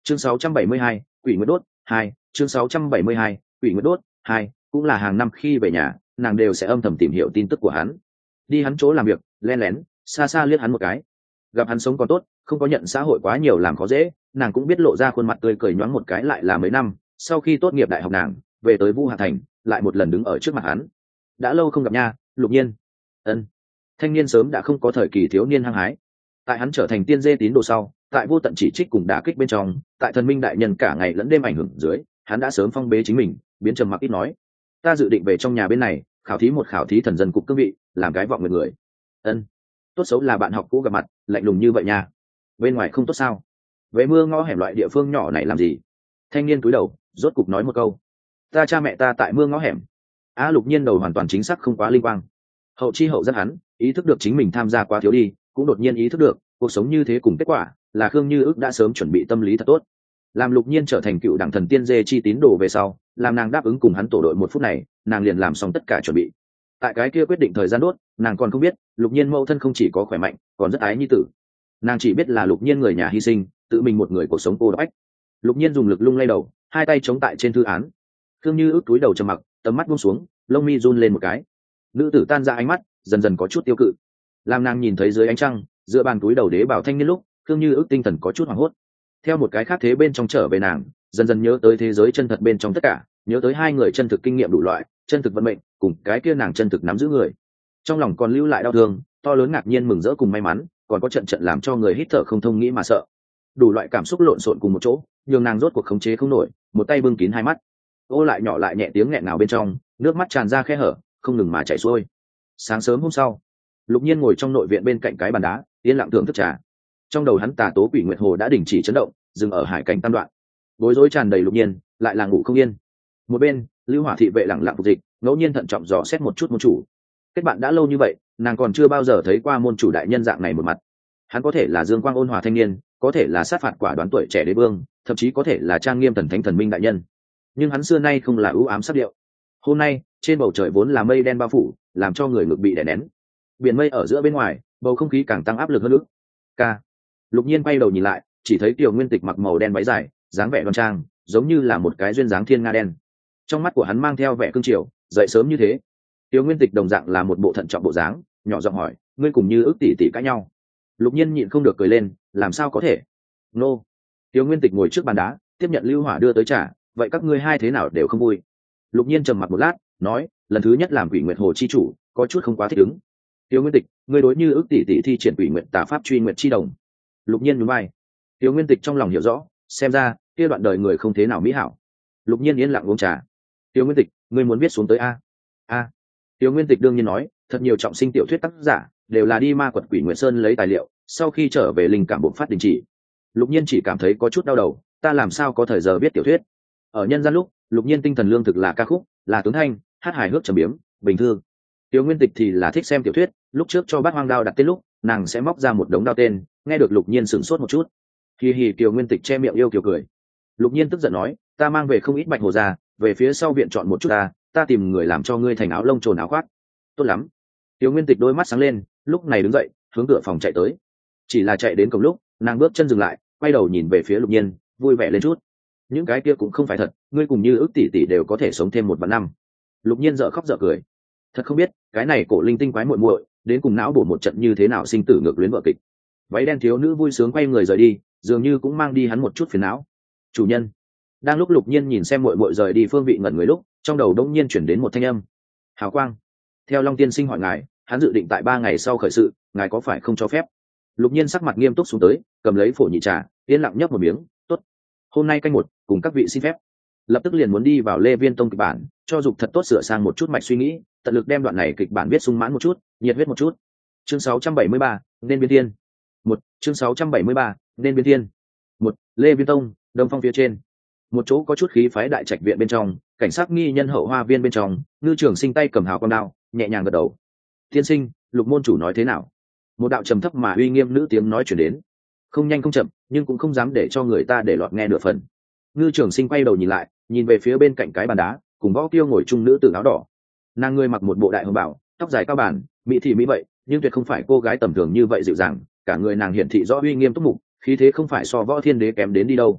Chương 672, Quỷ Nguyệt Đốt 2, chương 672, Quỷ Nguyệt Đốt 2, cũng là hàng năm khi về nhà, nàng đều sẽ âm thầm tìm hiểu tin tức của hắn. Đi hắn chỗ làm việc, len lén, xa xa liếc hắn một cái. Gặp hắn sống còn tốt, không có nhận xã hội quá nhiều làm khó dễ, nàng cũng biết lộ ra khuôn mặt tươi cười nhoáng một cái lại là mấy năm, sau khi tốt nghiệp đại học nàng, về tới Vu Hạ Thành, lại một lần đứng ở trước mặt hắn. Đã lâu không gặp nha, Lục Nhiên. Ân. Thanh niên sớm đã không có thời kỳ thiếu niên hăng hái. Tại hắn trở thành tiên dê tín đồ sau, tại vô tận chỉ trích cùng đả kích bên trong, tại thần minh đại nhân cả ngày lẫn đêm ảnh hưởng dưới, hắn đã sớm phong bế chính mình, biến trầm mặc ít nói. Ta dự định về trong nhà bên này, khảo thí thần dân cục cương vị, làm cái vọng nguyện người. Ân. Tốt xấu là bạn học cũ gặp mặt, lạnh lùng như vậy nha. Bên ngoài không tốt sao? Về mưa ngõ hẻm loại địa phương nhỏ này làm gì? Thanh niên cúi đầu, rốt cục nói một câu. Ta cha mẹ ta tại mưa ngõ hẻm. Lục Nhiên đầu hoàn toàn chính xác không quá linh quang. Hậu chi hậu rất hắn, ý thức được chính mình tham gia quá thiếu đi, cũng đột nhiên ý thức được cuộc sống như thế cùng kết quả là Khương Như Ước đã sớm chuẩn bị tâm lý thật tốt. Làm Lục Nhiên trở thành cựu đảng thần tiên dê chi tín đồ về sau, làm nàng đáp ứng cùng hắn tổ đội một phút này, nàng liền làm xong tất cả chuẩn bị. Tại cái kia quyết định thời gian đốt, nàng còn không biết Lục Nhiên mẫu thân không chỉ có khỏe mạnh, còn rất ái nhi tử. Nàng chỉ biết là Lục Nhiên người nhà hy sinh, tự mình một người cuộc sống cô độc ách. Lục Nhiên dùng lực lung lay đầu, hai tay chống tại trên thư án. Khương Như Ước túi đầu trầm mặc, tầm mắt buông xuống, lông mi run lên một cái. Nữ tử tan ra ánh mắt, dần dần có chút tiêu cự. Làm nàng nhìn thấy dưới ánh trăng, dựa bàn túi đầu đế bảo thanh niên lúc, Khương Như Ước tinh thần có chút hoảng hốt. Theo một cái khác thế bên trong trở về nàng, dần dần nhớ tới thế giới chân thật bên trong tất cả, nhớ tới hai người chân thực kinh nghiệm đủ loại, chân thực vận mệnh, cùng cái kia nàng chân thực nắm giữ người. Trong lòng còn lưu lại đau thương, to lớn ngạc nhiên mừng rỡ cùng may mắn, còn có trận trận làm cho người hít thở không thông nghĩ mà sợ. Đủ loại cảm xúc lộn xộn cùng một chỗ, nhường nàng rốt cuộc khống chế không nổi, một tay bưng kín hai mắt. Ô lại nhỏ lại nhẹ tiếng nghẹn ngào bên trong, nước mắt tràn ra khe hở, không ngừng mà chảy xuôi. Sáng sớm hôm sau, Lục Nhiên ngồi trong nội viện bên cạnh cái bàn đá, yên lặng thưởng thức trà. Trong đầu hắn tà tố quỷ nguyệt hồ đã đình chỉ chấn động, dừng ở hải cảnh tam đoạn. Bối rối tràn đầy Lục Nhiên, lại là ngủ không yên. Một bên, Lưu Hỏa thị vệ lặng lặng phục dịch, ngẫu nhiên thận trọng dò xét một chút môn chủ. Kết bạn đã lâu như vậy, nàng còn chưa bao giờ thấy qua môn chủ đại nhân dạng này một mặt. Hắn có thể là dương quang ôn hòa thanh niên, có thể là sát phạt quả đoán tuổi trẻ đế vương, thậm chí có thể là trang nghiêm thần thánh thần minh đại nhân. Nhưng hắn xưa nay không là ưu ám sắc điệu. Hôm nay, trên bầu trời vốn là mây đen bao phủ, làm cho người ngực bị đè nén. Biển mây ở giữa bên ngoài, bầu không khí càng tăng áp lực hơn nữa. Lục Nhiên quay đầu nhìn lại, chỉ thấy Tiểu Nguyên Tịch mặc màu đen váy dài, dáng vẻ đoan trang, giống như là một cái duyên dáng thiên nga đen. Trong mắt của hắn mang theo vẻ cương triều, dậy sớm như thế. Tiểu Nguyên Tịch đồng dạng là một bộ thận trọng bộ dáng, nhỏ giọng hỏi, ngươi cùng Như Ước tỷ tỷ cãi nhau? Lục Nhiên nhịn không được cười lên, làm sao có thể? Nô. Tiểu Nguyên Tịch ngồi trước bàn đá, tiếp nhận Lưu Hỏa đưa tới trà, vậy các ngươi hai thế nào đều không vui? Lục Nhiên trầm mặc một lát, nói, lần thứ nhất làm Quỷ Nguyệt Hồ chi chủ, có chút không quá thích ứng. Tiểu Nguyên Tịch, ngươi đối Như Ước tỷ tỷ thi triển Quỷ Nguyệt Tà pháp truy nguyệt chi đồng. Lục Nhiên nhún vai. Tiểu Nguyên Tịch trong lòng hiểu rõ, xem ra kia đoạn đời người không thế nào mỹ hảo. Lục Nhiên yên lặng uống trà. Tiểu Nguyên Tịch, ngươi muốn viết xuống tới a? Tiểu Nguyên Tịch đương nhiên nói, thật nhiều trọng sinh tiểu thuyết tác giả đều là đi ma quật Quỷ Nguyệt Sơn lấy tài liệu, sau khi trở về linh cảm bộc phát đình chỉ. Lục Nhiên chỉ cảm thấy có chút đau đầu, ta làm sao có thời giờ viết tiểu thuyết? Ở nhân gian lúc, Lục Nhiên tinh thần lương thực là ca khúc, là tướng thanh, hát hài hước trầm biếm, bình thường. Tiểu Nguyên Tịch thì là thích xem tiểu thuyết, lúc trước cho Bát Hoang Đao đặt tên lúc, nàng sẽ móc ra một đống đao tên, nghe được Lục Nhiên sửng sốt một chút. Hì Tiểu Nguyên Tịch che miệng yêu kiều cười. Lục Nhiên tức giận nói, ta mang về không ít bạch hồ ra, về phía sau viện chọn một chút ta tìm người làm cho ngươi thành áo lông trồn áo khoác. Tốt lắm. Tiểu Nguyên Tịch đôi mắt sáng lên, lúc này đứng dậy, hướng cửa phòng chạy tới. Chỉ là chạy đến cổng lúc, nàng bước chân dừng lại, quay đầu nhìn về phía Lục Nhiên, vui vẻ lên chút. Những cái kia cũng không phải thật, ngươi cùng Như Ước tỷ tỷ đều có thể sống thêm 1 vạn năm. Lục Nhiên dở khóc dở cười. Thật không biết, cái này cổ linh tinh quái muội muội, đến cùng não bổ một trận như thế nào sinh tử ngược luyến vợ kịch. Váy đen thiếu nữ vui sướng quay người rời đi, dường như cũng mang đi hắn một chút phiền não. Chủ nhân. Đang lúc Lục Nhiên nhìn xem muội muội rời đi phương vị ngẩn người lúc, trong đầu đột nhiên chuyển đến một thanh âm. Hào quang. Theo Long Tiên Sinh hỏi ngài, hắn dự định tại 3 ngày sau khởi sự, ngài có phải không cho phép? Lục Nhiên sắc mặt nghiêm túc xuống tới, cầm lấy phổ nhị trà, yên lặng nhấp một miếng. Tốt. Hôm nay canh 1, cùng các vị xin phép. Lập tức liền muốn đi vào Lê Viên Tông kịch bản, cho dục thật tốt sửa sang một chút mạch suy nghĩ, tận lực đem đoạn này kịch bản viết sung mãn một chút, nhiệt huyết một chút. Chương 673, nên biến thiên. Chương 673, nên biến thiên. Lê Viên Tông, Đông Phong phía trên. Một chỗ có chút khí phái đại trạch viện bên trong, cảnh sát nghi nhân hậu hoa viên bên trong, Ngư Trường Sinh tay cầm hào quang đao, nhẹ nhàng gật đầu. Tiên sinh, Lục môn chủ nói thế nào? Một đạo trầm thấp mà uy nghiêm nữ tiếng nói chuyển đến. Không nhanh không chậm, nhưng cũng không dám để cho người ta để lọt nghe nửa phần. Ngư Trường Sinh quay đầu nhìn lại, nhìn về phía bên cạnh cái bàn đá, cùng Võ Kiêu ngồi chung nữ tử áo đỏ. Nàng người mặc một bộ đại hồng bào, tóc dài cao bản, mỹ thì mỹ vậy, nhưng tuyệt không phải cô gái tầm thường như vậy dịu dàng, cả người nàng hiển thị rõ uy nghiêm túc mục, khí thế không phải so Võ Thiên Đế kém đến đi đâu.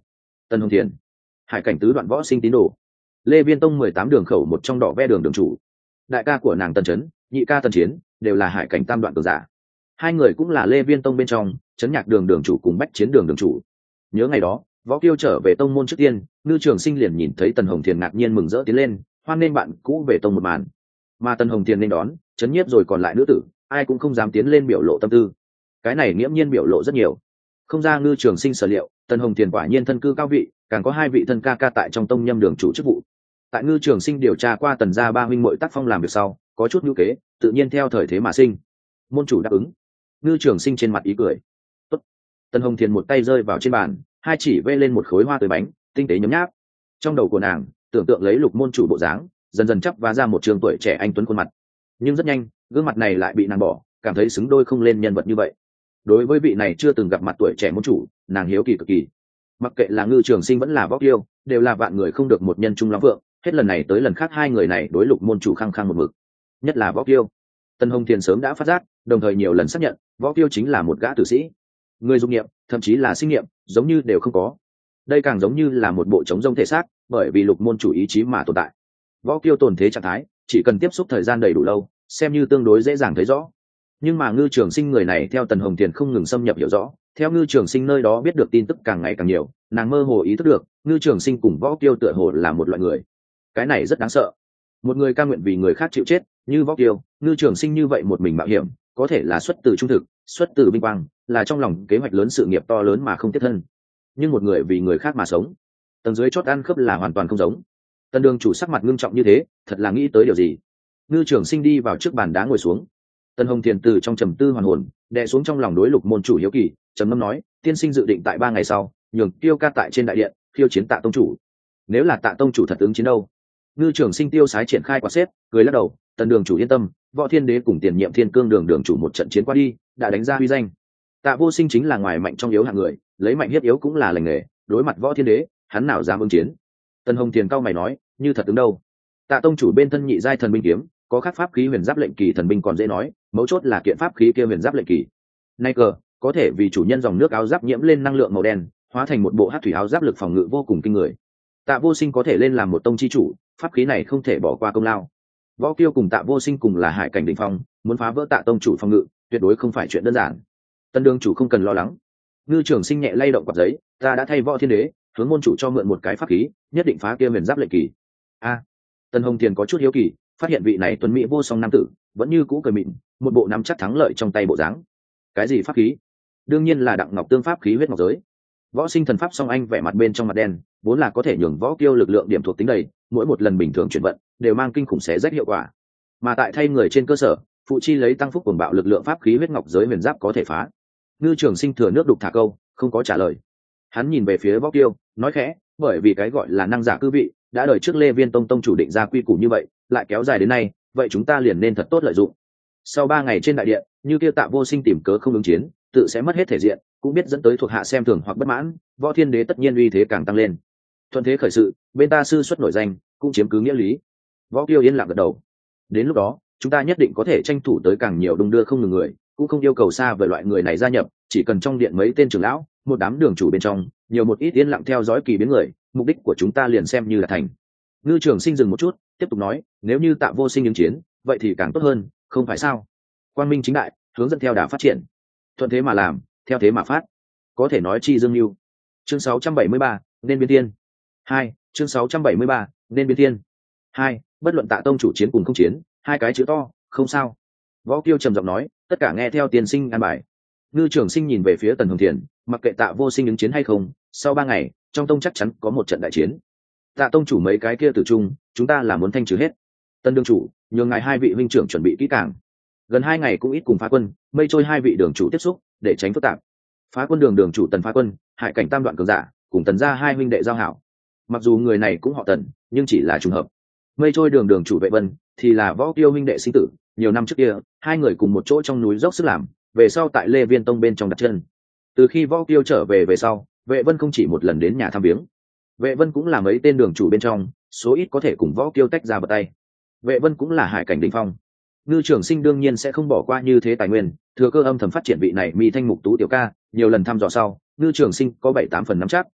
Tần Hồng Thiền, hải cảnh tứ đoạn võ sinh tín đồ, Lê Viên Tông 18 đường khẩu một trong đỏ ve đường đường chủ, đại ca của nàng Tần Chấn, nhị ca Tần Chiến đều là hải cảnh tam đoạn cường giả. Hai người cũng là Lê Viên Tông bên trong Chấn Nhạc đường đường chủ cùng Bách Chiến đường đường chủ. Nhớ ngày đó, Võ Kiêu trở về tông môn trước tiên, Ngư Trường Sinh liền nhìn thấy Tần Hồng Thiền ngạc nhiên mừng rỡ tiến lên, hoan nghênh bạn cũ về tông một màn. Mà Tần Hồng Thiền nên đón, chấn nhiếp rồi còn lại nữ tử, ai cũng không dám tiến lên biểu lộ tâm tư. Cái này nghiễm nhiên biểu lộ rất nhiều. Không ra Ngư Trường Sinh sở liệu, Tần Hồng Thiền quả nhiên thân cư cao vị, càng có hai vị thân ca ca tại trong tông nhâm đường chủ chức vụ. Tại Ngư Trường Sinh điều tra qua Tần gia ba huynh muội tác phong làm việc sau, có chút nhu kế, tự nhiên theo thời thế mà sinh. Môn chủ đáp ứng. Ngư Trường Sinh trên mặt ý cười. Tốt. Tần Hồng Thiền một tay rơi vào trên bàn, hai chỉ vê lên một khối hoa tươi bánh, tinh tế nhấm nháp. Trong đầu của nàng, tưởng tượng lấy Lục môn chủ bộ dáng, dần dần chắp vá ra một trường tuổi trẻ anh tuấn khuôn mặt. Nhưng rất nhanh, gương mặt này lại bị nàng bỏ, cảm thấy xứng đôi không lên nhân vật như vậy. Đối với vị này chưa từng gặp mặt tuổi trẻ môn chủ, nàng hiếu kỳ cực kỳ. Mặc kệ là Ngư Trường Sinh vẫn là Võ Kiêu, đều là vạn người không được một nhân trung lắm vượng, hết lần này tới lần khác hai người này đối Lục môn chủ khăng khăng một mực. Nhất là Võ Kiêu. Tân Hồng Thiền sớm đã phát giác, đồng thời nhiều lần xác nhận, Võ Kiêu chính là một gã tử sĩ. Người dụng nghiệm, thậm chí là sinh nghiệm, giống như đều không có. Đây càng giống như là một bộ trống rông thể xác, bởi vì Lục môn chủ ý chí mà tồn tại. Võ Kiêu tồn thế trạng thái, chỉ cần tiếp xúc thời gian đầy đủ lâu, xem như tương đối dễ dàng thấy rõ. Nhưng mà Ngư Trường Sinh người này theo Tần Hồng Thiền không ngừng xâm nhập hiểu rõ, theo Ngư Trường Sinh nơi đó biết được tin tức càng ngày càng nhiều, nàng mơ hồ ý thức được, Ngư Trường Sinh cùng Võ Kiêu tựa hồ là một loại người. Cái này rất đáng sợ. Một người ca nguyện vì người khác chịu chết, như Võ Kiêu, Ngư Trường Sinh như vậy một mình mạo hiểm, có thể là xuất từ trung thực, xuất từ vinh quang, là trong lòng kế hoạch lớn sự nghiệp to lớn mà không tiếp thân. Nhưng một người vì người khác mà sống, tầng dưới chót ăn khớp là hoàn toàn không giống. Tần đường chủ sắc mặt ngưng trọng như thế, thật là nghĩ tới điều gì. Ngư Trường Sinh đi vào trước bàn đá ngồi xuống. Tần Hồng Thiền từ trong trầm tư hoàn hồn, đè xuống trong lòng đối Lục môn chủ hiếu kỳ, trầm ngâm nói, tiên sinh dự định tại 3 ngày sau, nhường Tiêu ca tại trên đại điện, khiêu chiến Tạ tông chủ. Nếu là Tạ tông chủ thật ứng chiến đâu? Ngư Trường Sinh tiêu sái triển khai quả xếp, cười lắc đầu, Tần đường chủ yên tâm, Võ Thiên Đế cùng tiền nhiệm Thiên Cương đường đường chủ một trận chiến qua đi, đã đánh ra uy danh. Tạ Vô Sinh chính là ngoài mạnh trong yếu hạng người, lấy mạnh hiếp yếu cũng là lành nghề, đối mặt Võ Thiên Đế, hắn nào dám ứng chiến. Tần Hồng Thiền cao mày nói, như thật ứng đâu? Tạ tông chủ bên thân nhị giai thần binh kiếm, có khắc pháp khí huyền giáp lệnh kỳ thần binh còn dễ nói, mấu chốt là kiện pháp khí kia huyền giáp lệnh kỳ. Nay cờ, có thể vì chủ nhân dòng nước áo giáp nhiễm lên năng lượng màu đen, hóa thành một bộ hắc thủy áo giáp lực phòng ngự vô cùng kinh người. Tạ Vô Sinh có thể lên làm một tông chi chủ, pháp khí này không thể bỏ qua công lao. Võ Kiêu cùng Tạ Vô Sinh cùng là hải cảnh đỉnh phong, muốn phá vỡ Tạ tông chủ phòng ngự, tuyệt đối không phải chuyện đơn giản. Tân đường chủ không cần lo lắng. Ngư Trường Sinh nhẹ lay động quạt giấy, ta đã thay Võ Thiên Đế, hướng môn chủ cho mượn một cái pháp khí, nhất định phá kia huyền giáp lệnh kỳ. A, Tân Hồng Thiền có chút hiếu kỳ, phát hiện vị này tuấn mỹ vô song nam tử, vẫn như cũ cười mịn, một bộ nắm chắc thắng lợi trong tay bộ dáng. Cái gì pháp khí? Đương nhiên là Đặng Ngọc Tương pháp khí huyết ngọc giới. Võ Sinh thần pháp song anh vẻ mặt bên trong mặt đen, vốn là có thể nhường Võ Kiêu lực lượng điểm thuộc tính đầy, mỗi một lần bình thường chuyển vận đều mang kinh khủng xé rách hiệu quả. Mà tại thay người trên cơ sở, phụ chi lấy tăng phúc cuồng bạo lực lượng pháp khí huyết ngọc giới huyền giáp có thể phá. Ngư Trường Sinh thừa nước đục thả câu, không có trả lời. Hắn nhìn về phía Võ Kiêu, nói khẽ, bởi vì cái gọi là năng giả cư vị, đã đợi trước Lê Viên Tông tông chủ định ra quy củ như vậy, lại kéo dài đến nay, vậy chúng ta liền nên thật tốt lợi dụng. Sau 3 ngày trên đại điện, như kia Tạ Vô Sinh tìm cớ không ứng chiến, tự sẽ mất hết thể diện, cũng biết dẫn tới thuộc hạ xem thường hoặc bất mãn, Võ Thiên Đế tất nhiên uy thế càng tăng lên. Thuận thế khởi sự, bên ta sư xuất nổi danh, cũng chiếm cứ nghĩa lý. Võ Kiêu yên lặng gật đầu. Đến lúc đó, chúng ta nhất định có thể tranh thủ tới càng nhiều đung đưa không ngừng người, cũng không yêu cầu xa về loại người này gia nhập, chỉ cần trong điện mấy tên trưởng lão, một đám đường chủ bên trong, nhiều một ít yên lặng theo dõi kỳ biến người, mục đích của chúng ta liền xem như là thành. Ngư Trường Sinh dừng một chút, tiếp tục nói, nếu như Tạ Vô Sinh ứng chiến, vậy thì càng tốt hơn, không phải sao? Quang minh chính đại, hướng dẫn theo đà phát triển, thuận thế mà làm, theo thế mà phát, có thể nói chi dương lưu. Chương 673, nên biến thiên. 2, chương 673, nên biến thiên. 2, bất luận Tạ tông chủ chiến cùng không chiến, hai cái chữ to, không sao. Võ Kiêu trầm giọng nói, tất cả nghe theo tiên sinh an bài. Ngư Trường Sinh nhìn về phía Tần Hồng Thiền, mặc kệ Tạ Vô Sinh ứng chiến hay không, sau 3 ngày, trong tông chắc chắn có một trận đại chiến. Tạ tông chủ mấy cái kia tử trung, chúng ta là muốn thanh trừ hết. Tân đương chủ, nhường ngài hai vị huynh trưởng chuẩn bị kỹ càng. Gần 2 ngày cũng ít cùng Phá Quân, mây trôi hai vị đường chủ tiếp xúc, để tránh phức tạp. Phá Quân đường đường chủ Tần Phá Quân, hải cảnh tam đoạn cường giả, cùng Tần gia hai huynh đệ giao hảo. Mặc dù người này cũng họ Tần, nhưng chỉ là trùng hợp. Mây trôi đường đường chủ Vệ Vân, thì là Võ Kiêu huynh đệ sinh tử, nhiều năm trước kia, hai người cùng một chỗ trong núi dốc sức làm, về sau tại Lê Viên Tông bên trong đặt chân. Từ khi Võ Kiêu trở về sau, Vệ Vân không chỉ một lần đến nhà thăm viếng. Vệ Vân cũng là mấy tên đường chủ bên trong, số ít có thể cùng Võ Kiêu tách ra bật tay. Vệ Vân cũng là hải cảnh đỉnh phong. Ngư Trường Sinh đương nhiên sẽ không bỏ qua như thế tài nguyên, thừa cơ âm thầm phát triển vị này mi thanh mục tú tiểu ca, nhiều lần thăm dò sau, Ngư Trường Sinh có 7-8 phần nắm chắc,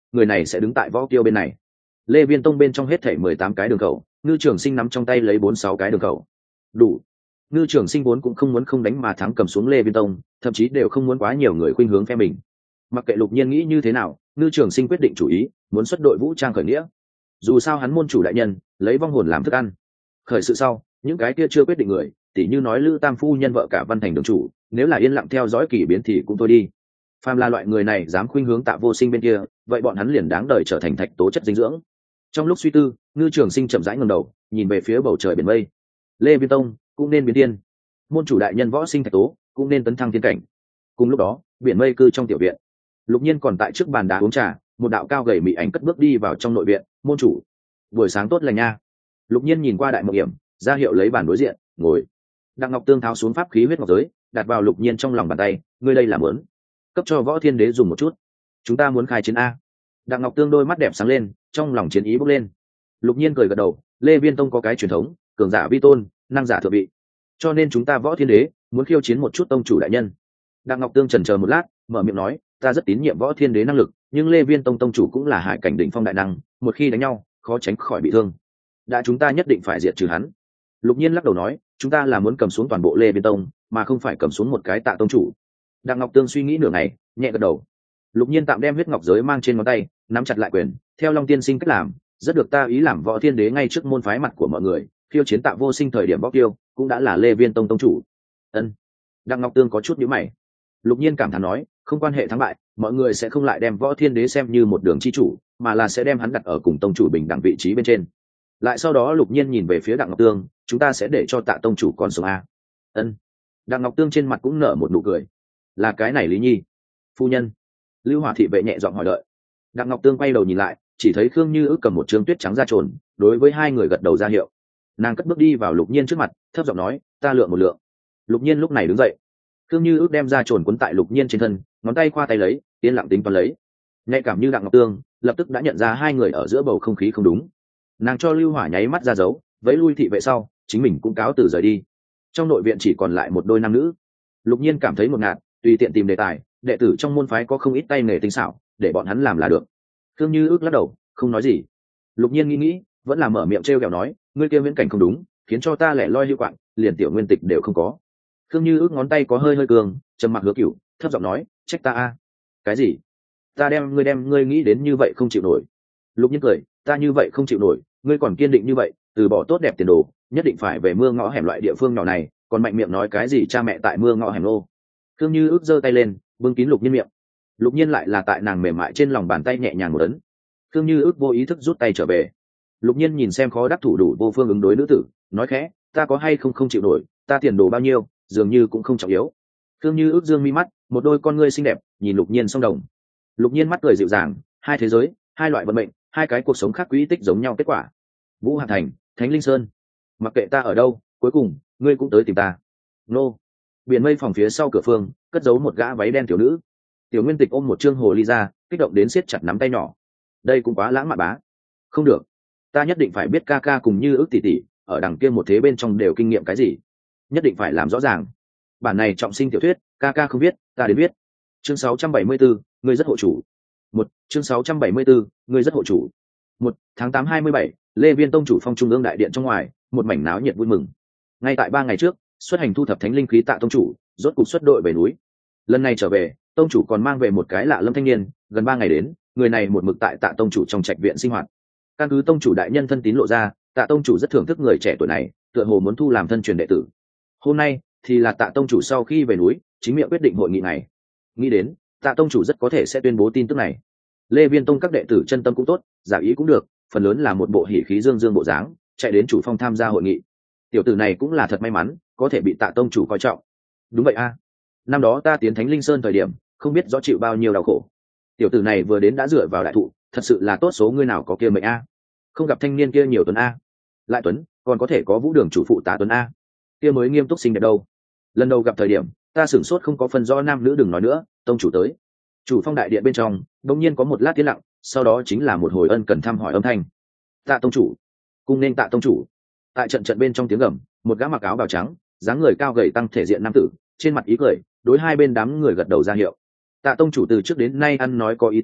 người này sẽ đứng tại võ tiêu bên này. Lê Viên Tông bên trong hết thảy 18 cái đường khẩu, Ngư Trường Sinh nắm trong tay lấy 46 cái đường khẩu. Đủ. Ngư Trường Sinh vốn cũng không muốn không đánh mà thắng cầm xuống Lê Viên Tông, thậm chí đều không muốn quá nhiều người khuynh hướng phe mình. Mặc kệ Lục Nhiên nghĩ như thế nào, Ngư Trường Sinh quyết định chủ ý, muốn xuất đội vũ trang khởi nghĩa. Dù sao hắn môn chủ đại nhân, lấy vong hồn làm thức ăn. Khởi sự sau, những cái kia chưa quyết định người, tỉ như nói Lữ Tam phu nhân vợ cả Văn Thành đường chủ, nếu là yên lặng theo dõi kỳ biến thì cũng thôi đi. Phàm là loại người này dám khuynh hướng Tạ Vô Sinh bên kia, vậy bọn hắn liền đáng đời trở thành thạch tố chất dinh dưỡng. Trong lúc suy tư, Ngư Trường Sinh chậm rãi ngẩng đầu, nhìn về phía bầu trời biển mây. Lê Viên Tông cũng nên biến thiên, môn chủ đại nhân võ sinh thạch tố cũng nên tấn thăng thiên cảnh. Cùng lúc đó, biển mây cư trong tiểu viện, Lục Nhiên còn tại trước bàn đá uống trà, một đạo cao gầy mị ảnh cất bước đi vào trong nội viện. Môn chủ, buổi sáng tốt lành nha. Lục Nhiên nhìn qua Đại Mộng Hiểm, ra hiệu lấy bàn đối diện, ngồi. Đặng Ngọc Tương tháo xuống pháp khí huyết ngọc giới, đặt vào Lục Nhiên trong lòng bàn tay, ngươi đây là muốn cấp cho Võ Thiên Đế dùng một chút. Chúng ta muốn khai chiến a. Đặng Ngọc Tương đôi mắt đẹp sáng lên, trong lòng chiến ý bốc lên. Lục Nhiên cười gật đầu, Lê Viên Tông có cái truyền thống, cường giả vi tôn, năng giả thượng vị, cho nên chúng ta Võ Thiên Đế muốn khiêu chiến một chút tông chủ đại nhân. Đặng Ngọc Tương chần chờ một lát, mở miệng nói, ta rất tín nhiệm Võ Thiên Đế năng lực, nhưng Lê Viên Tông tông chủ cũng là hải cảnh đỉnh phong đại năng, một khi đánh nhau, khó tránh khỏi bị thương. Đã chúng ta nhất định phải diệt trừ hắn. Lục Nhiên lắc đầu nói, chúng ta là muốn cầm xuống toàn bộ Lê Viên Tông, mà không phải cầm xuống một cái Tạ tông chủ. Đặng Ngọc Tương suy nghĩ nửa ngày, nhẹ gật đầu. Lục Nhiên tạm đem huyết ngọc giới mang trên ngón tay, nắm chặt lại quyền, theo Long Tiên Sinh cách làm, rất được ta ý làm Võ Thiên Đế ngay trước môn phái mặt của mọi người, khiêu chiến Tạ Vô Sinh thời điểm bóc tiêu, cũng đã là Lê Viên Tông tông chủ. Ân. Đặng Ngọc Tương có chút nhíu mày. Lục Nhiên cảm thán nói, không quan hệ thắng bại, mọi người sẽ không lại đem Võ Thiên Đế xem như một đường chi chủ, mà là sẽ đem hắn đặt ở cùng tông chủ bình đẳng vị trí bên trên. Lại sau đó Lục Nhiên nhìn về phía Đặng Ngọc Tương, chúng ta sẽ để cho Tạ tông chủ còn sống a. Ân. Đặng Ngọc Tương trên mặt cũng nở một nụ cười. Là cái này Lý Nhi. Phu nhân. Lưu Hỏa thị vệ nhẹ giọng hỏi đợi. Đặng Ngọc Tương quay đầu nhìn lại, chỉ thấy Khương Như Ước cầm một trương tuyết trắng ra trồn, đối với hai người gật đầu ra hiệu. Nàng cất bước đi vào Lục Nhiên trước mặt, thấp giọng nói, ta lượng một lượng. Lục Nhiên lúc này đứng dậy. Khương Như Ước đem ra trồn quấn tại Lục Nhiên trên thân, ngón tay qua tay lấy, yên lặng tính toán lấy. Nhạy cảm như Đặng Ngọc Tương, lập tức đã nhận ra hai người ở giữa bầu không khí không đúng. Nàng cho Lưu Hỏa nháy mắt ra dấu, vẫy lui thị vệ sau, chính mình cũng cáo từ rời đi. Trong nội viện chỉ còn lại một đôi nam nữ. Lục Nhiên cảm thấy một ngạt, tùy tiện tìm đề tài, đệ tử trong môn phái có không ít tay nghề tinh xảo, để bọn hắn làm là được. Khương Như Ước lắc đầu, không nói gì. Lục Nhiên nghĩ, vẫn là mở miệng trêu ghẹo nói, ngươi kia viễn cảnh không đúng, khiến cho ta lẻ loi hữu quạng, liền tiểu nguyên tịch đều không có. Khương Như Ước ngón tay có hơi cường, trầm mặc Hứa Cửu, thấp giọng nói, trách ta a. Cái gì? Ta đem ngươi nghĩ đến như vậy không chịu nổi. Lục Nhiên cười, ta như vậy không chịu nổi, ngươi còn kiên định như vậy, từ bỏ tốt đẹp tiền đồ, nhất định phải về mưa ngõ hẻm loại địa phương nhỏ này, còn mạnh miệng nói cái gì cha mẹ tại mưa ngõ hẻm lô. Khương Như Ước giơ tay lên, bưng kín Lục Nhiên miệng. Lục Nhiên lại là tại nàng mềm mại trên lòng bàn tay nhẹ nhàng một ấn. Khương Như Ước vô ý thức rút tay trở về. Lục Nhiên nhìn xem khó đắc thủ đủ vô phương ứng đối nữ tử, nói khẽ, ta có hay không chịu nổi, ta tiền đồ bao nhiêu, dường như cũng không trọng yếu. Khương Như Ước dương mi mắt, một đôi con ngươi xinh đẹp, nhìn Lục Nhiên song đồng. Lục Nhiên mắt cười dịu dàng, hai thế giới, hai loại vận mệnh, hai cái cuộc sống khác quỹ tích giống nhau kết quả. Vũ Hạ Thành, Thánh Linh Sơn, mặc kệ ta ở đâu, cuối cùng ngươi cũng tới tìm ta. Nô. Biển mây phòng phía sau cửa phương, cất giấu một gã váy đen tiểu nữ. Tiểu Nguyên Tịch ôm một trương hồ ly ra, kích động đến siết chặt nắm tay nhỏ. Đây cũng quá lãng mạn bá. Không được, ta nhất định phải biết ca ca cùng Như Ước tỷ tỷ ở đằng kia một thế bên trong đều kinh nghiệm cái gì, nhất định phải làm rõ ràng. Bản này trọng sinh tiểu thuyết, ca ca không biết, ta đến biết. Chương 674, ngươi rất hộ chủ. Chương 674, ngươi rất hộ chủ. Tháng 8 27, Lê Viên tông chủ phong trung ương đại điện trong ngoài, một mảnh náo nhiệt vui mừng. Ngay tại 3 ngày trước, xuất hành thu thập thánh linh khí Tạ tông chủ, rốt cục xuất đội về núi. Lần này trở về, tông chủ còn mang về một cái lạ lâm thanh niên, gần 3 ngày đến, người này một mực tại Tạ tông chủ trong trạch viện sinh hoạt. Căn cứ tông chủ đại nhân thân tín lộ ra, Tạ tông chủ rất thưởng thức người trẻ tuổi này, tựa hồ muốn thu làm thân truyền đệ tử. Hôm nay thì là Tạ tông chủ sau khi về núi, chính miệng quyết định hội nghị này. Nghĩ đến, Tạ tông chủ rất có thể sẽ tuyên bố tin tức này. Lê Viên tông các đệ tử chân tâm cũng tốt, giả ý cũng được, phần lớn là một bộ hỉ khí dương dương bộ dáng, chạy đến chủ phong tham gia hội nghị. Tiểu tử này cũng là thật may mắn, có thể bị Tạ tông chủ coi trọng. Đúng vậy a. Năm đó ta tiến Thánh Linh Sơn thời điểm, không biết rõ chịu bao nhiêu đau khổ. Tiểu tử này vừa đến đã dựa vào đại thụ, thật sự là tốt số ngươi nào có kia mệnh a. Không gặp thanh niên kia nhiều Tuấn a. Lại Tuấn, còn có thể có Vũ Đường chủ phụ tá Tuấn a. Kia mới nghiêm túc xinh đẹp đâu. Lần đầu gặp thời điểm, ta sửng sốt không có phân rõ nam nữ, đừng nói nữa, tông chủ tới. Chủ phong đại điện bên trong, đột nhiên có một lát yên lặng, sau đó chính là một hồi ân cần thăm hỏi âm thanh. Tạ tông chủ, cung nên Tạ tông chủ. Tại trận bên trong tiếng gầm, một gã mặc áo bào trắng, dáng người cao gầy tăng thể diện nam tử, trên mặt ý cười, đối hai bên đám người gật đầu ra hiệu. Tạ tông chủ từ trước đến nay ăn nói có ý tứ,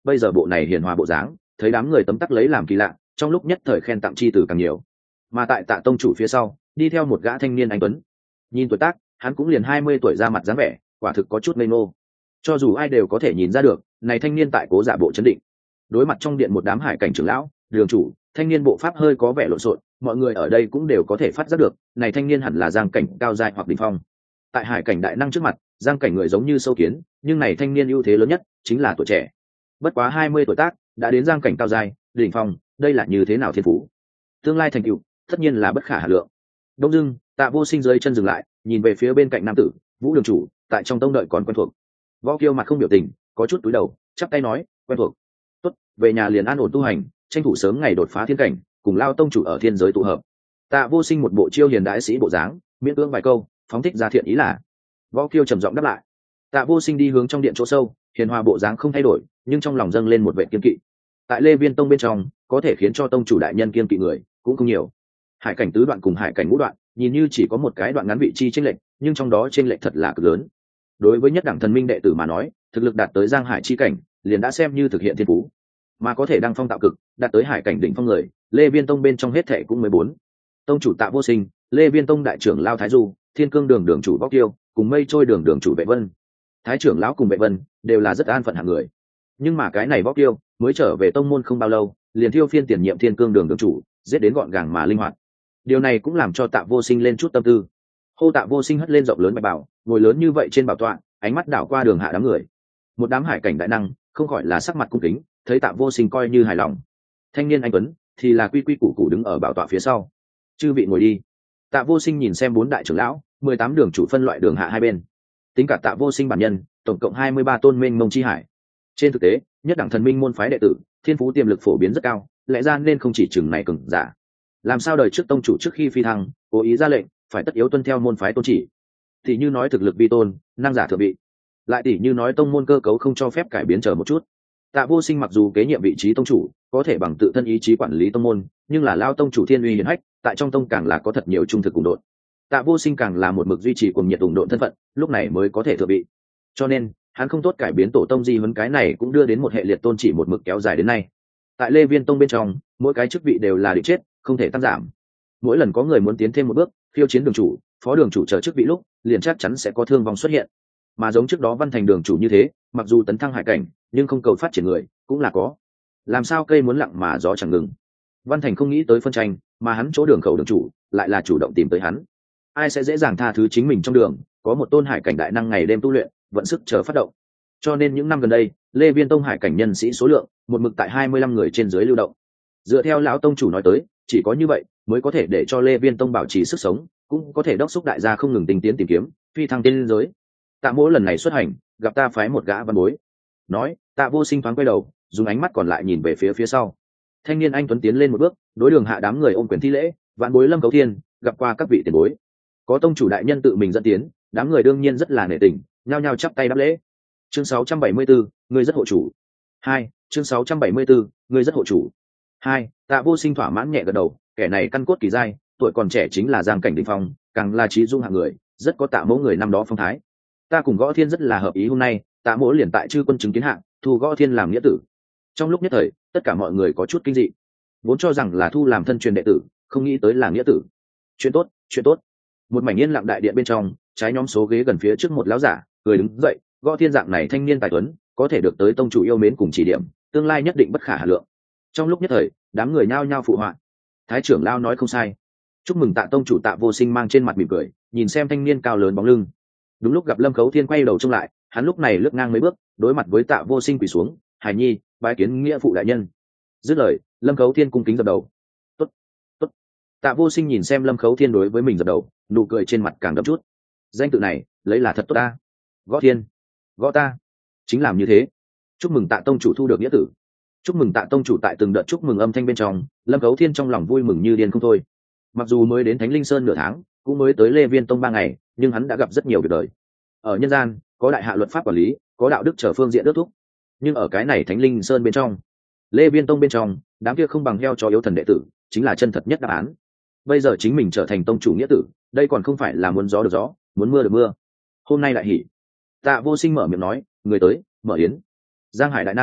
bây giờ bộ này hiền hòa bộ dáng, thấy đám người tấm tắc lấy làm kỳ lạ, trong lúc nhất thời khen tặng chi từ càng nhiều. Mà tại Tạ tông chủ phía sau đi theo một gã thanh niên anh tuấn, nhìn tuổi tác hắn cũng liền 20 tuổi, ra mặt dáng vẻ quả thực có chút ngây ngô, cho dù ai đều có thể nhìn ra được này thanh niên tại cố giả bộ chấn định. Đối mặt trong điện một đám hải cảnh trưởng lão, đường chủ, thanh niên bộ pháp hơi có vẻ lộn xộn, mọi người ở đây cũng đều có thể phát giác được này thanh niên hẳn là giang cảnh cao giai hoặc đỉnh phong. Tại hải cảnh đại năng trước mặt, giang cảnh người giống như sâu kiến, nhưng này thanh niên ưu thế lớn nhất chính là tuổi trẻ, bất quá 20 tuổi tác đã đến giang cảnh cao giai đỉnh phong, đây là như thế nào thiên phú, tương lai thành tựu tất nhiên là bất khả hà lượng. Đông dưng Tạ Vô Sinh dưới chân dừng lại, nhìn về phía bên cạnh nam tử Vũ đường chủ, tại trong tông đợi còn quen thuộc. Võ Kiêu mặt không biểu tình, có chút cúi đầu chắp tay nói quen thuộc. Tốt, về nhà liền an ổn tu hành, tranh thủ sớm ngày đột phá thiên cảnh, cùng Lao tông chủ ở thiên giới tụ hợp. Tạ Vô Sinh một bộ chiêu hiền đại sĩ bộ dáng, miễn cưỡng vài câu phóng thích ra thiện ý là. Võ Kiêu trầm giọng đáp lại. Tạ Vô Sinh đi hướng trong điện chỗ sâu, hiền hòa bộ dáng không thay đổi, nhưng trong lòng dâng lên một vệ kiên kỵ. Tại Lê Viên tông bên trong, có thể khiến cho tông chủ đại nhân kiên kỵ người cũng không nhiều. Hải cảnh tứ đoạn cùng hải cảnh ngũ đoạn nhìn như chỉ có một cái đoạn ngắn vị chi chênh lệch, nhưng trong đó chênh lệch thật là cực lớn. Đối với nhất đẳng thần minh đệ tử mà nói, thực lực đạt tới giang hải chi cảnh liền đã xem như thực hiện thiên phú, mà có thể đăng phong tạo cực đạt tới hải cảnh đỉnh phong người, Lê Viên tông bên trong hết thệ cũng 14. Tông chủ Tạ Vô Sinh, Lê Viên tông đại trưởng Lao Thái Du, Thiên Cương đường đường chủ Võ Kiêu, cùng Mây Trôi đường đường chủ Vệ Vân, Thái trưởng lão cùng Vệ Vân đều là rất an phận hạng người. Nhưng mà cái này Võ Kiêu mới trở về tông môn không bao lâu, liền thiêu phiên tiền nhiệm Thiên Cương đường đường chủ, giết đến gọn gàng mà linh hoạt. Điều này cũng làm cho Tạ Vô Sinh lên chút tâm tư. Hô Tạ Vô Sinh hất lên rộng lớn bạch bảo, ngồi lớn như vậy trên bảo tọa, ánh mắt đảo qua đường hạ đám người. Một đám hải cảnh đại năng không khỏi là sắc mặt cung kính, thấy Tạ Vô Sinh coi như hài lòng. Thanh niên anh tuấn thì là quy quy củ củ đứng ở bảo tọa phía sau. Chư vị ngồi đi. Tạ Vô Sinh nhìn xem 4 đại trưởng lão, 18 đường chủ phân loại đường hạ hai bên. Tính cả Tạ Vô Sinh bản nhân, tổng cộng 23 tôn mênh mông chi hải. Trên thực tế, nhất đẳng thần minh môn phái đệ tử, thiên phú tiềm lực phổ biến rất cao, lẽ ra nên không chỉ chừng này cường giả. Làm sao đời trước tông chủ trước khi phi thăng, cố ý ra lệnh phải tất yếu tuân theo môn phái tôn chỉ. Thì như nói thực lực vi tôn, năng giả thượng vị. Lại tỷ như nói tông môn cơ cấu không cho phép cải biến chờ một chút. Tạ Vô Sinh mặc dù kế nhiệm vị trí tông chủ, có thể bằng tự thân ý chí quản lý tông môn, nhưng là lao tông chủ thiên uy hiển hách, tại trong tông càng là có thật nhiều trung thực cùng độn. Tạ Vô Sinh càng là một mực duy trì cùng nhiệt cùng độn thân phận, lúc này mới có thể thượng vị. Cho nên, hắn không tốt cải biến tổ tông di huấn, cái này cũng đưa đến một hệ liệt tôn chỉ một mực kéo dài đến nay. Tại Lê Viên tông bên trong, mỗi cái chức vị đều là định chết, không thể tăng giảm. Mỗi lần có người muốn tiến thêm một bước, khiêu chiến đường chủ, phó đường chủ chờ chức vị lúc, liền chắc chắn sẽ có thương vong xuất hiện. Mà giống trước đó Văn Thành đường chủ như thế, mặc dù tấn thăng hải cảnh, nhưng không cầu phát triển người, cũng là có. Làm sao cây muốn lặng mà gió chẳng ngừng. Văn Thành không nghĩ tới phân tranh, mà hắn chỗ đường khẩu đường chủ lại là chủ động tìm tới hắn. Ai sẽ dễ dàng tha thứ chính mình trong đường, có một tôn hải cảnh đại năng ngày đêm tu luyện, vận sức chờ phát động. Cho nên những năm gần đây, Lê Viên tông hải cảnh nhân sĩ số lượng một mực tại 25 người trên dưới lưu động. Dựa theo lão tông chủ nói tới, chỉ có như vậy mới có thể để cho Lê Viên tông bảo trì sức sống, cũng có thể đốc thúc đại gia không ngừng tinh tiến tìm kiếm phi thăng tiên giới. Tạ Mỗ lần này xuất hành, gặp ta phái một gã văn bối. Nói, Tạ Vô Sinh thoáng quay đầu, dùng ánh mắt còn lại nhìn về phía sau. Thanh niên anh tuấn tiến lên một bước, đối đường hạ đám người ôm quyền thi lễ, vạn bối Lâm Cấu Thiên, gặp qua các vị tiền bối. Có tông chủ đại nhân tự mình dẫn tiến, đám người đương nhiên rất là nể tình, nhao nhao chắp tay đáp lễ. Chương 674, người rất hộ chủ. 2. Chương 674, người rất hộ chủ. 2. Tạ Vô Sinh thỏa mãn nhẹ gật đầu, kẻ này căn cốt kỳ giai, tuổi còn trẻ chính là giang cảnh đỉnh phong, càng là trí dung hạng người, rất có Tạ Mỗ người năm đó phong thái. Ta cùng Gõ Thiên rất là hợp ý, hôm nay Tạ Mỗ liền tại chư quân chứng kiến hạng, thu Gõ Thiên làm nghĩa tử. Trong lúc nhất thời, tất cả mọi người có chút kinh dị, vốn cho rằng là thu làm thân truyền đệ tử, không nghĩ tới là nghĩa tử. Chuyện tốt, chuyện tốt. Một mảnh yên lặng đại điện bên trong, trái nhóm số ghế gần phía trước một lão giả cười đứng dậy, Gõ Thiên dạng này thanh niên tài tuấn, có thể được tới tông chủ yêu mến cùng chỉ điểm, tương lai nhất định bất khả hà lượng. Trong lúc nhất thời, đám người nhao nhao phụ họa. Thái trưởng lao nói không sai. Chúc mừng Tạ tông chủ. Tạ Vô Sinh mang trên mặt mỉm cười, nhìn xem thanh niên cao lớn bóng lưng. Đúng lúc gặp Lâm Cấu Thiên quay đầu trông lại, hắn lúc này lướt ngang mấy bước, đối mặt với Tạ Vô Sinh quỳ xuống, "Hải nhi, bái kiến nghĩa phụ đại nhân." Dứt lời, Lâm Cấu Thiên cung kính dập đầu. "Tốt, tốt." Tạ Vô Sinh nhìn xem Lâm Cấu Thiên đối với mình dập đầu, nụ cười trên mặt càng đậm chút. Danh tự này, lấy là thật tốt ta. Gõ Thiên, gõ ta, chính làm như thế. Chúc mừng Tạ tông chủ thu được nghĩa tử. Chúc mừng Tạ tông chủ. Tại từng đợt chúc mừng âm thanh bên trong, Lâm Cấu Thiên trong lòng vui mừng như điên không thôi. Mặc dù mới đến Thánh Linh Sơn nửa tháng, cũng mới tới Lê Viên tông 3 ngày, nhưng hắn đã gặp rất nhiều việc đời. Ở nhân gian, có đại hạ luật pháp quản lý, có đạo đức trở phương diện ước thúc. Nhưng ở cái này Thánh Linh Sơn bên trong, Lê Viên tông bên trong, đám kia không bằng heo cho yếu thần đệ tử, chính là chân thật nhất đáp án. Bây giờ chính mình trở thành tông chủ nghĩa tử, đây còn không phải là muốn gió được gió, muốn mưa được mưa. Hôm nay lại hỉ. Tạ Vô Sinh mở miệng nói, người tới, mở yến. Giang Hải đại năng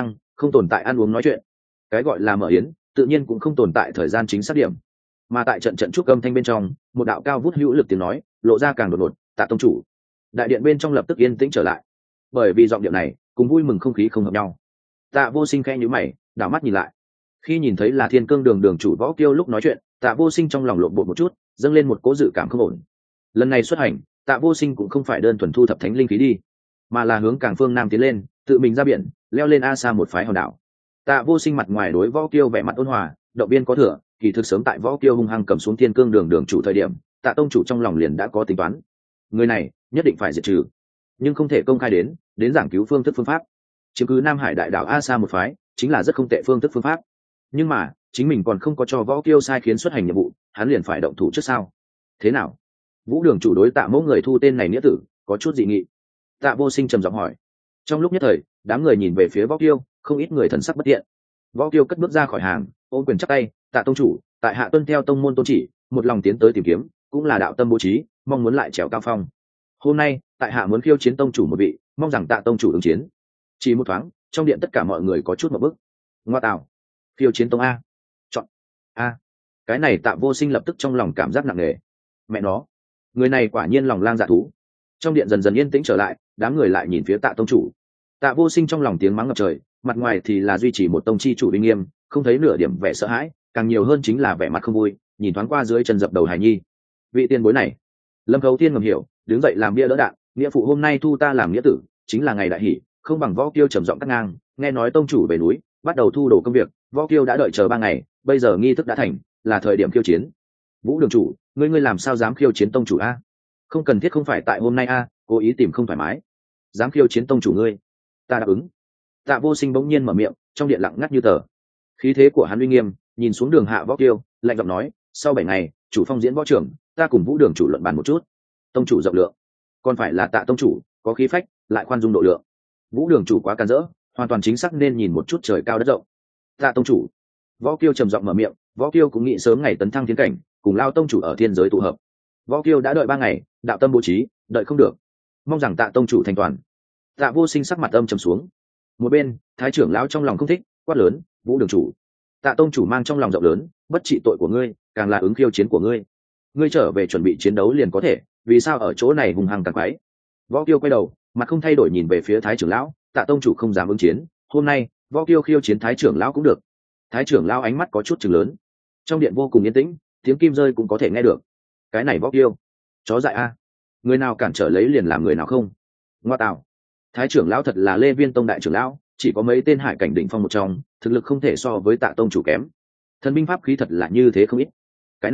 không tồn tại ăn uống nói chuyện. Cái gọi là mở yến tự nhiên cũng không tồn tại thời gian chính xác điểm. Mà tại trận trận trúc âm thanh bên trong, một đạo cao vút hữu lực tiếng nói lộ ra càng đột ngột. Tạ tông chủ. Đại điện bên trong lập tức yên tĩnh trở lại, bởi vì giọng điệu này cùng vui mừng không khí không hợp nhau. Tạ Vô Sinh khẽ nhíu mày, đảo mắt nhìn lại. Khi nhìn thấy là Thiên Cương Đường đường chủ Võ Kiêu lúc nói chuyện, Tạ Vô Sinh trong lòng lộn bột một chút, dâng lên một cố dự cảm không ổn. Lần này xuất hành, Tạ Vô Sinh cũng không phải đơn thuần thu thập thánh linh khí đi, mà là hướng càng phương nam tiến lên, tự mình ra biển, leo lên A Sa một phái hòn đảo. Tạ Vô Sinh mặt ngoài đối Võ Kiêu vẻ mặt ôn hòa, động viên có thừa, kỳ thực sớm tại Võ Kiêu hung hăng cầm xuống Thiên Cương Đường đường chủ thời điểm, Tạ tông chủ trong lòng liền đã có tính toán. Người này nhất định phải diệt trừ, nhưng không thể công khai đến giảng cứu phương thức phương pháp. Chiếm cứ Nam Hải đại đảo A Sa một phái, chính là rất không tệ phương thức phương pháp. Nhưng mà chính mình còn không có cho Võ Kiêu sai khiến xuất hành nhiệm vụ, hắn liền phải động thủ trước sao? Thế nào? Vũ đường chủ đối Tạ mẫu người thu tên này nghĩa tử có chút dị nghị. Tạ Vô Sinh trầm giọng hỏi. Trong lúc nhất thời, đám người nhìn về phía Võ Kiêu, không ít người thần sắc bất thiện. Võ Kiêu cất bước ra khỏi hàng, ôm quyền chắp tay, Tạ tông chủ, tại hạ tuân theo tông môn tôn chỉ, một lòng tiến tới tìm kiếm, cũng là đạo tâm bố trí, mong muốn lại trèo cao phong. Hôm nay tại hạ muốn khiêu chiến tông chủ một vị, mong rằng Tạ tông chủ ứng chiến. Chỉ một thoáng, trong điện tất cả mọi người có chút một bức. Ngoa tạo, khiêu chiến tông a, chọn a. Cái này Tạ Vô Sinh lập tức trong lòng cảm giác nặng nề. Mẹ nó, người này quả nhiên lòng lang dạ thú. Trong điện dần dần yên tĩnh trở lại, đám người lại nhìn phía Tạ tông chủ. Tạ Vô Sinh trong lòng tiếng mắng ngập trời, mặt ngoài thì là duy trì một tông chi chủ uy nghiêm, không thấy nửa điểm vẻ sợ hãi, càng nhiều hơn chính là vẻ mặt không vui, nhìn thoáng qua dưới chân dập đầu hài nhi. Vị tiền bối này, Lâm Khấu Thiên ngầm hiểu, đứng dậy làm bia đỡ đạn, nghĩa phụ hôm nay thu ta làm nghĩa tử, chính là ngày đại hỷ, không bằng Võ Kiêu trầm giọng cắt ngang, nghe nói tông chủ về núi, bắt đầu thu đồ công việc, Võ Kiêu đã đợi chờ 3 ngày, bây giờ nghi thức đã thành, là thời điểm khiêu chiến. Vũ đường chủ, ngươi làm sao dám khiêu chiến tông chủ a? Không cần thiết, không phải tại hôm nay a, cố ý tìm không thoải mái. Dám khiêu chiến tông chủ ngươi, ta đáp ứng. Tạ Vô Sinh bỗng nhiên mở miệng, trong điện lặng ngắt như tờ. Khí thế của hắn uy nghiêm, nhìn xuống đường hạ Võ Kiêu, lạnh giọng nói, sau 7 ngày, chủ phong diễn võ trưởng, ta cùng Vũ đường chủ luận bàn một chút. Tông chủ rộng lượng, còn phải là Tạ tông chủ, có khí phách, lại khoan dung độ lượng. Vũ đường chủ quá can dỡ, hoàn toàn chính xác nên nhìn một chút trời cao đất rộng. Tạ tông chủ. Võ Kiêu trầm giọng mở miệng, Võ Kiêu cũng nghĩ sớm ngày tấn thăng thiên cảnh, cùng Lao tông chủ ở thiên giới tụ hợp. Võ Kiêu đã đợi 3 ngày, đạo tâm bố trí, đợi không được, mong rằng Tạ tông chủ thành toàn. Tạ Vô Sinh sắc mặt âm trầm xuống. Một bên, thái trưởng lão trong lòng không thích, quát lớn, Vũ đường chủ, Tạ tông chủ mang trong lòng rộng lớn, bất trị tội của ngươi, càng là ứng khiêu chiến của ngươi. Ngươi trở về chuẩn bị chiến đấu liền có thể, vì sao ở chỗ này hùng hăng càng quái? Võ Kiêu quay đầu, mặt không thay đổi nhìn về phía thái trưởng lão, Tạ tông chủ không dám ứng chiến, hôm nay Võ Kiêu khiêu chiến thái trưởng lão cũng được. Thái trưởng lão ánh mắt có chút chừng lớn. Trong điện vô cùng yên tĩnh, tiếng kim rơi cũng có thể nghe được. Cái này Võ Kiêu, chó dại a, người nào cản trở lấy liền làm người nào không. Ngoa tạo, thái trưởng lão thật là Lê Viên tông đại trưởng lão, chỉ có mấy tên hải cảnh đỉnh phong một trong, thực lực không thể so với Tạ tông chủ kém. Thần binh pháp khí thật là như thế không ít. Cái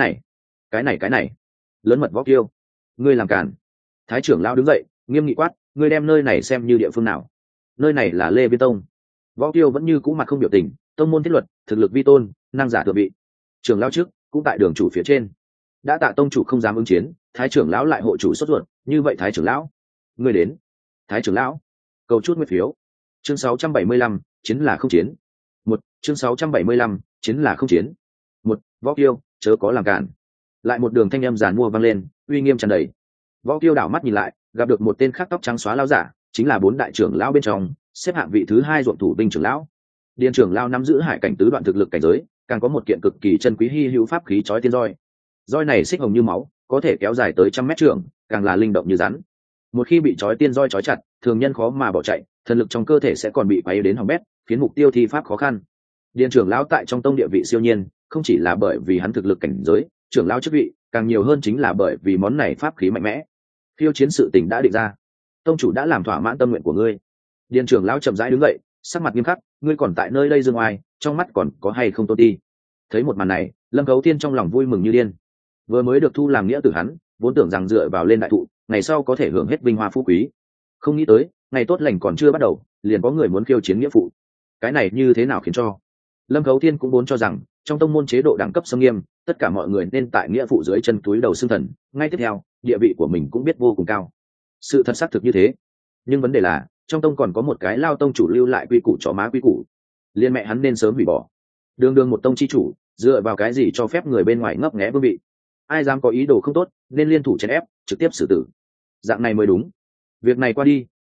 này lớn mật Võ Kiêu, ngươi làm cản. Thái trưởng lão đứng dậy, nghiêm nghị quát, ngươi đem nơi này xem như địa phương nào? Nơi này là Lê Viên tông. Võ Kiêu vẫn như cũ mặt không biểu tình, tông môn thiết luật, thực lực vi tôn, năng giả thượng vị. Trưởng lão trước cũng tại đường chủ phía trên. Đã Tạ tông chủ không dám ứng chiến, thái trưởng lão lại hộ chủ sốt ruột, như vậy thái trưởng lão, ngươi đến. Thái trưởng lão, cầu chút nguyên phiếu. Chương 675, chiến là không chiến. Chương 675, chiến là không chiến. Võ Kiêu, chớ có làm cản. Lại một đường thanh âm giàn mua vang lên, uy nghiêm tràn đầy. Võ Kiêu đảo mắt nhìn lại, gặp được một tên khác tóc trắng xóa lão giả, chính là 4 đại trưởng lão bên trong, xếp hạng vị thứ 2 ruộng thủ binh trưởng lão. Điền trưởng lão nắm giữ hải cảnh tứ đoạn thực lực cảnh giới, càng có một kiện cực kỳ chân quý hi hữu pháp khí chói tiên roi. Roi này xích hồng như máu, có thể kéo dài tới 100 mét trường, càng là linh động như rắn. Một khi bị chói tiên roi chói chặt, thường nhân khó mà bỏ chạy, thần lực trong cơ thể sẽ còn bị quấy đến hỏng bét, khiến mục tiêu thi pháp khó khăn. Điền trưởng lão tại trong tông địa vị siêu nhiên, không chỉ là bởi vì hắn thực lực cảnh giới, trưởng lão chức vị, càng nhiều hơn chính là bởi vì món này pháp khí mạnh mẽ. Khiêu chiến sự tình đã định ra, tông chủ đã làm thỏa mãn tâm nguyện của ngươi. Điền trưởng lão chậm rãi đứng dậy, sắc mặt nghiêm khắc, ngươi còn tại nơi đây dương oai, trong mắt còn có hay không tôn ti? Thấy một màn này, Lâm Cấu Thiên trong lòng vui mừng như điên. Vừa mới được thu làm nghĩa tử hắn, vốn tưởng rằng dựa vào lên đại thụ, ngày sau có thể hưởng hết vinh hoa phú quý. Không nghĩ tới, ngày tốt lành còn chưa bắt đầu, liền có người muốn khiêu chiến nghĩa phụ. Cái này như thế nào khiến cho Lâm Cấu Thiên cũng vốn cho rằng trong tông môn chế độ đẳng cấp xâm nghiêm, tất cả mọi người nên tại nghĩa phụ dưới chân túi đầu xương thần. Ngay tiếp theo, địa vị của mình cũng biết vô cùng cao. Sự thật xác thực như thế, nhưng vấn đề là trong tông còn có một cái lao tông chủ lưu lại quy củ chó má quy củ, liên mẹ hắn nên sớm hủy bỏ. Đường đường một tông chi chủ, dựa vào cái gì cho phép người bên ngoài ngấp nghé vương vị? Ai dám có ý đồ không tốt, nên liên thủ chèn ép, trực tiếp xử tử. Dạng này mới đúng. Việc này qua đi,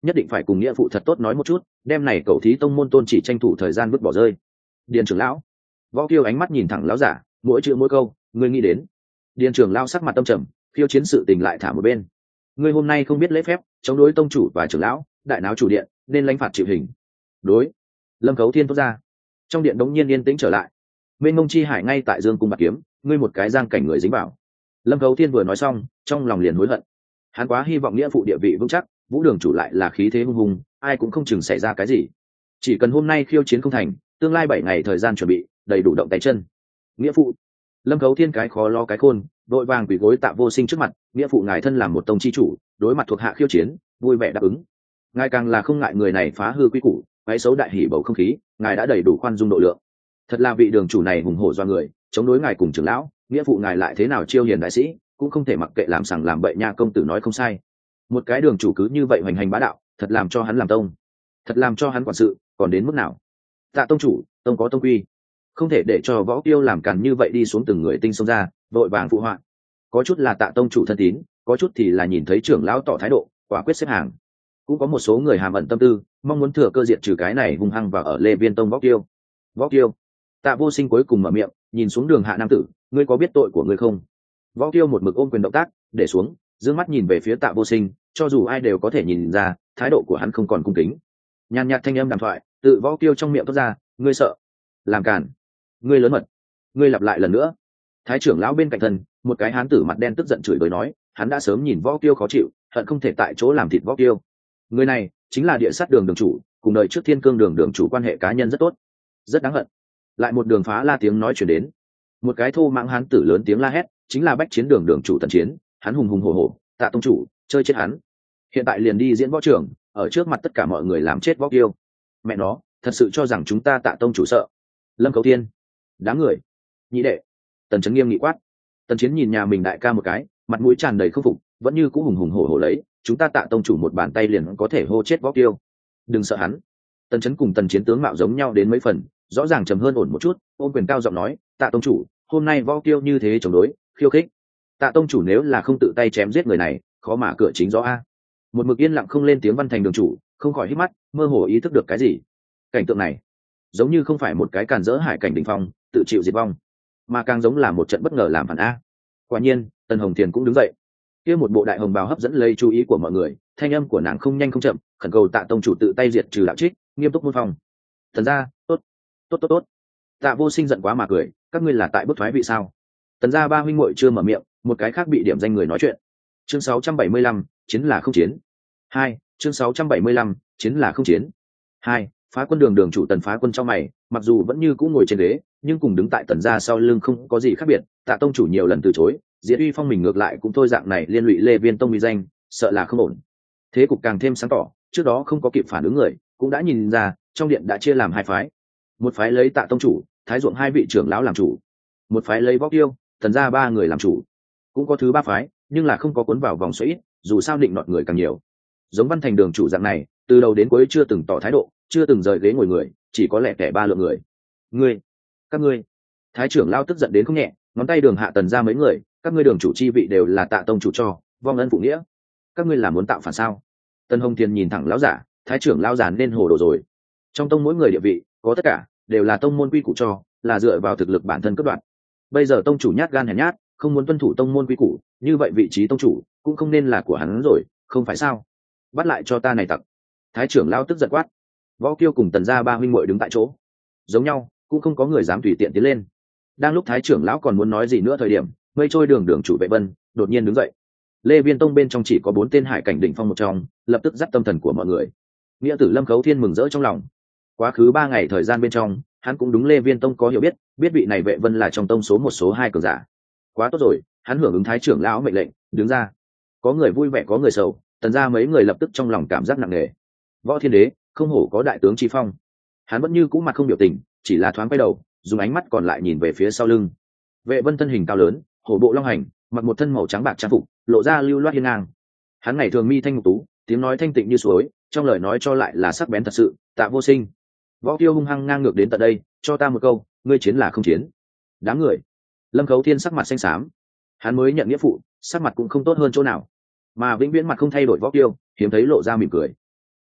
nhất định phải cùng nghĩa phụ thật tốt nói một chút, đem này cậu thí tông môn tôn chỉ tranh thủ thời gian vứt bỏ rơi. Điền trưởng lão. Võ Kiêu ánh mắt nhìn thẳng lão giả, mỗi chữ mỗi câu, ngươi nghĩ đến. Điền trưởng lão sắc mặt tâm trầm, khiêu chiến sự tình lại thả một bên. Ngươi hôm nay không biết lễ phép, chống đối tông chủ và trưởng lão, đại náo chủ điện, nên lãnh phạt chịu hình. Đối. Lâm Cấu Thiên thốt ra. Trong điện đống nhiên yên tĩnh trở lại. Mênh mông chi hải ngay tại dương cung bạc kiếm, ngươi một cái giang cảnh người dính vào. Lâm Cấu Thiên vừa nói xong, trong lòng liền hối hận. Hắn quá hy vọng nghĩa phụ địa vị vững chắc, Vũ Đường chủ lại là khí thế hung hùng, ai cũng không chừng xảy ra cái gì. Chỉ cần hôm nay khiêu chiến không thành, tương lai 7 ngày thời gian chuẩn bị, đầy đủ động tay chân. Nghĩa phụ. Lâm Cấu Thiên cái khó lo cái khôn, đội vàng quỳ gối Tạ Vô Sinh trước mặt, nghĩa phụ ngài thân làm một tông chi chủ, đối mặt thuộc hạ khiêu chiến, vui vẻ đáp ứng. Ngài càng là không ngại người này phá hư quy củ, quấy xấu đại hỉ bầu không khí, ngài đã đầy đủ khoan dung độ lượng. Thật là vị đường chủ này hùng hổ do người, chống đối ngài cùng trưởng lão, nghĩa phụ ngài lại thế nào chiêu hiền đại sĩ, cũng không thể mặc kệ làm sằng làm bậy nha, công tử nói không sai. Một cái đường chủ cứ như vậy hoành hành bá đạo, thật làm cho hắn làm tông, thật làm cho hắn quản sự, còn đến mức nào? Tạ tông chủ, tông có tông quy, không thể để cho Võ Kiêu làm càn như vậy đi xuống từng người tinh xông ra, vội vàng phụ họa. Có chút là Tạ tông chủ thân tín, có chút thì là nhìn thấy trưởng lão tỏ thái độ, quả quyết xếp hàng. Cũng có một số người hàm ẩn tâm tư, mong muốn thừa cơ diệt trừ cái này hung hăng vào ở Lê Viên tông Võ Kiêu. Võ Kiêu. Tạ Vô Sinh cuối cùng mở miệng, nhìn xuống Đường Hạ nam tử, ngươi có biết tội của ngươi không? Võ Kiêu một mực ôm quyền động tác, để xuống, dương mắt nhìn về phía Tạ Vô Sinh, cho dù ai đều có thể nhìn ra, thái độ của hắn không còn cung kính. Nhàn nhạt thanh âm đàm thoại, tự Võ Kiêu trong miệng thoát ra, ngươi sợ, làm cản, ngươi lớn mật, ngươi lặp lại lần nữa. Thái trưởng lão bên cạnh thân, một cái hán tử mặt đen tức giận chửi bới nói, hắn đã sớm nhìn Võ Kiêu khó chịu, hận không thể tại chỗ làm thịt Võ Kiêu. Người này chính là địa sát đường đường chủ, cùng đời trước Thiên Cương đường đường chủ quan hệ cá nhân rất tốt, rất đáng hận. Lại một đường phá la tiếng nói chuyển đến, một cái thô mãng hán tử lớn tiếng la hét, chính là bách chiến đường đường chủ Tần Chiến, hắn hùng hùng hổ hổ, Tạ tông chủ chơi chết hắn, hiện tại liền đi diễn võ trường, ở trước mặt tất cả mọi người làm chết Võ Kiêu. Mẹ nó, thật sự cho rằng chúng ta Tạ tông chủ sợ? Lâm Cấu Thiên, đám người, nhị đệ. Tần Chấn nghiêm nghị quát. Tần Chiến nhìn nhà mình đại ca một cái, mặt mũi tràn đầy khâm phục, vẫn như cũ hùng hùng hổ hổ lấy, chúng ta Tạ tông chủ một bàn tay liền có thể hô chết Võ Kiêu, đừng sợ hắn. Tần Chấn cùng Tần Chiến tướng mạo giống nhau đến mấy phần, rõ ràng trầm hơn ổn một chút, ôm quyền cao giọng nói, Tạ tông chủ, hôm nay Võ Kiêu như thế chống đối, khiêu khích, Tạ tông chủ nếu là không tự tay chém giết người này, khó mà cửa chính rõ a. Một mực yên lặng không lên tiếng Văn Thành đường chủ không khỏi hít mắt, mơ hồ ý thức được cái gì. Cảnh tượng này giống như không phải một cái càn rỡ hải cảnh đỉnh phong tự chịu diệt vong, mà càng giống là một trận bất ngờ làm phản a. Quả nhiên, Tần Hồng Thiền cũng đứng dậy, kia một bộ đại hồng bào hấp dẫn lấy chú ý của mọi người, thanh âm của nàng không nhanh không chậm, khẩn cầu Tạ tông chủ tự tay diệt trừ đạo trích, nghiêm túc môn phòng. Thần gia, tốt, tốt tốt tốt. Tạ Vô Sinh giận quá mà cười, các ngươi là tại bức thoái vị sao? Tần gia ba huynh muội chưa mở miệng, một cái khác bị điểm danh người nói chuyện. Chương 675, chiến là không chiến. 2, chương 675, chiến là không chiến. 2, Phá Quân đường đường chủ Tần Phá Quân trong mày, mặc dù vẫn như cũ ngồi trên ghế, nhưng cùng đứng tại Tần gia sau lưng không có gì khác biệt. Tạ tông chủ nhiều lần từ chối, Diệt Uy Phong mình ngược lại cũng thôi, dạng này liên lụy Lê Viên tông uy danh, sợ là không ổn. Thế cục càng thêm sáng tỏ, trước đó không có kịp phản ứng người, cũng đã nhìn ra, trong điện đã chia làm hai phái. Một phái lấy Tạ tông chủ, Thái Ruộng hai vị trưởng lão làm chủ, một phái lấy Võ Kiêu, Tần gia ba người làm chủ. Cũng có thứ ba phái, nhưng là không có cuốn vào vòng xoáy ít, dù sao định nọt người càng nhiều. Giống Văn Thành đường chủ dạng này, từ đầu đến cuối chưa từng tỏ thái độ, chưa từng rời ghế ngồi người, chỉ có lẻ tẻ ba lượng người. Ngươi, các ngươi. Thái trưởng lao tức giận đến không nhẹ, ngón tay Đường Hạ Tần ra mấy người, các ngươi đường chủ chi vị đều là Tạ tông chủ cho, vong ân phụ nghĩa. Các ngươi là muốn tạo phản sao? Tần Hồng Thiên nhìn thẳng lão giả, Thái trưởng lao già nên hồ đồ rồi. Trong tông mỗi người địa vị, có tất cả, đều là tông môn quy củ cho, là dựa vào thực lực bản thân cấp đoạn. Bây giờ tông chủ nhát gan hèn nhát, không muốn tuân thủ tông môn quy củ, như vậy vị trí tông chủ cũng không nên là của hắn rồi, không phải sao? Bắt lại cho ta này tặc. Thái trưởng lao tức giận quát. Võ Kiêu cùng Tần gia ba huynh muội đứng tại chỗ, giống nhau, cũng không có người dám tùy tiện tiến lên. Đang lúc Thái trưởng lão còn muốn nói gì nữa thời điểm, mây trôi đường đường chủ Vệ Vân đột nhiên đứng dậy. Lê Viên tông bên trong chỉ có 4 tên hải cảnh đỉnh phong một trong, lập tức dắt tâm thần của mọi người. Nghĩa tử Lâm Cấu Thiên mừng rỡ trong lòng. Quá khứ 3 ngày thời gian bên trong, hắn cũng đúng Lê Viên tông có hiểu biết, biết vị này Vệ Vân là trong tông số 1 số 2 cường giả. Quá tốt rồi, hắn hưởng ứng Thái trưởng lão mệnh lệnh, đứng ra. Có người vui vẻ có người sầu, Tần gia mấy người lập tức trong lòng cảm giác nặng nề. Võ Thiên Đế không hổ có đại tướng chi phong, hắn vẫn như cũ mặt không biểu tình, chỉ là thoáng quay đầu, dùng ánh mắt còn lại nhìn về phía sau lưng. Vệ Vân thân hình cao lớn, hổ bộ long hành, mặc một thân màu trắng bạc trang phục, lộ ra lưu loát hiên ngang. Hắn ngày thường mi thanh ngục tú, tiếng nói thanh tịnh như suối, trong lời nói cho lại là sắc bén thật sự. Tạ Vô Sinh. Võ Kiêu hung hăng ngang ngược đến tận đây, cho ta một câu, ngươi chiến là không chiến? Đám người. Lâm Cấu Thiên sắc mặt xanh xám, hắn mới nhận nghĩa phụ, sắc mặt cũng không tốt hơn chỗ nào, mà vĩnh viễn mặt không thay đổi Võ Kiêu hiếm thấy lộ ra mỉm cười.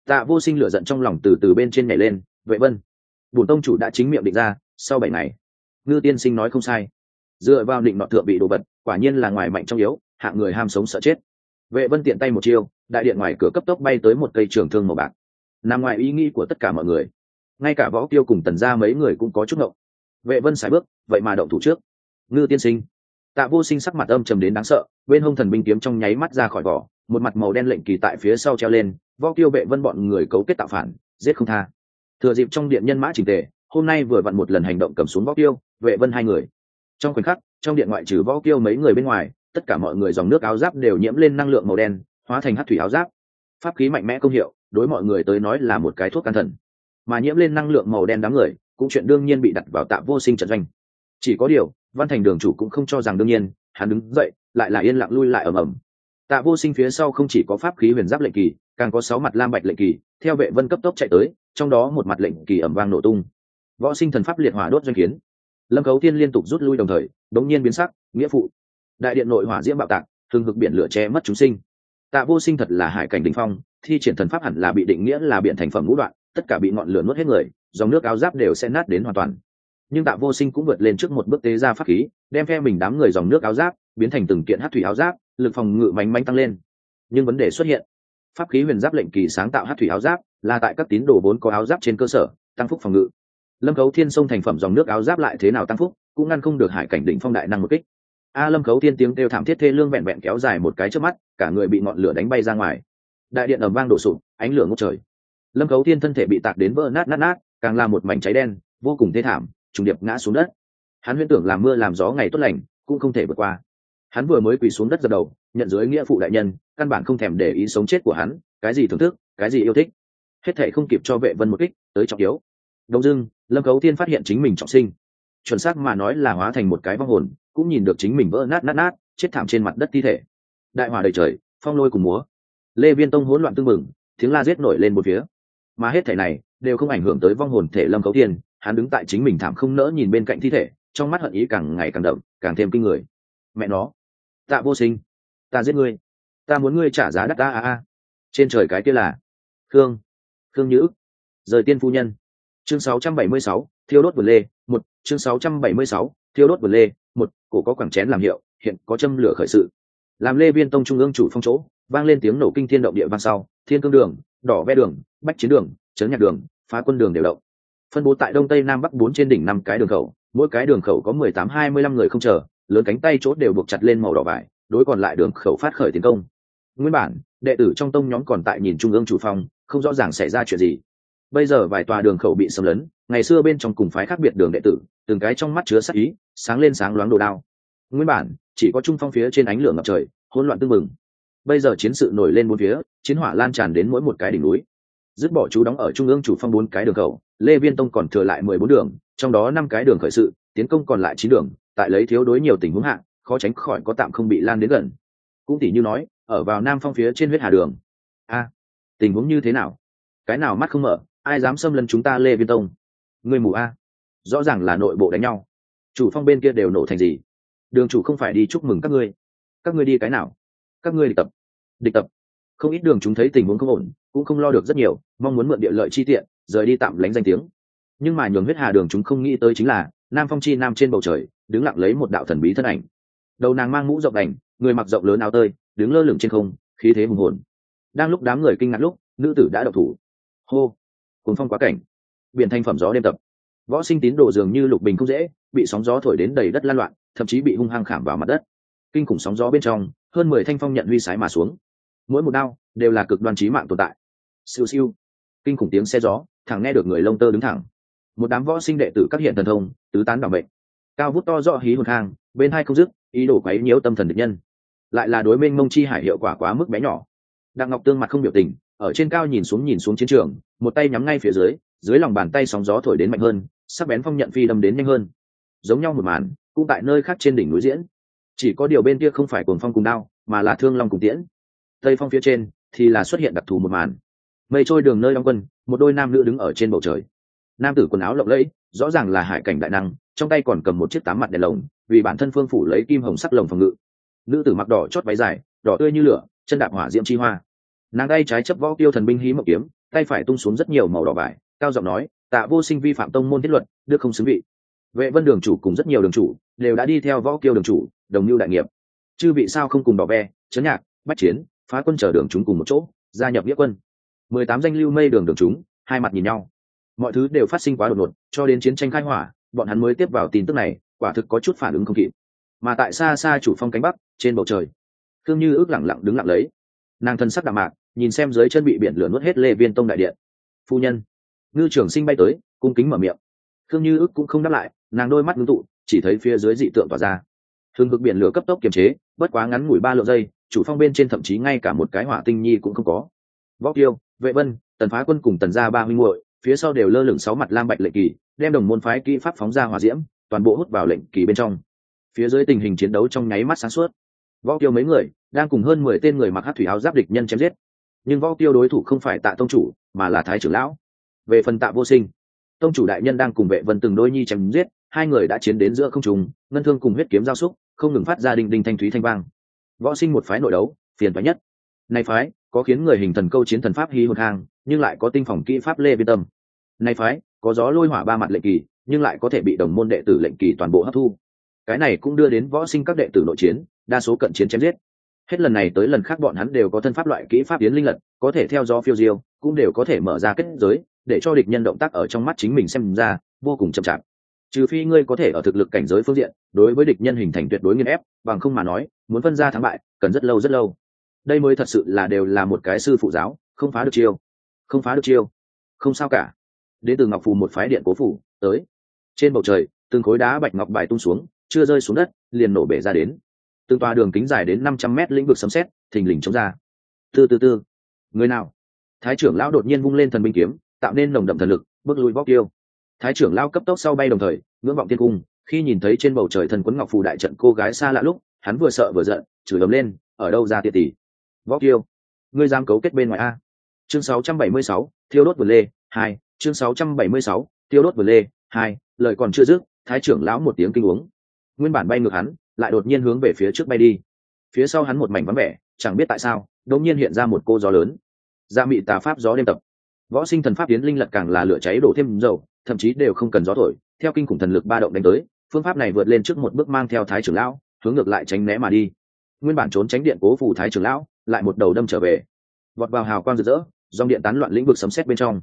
Tạ Vô Sinh lửa giận trong lòng từ từ bên trên nhảy lên. Vệ Vân, bổn tông chủ đã chính miệng định ra, sau 7 ngày. Ngư tiên sinh nói không sai, dựa vào định nọ thượng bị đồ vật, quả nhiên là ngoài mạnh trong yếu, hạng người ham sống sợ chết. Vệ Vân tiện tay một chiêu, đại điện ngoài cửa cấp tốc bay tới một cây trường thương màu bạc, nằm ngoài ý nghĩ của tất cả mọi người, ngay cả Võ Tiêu cùng Tần gia mấy người cũng có chút ngộng. Vệ Vân sải bước, vậy mà động thủ trước. Ngư tiên sinh. Tạ Vô Sinh sắc mặt âm trầm đến đáng sợ, bên hông thần binh kiếm trong nháy mắt ra khỏi vỏ, một mặt màu đen lệnh kỳ tại phía sau treo lên. Võ Tiêu Vệ Vân bọn người cấu kết tạo phản, giết không tha. Thừa dịp trong điện nhân mã chỉnh tề, hôm nay vừa vặn một lần hành động cầm xuống Võ Tiêu, Vệ Vân hai người. Trong khoảnh khắc, trong điện ngoại trừ Võ Tiêu mấy người bên ngoài, tất cả mọi người dòng nước áo giáp đều nhiễm lên năng lượng màu đen, hóa thành hắc thủy áo giáp. Pháp khí mạnh mẽ công hiệu, đối mọi người tới nói là một cái thuốc can thần. Mà nhiễm lên năng lượng màu đen đám người, cũng chuyện đương nhiên bị đặt vào Tạ Vô Sinh trận doanh. Chỉ có điều, Văn Thành đường chủ cũng không cho rằng đương nhiên, hắn đứng dậy, lại là yên lặng lui lại ầm ầm. Tạ Vô Sinh phía sau không chỉ có pháp khí huyền giáp lệnh kỳ, càng có 6 mặt lam bạch lệnh kỳ, theo Vệ Vân cấp tốc chạy tới, trong đó một mặt lệnh kỳ ầm vang nổ tung. Võ sinh thần pháp liệt hỏa đốt doanh kiến. Lâm Cấu Thiên liên tục rút lui đồng thời, đống nhiên biến sắc, nghĩa phụ. Đại điện nội hỏa diễm bạo tạc, hừng hực biển lửa che mất chúng sinh. Tạ Vô Sinh thật là hải cảnh đỉnh phong, thi triển thần pháp hẳn là bị định nghĩa là biện thành phẩm ngũ đoạn, tất cả bị ngọn lửa nuốt hết người, dòng nước áo giáp đều sẽ nát đến hoàn toàn. Nhưng Tạ Vô Sinh cũng vượt lên trước một bước tế ra pháp khí, đem phe mình đám người dòng nước áo giáp biến thành từng kiện hắc thủy áo giáp, lực phòng ngự mạnh mẽ tăng lên. Nhưng vấn đề xuất hiện, pháp khí huyền giáp lệnh kỳ sáng tạo hắc thủy áo giáp là tại các tín đồ vốn có áo giáp trên cơ sở tăng phúc phòng ngự. Lâm Cấu Thiên xông thành phẩm dòng nước áo giáp lại thế nào tăng phúc, cũng ngăn không được hải cảnh đỉnh phong đại năng một kích. Lâm Cấu Thiên tiếng kêu thảm thiết thê lương vẹn vẹn kéo dài một cái chớp mắt, cả người bị ngọn lửa đánh bay ra ngoài. Đại điện ầm vang đổ sụp, ánh lửa ngút trời. Lâm Cấu Thiên thân thể bị tạc đến vỡ nát, càng là một mảnh cháy đen, vô cùng thê thảm, trùng điệp ngã xuống đất. Hắn huyễn tưởng làm mưa làm gió ngày tốt lành, cũng không thể vượt qua. Hắn vừa mới quỳ xuống đất dập đầu, nhận dưới nghĩa phụ đại nhân, căn bản không thèm để ý sống chết của hắn, cái gì thưởng thức, cái gì yêu thích, hết thảy không kịp cho Vệ Vân một kích, tới trọng yếu. Đông dưng, Lâm Cấu Thiên phát hiện chính mình trọng sinh, chuẩn xác mà nói là hóa thành một cái vong hồn, cũng nhìn được chính mình vỡ nát, chết thảm trên mặt đất thi thể. Đại hỏa đầy trời, phong lôi cùng múa, Lê Viên Tông hỗn loạn tưng bừng, tiếng la giết nổi lên một phía. Mà hết thảy này đều không ảnh hưởng tới vong hồn thể Lâm Cấu Thiên, hắn đứng tại chính mình thảm không nỡ nhìn bên cạnh thi thể, trong mắt hận ý càng ngày càng đậm, càng thêm kinh người. Mẹ nó, Tạ Vô Sinh, ta giết ngươi, ta muốn ngươi trả giá đắt ta. Trên trời cái kia là Khương Nhữ, rời tiên phu nhân. Chương 676, thiêu đốt vườn lê. Một chương 676, thiêu đốt vườn lê. Một cổ có quảng chén làm hiệu, hiện có châm lửa khởi sự. Làm Lê Viên Tông trung ương chủ phong chỗ, vang lên tiếng nổ kinh thiên động địa vang sau, Thiên Cương đường, Đỏ Ve đường, Bách Chiến đường, Trấn Nhạc đường, Phá Quân đường đều động. Phân bố tại đông tây nam bắc 4 trên đỉnh 5 cái đường khẩu, mỗi cái đường khẩu có 18-25 người không chờ, lớn cánh tay chốt đều buộc chặt lên màu đỏ vải, đối còn lại đường khẩu phát khởi tiến công. Nguyên bản, đệ tử trong tông nhóm còn tại nhìn trung ương chủ phong, không rõ ràng xảy ra chuyện gì. Bây giờ vài tòa đường khẩu bị xâm lấn, ngày xưa bên trong cùng phái khác biệt đường đệ tử, từng cái trong mắt chứa sát ý, sáng lên sáng loáng đồ đao. Nguyên bản, chỉ có trung phong phía trên ánh lửa ngập trời, hỗn loạn tương mừng. Bây giờ chiến sự nổi lên bốn phía, chiến hỏa lan tràn đến mỗi một cái đỉnh núi. Dứt bỏ chú đóng ở trung ương chủ phong 4 cái đường khẩu, Lê Viên Tông còn thừa lại 14 đường, trong đó 5 cái đường khởi sự, tiến công còn lại 9 đường, tại lấy thiếu đối nhiều tình huống hạ, khó tránh khỏi có tạm không bị lan đến gần. Cũng tỉ như nói, ở vào nam phong phía trên huyết hà đường. Tình huống như thế nào? Cái nào mắt không mở, ai dám xâm lấn chúng ta Lê Viên Tông? Ngươi mù rõ ràng là nội bộ đánh nhau. Chủ phong bên kia đều nổ thành gì? Đường chủ không phải đi chúc mừng các ngươi đi cái nào? Các ngươi địch tập. Không ít đường chúng thấy tình huống không ổn, cũng không lo được rất nhiều, mong muốn mượn địa lợi chi tiện, rời đi tạm lánh danh tiếng. Nhưng mà nhường huyết hà đường chúng không nghĩ tới chính là nam phong chi nam trên bầu trời đứng lặng lấy một đạo thần bí thân ảnh. Đầu nàng mang mũ rộng đành, người mặc rộng lớn áo tơi, đứng lơ lửng trên không, khí thế hùng hồn. Đang lúc đám người kinh ngạc lúc, nữ tử đã động thủ. Hô, cuồng phong quá cảnh, biển thanh phẩm gió đêm tập. Võ sinh tín đồ dường như lục bình không dễ, bị sóng gió thổi đến đầy đất lan loạn, thậm chí bị hung hăng khảm vào mặt đất. Kinh khủng sóng gió bên trong, hơn 10 thanh phong nhận huy sái mà xuống. Mỗi một đao đều là cực đoan chí mạng tồn tại. Siêu siêu, kinh khủng tiếng xe gió, thẳng nghe được người lông tơ đứng thẳng. Một đám võ sinh đệ tử các hiện thần thông, tứ tán bảo mệnh. Cao vút to rõ hí hồn khang, bên hai không dứt, ý đồ quấy nhiễu tâm thần địch nhân. Lại là đối mênh mông chi hải hiệu quả quá mức bé nhỏ. Đặng Ngọc Tương mặt không biểu tình, ở trên cao nhìn xuống chiến trường, một tay nhắm ngay phía dưới, dưới lòng bàn tay sóng gió thổi đến mạnh hơn, sắc bén phong nhận phi đâm đến nhanh hơn. Giống nhau một màn, cũng tại nơi khác trên đỉnh núi diễn. Chỉ có điều bên kia không phải cuồng phong cùng đao, mà là thương long cùng tiễn. Tây phong phía trên thì là xuất hiện đặc thù một màn. Mây trôi đường nơi đóng quân, một đôi nam nữ đứng ở trên bầu trời. Nam tử quần áo lộng lẫy, rõ ràng là hải cảnh đại năng, trong tay còn cầm một chiếc 8 mặt đèn lồng, vì bản thân phương phủ lấy kim hồng sắc lồng phòng ngự. Nữ tử mặc đỏ chót váy dài, đỏ tươi như lửa, chân đạp hỏa diễm chi hoa. nàng tay trái chấp võ tiêu thần binh hí mộc kiếm, tay phải tung xuống rất nhiều màu đỏ vải, cao giọng nói, Tạ Vô Sinh vi phạm tông môn thiết luật, được không xứng vị. Vệ Vân đường chủ cùng rất nhiều đường chủ đều đã đi theo võ kiêu đường chủ, đồng mưu đại nghiệp. Chư vị sao không cùng đỏ ve, chấn nhạc, bách chiến, phá quân chờ đường chúng cùng một chỗ, gia nhập nghĩa quân. 18 danh lưu mây đường đường chúng, hai mặt nhìn nhau. Mọi thứ đều phát sinh quá đột ngột, cho đến chiến tranh khai hỏa, bọn hắn mới tiếp vào tin tức này, quả thực có chút phản ứng không kịp. Mà tại xa xa chủ phong cánh bắc, trên bầu trời, Thương Như ước lặng lặng đứng lặng lấy. Nàng thân sắc đạm mạc, nhìn xem dưới chân bị biển lửa nuốt hết Lê Viên Tông đại điện. Phu nhân. Ngư Trường Sinh bay tới, cung kính mở miệng. Thương Như ước cũng không đáp lại, nàng đôi mắt ngưng tụ, chỉ thấy phía dưới dị tượng tỏa ra. Hừng hực biển lửa cấp tốc kiềm chế, bất quá ngắn ngủi 3 lượng giây, chủ phong bên trên thậm chí ngay cả một cái hỏa tinh nhi cũng không có. Võ Kiêu, Vệ Vân, Tần Phá Quân cùng Tần gia ba huynh muội, phía sau đều lơ lửng 6 mặt lam bạch lệnh kỳ, đem đồng môn phái kỹ pháp phóng ra hỏa diễm, toàn bộ hút vào lệnh kỳ bên trong. Phía dưới tình hình chiến đấu trong nháy mắt sáng suốt. Võ Kiêu mấy người đang cùng hơn 10 tên người mặc hắc thủy áo giáp địch nhân chém giết, nhưng Võ Kiêu đối thủ không phải Tạ tông chủ, mà là Thái trưởng lão. Về phần Tạ Vô Sinh, tông chủ đại nhân đang cùng Vệ Vân từng đôi nhi chém giết, hai người đã chiến đến giữa không trung, ngân thương cùng huyết kiếm giao xúc, không ngừng phát ra đinh đinh thanh thúy thanh vang. Võ Sinh một phái nội đấu, phiền toái nhất. Này phái có khiến người hình thần câu chiến thần pháp hí hồn hàng, nhưng lại có tinh phòng kỹ pháp Lê Viên Tâm. Này phái có gió lôi hỏa ba mặt lệnh kỳ, nhưng lại có thể bị đồng môn đệ tử lệnh kỳ toàn bộ hấp thu. Cái này cũng đưa đến Võ Sinh các đệ tử nội chiến, đa số cận chiến chém giết. Hết lần này tới lần khác bọn hắn đều có thân pháp loại kỹ pháp tiến linh lật, có thể theo gió phiêu diêu, cũng đều có thể mở ra kết giới, để cho địch nhân động tác ở trong mắt chính mình xem ra vô cùng chậm chạp. Trừ phi ngươi có thể ở thực lực cảnh giới phương diện đối với địch nhân hình thành tuyệt đối nghiền ép, bằng không mà nói muốn phân ra thắng bại cần rất lâu rất lâu. Đây mới thật sự là đều là một cái sư phụ giáo, không phá được chiêu, không phá được chiêu, không sao cả. Đến từ Ngọc Phù một phái điện Cố Phủ tới. Trên bầu trời từng khối đá bạch ngọc bài tung xuống, chưa rơi xuống đất liền nổ bể ra đến. Từng tòa đường kính dài đến 500 mét lĩnh vực sấm sét thình lình chống ra. Tư người nào? Thái trưởng lão đột nhiên vung lên thần binh kiếm, tạo nên nồng đậm thần lực, bước lui Võ Kiêu. Thái trưởng lão cấp tốc sau bay đồng thời ngưỡng vọng thiên cung, khi nhìn thấy trên bầu trời thần quấn Ngọc Phù đại trận cô gái xa lạ lúc, hắn vừa sợ vừa giận, chửi ầm lên, ở đâu ra tiện tỷ? Võ Kiêu, ngươi dám cấu kết bên ngoài a? Chương 676, thiêu đốt vườn lê 2, chương 676, thiêu đốt vườn lê 2, lời còn chưa dứt, Thái trưởng lão một tiếng kinh uống. Nguyên bản bay ngược hắn, lại đột nhiên hướng về phía trước bay đi. Phía sau hắn một mảnh vắng vẻ, chẳng biết tại sao, đột nhiên hiện ra một cô gió lớn. Dạ mị tà pháp gió đêm tập. Võ Sinh thần pháp tiến linh lật càng là lửa cháy đổ thêm dầu, thậm chí đều không cần gió thổi, theo kinh khủng thần lực ba động đánh tới, phương pháp này vượt lên trước một bước mang theo Thái trưởng lão, hướng ngược lại tránh né mà đi. Nguyên bản trốn tránh điện Cố Phủ Thái trưởng lão, lại một đầu đâm trở về, vọt vào hào quang rực rỡ, dòng điện tán loạn lĩnh vực sấm sét bên trong.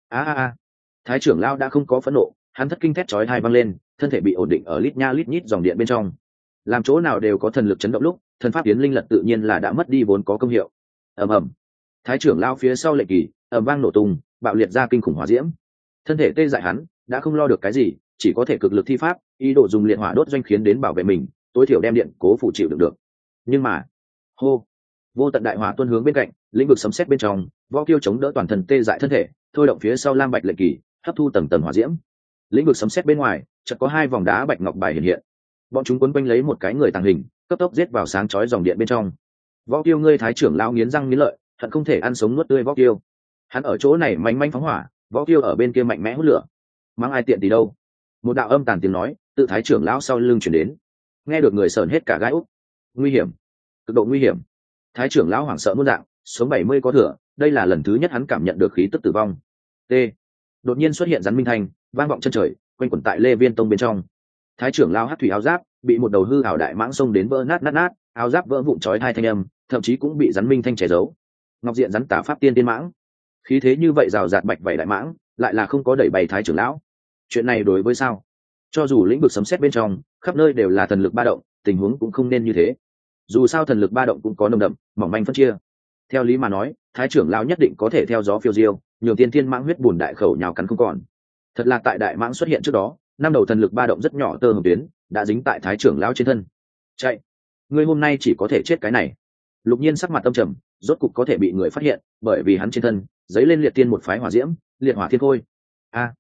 A! Thái trưởng lão đã không có phẫn nộ, hắn thất kinh thét chói tai vang lên, thân thể bị ổn định ở lít nha lít nhít dòng điện bên trong. Làm chỗ nào đều có thần lực chấn động lúc, thần pháp tiến linh lật tự nhiên là đã mất đi vốn có công hiệu. Ầm ầm. Thái trưởng lão phía sau lệnh kỳ ầm vang nổ tung, bạo liệt ra kinh khủng hỏa diễm. Thân thể tê dại hắn đã không lo được cái gì, chỉ có thể cực lực thi pháp, ý đồ dùng liệt hỏa đốt doanh khiến đến bảo vệ mình, tối thiểu đem điện Cố Phủ chịu đựng được. Nhưng mà, hô, vô tận đại hỏa tuôn hướng bên cạnh, lĩnh vực sấm sét bên trong, Võ Kiêu chống đỡ toàn thân tê dại thân thể, thôi động phía sau lam bạch lệnh kỳ, hấp thu tầng tầng hỏa diễm. Lĩnh vực sấm sét bên ngoài, chợt có hai vòng đá bạch ngọc bài hiện hiện. Bọn chúng quấn quanh lấy một cái người tàng hình, cấp tốc giết vào sáng chói dòng điện bên trong. Võ Kiêu ngươi Thái trưởng lão nghiến răng nghiến lợi, hận không thể ăn sống nuốt tươi Võ Kiêu. Hắn ở chỗ này manh manh phóng hỏa, Võ Kiêu ở bên kia mạnh mẽ hút lửa. Mang ai tiện thì đâu? Một đạo âm tàn tiếng nói tự Thái trưởng lão sau lưng truyền đến. Nghe được người sờn hết cả gai úc. Nguy hiểm, cực độ nguy hiểm. Thái trưởng lão hoảng sợ muôn dạng, sống 70 có thừa, đây là lần thứ nhất hắn cảm nhận được khí tức tử vong. T. Đột nhiên xuất hiện rắn minh thanh, vang vọng chân trời, quanh quẩn tại Lê Viên Tông bên trong. Thái trưởng lão hắc thủy áo giáp bị một đầu hư ảo đại mãng xông đến vỡ nát, áo giáp vỡ vụn chói tai thanh âm, thậm chí cũng bị rắn minh thanh che giấu. Ngọc diện rắn tả pháp tiên tiên mãng, khí thế như vậy rào rạt bạch vảy đại mãng, lại là không có đẩy bày Thái trưởng lão. Chuyện này đối với sao? Cho dù lĩnh vực sấm sét bên trong, khắp nơi đều là thần lực ba động, tình huống cũng không nên như thế. Dù sao thần lực ba động cũng có nồng đậm, mỏng manh phân chia. Theo lý mà nói, Thái trưởng lão nhất định có thể theo gió phiêu diêu, nhường tiên thiên mãng huyết bùn đại khẩu nhào cắn không còn. Thật là tại đại mãng xuất hiện trước đó, năm đầu thần lực ba động rất nhỏ tơ hồng tuyến đã dính tại Thái trưởng lão trên thân. Chạy, ngươi hôm nay chỉ có thể chết cái này. Lục Nhiên sắc mặt âm trầm, rốt cục có thể bị người phát hiện, bởi vì hắn trên thân giấy lên liệt tiên một phái hỏa diễm, liệt hỏa thiên khôi. A.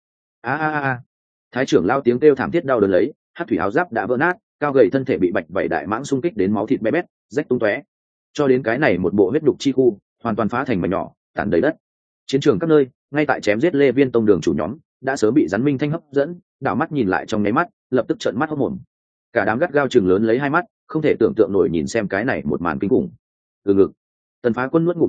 Thái trưởng lão tiếng kêu thảm thiết đau đớn lấy, hắc thủy áo giáp đã vỡ nát, cao gầy thân thể bị bạch vảy đại mãng xung kích đến máu thịt bé bét, rách tung tóe. Cho đến cái này một bộ huyết đục chi khu, hoàn toàn phá thành mảnh nhỏ, tàn đầy đất. Chiến trường các nơi, ngay tại chém giết Lê Viên Tông đường chủ nhóm, đã sớm bị rắn minh thanh hấp dẫn, đảo mắt nhìn lại trong nháy mắt, lập tức trợn mắt hốt mồm. Cả đám gắt gao chừng lớn lấy hai mắt, không thể tưởng tượng nổi nhìn xem cái này một màn kinh khủng. Từ ngực, Tần Phá Quân nuốt ngụm nước bọt,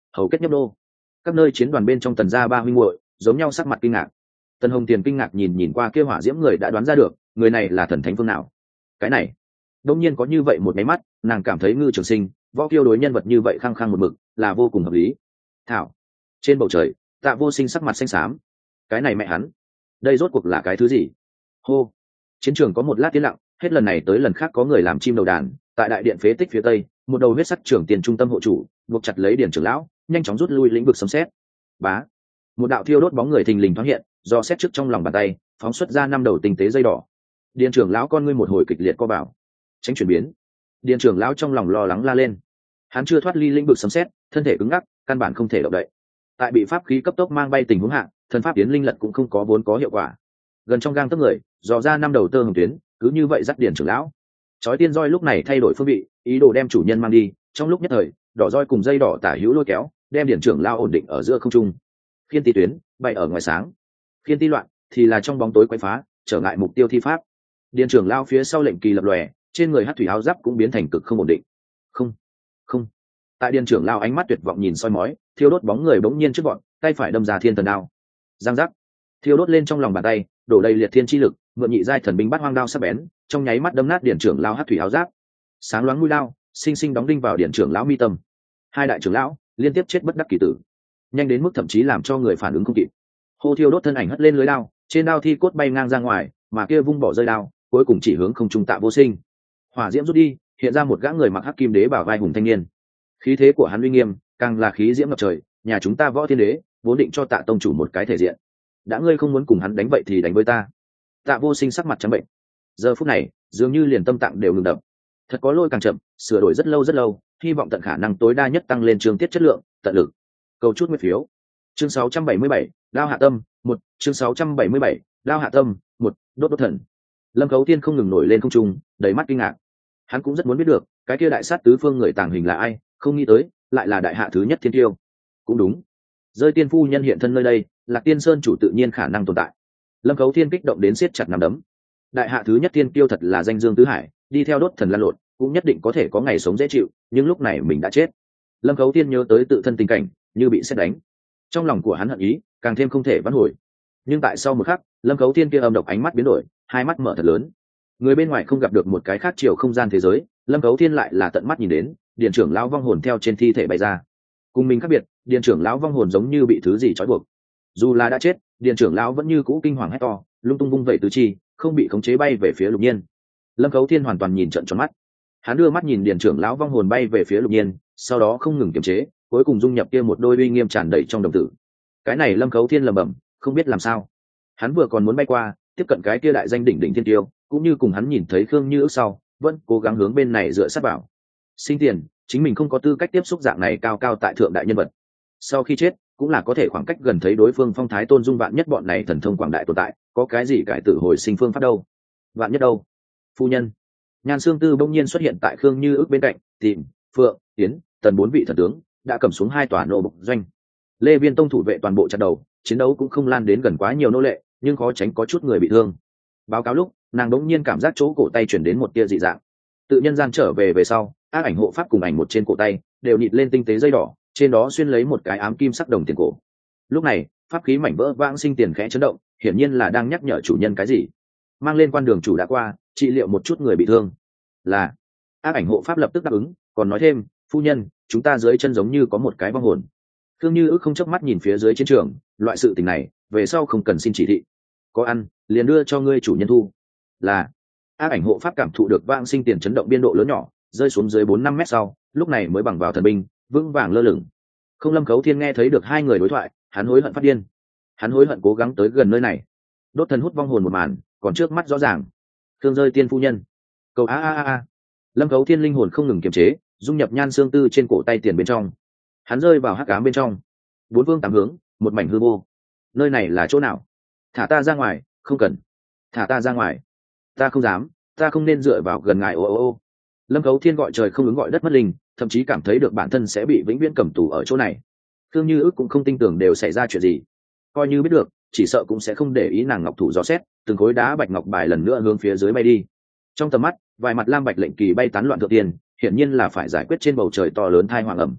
hầu kết nhấp đô. Các nơi chiến đoàn bên trong Tần gia ba huynh muội giống nhau sắc mặt kinh ngạc. Tần Hồng Tiền kinh ngạc nhìn qua kia hỏa diễm người đã đoán ra được người này là thần thánh phương nào. Cái này đông nhiên có như vậy một máy mắt, nàng cảm thấy Ngư Trường Sinh võ kiêu đối nhân vật như vậy khăng khăng một mực là vô cùng hợp lý. Thảo, trên bầu trời Tạ Vô Sinh sắc mặt xanh xám. Cái này mẹ hắn, đây rốt cuộc là cái thứ gì? Hô. Chiến trường có một lát tiến lặng, hết lần này tới lần khác có người làm chim đầu đàn. Tại đại điện phế tích phía tây, một đầu huyết sắc trưởng tiền trung tâm hộ chủ buộc chặt lấy Điền trưởng lão, nhanh chóng rút lui lĩnh vực sấm sét. Bá, một đạo thiêu đốt bóng người thình lình thoáng hiện, do xét trước trong lòng bàn tay phóng xuất ra 5 đầu tinh tế dây đỏ. Điền trưởng lão con ngươi một hồi kịch liệt co bảo, tránh chuyển biến. Điền trưởng lão trong lòng lo lắng la lên. Hắn chưa thoát ly lĩnh vực sấm sét, thân thể cứng ngắc, căn bản không thể động đậy. Tại bị pháp khí cấp tốc mang bay tình huống hạ, thần pháp tiến linh lật cũng không có vốn có hiệu quả. Gần trong gang tấc người dò ra 5 đầu tơ hồng tuyến, cứ như vậy dắt Điền trưởng lão. Chói tiên roi lúc này thay đổi phương vị, ý đồ đem chủ nhân mang đi. Trong lúc nhất thời, đỏ roi cùng dây đỏ tả hữu lôi kéo, đem Điền trưởng lão ổn định ở giữa không trung. Khiên ti tuyến bay ở ngoài sáng, khiên ti loạn thì là trong bóng tối quấy phá, trở ngại mục tiêu thi pháp. Điền trưởng lão phía sau lệnh kỳ lập lòe, trên người hắc thủy áo giáp cũng biến thành cực không ổn định. Không, không. Tại Điền trưởng lão ánh mắt tuyệt vọng nhìn soi mói, thiêu đốt bóng người bỗng nhiên trước bọn, tay phải đâm ra thiên thần đao. Giang giác, thiêu đốt lên trong lòng bàn tay, đổ đầy liệt thiên chi lực, mượn nhị giai thần binh bắt hoang đao sắc bén, trong nháy mắt đâm nát Điền trưởng lão hắc thủy áo giáp. Sáng loáng mũi đao, sinh sinh đóng đinh vào Điền trưởng lão mi tâm. Hai đại trưởng lão liên tiếp chết bất đắc kỳ tử, nhanh đến mức thậm chí làm cho người phản ứng không kịp. Hô thiêu đốt thân ảnh hất lên lưới đao, trên đao thi cốt bay ngang ra ngoài, mà kia vung bỏ rơi đao, cuối cùng chỉ hướng không trung Tạ Vô Sinh. Hỏa diễm rút đi, hiện ra một gã người mặc hắc kim đế bảo vai hùng thanh niên. Khí thế của hắn uy nghiêm, càng là khí diễm ngập trời. Nhà chúng ta Võ Thiên Đế vốn định cho Tạ tông chủ một cái thể diện, đã ngươi không muốn cùng hắn đánh vậy thì đánh với ta. Tạ Vô Sinh sắc mặt trắng bệnh, giờ phút này dường như liền tâm tạng đều ngừng đập. Thật có lôi càng chậm, sửa đổi rất lâu, hy vọng tận khả năng tối đa nhất tăng lên chương tiết chất lượng, tận lực. Cầu chút nguyên phiếu. Chương 677, Đao Hạ Tâm, 1, chương 677, Đao Hạ Tâm, 1, đốt thần. Lâm Cấu Thiên không ngừng nổi lên không trung, đầy mắt kinh ngạc. Hắn cũng rất muốn biết được, cái kia đại sát tứ phương người tàng hình là ai, không nghĩ tới, lại là đại hạ thứ nhất thiên tiêu. Cũng đúng, rơi tiên phu nhân hiện thân nơi đây, Lạc Tiên Sơn chủ tự nhiên khả năng tồn tại. Lâm Cấu Thiên kích động đến siết chặt nắm đấm. Đại hạ thứ nhất thiên tiêu thật là danh dương tứ hải, đi theo đốt thần lan lộn, cũng nhất định có thể có ngày sống dễ chịu, nhưng lúc này mình đã chết. Lâm Cấu Thiên nhớ tới tự thân tình cảnh, như bị sét đánh. Trong lòng của hắn hận ý càng thêm không thể vãn hồi. Nhưng tại sau một khắc, Lâm Cấu Thiên kia âm độc ánh mắt biến đổi, hai mắt mở thật lớn. Người bên ngoài không gặp được một cái khác chiều không gian thế giới, Lâm Cấu Thiên lại là tận mắt nhìn đến, Điền trưởng lão vong hồn theo trên thi thể bay ra. Cùng mình khác biệt, Điền trưởng lão vong hồn giống như bị thứ gì trói buộc. Dù là đã chết, Điền trưởng lão vẫn như cũ kinh hoàng hét to, lung tung vung vẩy tứ chi, không bị khống chế bay về phía Lục Nhiên. Lâm Cấu Thiên hoàn toàn nhìn trợn tròn mắt. Hắn đưa mắt nhìn Điền trưởng lão vong hồn bay về phía Lục Nhiên, sau đó không ngừng kiềm chế, cuối cùng dung nhập kia một đôi uy nghiêm tràn đầy trong đồng tử. Cái này Lâm Cấu Thiên lẩm bẩm, không biết làm sao. Hắn vừa còn muốn bay qua, tiếp cận cái kia đại danh đỉnh đỉnh thiên tiêu, cũng như cùng hắn nhìn thấy Khương Như Ước sau, vẫn cố gắng hướng bên này dựa sát vào. Sinh tiền, chính mình không có tư cách tiếp xúc dạng này cao cao tại thượng đại nhân vật. Sau khi chết, cũng là có thể khoảng cách gần thấy đối phương phong thái tôn dung vạn nhất bọn này thần thông quảng đại tồn tại, có cái gì cải tử hồi sinh phương pháp đâu? Vạn nhất đâu? Phu nhân. Nhan Xương Tư bỗng nhiên xuất hiện tại Khương Như Ước bên cạnh, tìm Phượng, Tiến, Tần bốn vị thần tướng đã cầm xuống 2 tòa nô bộc doanh. Lê Viên tông thủ vệ toàn bộ chặt đầu, chiến đấu cũng không lan đến gần quá nhiều nô lệ, nhưng khó tránh có chút người bị thương. Báo cáo lúc, nàng đống nhiên cảm giác chỗ cổ tay chuyển đến một tia dị dạng. Tự nhân gian trở về sau, ác ảnh hộ pháp cùng ảnh một trên cổ tay đều nịt lên tinh tế dây đỏ, trên đó xuyên lấy một cái ám kim sắc đồng tiền cổ. Lúc này, pháp khí mảnh vỡ vãng sinh tiền khẽ chấn động, hiển nhiên là đang nhắc nhở chủ nhân cái gì. Mang lên quan đường chủ đã qua, trị liệu một chút người bị thương. Là. Ác ảnh hộ pháp lập tức đáp ứng, còn nói thêm, phu nhân, chúng ta dưới chân giống như có một cái vong hồn. Thương Như Ước không chớp mắt nhìn phía dưới chiến trường, loại sự tình này, về sau không cần xin chỉ thị. Có ăn, liền đưa cho ngươi chủ nhân thu. Là. Ác ảnh hộ pháp cảm thụ được vãng sinh tiền chấn động biên độ lớn nhỏ, rơi xuống dưới 4-5 mét sau, lúc này mới bằng vào thần binh, vững vàng lơ lửng. Không Lâm Cấu Thiên nghe thấy được hai người đối thoại, hắn hối hận phát điên. Hắn hối hận cố gắng tới gần nơi này. Đốt thần hút vong hồn một màn, còn trước mắt rõ ràng. Thương rơi tiên phu nhân. Cầu a. Lâm Cấu Thiên linh hồn không ngừng kiềm chế, dung nhập Nhan Xương Tư trên cổ tay tiền bên trong. Hắn rơi vào hắc ám bên trong. 4 phương 8 hướng, một mảnh hư vô. Nơi này là chỗ nào? Thả ta ra ngoài, không cần. Thả ta ra ngoài. Ta không dám, ta không nên dựa vào gần ngài ô. Lâm Cấu Thiên gọi trời không ứng gọi đất mất linh, thậm chí cảm thấy được bản thân sẽ bị vĩnh viễn cầm tù ở chỗ này. Thương Như Ước cũng không tin tưởng đều xảy ra chuyện gì, coi như biết được, chỉ sợ cũng sẽ không để ý nàng ngọc thủ dò xét, từng khối đá bạch ngọc bài lần nữa hướng phía dưới bay đi. Trong tầm mắt, vài mặt lam bạch lệnh kỳ bay tán loạn thượng tiền, hiển nhiên là phải giải quyết trên bầu trời to lớn thai hoàng ẩm.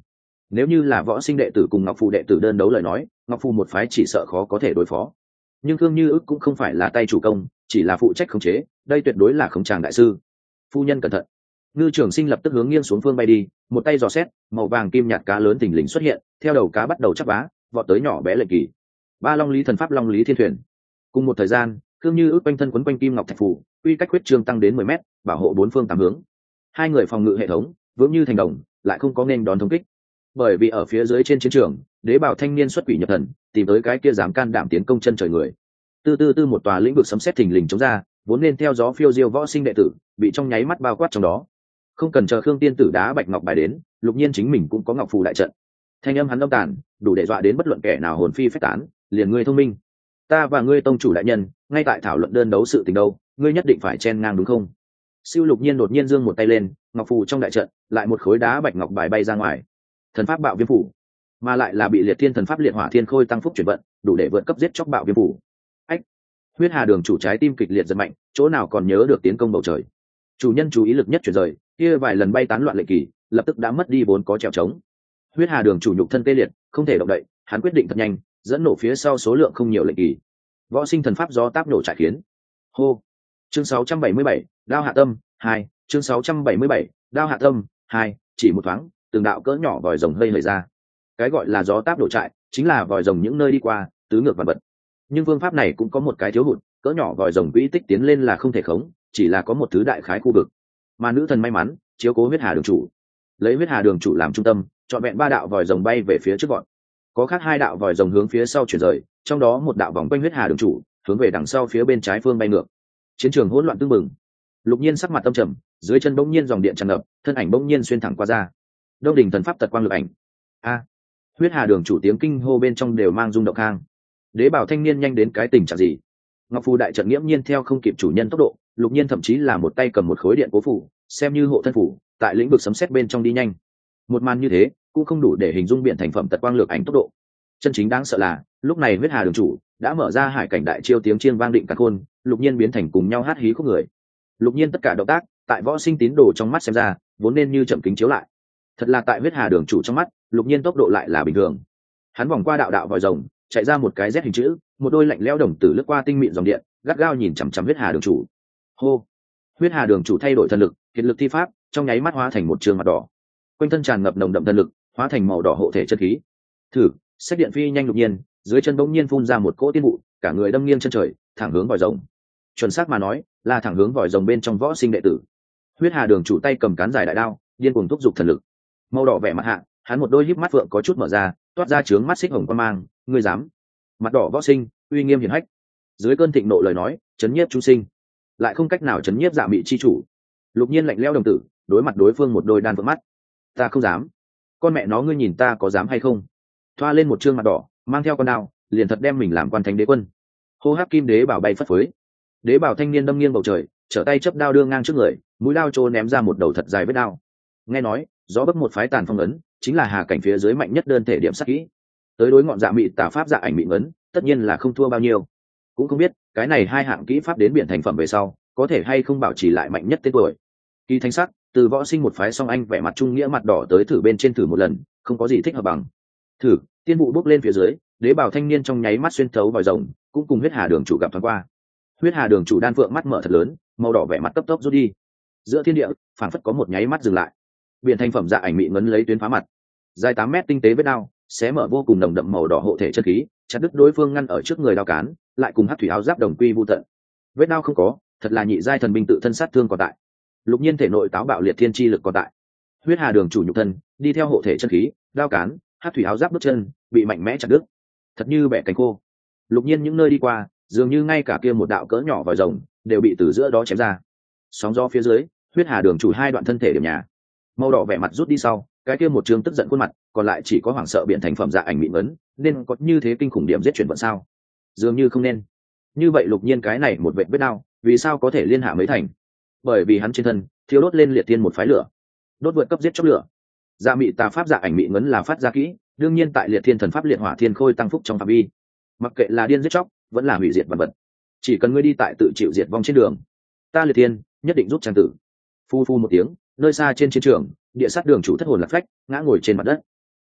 Nếu như là võ sinh đệ tử cùng ngọc phù đệ tử đơn đấu lời nói, ngọc phù một phái chỉ sợ khó có thể đối phó, nhưng Khương Như Ức cũng không phải là tay chủ công, chỉ là phụ trách khống chế, đây tuyệt đối là khống tràng đại sư. Phu nhân cẩn thận. Ngư Trường Sinh lập tức hướng nghiêng xuống phương bay đi, một tay dò xét, màu vàng kim nhạt cá lớn thình lình xuất hiện, theo đầu cá bắt đầu chắp vá, vọt tới nhỏ bé lệnh kỳ. Ba Long Lý Thần Pháp Long Lý Thiên Thuyền. Cùng một thời gian, Khương Như Ức quanh thân quấn quanh kim ngọc thạch phù, uy cách huyết trương tăng đến 10 mét, bảo hộ bốn phương tám hướng. Hai người phòng ngự hệ thống vững như thành đồng, lại không có nên đón thống kích. Bởi vì ở phía dưới trên chiến trường, Đế Bảo thanh niên xuất quỷ nhập thần, tìm tới cái kia dám can đảm tiến công chân trời người. Tư một tòa lĩnh vực sấm sét thình lình chống ra, vốn nên theo gió phiêu diêu võ sinh đệ tử, bị trong nháy mắt bao quát trong đó. Không cần chờ Khương tiên tử đá bạch ngọc bài đến, Lục Nhiên chính mình cũng có ngọc phù đại trận. Thanh âm hắn âm tàn, đủ để dọa đến bất luận kẻ nào hồn phi phách tán. Liền ngươi thông minh, ta và ngươi tông chủ đại nhân ngay tại thảo luận đơn đấu sự tình đâu, ngươi nhất định phải chen ngang đúng không? Siêu Lục Nhiên đột nhiên giương một tay lên, ngọc phù trong đại trận lại một khối đá bạch ngọc bài bay ra ngoài. Thần pháp bạo viêm phủ, mà lại là bị liệt thiên thần pháp liệt hỏa thiên khôi tăng phúc chuyển vận, đủ để vượt cấp giết chóc bạo viêm phủ. Ách! Huyết Hà Đường chủ trái tim kịch liệt giật mạnh, chỗ nào còn nhớ được tiến công bầu trời. Chủ nhân chú ý lực nhất chuyển rời, kia vài lần bay tán loạn lệnh kỳ, lập tức đã mất đi vốn có trèo trống. Huyết Hà Đường chủ nhục thân tê liệt, không thể động đậy, hắn quyết định thật nhanh, dẫn nổ phía sau số lượng không nhiều lệnh kỳ. Võ sinh thần pháp do táp nổ trải khiến. Hô. Chương 677, Đao Hạ Tâm 2, chương 677, Đao Hạ Tâm 2, chỉ một thoáng, từng đạo cỡ nhỏ vòi rồng hơi ra. Cái gọi là gió táp nổ trại, chính là vòi rồng những nơi đi qua, tứ ngược và bật. Nhưng phương pháp này cũng có một cái thiếu hụt, cỡ nhỏ vòi rồng quỹ tích tiến lên là không thể khống, chỉ là có một thứ đại khái khu vực. Mà nữ thần may mắn chiếu cố Huyết Hà Đường chủ, lấy Huyết Hà Đường chủ làm trung tâm, chọn vẹn 3 đạo vòi rồng bay về phía trước bọn. Có khác 2 đạo vòi rồng hướng phía sau chuyển rời, trong đó một đạo vòng quanh Huyết Hà Đường chủ, hướng về đằng sau phía bên trái phương bay ngược. Chiến trường hỗn loạn tương mừng. Lục Nhiên sắc mặt tâm trầm, dưới chân bỗng nhiên dòng điện tràn ngập, thân ảnh bỗng nhiên xuyên thẳng qua ra. Đông đỉnh thần pháp tật quang lực ảnh. A! Huyết Hà Đường chủ tiếng kinh hô bên trong đều mang rung động khang. Đế Bảo thanh niên nhanh đến cái tình trạng gì? Ngọc phù đại trận nghiễm nhiên theo không kịp chủ nhân tốc độ, Lục Nhiên thậm chí là một tay cầm một khối điện cố phủ, xem như hộ thân phủ, tại lĩnh vực sấm sét bên trong đi nhanh. Một màn như thế, cũng không đủ để hình dung biện thành phẩm tật quang lược ảnh tốc độ. Chân chính đáng sợ là, lúc này Huyết Hà Đường chủ đã mở ra hải cảnh đại chiêu tiếng chiêng vang định cả khôn, Lục Nhiên biến thành cùng nhau hát hí khúc người. Lục Nhiên tất cả động tác, tại võ sinh tín đồ trong mắt xem ra, vốn nên như chậm kính chiếu lại. Thật là tại Huyết Hà Đường chủ trong mắt, Lục Nhiên tốc độ lại là bình thường. Hắn vòng qua đạo đạo vòi rồng, chạy ra một cái Z hình chữ, một đôi lạnh lẽo đồng tử lướt qua tinh mịn dòng điện, gắt gao nhìn chằm chằm Huyết Hà Đường chủ. Hô! Huyết Hà Đường chủ thay đổi thần lực, kiệt lực thi pháp, trong nháy mắt hóa thành một trường mặt đỏ. Quanh thân tràn ngập nồng đậm thần lực, hóa thành màu đỏ hộ thể chân khí. Thử, xét điện phi nhanh Lục Nhiên, dưới chân bỗng nhiên phun ra một cỗ tiên vụ, cả người đâm nghiêng chân trời, thẳng hướng vòi rồng. Chuẩn xác mà nói, là thẳng hướng vòi rồng bên trong võ sinh đệ tử. Huyết Hà Đường chủ tay cầm cán dài đại đao, điên cuồng thúc giục thần lực. Màu đỏ vẻ mặt hạ, hắn một đôi híp mắt vượng có chút mở ra, toát ra trướng mắt xích hồng quan mang, ngươi dám? Mặt đỏ võ sinh, uy nghiêm hiển hách. Dưới cơn thịnh nộ lời nói, chấn nhiếp chúng sinh, lại không cách nào chấn nhiếp Dạ Mị chi chủ. Lục Nhiên lạnh lẽo đồng tử, đối mặt đối phương một đôi đan vượng mắt. Ta không dám. Con mẹ nó ngươi nhìn ta có dám hay không? Thoa lên một trương mặt đỏ, mang theo con đao, liền thật đem mình làm quan thánh đế quân. Hô hấp kim đế bảo bay phất phới. Đế bảo thanh niên đâm nghiêng bầu trời, trở tay chấp đao đưa ngang trước người, mũi đao trô ném ra một đầu thật dài vết đao. Nghe nói, gió bấc một phái tàn phong ấn, chính là hà cảnh phía dưới mạnh nhất đơn thể điểm sắc kỹ. Tới đối ngọn Dạ Mị tà pháp dạ ảnh mị ấn, tất nhiên là không thua bao nhiêu. Cũng không biết, cái này 2 hạng kỹ pháp đến biển thành phẩm về sau, có thể hay không bảo trì lại mạnh nhất tên tuổi. Kỳ Thanh Sắc, từ võ sinh một phái song anh vẻ mặt trung nghĩa mặt đỏ tới thử bên trên thử một lần, không có gì thích hợp bằng. Thử, tiên vụ bốc lên phía dưới, đế bảo thanh niên trong nháy mắt xuyên thấu vòi rồng, cũng cùng Huyết Hà Đường chủ gặp thoáng qua. Huyết Hà Đường chủ đan phượng mắt mở thật lớn, màu đỏ vẻ mặt cấp tốc rút đi. Giữa thiên địa, phảng phất có một nháy mắt dừng lại. Biển thành phẩm dạ ảnh mị ngấn lấy tuyến phá mặt, dài 8 mét tinh tế vết đao, xé mở vô cùng nồng đậm màu đỏ hộ thể chân khí, chặt đứt đối phương ngăn ở trước người đao cán, lại cùng hắc thủy áo giáp đồng quy vu tận. Vết đao không có, thật là nhị giai thần binh tự thân sát thương còn tại. Lục Nhiên thể nội táo bạo liệt thiên chi lực còn tại. Huyết Hà Đường chủ nhục thân, đi theo hộ thể chân khí, đao cán, hắc thủy áo giáp bước chân, bị mạnh mẽ chặt đứt. Thật như bẻ cánh khô. Lục Nhiên những nơi đi qua, dường như ngay cả kia một đạo cỡ nhỏ vòi rồng đều bị từ giữa đó chém ra. Sóng gió phía dưới, Huyết Hà Đường chủ 2 đoạn thân thể điểm nhà. Màu đỏ vẻ mặt rút đi sau, cái kia một trường tức giận khuôn mặt, còn lại chỉ có hoảng sợ biện thành phẩm dạ ảnh mịn ấn, nên có như thế kinh khủng điểm giết chuyển vận sao? Dường như không nên. Như vậy Lục Nhiên cái này một vệt vết đao, vì sao có thể liên hạ mấy thành? Bởi vì hắn trên thân thiếu đốt lên liệt tiên một phái lửa, đốt vượt cấp giết chóc lửa. Dạ Mị tà pháp dạ ảnh mịn ấn là phát ra kỹ, đương nhiên tại liệt thiên thần pháp liệt hỏa thiên khôi tăng phúc trong phạm vi, mặc kệ là điên giết chóc, vẫn là hủy diệt vật vật, chỉ cần ngươi đi tại tự chịu diệt vong trên đường, ta liệt thiên nhất định giúp trang tử. Phu phu một tiếng, nơi xa trên chiến trường, địa sát đường chủ thất hồn lạc phách, ngã ngồi trên mặt đất.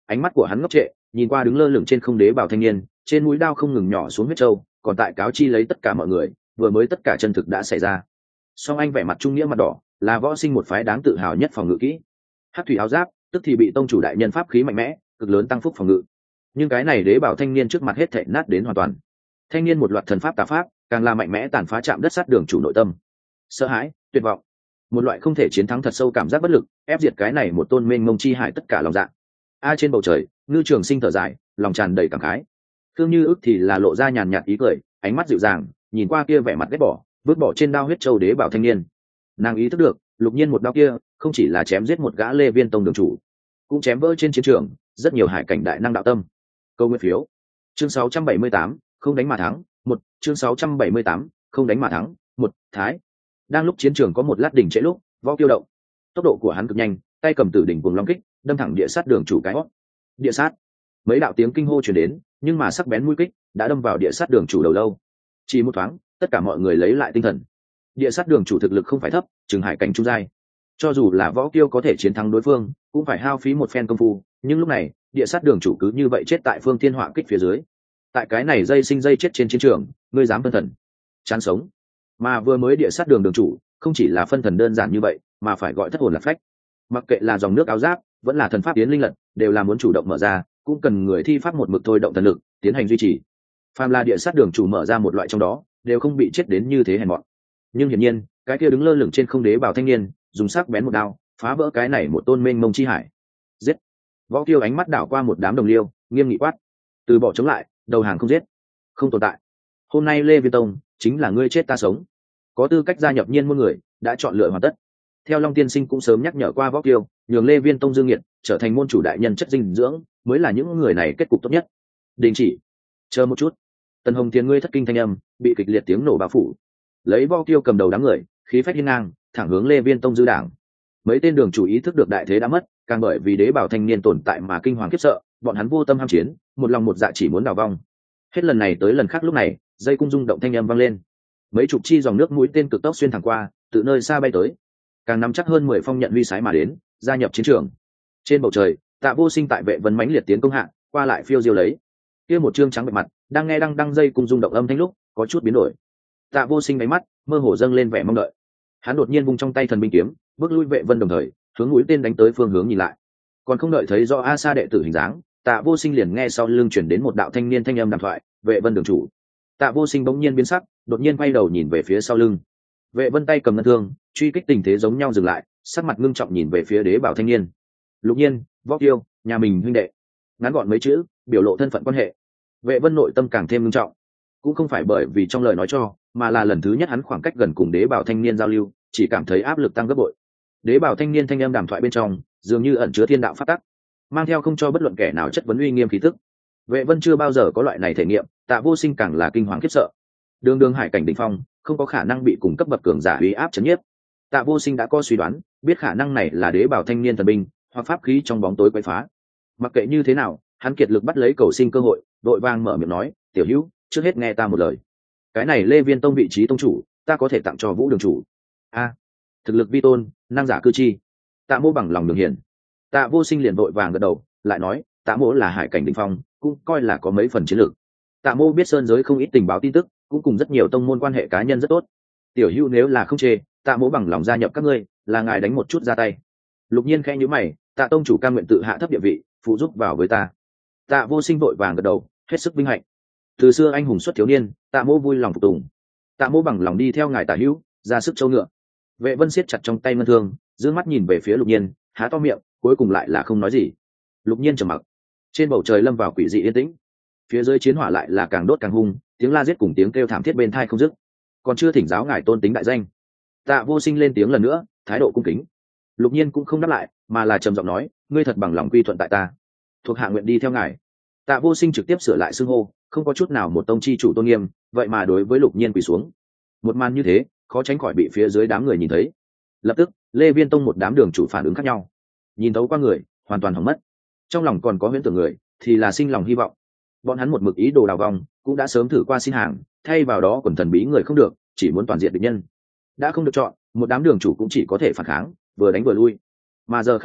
ánh mắt của hắn ngốc trệ nhìn qua đứng lơ lửng trên không đế bảo thanh niên, trên mũi đao không ngừng nhỏ xuống huyết trâu, còn tại cáo chi lấy tất cả mọi người vừa mới tất cả chân thực đã xảy ra. Song anh vẻ mặt trung nghĩa mặt đỏ, là võ sinh một phái đáng tự hào nhất phòng ngự kỹ. Hắc thủy áo giáp tức thì bị tông chủ đại nhân pháp khí mạnh mẽ cực lớn tăng phúc phòng ngự, nhưng cái này đế bảo thanh niên trước mặt hết thảy nát đến hoàn toàn. Thanh niên một loạt thần pháp tà pháp càng là mạnh mẽ tàn phá chạm đất sát đường chủ nội tâm, sợ hãi, tuyệt vọng, một loại không thể chiến thắng thật sâu cảm giác bất lực ép diệt cái này một tôn mênh mông chi hải tất cả lòng dạ. Trên bầu trời Ngư Trường Sinh thở dài, lòng tràn đầy cảm khái. Thương Như Ức thì là lộ ra nhàn nhạt ý cười, ánh mắt dịu dàng nhìn qua kia vẻ mặt ghét bỏ vứt bỏ trên đao huyết châu đế bảo thanh niên. Nàng ý thức được Lục Nhiên một đao kia không chỉ là chém giết một gã Lê Viên tông đường chủ, cũng chém vỡ trên chiến trường rất nhiều hải cảnh đại năng đạo tâm. Câu nguyên phiếu chương 678, không đánh mà thắng một, chương 678, không đánh mà thắng một. Thái đang lúc chiến trường có một lát đỉnh trễ lúc võ kiêu động, tốc độ của hắn cực nhanh, tay cầm tử đỉnh cuồng long kích đâm thẳng địa sát đường chủ cái hót. Địa sát, mấy đạo tiếng kinh hô truyền đến, nhưng mà sắc bén mũi kích đã đâm vào địa sát đường chủ đầu lâu. Chỉ một thoáng tất cả mọi người lấy lại tinh thần. Địa sát đường chủ thực lực không phải thấp, chừng hải cảnh trung giai, cho dù là võ kiêu có thể chiến thắng đối phương cũng phải hao phí một phen công phu, nhưng lúc này địa sát đường chủ cứ như vậy chết tại phương thiên họa kích phía dưới. Tại cái này dây sinh dây chết trên chiến trường, ngươi dám phân thần, chán sống. Mà vừa mới địa sát đường đường chủ không chỉ là phân thần đơn giản như vậy, mà phải gọi thất hồn lạc phách. Mặc kệ là dòng nước áo giáp vẫn là thần pháp tiến linh lật, đều là muốn chủ động mở ra, cũng cần người thi pháp một mực thôi động thần lực tiến hành duy trì. Phàm là địa sát đường chủ mở ra một loại trong đó, đều không bị chết đến như thế hèn mọn. Nhưng hiển nhiên cái kia đứng lơ lửng trên không đế bảo thanh niên dùng sắc bén một đao phá vỡ cái này một tôn mênh mông chi hải. Giết! Võ Kiêu ánh mắt đảo qua một đám đồng liêu, nghiêm nghị quát: từ bỏ chống lại, đầu hàng không giết, không tồn tại. Hôm nay Lê Viên tông chính là ngươi chết ta sống, có tư cách gia nhập nhiên môn người đã chọn lựa hoàn tất. Theo Long Tiên Sinh cũng sớm nhắc nhở qua Võ Kiêu, nhường Lê Viên tông dương nhiệt trở thành môn chủ đại nhân chất dinh dưỡng mới là những người này kết cục tốt nhất. Đình chỉ, chờ một chút. Tần Hồng Thiên ngươi thất kinh thanh âm bị kịch liệt tiếng nổ bao phủ. Lấy Võ Kiêu cầm đầu đám người, khí phách hiên ngang thẳng hướng Lê Viên tông dư đảng. Mấy tên đường chủ ý thức được đại thế đã mất, càng bởi vì đế bảo thanh niên tồn tại mà kinh hoàng khiếp sợ, bọn hắn vô tâm ham chiến, một lòng một dạ chỉ muốn đào vong. Hết lần này tới lần khác lúc này dây cung rung động thanh âm vang lên, mấy chục chi dòng nước mũi tên cực tốc xuyên thẳng qua, từ nơi xa bay tới, càng nắm chắc hơn 10 phong nhận huy sái mà đến, gia nhập chiến trường. Trên bầu trời Tạ Vô Sinh tại vệ vấn mãnh liệt tiến công hạ qua lại phiêu diêu lấy, kia một trương trắng bệ mặt đang nghe đăng dây cung rung động âm thanh lúc có chút biến đổi. Tạ Vô Sinh đáy mắt mơ hồ dâng lên vẻ mong đợi, hắn đột nhiên vung trong tay thần binh kiếm bước lui vệ vân, đồng thời hướng mũi tên đánh tới phương hướng nhìn lại. Còn không đợi thấy do A Sa đệ tử hình dáng, Tạ Vô Sinh liền nghe sau lưng chuyển đến một đạo thanh niên thanh âm đàm thoại: vệ vân đường chủ. Tạ Vô Sinh bỗng nhiên biến sắc, đột nhiên quay đầu nhìn về phía sau lưng. Vệ vân tay cầm ngân thương truy kích tình thế giống nhau dừng lại, sắc mặt ngưng trọng nhìn về phía đế bảo thanh niên. Lục Nhiên, Võ Kiêu, nhà mình huynh đệ, ngắn gọn mấy chữ biểu lộ thân phận quan hệ. Vệ vân nội tâm càng thêm ngưng trọng, cũng không phải bởi vì trong lời nói cho, mà là lần thứ nhất hắn khoảng cách gần cùng đế bảo thanh niên giao lưu, chỉ cảm thấy áp lực tăng gấp bội. Đế bảo thanh niên thanh âm đàm thoại bên trong dường như ẩn chứa thiên đạo pháp tắc, mang theo không cho bất luận kẻ nào chất vấn uy nghiêm khí tức. Vệ vân chưa bao giờ có loại này thể nghiệm, Tạ Vô Sinh càng là kinh hoàng khiếp sợ. Đường đường hải cảnh đỉnh phong không có khả năng bị cùng cấp bậc cường giả uy áp chấn nhiếp. Tạ Vô Sinh đã có suy đoán, biết khả năng này là đế bảo thanh niên thần binh hoặc pháp khí trong bóng tối quấy phá. Mặc kệ như thế nào, hắn kiệt lực bắt lấy cầu sinh cơ hội, đội vang mở miệng nói: tiểu hữu, trước hết nghe ta một lời. Cái này Lê Viên tông vị trí tông chủ ta có thể tặng cho Vũ đường chủ. Thực lực vi tôn, năng giả cư chi. Tạ Mỗ bằng lòng đường hiển. Tạ Vô Sinh liền vội vàng gật đầu, lại nói: Tạ Mỗ là hải cảnh đỉnh phong, cũng coi là có mấy phần chiến lược. Tạ Mỗ biết sơn giới không ít tình báo tin tức, cũng cùng rất nhiều tông môn quan hệ cá nhân rất tốt. Tiểu hữu nếu là không chê, Tạ Mỗ bằng lòng gia nhập các ngươi, là ngài đánh một chút ra tay. Lục Nhiên khẽ nhíu mày, Tạ tông chủ cam nguyện tự hạ thấp địa vị, phụ giúp vào với ta. Tạ Vô Sinh vội vàng gật đầu, hết sức vinh hạnh. Từ xưa anh hùng xuất thiếu niên, Tạ Mỗ vui lòng phục tùng. Tạ Mỗ bằng lòng đi theo ngài tả hữu, ra sức châu ngựa. Vệ vân siết chặt trong tay ngân thương, dương mắt nhìn về phía Lục Nhiên, há to miệng, cuối cùng lại là không nói gì. Lục Nhiên trầm mặc. Trên bầu trời lâm vào quỷ dị yên tĩnh, phía dưới chiến hỏa lại là càng đốt càng hung, tiếng la giết cùng tiếng kêu thảm thiết bên tai không dứt. Còn chưa thỉnh giáo ngài tôn tính đại danh. Tạ Vô Sinh lên tiếng lần nữa, thái độ cung kính. Lục Nhiên cũng không đáp lại, mà là trầm giọng nói: ngươi thật bằng lòng quy thuận tại ta, thuộc hạ nguyện đi theo ngài. Tạ Vô Sinh trực tiếp sửa lại xưng hô, không có chút nào một tông chi chủ tôn nghiêm, vậy mà đối với Lục Nhiên quỳ xuống. Một màn như thế khó tránh khỏi bị phía dưới đám người nhìn thấy. Lập tức Lê Viên tông một đám đường chủ phản ứng khác nhau, nhìn thấu qua người hoàn toàn hỏng mất, trong lòng còn có huyễn tưởng người thì là sinh lòng hy vọng. Bọn hắn một mực ý đồ đào vòng, cũng đã sớm thử qua xin hàng, thay vào đó quần thần bí người không được, chỉ muốn toàn diện địch nhân. Đã không được chọn, một đám đường chủ cũng chỉ có thể phản kháng, vừa đánh vừa lui. Mà giờ khắc này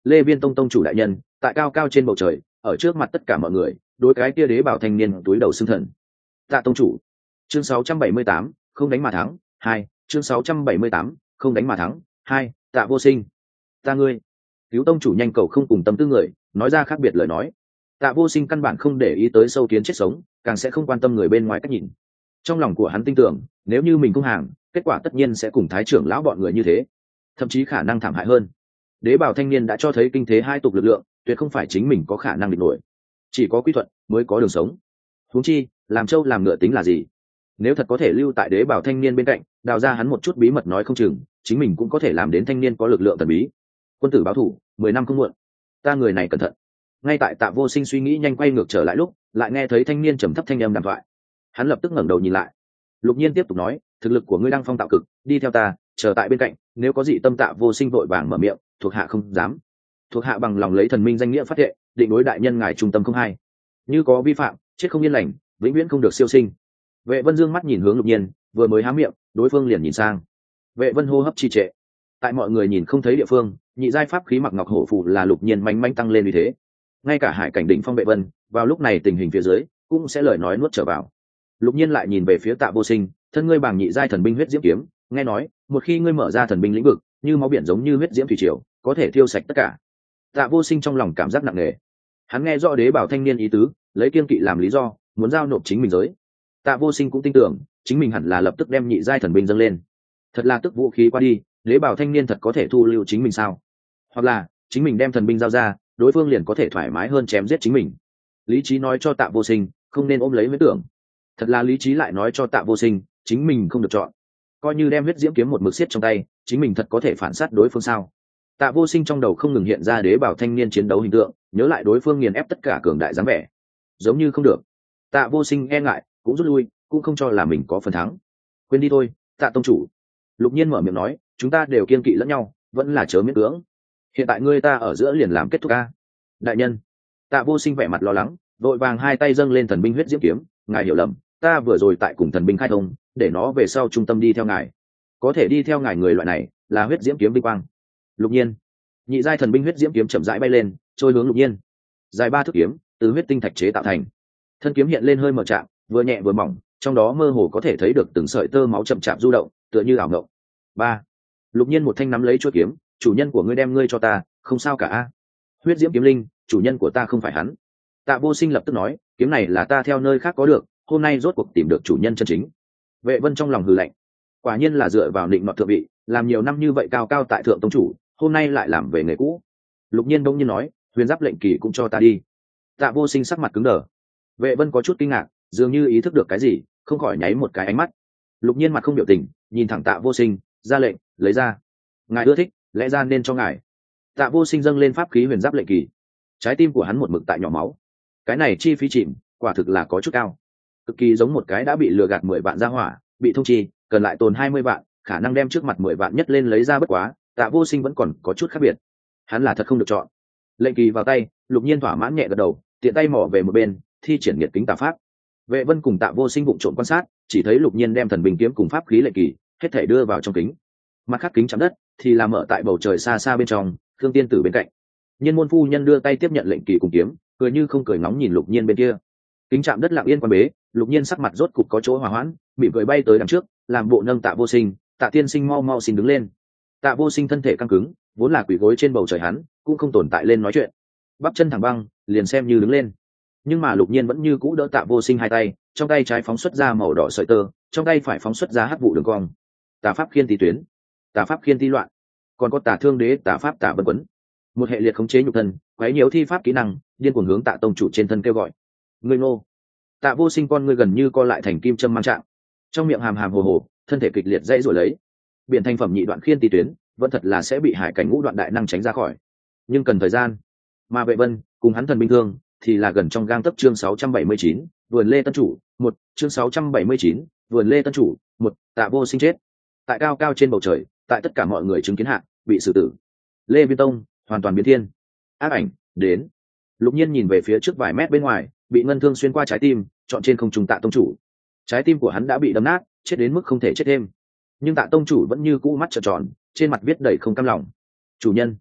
Lê Viên Tông tông chủ đại nhân tại cao cao trên bầu trời, ở trước mặt tất cả mọi người, đối cái kia đế bảo thanh niên túi đầu xưng thần. Tạ tông chủ. Chương 678, không đánh mà thắng. 2, chương 678, không đánh mà thắng. 2, Tạ Vô Sinh. Ta ngươi. Cứu tông chủ nhanh cầu không cùng tâm tư người, nói ra khác biệt lời nói. Tạ Vô Sinh căn bản không để ý tới sâu kiến chết sống, càng sẽ không quan tâm người bên ngoài cách nhìn. Trong lòng của hắn tin tưởng, nếu như mình không hàng, kết quả tất nhiên sẽ cùng thái trưởng lão bọn người như thế, thậm chí khả năng thảm hại hơn. Đế bảo thanh niên đã cho thấy kinh thế hai tục lực lượng, tuyệt không phải chính mình có khả năng địch nổi. Chỉ có quy thuận mới có đường sống. Huống chi, làm trâu làm ngựa tính là gì? Nếu thật có thể lưu tại đế bảo thanh niên bên cạnh, đào ra hắn một chút bí mật nói không chừng, chính mình cũng có thể làm đến thanh niên có lực lượng thần bí. Quân tử báo thủ, 10 năm không muộn. Ta người này cẩn thận. Ngay tại Tạ Vô Sinh suy nghĩ nhanh quay ngược trở lại lúc, lại nghe thấy thanh niên trầm thấp thanh âm đàm thoại. Hắn lập tức ngẩng đầu nhìn lại. Lục Nhiên tiếp tục nói, thực lực của ngươi đang phong tạo cực, đi theo ta, chờ tại bên cạnh, nếu có gì tâm Tạ Vô Sinh vội vàng mở miệng, thuộc hạ không dám. Thuộc hạ bằng lòng lấy thần minh danh nghĩa phát thệ, định đối đại nhân ngài trung tâm không hai. Như có vi phạm, chết không yên lành, vĩnh viễn không được siêu sinh. Vệ Vân dương mắt nhìn hướng Lục Nhiên, vừa mới há miệng, đối phương liền nhìn sang. Vệ Vân hô hấp trì trệ. Tại mọi người nhìn không thấy địa phương, nhị giai pháp khí mặc ngọc hổ phù là Lục Nhiên manh manh tăng lên như thế. Ngay cả hải cảnh đỉnh phong Vệ Vân, vào lúc này tình hình phía dưới cũng sẽ lời nói nuốt trở vào. Lục Nhiên lại nhìn về phía Tạ Vô Sinh, thân ngươi bảng nhị giai thần binh huyết diễm kiếm, nghe nói, một khi ngươi mở ra thần binh lĩnh vực, như máu biển giống như huyết diễm thủy triều, có thể thiêu sạch tất cả. Tạ Vô Sinh trong lòng cảm giác nặng nề. Hắn nghe rõ đế bảo thanh niên ý tứ, lấy kiên kỵ làm lý do, muốn giao nộp chính mình giới. Tạ Vô Sinh cũng tin tưởng, chính mình hẳn là lập tức đem nhị giai thần binh dâng lên. Thật là tức vũ khí qua đi, đế bảo thanh niên thật có thể thu lưu chính mình sao? Hoặc là, chính mình đem thần binh giao ra, đối phương liền có thể thoải mái hơn chém giết chính mình. Lý trí nói cho Tạ Vô Sinh, không nên ôm lấy huyễn tưởng. Thật là lý trí lại nói cho Tạ Vô Sinh, chính mình không được chọn. Coi như đem huyết diễm kiếm một mực xiết trong tay, chính mình thật có thể phản sát đối phương sao? Tạ Vô Sinh trong đầu không ngừng hiện ra đế bảo thanh niên chiến đấu hình tượng, nhớ lại đối phương nghiền ép tất cả cường đại dáng vẻ, giống như không được. Tạ Vô Sinh e ngại, cũng rút lui, cũng không cho là mình có phần thắng. Quên đi thôi, Tạ tông chủ. Lục Nhiên mở miệng nói, chúng ta đều kiên kỵ lẫn nhau, vẫn là chớ miễn cưỡng. Hiện tại ngươi ta ở giữa liền làm kết thúc a. Đại nhân. Tạ Vô Sinh vẻ mặt lo lắng, vội vàng hai tay dâng lên thần binh huyết diễm kiếm, ngài hiểu lầm, ta vừa rồi tại cùng thần binh khai thông, để nó về sau trung tâm đi theo ngài. Có thể đi theo ngài người loại này, là huyết diễm kiếm vinh quang. Lục Nhiên. Nhị giai thần binh huyết diễm kiếm chậm rãi bay lên, trôi hướng Lục Nhiên. Dài 3 thước kiếm, từ huyết tinh thạch chế tạo thành. Thân kiếm hiện lên hơi mở trạng, vừa nhẹ vừa mỏng, trong đó mơ hồ có thể thấy được từng sợi tơ máu chậm chạp du động, tựa như ảo ngộng. 3. Lục Nhiên một thanh nắm lấy chuôi kiếm, chủ nhân của ngươi đem ngươi cho ta, không sao cả a. Huyết diễm kiếm linh, chủ nhân của ta không phải hắn. Tạ Vô Sinh lập tức nói, kiếm này là ta theo nơi khác có được, hôm nay rốt cuộc tìm được chủ nhân chân chính. Vệ Vân trong lòng hừ lạnh, quả nhiên là dựa vào định nọt thượng vị, làm nhiều năm như vậy cao cao tại thượng tông chủ, hôm nay lại làm về nghề cũ. Lục Nhiên đông nhiên nói, huyền giáp lệnh kỳ cũng cho ta đi. Tạ Vô Sinh sắc mặt cứng đờ. Vệ Vân có chút kinh ngạc, dường như ý thức được cái gì, không khỏi nháy một cái ánh mắt. Lục Nhiên mặt không biểu tình, nhìn thẳng Tạ Vô Sinh, ra lệnh, lấy ra. Ngài ưa thích, lẽ ra nên cho ngài. Tạ Vô Sinh dâng lên pháp khí huyền giáp lệnh kỳ. Trái tim của hắn một mực tại nhỏ máu. Cái này chi phí chìm, quả thực là có chút cao. Cực kỳ giống một cái đã bị lừa gạt 10 vạn ra hỏa, bị thông chi, cần lại tồn 20 vạn, khả năng đem trước mặt 10 vạn nhất lên lấy ra bất quá, Tạ Vô Sinh vẫn còn có chút khác biệt. Hắn là thật không được chọn. Lệnh kỳ vào tay, Lục Nhiên thỏa mãn nhẹ gật đầu, tiện tay mò về một bên, thi triển nhiệt kính tà pháp. Vệ Vân cùng Tạ Vô Sinh vụng trộm quan sát, chỉ thấy Lục Nhiên đem thần bình kiếm cùng pháp khí lệnh kỳ hết thể đưa vào trong kính. Mặt khác kính chạm đất thì làm mở tại bầu trời xa xa bên trong, Khương Tiên Tử bên cạnh. Nhiên môn phu nhân đưa tay tiếp nhận lệnh kỳ cùng kiếm, cười như không cười ngóng nhìn Lục Nhiên bên kia. Kính chạm đất lặng yên quan bế, Lục Nhiên sắc mặt rốt cục có chỗ hòa hoãn, mỉm cười bay tới đằng trước, làm bộ nâng Tạ Vô Sinh, Tạ tiên sinh mau mau xin đứng lên. Tạ Vô Sinh thân thể căng cứng, vốn là quỳ gối trên bầu trời hắn, cũng không tồn tại lên nói chuyện. Bắp chân thẳng băng, liền xem như đứng lên. Nhưng mà Lục Nhiên vẫn như cũ đỡ Tạ Vô Sinh hai tay, trong tay trái phóng xuất ra màu đỏ sợi tơ, trong tay phải phóng xuất ra hắc vụ đường cong. Tà pháp khiên tí tuyến, tà pháp khiên tí loạn, còn có tà thương đế, tà pháp tà vân quấn. Một hệ liệt khống chế nhục thân, quấy nhiễu thi pháp kỹ năng, điên cuồng hướng Tạ tông chủ trên thân kêu gọi. Ngươi ngô. Tạ Vô Sinh con ngươi gần như co lại thành kim châm mang trạng, trong miệng hàm hàm hồ hồ, thân thể kịch liệt dãy rồi lấy. Biển thành phẩm nhị đoạn khiên tí tuyến, vẫn thật là sẽ bị hải cảnh ngũ đoạn đại năng tránh ra khỏi, nhưng cần thời gian. Mà Vệ Vân cùng hắn thần binh thương thì là gần trong gang tấc. Chương 679, vườn lê tân chủ 1, chương 679, vườn lê tân chủ 1. Tạ Vô Sinh chết tại cao cao trên bầu trời, tại tất cả mọi người chứng kiến hạ bị xử tử. Lê Viên Tông hoàn toàn biến thiên. Ác ảnh đến. Lục Nhiên nhìn về phía trước vài mét bên ngoài, bị ngân thương xuyên qua trái tim, chọn trên không trung Tạ tông chủ. Trái tim của hắn đã bị đâm nát, chết đến mức không thể chết thêm. Nhưng Tạ tông chủ vẫn như cũ mắt trợn tròn, trên mặt viết đầy không cam lòng. Chủ nhân.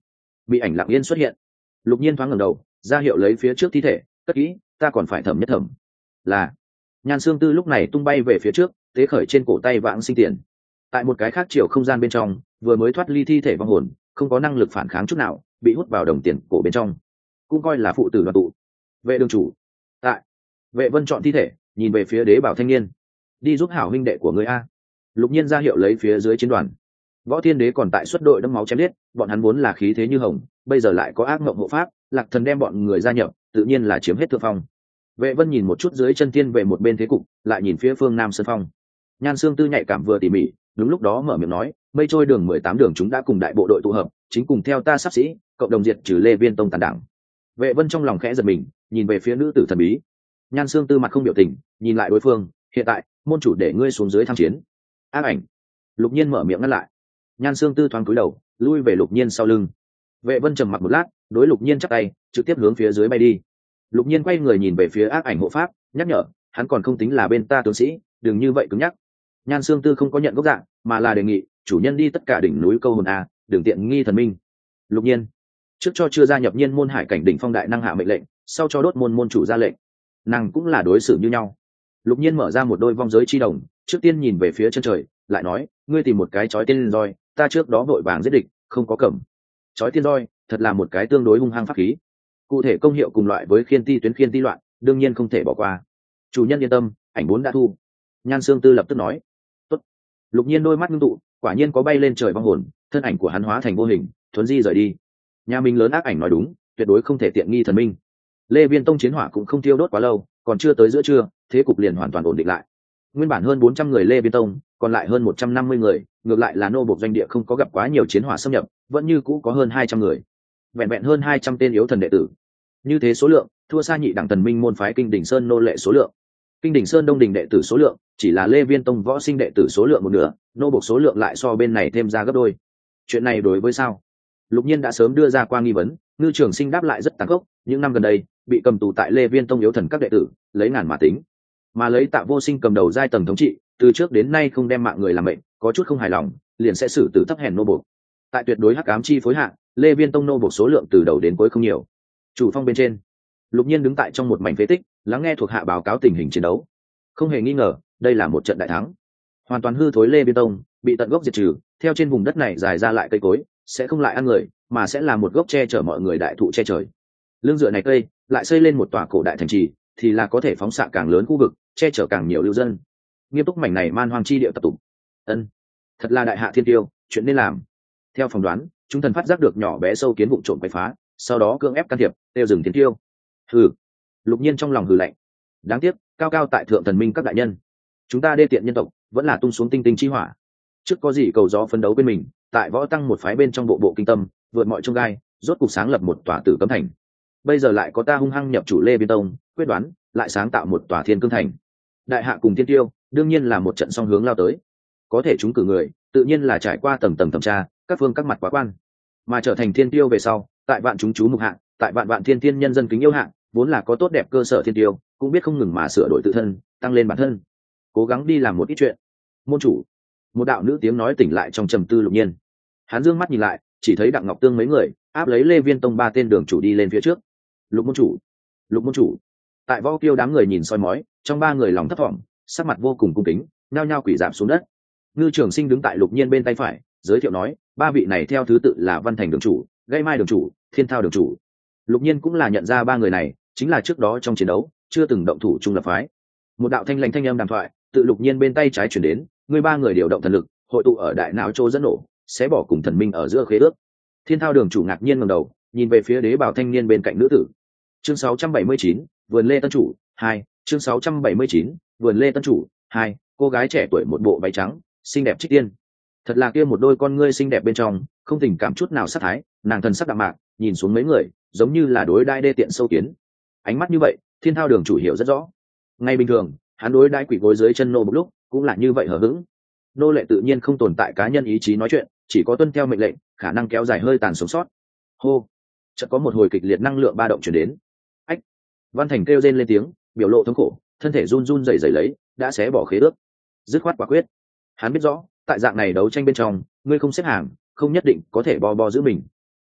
bị ảnh lặng yên xuất hiện. Lục Nhiên thoáng ngẩng đầu ra hiệu lấy phía trước thi thể, cất kỹ, ta còn phải thẩm nhất thẩm. Là. Nhan Xương Tư lúc này tung bay về phía trước, tế khởi trên cổ tay vãng sinh tiền. Tại một cái khác chiều không gian bên trong, vừa mới thoát ly thi thể vong hồn, không có năng lực phản kháng chút nào, bị hút vào đồng tiền cổ bên trong, cũng coi là phụ tử đoàn tụ. Vệ đường chủ. Tại. Vệ Vân chọn thi thể, nhìn về phía Đế Bảo thanh niên, đi giúp hảo huynh đệ của ngươi a. Lục Nhiên ra hiệu lấy phía dưới chiến đoàn. Võ Thiên Đế còn tại xuất đội đẫm máu chém giết, bọn hắn vốn là khí thế như hồng, bây giờ lại có ác mộng hộ pháp, Lạc Thần đem bọn người gia nhập, tự nhiên là chiếm hết thượng phong. Vệ Vân nhìn một chút dưới chân thiên về một bên thế cục, lại nhìn phía phương Nam Sơn Phong. Nhan Xương Tư nhạy cảm vừa tỉ mỉ, đúng lúc đó mở miệng nói, mây trôi đường 18 đường chúng đã cùng đại bộ đội tụ hợp, chính cùng theo ta sắp sĩ, cộng đồng diệt trừ Lê Viên Tông tàn đảng. Vệ Vân trong lòng khẽ giật mình, nhìn về phía nữ tử thần bí. Nhan Xương Tư mặt không biểu tình, nhìn lại đối phương, hiện tại, môn chủ để ngươi xuống dưới tham chiến. Ác ảnh. Lục Nhiên mở miệng ngăn lại. Nhan Xương Tư thoáng cúi đầu, lui về Lục Nhiên sau lưng. Vệ Vân trầm mặc một lát, đối Lục Nhiên chắp tay, trực tiếp hướng phía dưới bay đi. Lục Nhiên quay người nhìn về phía ác ảnh hộ pháp, nhắc nhở, hắn còn không tính là bên ta tướng sĩ, đừng như vậy cứng nhắc. Nhan Xương Tư không có nhận gốc dạng, mà là đề nghị chủ nhân đi tất cả đỉnh núi câu hồn a, đừng tiện nghi thần minh. Lục Nhiên trước cho chưa gia nhập Nhiên môn hải cảnh đỉnh phong đại năng hạ mệnh lệnh, sau cho đốt môn môn chủ ra lệnh. Nàng cũng là đối xử như nhau. Lục Nhiên mở ra một đôi vong giới chi đồng, trước tiên nhìn về phía chân trời, lại nói, ngươi tìm một cái chói tiên roi, ta trước đó vội vàng giết địch, không có cầm. Chói tiên roi, thật là một cái tương đối hung hăng pháp khí. Cụ thể công hiệu cùng loại với khiên ti tuyến khiên ti loạn, đương nhiên không thể bỏ qua. Chủ nhân yên tâm, ảnh vốn đã thu. Nhan Xương Tư lập tức nói. Tốt. Lục Nhiên đôi mắt ngưng tụ, quả nhiên có bay lên trời vong hồn, thân ảnh của hắn hóa thành vô hình, thuấn di rời đi. Nhà mình lớn ác ảnh nói đúng, tuyệt đối không thể tiện nghi thần minh. Lê Viên Tông chiến hỏa cũng không tiêu đốt quá lâu, còn chưa tới giữa trưa, thế cục liền hoàn toàn ổn định lại. Nguyên bản hơn 400 người Lê Viên Tông, còn lại hơn 150 người, ngược lại là nô bộc doanh địa không có gặp quá nhiều chiến hỏa xâm nhập, vẫn như cũ có hơn 200 người. Vẹn vẹn hơn 200 tên yếu thần đệ tử. Như thế số lượng, thua xa nhị đẳng thần minh môn phái Kinh Đỉnh Sơn nô lệ số lượng. Kinh Đỉnh Sơn Đông Đình đệ tử số lượng, chỉ là Lê Viên Tông võ sinh đệ tử số lượng một nửa, nô bộc số lượng lại so bên này thêm ra gấp đôi. Chuyện này đối với sao? Lục Nhiên đã sớm đưa ra qua nghi vấn, Ngư Trường Sinh đáp lại rất tàn khốc, những năm gần đây, bị cầm tù tại Lê Viên Tông yếu thần các đệ tử, lấy ngàn mà tính, mà lấy Tạ Vô Sinh cầm đầu giai tầng thống trị, từ trước đến nay không đem mạng người làm mệnh, có chút không hài lòng, liền sẽ xử tử thấp hèn nô bộc. Tại tuyệt đối hắc ám chi phối hạ, Lê Viên Tông nô bộc số lượng từ đầu đến cuối không nhiều. Chủ phong bên trên, Lục Nhiên đứng tại trong một mảnh phế tích, lắng nghe thuộc hạ báo cáo tình hình chiến đấu. Không hề nghi ngờ, đây là một trận đại thắng. Hoàn toàn hư thối Lê Viên Tông bị tận gốc diệt trừ, theo trên vùng đất này dài ra lại cây cối, sẽ không lại ăn người, mà sẽ là một gốc che chở mọi người đại thụ che trời. Lưng dựa này cây, lại xây lên một tòa cổ đại thành trì, thì là có thể phóng xạ càng lớn khu vực, che chở càng nhiều lưu dân. Nghiêm túc mảnh này man hoang chi địa tập tụ. Ân, thật là đại hạ thiên tiêu, chuyện nên làm. Theo phỏng đoán, chúng thần phát giác được nhỏ bé sâu kiến vụ trộm quậy phá, sau đó cưỡng ép can thiệp, tiêu dừng thiên tiêu. Hừ. Lục Nhiên trong lòng hừ lạnh. Đáng tiếc, cao cao tại thượng thần minh các đại nhân, chúng ta đê tiện nhân tộc, vẫn là tung xuống tinh tinh chi hỏa. Trước có gì cầu gió phấn đấu bên mình, tại võ tăng một phái bên trong bộ kinh tâm, vượt mọi chông gai, rốt cục sáng lập một tòa tử cấm thành. Bây giờ lại có ta hung hăng nhập chủ Lê Viên Tông, quyết đoán lại sáng tạo một tòa thiên cương thành. Đại hạ cùng thiên tiêu, đương nhiên là một trận song hướng lao tới. Có thể chúng cử người, tự nhiên là trải qua tầng tầng thẩm tra, các phương các mặt quá quan, mà trở thành thiên tiêu về sau, tại vạn chúng chú mục hạng, tại vạn vạn thiên thiên nhân dân kính yêu hạng, vốn là có tốt đẹp cơ sở thiên tiêu, cũng biết không ngừng mà sửa đổi tự thân, tăng lên bản thân, cố gắng đi làm một ít chuyện. Môn chủ. Một đạo nữ tiếng nói tỉnh lại trong trầm tư Lục Nhiên. Hắn dương mắt nhìn lại, chỉ thấy Đặng Ngọc Tương mấy người áp lấy Lê Viên Tông 3 tên đường chủ đi lên phía trước. Lục môn chủ, Lục môn chủ. Tại Võ Kiêu đám người nhìn soi mói, trong 3 người lòng thấp thỏm, sắc mặt vô cùng cung kính, nhao nhao quỳ rạp xuống đất. Ngư Trường Sinh đứng tại Lục Nhiên bên tay phải, giới thiệu nói, 3 vị này theo thứ tự là Văn Thành đường chủ, Gây Mai đường chủ, Thiên Thao đường chủ. Lục Nhiên cũng là nhận ra 3 người này, chính là trước đó trong chiến đấu chưa từng động thủ chung lập phái. Một đạo thanh lãnh thanh âm đàm thoại tự Lục Nhiên bên tay trái chuyển đến, người 3 người điều động thần lực, hội tụ ở đại não chỗ dẫn nổ, sẽ bỏ cùng thần minh ở giữa khế ước. Thiên Thao đường chủ ngạc nhiên ngẩng đầu, nhìn về phía đế bào thanh niên bên cạnh nữ tử. Chương 679, vườn Lê Tân chủ 2, chương 679, vườn Lê Tân chủ 2, cô gái trẻ tuổi một bộ váy trắng, xinh đẹp trích tiên. Thật là kia một đôi con ngươi xinh đẹp bên trong, không tình cảm chút nào sát thái, nàng thần sắc đạm mạc, nhìn xuống mấy người, giống như là đối đai đê tiện sâu kiến. Ánh mắt như vậy, Thiên Thao đường chủ hiểu rất rõ. Ngay bình thường, hắn đối đai quỷ gối dưới chân nô một lúc, cũng là như vậy hờ hững. Nô lệ tự nhiên không tồn tại cá nhân ý chí nói chuyện, chỉ có tuân theo mệnh lệnh, khả năng kéo dài hơi tàn sống sót. Hô, chợt có một hồi kịch liệt năng lượng ba động truyền đến. Ách! Văn Thành kêu rên lên tiếng, biểu lộ thống khổ, thân thể run run rẩy rẩy lấy, đã xé bỏ khế ước, dứt khoát quả quyết. Hắn biết rõ, tại dạng này đấu tranh bên trong, ngươi không xếp hàng, không nhất định có thể bo bo giữ mình.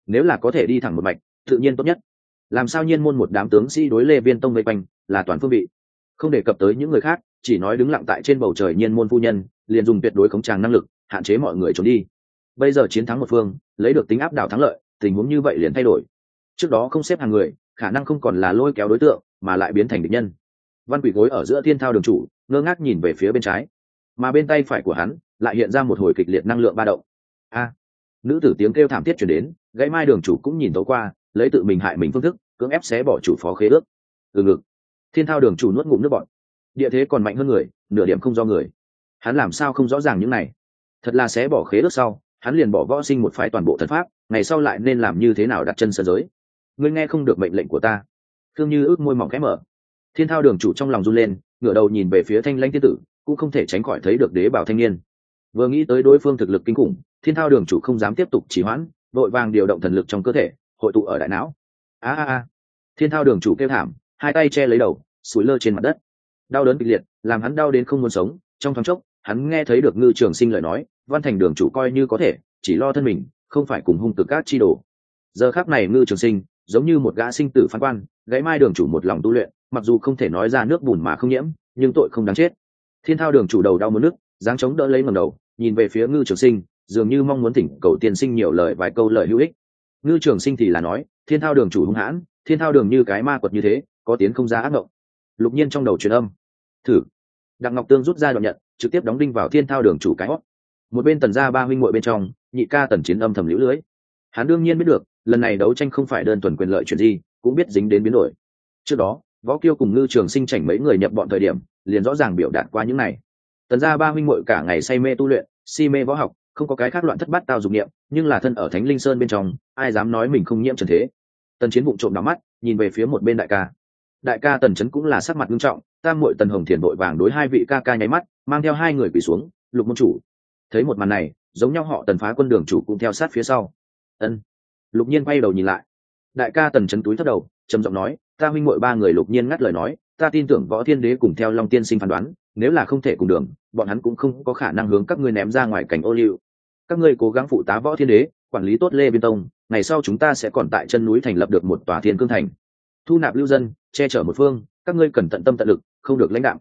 nếu là có thể đi thẳng một mạch tự nhiên tốt nhất. Làm sao nhiên môn một đám tướng sĩ đối Lê Viên Tông vây quanh là toàn phương vị, không đề cập tới những người khác, chỉ nói đứng lặng tại trên bầu trời nhiên môn phu nhân liền dùng tuyệt đối khống tràng năng lực hạn chế mọi người trốn đi. Bây giờ chiến thắng một phương, lấy được tính áp đảo thắng lợi, tình huống như vậy liền thay đổi. Trước đó không xếp hàng người khả năng không còn là lôi kéo đối tượng mà lại biến thành địch nhân. Văn Quỷ gối ở giữa Thiên Thao đường chủ ngơ ngác nhìn về phía bên trái, mà bên tay phải của hắn lại hiện ra một hồi kịch liệt năng lượng ba động. A! Nữ tử tiếng kêu thảm thiết truyền đến, gãy mai đường chủ cũng nhìn tối qua, lấy tự mình hại mình phương thức cưỡng ép xé bỏ chủ phó khế ước. Từ ngực Thiên Thao đường chủ nuốt ngụm nước bọt. Địa thế còn mạnh hơn người, nửa điểm không do người. Hắn làm sao không rõ ràng những này? Thật là xé bỏ khế ước sau, hắn liền bỏ võ sinh một phái toàn bộ thần pháp, ngày sau lại nên làm như thế nào đặt chân sân giới? Ngươi nghe không được mệnh lệnh của ta? Thương Như ước môi mỏng khẽ mở. Thiên Thao đường chủ trong lòng run lên, ngửa đầu nhìn về phía Thanh Lãnh tiên tử, cũng không thể tránh khỏi thấy được đế bảo thanh niên. Vừa nghĩ tới đối phương thực lực kinh khủng, Thiên Thao đường chủ không dám tiếp tục trì hoãn, vội vàng điều động thần lực trong cơ thể, hội tụ ở đại não. A! Thiên Thao đường chủ kêu thảm, hai tay che lấy đầu, sủi lơ trên mặt đất. Đau đớn kịch liệt, làm hắn đau đến không muốn sống. Trong thoáng chốc, hắn nghe thấy được Ngư Trường Sinh lời nói, Văn Thành đường chủ coi như có thể, chỉ lo thân mình, không phải cùng hung cực các chi đồ. Giờ khắc này Ngư Trường Sinh giống như một gã sinh tử phán quan, gãy mai đường chủ một lòng tu luyện, mặc dù không thể nói ra nước bùn mà không nhiễm, nhưng tội không đáng chết. Thiên Thao đường chủ đầu đau muốn nức, dáng chống đỡ lấy ngẩng đầu, nhìn về phía Ngư Trường Sinh, dường như mong muốn thỉnh cầu tiên sinh nhiều lời vài câu lời hữu ích. Ngư Trường Sinh thì là nói, Thiên Thao đường chủ hung hãn, Thiên Thao đường như cái ma quật như thế, có tiến không ra ác ngộng. Lục Nhiên trong đầu truyền âm, thử. Đặng Ngọc Tương rút ra đoạn nhận, trực tiếp đóng đinh vào Thiên Thao đường chủ cái hót. Một bên Tần gia ba huynh muội bên trong, nhị ca Tần Chiến âm thầm liễu lưới. Hắn đương nhiên biết được, lần này đấu tranh không phải đơn thuần quyền lợi chuyện gì, cũng biết dính đến biến đổi. Trước đó, Võ Kiêu cùng Ngư Trường Sinh chảnh mấy người nhập bọn thời điểm, liền rõ ràng biểu đạt qua những này. Tần gia ba huynh muội cả ngày say mê tu luyện, si mê võ học, không có cái khác loạn thất bát tao dục niệm, nhưng là thân ở Thánh Linh Sơn bên trong, ai dám nói mình không nhiễm trần thế. Tần Chiến vụng trộm đảo mắt, nhìn về phía một bên đại ca. Đại ca Tần Chấn cũng là sắc mặt nghiêm trọng, tam muội Tần Hồng Thiền vội vàng đối hai vị ca ca nháy mắt, mang theo hai người quỳ xuống. Lục môn chủ thấy một màn này, giống nhau họ Tần phá quân đường chủ cũng theo sát phía sau. Ân. Lục Nhiên quay đầu nhìn lại, đại ca Tần Chấn túi thấp đầu, trầm giọng nói, ta huynh muội ba người. Lục Nhiên ngắt lời nói, ta tin tưởng Võ Thiên Đế cùng theo Long Tiên Sinh phán đoán, nếu là không thể cùng đường, bọn hắn cũng không có khả năng hướng các ngươi ném ra ngoài cảnh ô liu. Các ngươi cố gắng phụ tá Võ Thiên Đế, quản lý tốt Lê Viên Tông, ngày sau chúng ta sẽ còn tại chân núi thành lập được một tòa Thiên Cương thành, thu nạp lưu dân, che chở một phương. Các ngươi cần tận tâm tận lực, không được lãnh đạm.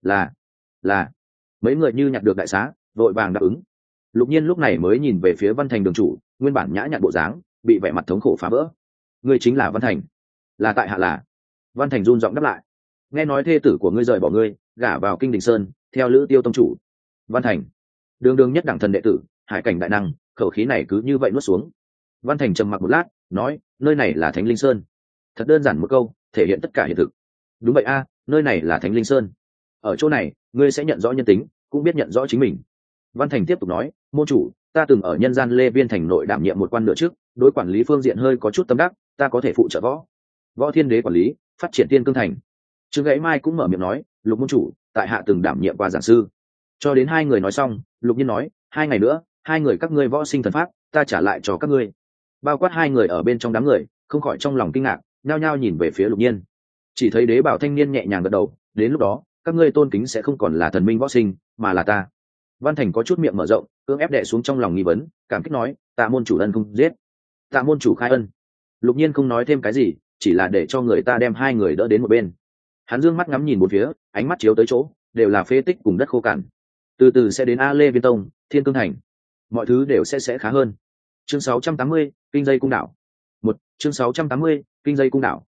Là. Mấy người như nhặt được đại xá, vội vàng đáp ứng. Lục Nhiên lúc này mới nhìn về phía Văn Thành đường chủ, nguyên bản nhã nhặn bộ dáng bị vẻ mặt thống khổ phá vỡ. Ngươi chính là Văn Thành? Là tại hạ là. Văn Thành run giọng đáp lại. Nghe nói thê tử của ngươi rời bỏ ngươi, gả vào Kinh Đình Sơn, theo Lữ Tiêu tông chủ. Văn Thành, đường đường nhất đẳng thần đệ tử, hải cảnh đại năng, khẩu khí này cứ như vậy nuốt xuống. Văn Thành trầm mặc một lát, nói, nơi này là Thánh Linh Sơn. Thật đơn giản một câu, thể hiện tất cả hiện thực. Đúng vậy a, nơi này là Thánh Linh Sơn. Ở chỗ này, ngươi sẽ nhận rõ nhân tính, cũng biết nhận rõ chính mình. Văn Thành tiếp tục nói, môn chủ, ta từng ở nhân gian Lê Viên thành nội đảm nhiệm một quan nửa trước, đối quản lý phương diện hơi có chút tâm đắc, ta có thể phụ trợ Võ Thiên Đế quản lý, phát triển Tiên Cương thành. Trương Gãy Mai cũng mở miệng nói, Lục môn chủ, tại hạ từng đảm nhiệm qua giảng sư. Cho đến hai người nói xong, Lục Nhiên nói, 2 ngày nữa, hai người các ngươi võ sinh thần pháp, ta trả lại cho các ngươi. Bao quát hai người ở bên trong đám người, không khỏi trong lòng kinh ngạc, nhao nhao nhìn về phía Lục Nhiên. Chỉ thấy đế bảo thanh niên nhẹ nhàng gật đầu, đến lúc đó, các ngươi tôn kính sẽ không còn là thần minh võ sinh, mà là ta. Văn Thành có chút miệng mở rộng, cưỡng ép đè xuống trong lòng nghi vấn, cảm kích nói, tạ môn chủ ân không giết, tạ môn chủ khai ân. Lục Nhiên không nói thêm cái gì, chỉ là để cho người ta đem hai người đỡ đến một bên. Hắn dương mắt ngắm nhìn một phía, ánh mắt chiếu tới chỗ đều là phế tích cùng đất khô cằn. Từ từ sẽ đến A Lê Viên Tông, Thiên Cương thành, mọi thứ đều sẽ khá hơn. Chương 680, kinh dây cung đảo. Chương 680, kinh dây cung đảo.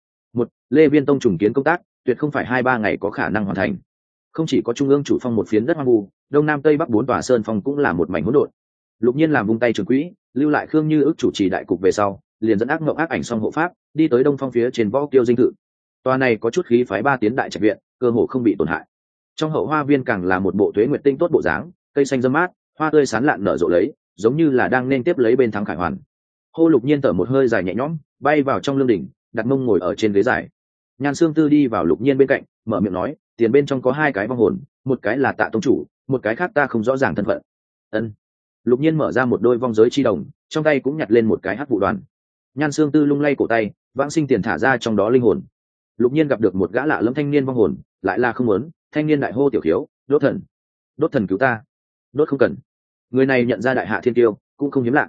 Lê Viên Tông trùng kiến công tác tuyệt không phải 2-3 ngày có khả năng hoàn thành. Không chỉ có trung ương chủ phong một phiến đất hoang vu, đông nam tây bắc 4 tòa sơn phong cũng là một mảnh hỗn độn. Lục Nhiên làm vung tay trường quỹ, lưu lại Khương Như ước chủ trì đại cục về sau, liền dẫn ác ngộng ác ảnh song hộ pháp, đi tới đông phong phía trên Võ Kiêu dinh thự. Tòa này có chút khí phái 3 tiến đại trạch viện, cơ hồ không bị tổn hại. Trong hậu hoa viên càng là một bộ tuế nguyệt tinh tốt bộ dáng, cây xanh râm mát, hoa tươi sán lạn nở rộ lấy, giống như là đang nên tiếp lấy bên thắng khải hoàn. Hô Lục Nhiên thở một hơi dài nhẹ nhõm, bay vào trong lương đỉnh, đặt mông ngồi ở trên ghế dài. Nhan Sương Tư đi vào Lục Nhiên bên cạnh, mở miệng nói, tiền bên trong có 2 cái vong hồn, một cái là Tạ tông chủ, một cái khác ta không rõ ràng thân phận. Ân. Lục Nhiên mở ra một đôi vong giới chi đồng, trong tay cũng nhặt lên một cái hắc vụ đoàn. Nhan Sương Tư lung lay cổ tay, vãng sinh tiền thả ra trong đó linh hồn. Lục Nhiên gặp được một gã lạ lẫm thanh niên vong hồn, lại là không muốn, thanh niên đại hô tiểu thiếu, đốt thần cứu ta. Đốt không cần. Người này nhận ra đại hạ thiên tiêu, cũng không hiếm lạ.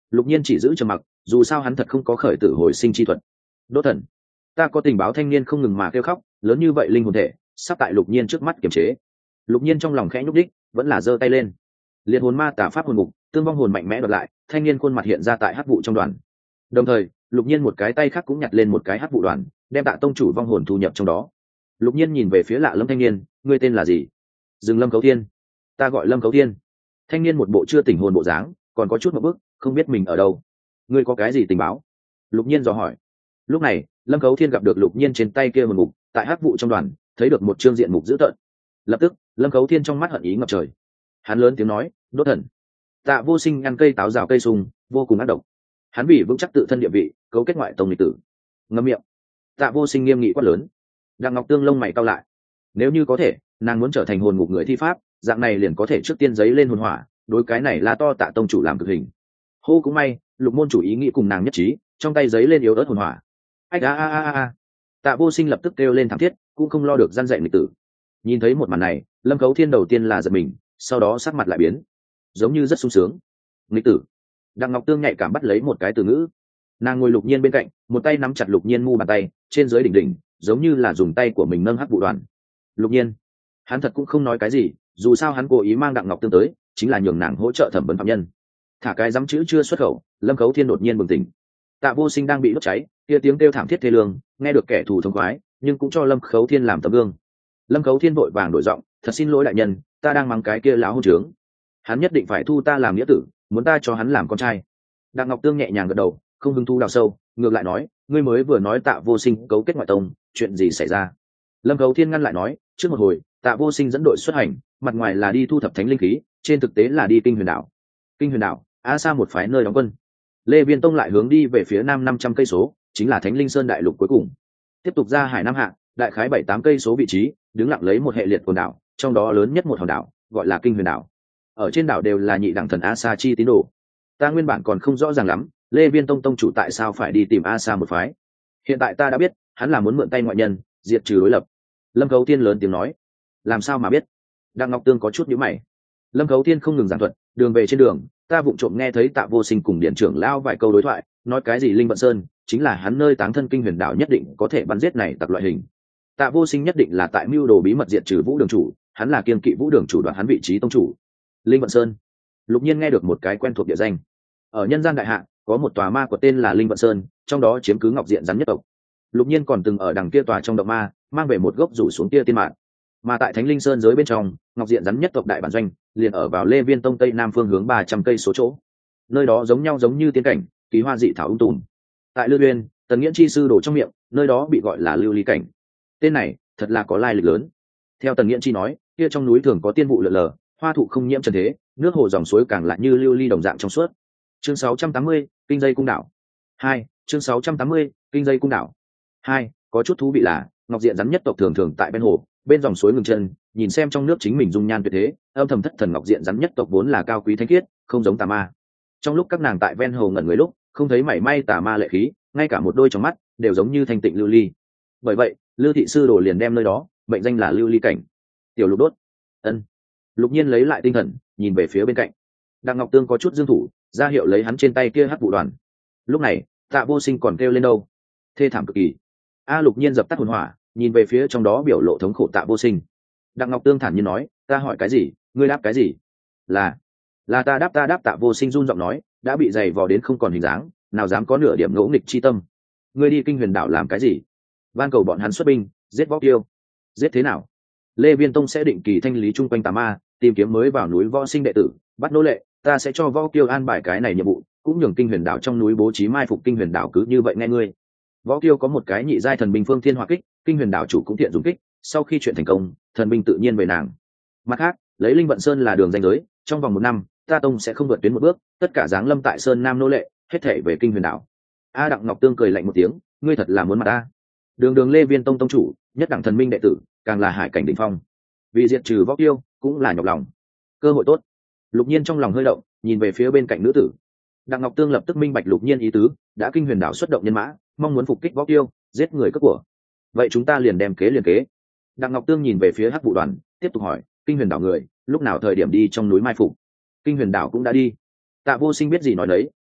Lục Nhiên chỉ giữ trầm mặc, dù sao hắn thật không có khởi tử hồi sinh chi thuật. Đốt thần, ta có tình báo thanh niên không ngừng mà kêu khóc, lớn như vậy linh hồn thể sắp tại Lục Nhiên trước mắt kiềm chế. Lục Nhiên trong lòng khẽ nhúc đích, vẫn là giơ tay lên. Liệt hồn ma tả pháp hồn ngục, tương vong hồn mạnh mẽ đoạt lại, thanh niên khuôn mặt hiện ra tại hắc vụ trong đoàn. Đồng thời, Lục Nhiên một cái tay khác cũng nhặt lên một cái hắc vụ đoàn, đem Tạ tông chủ vong hồn thu nhập trong đó. Lục Nhiên nhìn về phía lạ lâm thanh niên, ngươi tên là gì? Dương Lâm Cấu Thiên. Ta gọi Lâm Cấu Thiên. Thanh niên một bộ chưa tỉnh hồn bộ dáng, còn có chút một bước, không biết mình ở đâu. Ngươi có cái gì tình báo? Lục Nhiên dò hỏi. Lúc này, Lâm Cấu Thiên gặp được Lục Nhiên trên tay kia hồn ngục, tại hắc vụ trong đoàn, thấy được một trương diện mục dữ tợn. Lập tức, Lâm Cấu Thiên trong mắt hận ý ngập trời. Hắn lớn tiếng nói, đốt thần. Tạ Vô Sinh ngăn cây táo rào cây sung, vô cùng ác độc. Hắn vì vững chắc tự thân địa vị, cấu kết ngoại tông lịch tử. Ngậm miệng. Tạ Vô Sinh nghiêm nghị quát lớn. Đặng Ngọc Tương lông mày cau lại. Nếu như có thể, nàng muốn trở thành hồn ngục người thi pháp, dạng này liền có thể trước tiên giấy lên hồn hỏa, đối cái này là to Tạ tông chủ làm cực hình. Hô cũng may, Lục môn chủ ý nghĩ cùng nàng nhất trí, trong tay giấy lên yếu ớt hồn hỏa. Ách a a a a. Tạ Vô Sinh lập tức kêu lên thảm thiết, cũng không lo được gian dạy lịch tử. Nhìn thấy một màn này, Lâm Cấu Thiên đầu tiên là giật mình, sau đó sắc mặt lại biến, giống như rất sung sướng. Lịch tử. Đặng Ngọc Tương nhạy cảm bắt lấy một cái từ ngữ. Nàng ngồi Lục Nhiên bên cạnh, một tay nắm chặt Lục Nhiên mu bàn tay, trên dưới đỉnh đỉnh, giống như là dùng tay của mình nâng hắc vụ đoàn. Lục Nhiên, hắn thật cũng không nói cái gì, dù sao hắn cố ý mang Đặng Ngọc Tương tới, chính là nhường nàng hỗ trợ thẩm vấn phạm nhân. Thả cái dám chữ chưa xuất khẩu, Lâm Cấu Thiên đột nhiên bừng tỉnh. Tạ Vô Sinh đang bị đốt cháy, kia tiếng kêu thảm thiết thê lương, nghe được kẻ thù thống khoái, nhưng cũng cho Lâm Cấu Thiên làm tấm gương. Lâm Cấu Thiên vội vàng đổi giọng, thật xin lỗi đại nhân, ta đang mắng cái kia láo hôn trướng. Hắn nhất định phải thu ta làm nghĩa tử, muốn ta cho hắn làm con trai. Đặng Ngọc Tương nhẹ nhàng gật đầu, không hứng thú đào sâu, ngược lại nói, ngươi mới vừa nói Tạ Vô Sinh cấu kết ngoại tông, chuyện gì xảy ra? Lâm Cấu Thiên ngăn lại nói, trước một hồi, Tạ Vô Sinh dẫn đội xuất hành, mặt ngoài là đi thu thập thánh linh khí, trên thực tế là đi Kinh Huyền Đảo. Kinh Huyền Đảo, Á Sa một phái nơi đóng quân. Lê Viên Tông lại hướng đi về phía nam 500 cây số, chính là Thánh Linh Sơn đại lục cuối cùng. Tiếp tục ra Hải Nam Hạ, đại khái 7-8 cây số vị trí, đứng lặng lấy một hệ liệt quần đảo, trong đó lớn nhất một hòn đảo, gọi là Kinh Huyền Đảo. Ở trên đảo đều là nhị đẳng thần Á Sa chi tín đồ. Ta nguyên bản còn không rõ ràng lắm, Lê Viên Tông tông chủ tại sao phải đi tìm Á Sa một phái. Hiện tại ta đã biết, hắn là muốn mượn tay ngoại nhân, diệt trừ đối lập. Lâm Cấu Thiên lớn tiếng nói. Làm sao mà biết? Đặng Ngọc Tương có chút nhíu mày. Lâm Cấu Thiên không ngừng giảng thuật, đường về trên đường, ta vụng trộm nghe thấy Tạ Vô Sinh cùng điện trưởng lao vài câu đối thoại, nói cái gì Linh Vận Sơn chính là hắn nơi táng thân Kinh Huyền Đảo nhất định có thể bắn giết này tặc loại hình. Tạ Vô Sinh nhất định là tại mưu đồ bí mật diệt trừ Vũ Đường chủ, hắn là kiên kỵ Vũ Đường chủ đoạt hắn vị trí tông chủ. Linh Vận Sơn. Lục Nhiên nghe được một cái quen thuộc địa danh. Ở nhân gian đại hạ, có một tòa ma của tên là Linh Vận Sơn, trong đó chiếm cứ Ngọc Diện rắn nhất tộc. Lục Nhiên còn từng ở đằng kia tòa trong động ma, mang về một gốc rủ xuống tia tiên mạng. Mà tại Thánh Linh Sơn giới bên trong, Ngọc Diện rắn nhất tộc đại bản doanh, liền ở vào Lê Viên Tông tây nam phương hướng 300 cây số chỗ. Nơi đó giống nhau giống như tiên cảnh, kỳ hoa dị thảo tùm. Tại Lư Uyên, Tần Nghiễn chi sư đổ trong miệng, nơi đó bị gọi là Lưu Ly cảnh. Tên này thật là có lai lịch lớn. Theo Tần Nghiễn chi nói, kia trong núi thường có tiên vụ lượn lờ, hoa thụ không nhiễm trần thế, nước hồ dòng suối càng lại như lưu ly đồng dạng trong suốt. Chương 680, Kinh Dây Cung Đảo 2. Chương 680, Kinh Dây Cung Đảo 2. Có chút thú vị là, Ngọc Diện rắn nhất tộc thường thường tại bên hồ, bên dòng suối ngừng chân, nhìn xem trong nước chính mình dung nhan tuyệt thế, âm thầm thất thần. Ngọc Diện rắn nhất tộc vốn là cao quý thánh khiết, không giống tà ma. Trong lúc các nàng tại ven hồ ngẩn người lúc, không thấy mảy may tà ma lệ khí, ngay cả một đôi trong mắt đều giống như thanh tịnh lưu ly. Bởi vậy, Lưu thị sư đồ liền đem nơi đó mệnh danh là Lưu Ly cảnh. Tiểu Lục đốt. Ân. Lục Nhiên lấy lại tinh thần, nhìn về phía bên cạnh. Đặng Ngọc Tương có chút dương thủ, ra hiệu lấy hắn trên tay kia hắc vụ đoàn. Lúc này, Tạ Vô Sinh còn kêu lên đâu, thê thảm cực kỳ. Lục Nhiên dập tắt hồn hỏa, nhìn về phía trong đó biểu lộ thống khổ Tạ Vô Sinh. Đặng Ngọc Tương thản nhiên nói, ta hỏi cái gì, ngươi đáp cái gì? Là ta đáp. Tạ Vô Sinh run giọng nói, đã bị dày vò đến không còn hình dáng, nào dám có nửa điểm ngỗ nghịch chi tâm. Ngươi đi Kinh Huyền Đảo làm cái gì? Van cầu bọn hắn xuất binh, giết Võ Kiêu. Giết thế nào? Lê Viên Tông sẽ định kỳ thanh lý chung quanh tà ma, tìm kiếm mới vào núi võ sinh đệ tử, bắt nô lệ. Ta sẽ cho Võ Kiêu an bài cái này nhiệm vụ, cũng nhường Kinh Huyền Đảo trong núi bố trí mai phục Kinh Huyền Đảo. Cứ như vậy nghe ngươi. Võ Kiêu có một cái nhị giai thần binh Phương Thiên Hỏa Kích, Kinh Huyền Đảo chủ cũng thiện dùng kích. Sau khi chuyện thành công, thần binh tự nhiên về nàng. Mặt khác, lấy Linh Vận Sơn là đường ranh giới, trong vòng 1 năm, ta tông sẽ không vượt tuyến một bước, tất cả giáng lâm tại Sơn Nam nô lệ, hết thảy về Kinh Huyền Đảo. Đặng Ngọc Tương cười lạnh một tiếng, ngươi thật là muốn mặt ta. Đường Lê Viên Tông tông chủ, nhất đẳng thần minh đệ tử, càng là hải cảnh đỉnh phong. Vì diệt trừ Võ Kiêu, cũng là nhọc lòng. Cơ hội tốt. Lục Nhiên trong lòng hơi động, nhìn về phía bên cạnh nữ tử. Đặng Ngọc Tương lập tức minh bạch Lục Nhiên ý tứ, đã Kinh Huyền Đảo xuất động nhân mã, mong muốn phục kích Võ Kiêu, giết người cướp của. Vậy chúng ta liền đem kế liền kế. Đặng Ngọc Tương nhìn về phía Hắc Vụ đoàn, tiếp tục hỏi, Kinh Huyền Đảo người, lúc nào thời điểm đi trong núi mai phục? Kinh Huyền Đảo cũng đã đi. Tạ Vô Sinh biết gì nói đấy,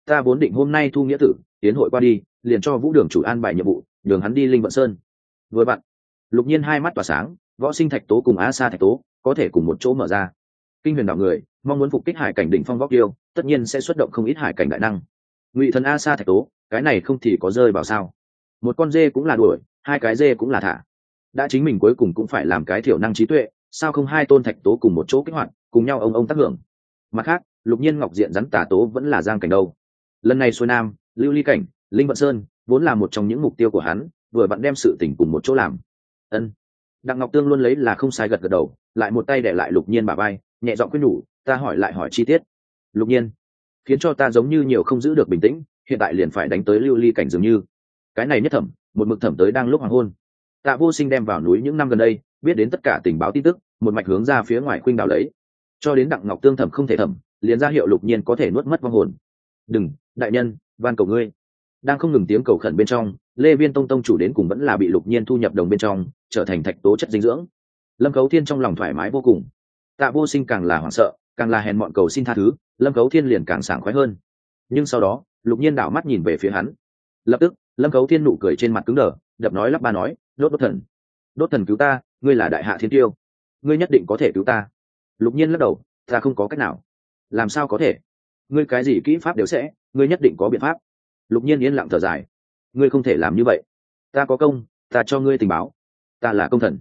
ta vốn định hôm nay thu nghĩa tử tiến hội qua đi liền cho vũ đường chủ an bài nhiệm vụ nhường hắn đi linh vận sơn. Vừa bạn, Lục Nhiên hai mắt tỏa sáng, võ sinh thạch tố cùng a sa thạch tố có thể cùng một chỗ mở ra. Kinh huyền đảo người mong muốn phục kích hải cảnh đỉnh phong võ kiêu, tất nhiên sẽ xuất động không ít hải cảnh đại năng. Ngụy thần a sa thạch tố, cái này không thì có rơi vào sao? Một con dê cũng là đuổi, hai cái dê cũng là thả. Đã chính mình cuối cùng cũng phải làm cái thiểu năng trí tuệ, sao không hai tôn thạch tố cùng một chỗ kích hoạt, cùng nhau ông tác hưởng. Mặt khác, Lục Nhiên ngọc diện rắn tà tố vẫn là giang cảnh đâu. Lần này xuôi nam, lưu ly cảnh, linh vận sơn vốn là một trong những mục tiêu của hắn, vừa vặn đem sự tình cùng một chỗ làm. Ân. Đặng Ngọc Tương luôn lấy là không sai gật gật đầu, lại một tay để lại Lục Nhiên bả vai, nhẹ giọng khuyên nhủ, ta hỏi lại hỏi chi tiết. Lục Nhiên, khiến cho ta giống như nhiều không giữ được bình tĩnh, hiện tại liền phải đánh tới lưu ly cảnh dường như. Cái này nhất thẩm, một mực thẩm tới đang lúc hoàng hôn. Tạ Vô Sinh đem vào núi những năm gần đây, biết đến tất cả tình báo tin tức, một mạch hướng ra phía ngoài khuynh đảo lấy. Cho đến Đặng Ngọc Tương thẩm không thể thẩm, liền ra hiệu Lục Nhiên có thể nuốt mất vong hồn. Đừng, đại nhân, van cầu ngươi. Đang không ngừng tiếng cầu khẩn bên trong, Lê Viên Tông tông chủ đến cùng vẫn là bị Lục Nhiên thu nhập đồng bên trong, trở thành thạch tố chất dinh dưỡng. Lâm Cấu Thiên trong lòng thoải mái vô cùng. Tạ Vô Sinh càng là hoảng sợ, càng là hèn mọn cầu xin tha thứ, Lâm Cấu Thiên liền càng sảng khoái hơn. Nhưng sau đó, Lục Nhiên đảo mắt nhìn về phía hắn. Lập tức, Lâm Cấu Thiên nụ cười trên mặt cứng đờ, đập nói lắp ba nói, đốt thần, đốt thần cứu ta, ngươi là đại hạ thiên tiêu, ngươi nhất định có thể cứu ta. Lục Nhiên lắc đầu, ta không có cách nào. Làm sao có thể? Ngươi cái gì kỹ pháp đều sẽ, ngươi nhất định có biện pháp. Lục Nhiên yên lặng thở dài, ngươi không thể làm như vậy. Ta có công, ta cho ngươi tình báo, ta là công thần.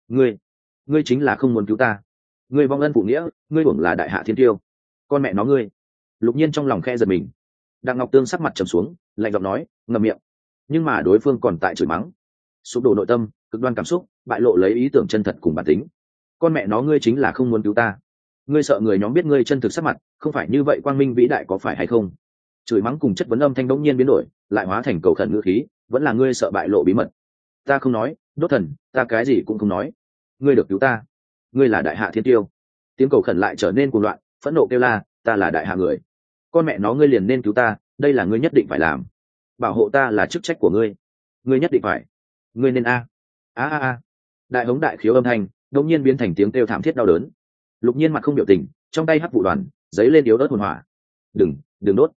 Ngươi chính là không muốn cứu ta. Ngươi vong ân phụ nghĩa, ngươi hưởng là đại hạ thiên tiêu. Con mẹ nó ngươi. Lục Nhiên trong lòng khe giật mình. Đặng Ngọc Tương sắc mặt trầm xuống, lạnh giọng nói, ngậm miệng. Nhưng mà đối phương còn tại chửi mắng, sụp đổ nội tâm, cực đoan cảm xúc, bại lộ lấy ý tưởng chân thật cùng bản tính. Con mẹ nó ngươi chính là không muốn cứu ta. Ngươi sợ người nhóm biết ngươi chân thực sắc mặt, không phải như vậy quang minh vĩ đại có phải hay không? Chửi mắng cùng chất vấn âm thanh bỗng nhiên biến đổi, lại hóa thành cầu khẩn ngữ khí, vẫn là ngươi sợ bại lộ bí mật. Ta không nói, đốt thần, ta cái gì cũng không nói. Ngươi được cứu ta. Ngươi là đại hạ thiên tiêu. Tiếng cầu khẩn lại trở nên cuồng loạn, phẫn nộ kêu la, ta là đại hạ người. Con mẹ nó ngươi liền nên cứu ta, đây là ngươi nhất định phải làm. Bảo hộ ta là chức trách của ngươi. Ngươi nhất định phải. Ngươi nên a. A. Đại hống đại khiếu âm thanh, đột nhiên biến thành tiếng kêu thảm thiết đau đớn. Lục Nhiên mặt không biểu tình, trong tay hắc vụ đoàn, giấy lên yếu ớt hồn hỏa. Đừng đốt.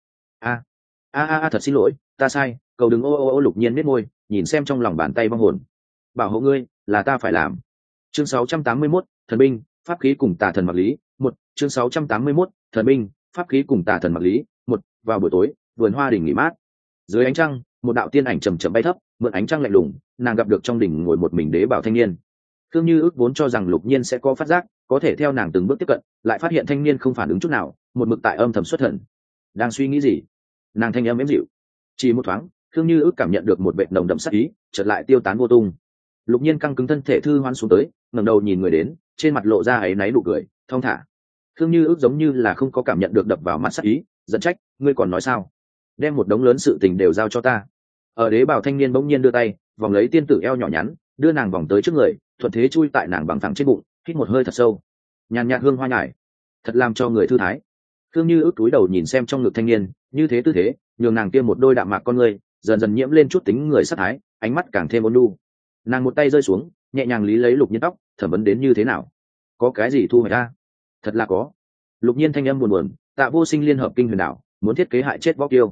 A thật xin lỗi, ta sai, cầu đừng ô. Lục Nhiên miết môi, nhìn xem trong lòng bàn tay vong hồn. Bảo hộ ngươi, là ta phải làm. Chương 681, thần binh, pháp khí cùng tà thần mặc lý, một. Chương 681, thần binh, pháp khí cùng tà thần mặc lý, một. Vào buổi tối, vườn hoa đỉnh nghỉ mát. Dưới ánh trăng, một đạo tiên ảnh chầm chậm bay thấp, mượn ánh trăng lạnh lùng, nàng gặp được trong đỉnh ngồi một mình đế bảo thanh niên. Thương Như ước vốn cho rằng Lục Nhiên sẽ có phát giác, có thể theo nàng từng bước tiếp cận, lại phát hiện thanh niên không phản ứng chút nào, một mực tại âm thầm xuất thần. Đang suy nghĩ gì? Nàng thanh âm êm dịu. Chỉ một thoáng, Thương Như ước cảm nhận được một vệt nồng đậm sát ý, chợt lại tiêu tán vô tung. Lục Nhiên căng cứng thân thể thư hoan xuống tới, ngẩng đầu nhìn người đến, trên mặt lộ ra áy náy nụ cười, thong thả. Thương Như ước giống như là không có cảm nhận được đập vào mặt sát ý, giận trách, ngươi còn nói sao? Đem một đống lớn sự tình đều giao cho ta. Ở đế bảo thanh niên bỗng nhiên đưa tay, vòng lấy tiên tử eo nhỏ nhắn, đưa nàng vòng tới trước người, thuận thế chui tại nàng bằng phẳng trên bụng, hít một hơi thật sâu. Nhàn nhạt hương hoa nhài, thật làm cho người thư thái. Thương Như ước túi đầu nhìn xem trong ngực thanh niên, như thế tư thế, nhường nàng tiêm một đôi đạm mạc con người, dần dần nhiễm lên chút tính người sát thái, ánh mắt càng thêm ôn nhu. Nàng một tay rơi xuống, nhẹ nhàng lý lấy Lục Nhiên tóc, thẩm vấn đến như thế nào? Có cái gì thu hoạch ta? Thật là có. Lục Nhiên thanh âm buồn buồn, Tạ Vô Sinh liên hợp kinh huyền đảo, muốn thiết kế hại chết võ kiêu.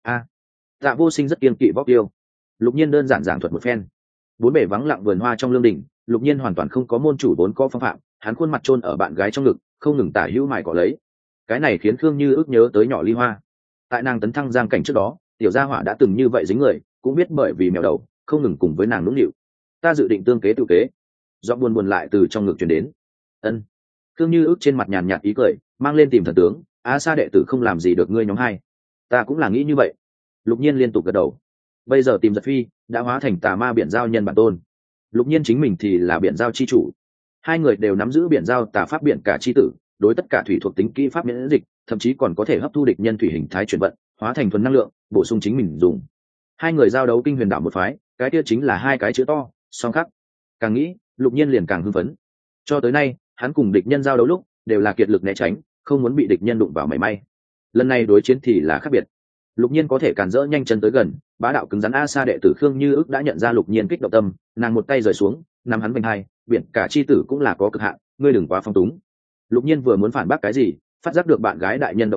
Tạ Vô Sinh rất kiên kỵ võ kiêu. Lục Nhiên đơn giản giảng thuật một phen. Bốn bể vắng lặng vườn hoa trong lương đình, Lục Nhiên hoàn toàn không có môn chủ vốn có phong phạm, hắn khuôn mặt chôn ở bạn gái trong ngực, không ngừng tả hữu mài cỏ lấy. Cái này khiến Khương Như ước nhớ tới nhỏ Ly Hoa. Tại nàng tấn thăng giang cảnh trước đó, tiểu gia hỏa đã từng như vậy dính người, cũng biết bởi vì mèo đầu, không ngừng cùng với nàng nũng nịu. Ta dự định tương kế tự kế. Giọng buồn buồn lại từ trong ngực truyền đến. Ân. Khương Như ước trên mặt nhàn nhạt ý cười, mang lên tìm thần tướng, Á Sa đệ tử không làm gì được ngươi nhóm hai. Ta cũng là nghĩ như vậy. Lục Nhiên liên tục gật đầu. Bây giờ tìm giật phi đã hóa thành tà ma biển giao nhân bản tôn, Lục Nhiên chính mình thì là biển giao chi chủ. Hai người đều nắm giữ biển giao tà pháp biển cả chi tử, đối tất cả thủy thuộc tính kỹ pháp miễn dịch, thậm chí còn có thể hấp thu địch nhân thủy hình thái chuyển vận, hóa thành thuần năng lượng, bổ sung chính mình dùng. Hai người giao đấu kinh huyền đảo một phái, cái kia chính là hai cái chữ to, song khắc. Càng nghĩ, Lục Nhiên liền càng hưng phấn. Cho tới nay, hắn cùng địch nhân giao đấu lúc, đều là kiệt lực né tránh, không muốn bị địch nhân đụng vào mảy may. Lần này đối chiến thì là khác biệt. Lục Nhiên có thể càn rỡ nhanh chân tới gần, bá đạo cứng rắn A Sa đệ tử Khương Như ước đã nhận ra Lục Nhiên kích động tâm, nàng một tay rời xuống, nắm hắn vành hai, biển cả chi tử cũng là có cực hạn, ngươi đừng quá phong túng. Lục Nhiên vừa muốn phản bác cái gì, phát giác được bạn gái đại nhân động tác,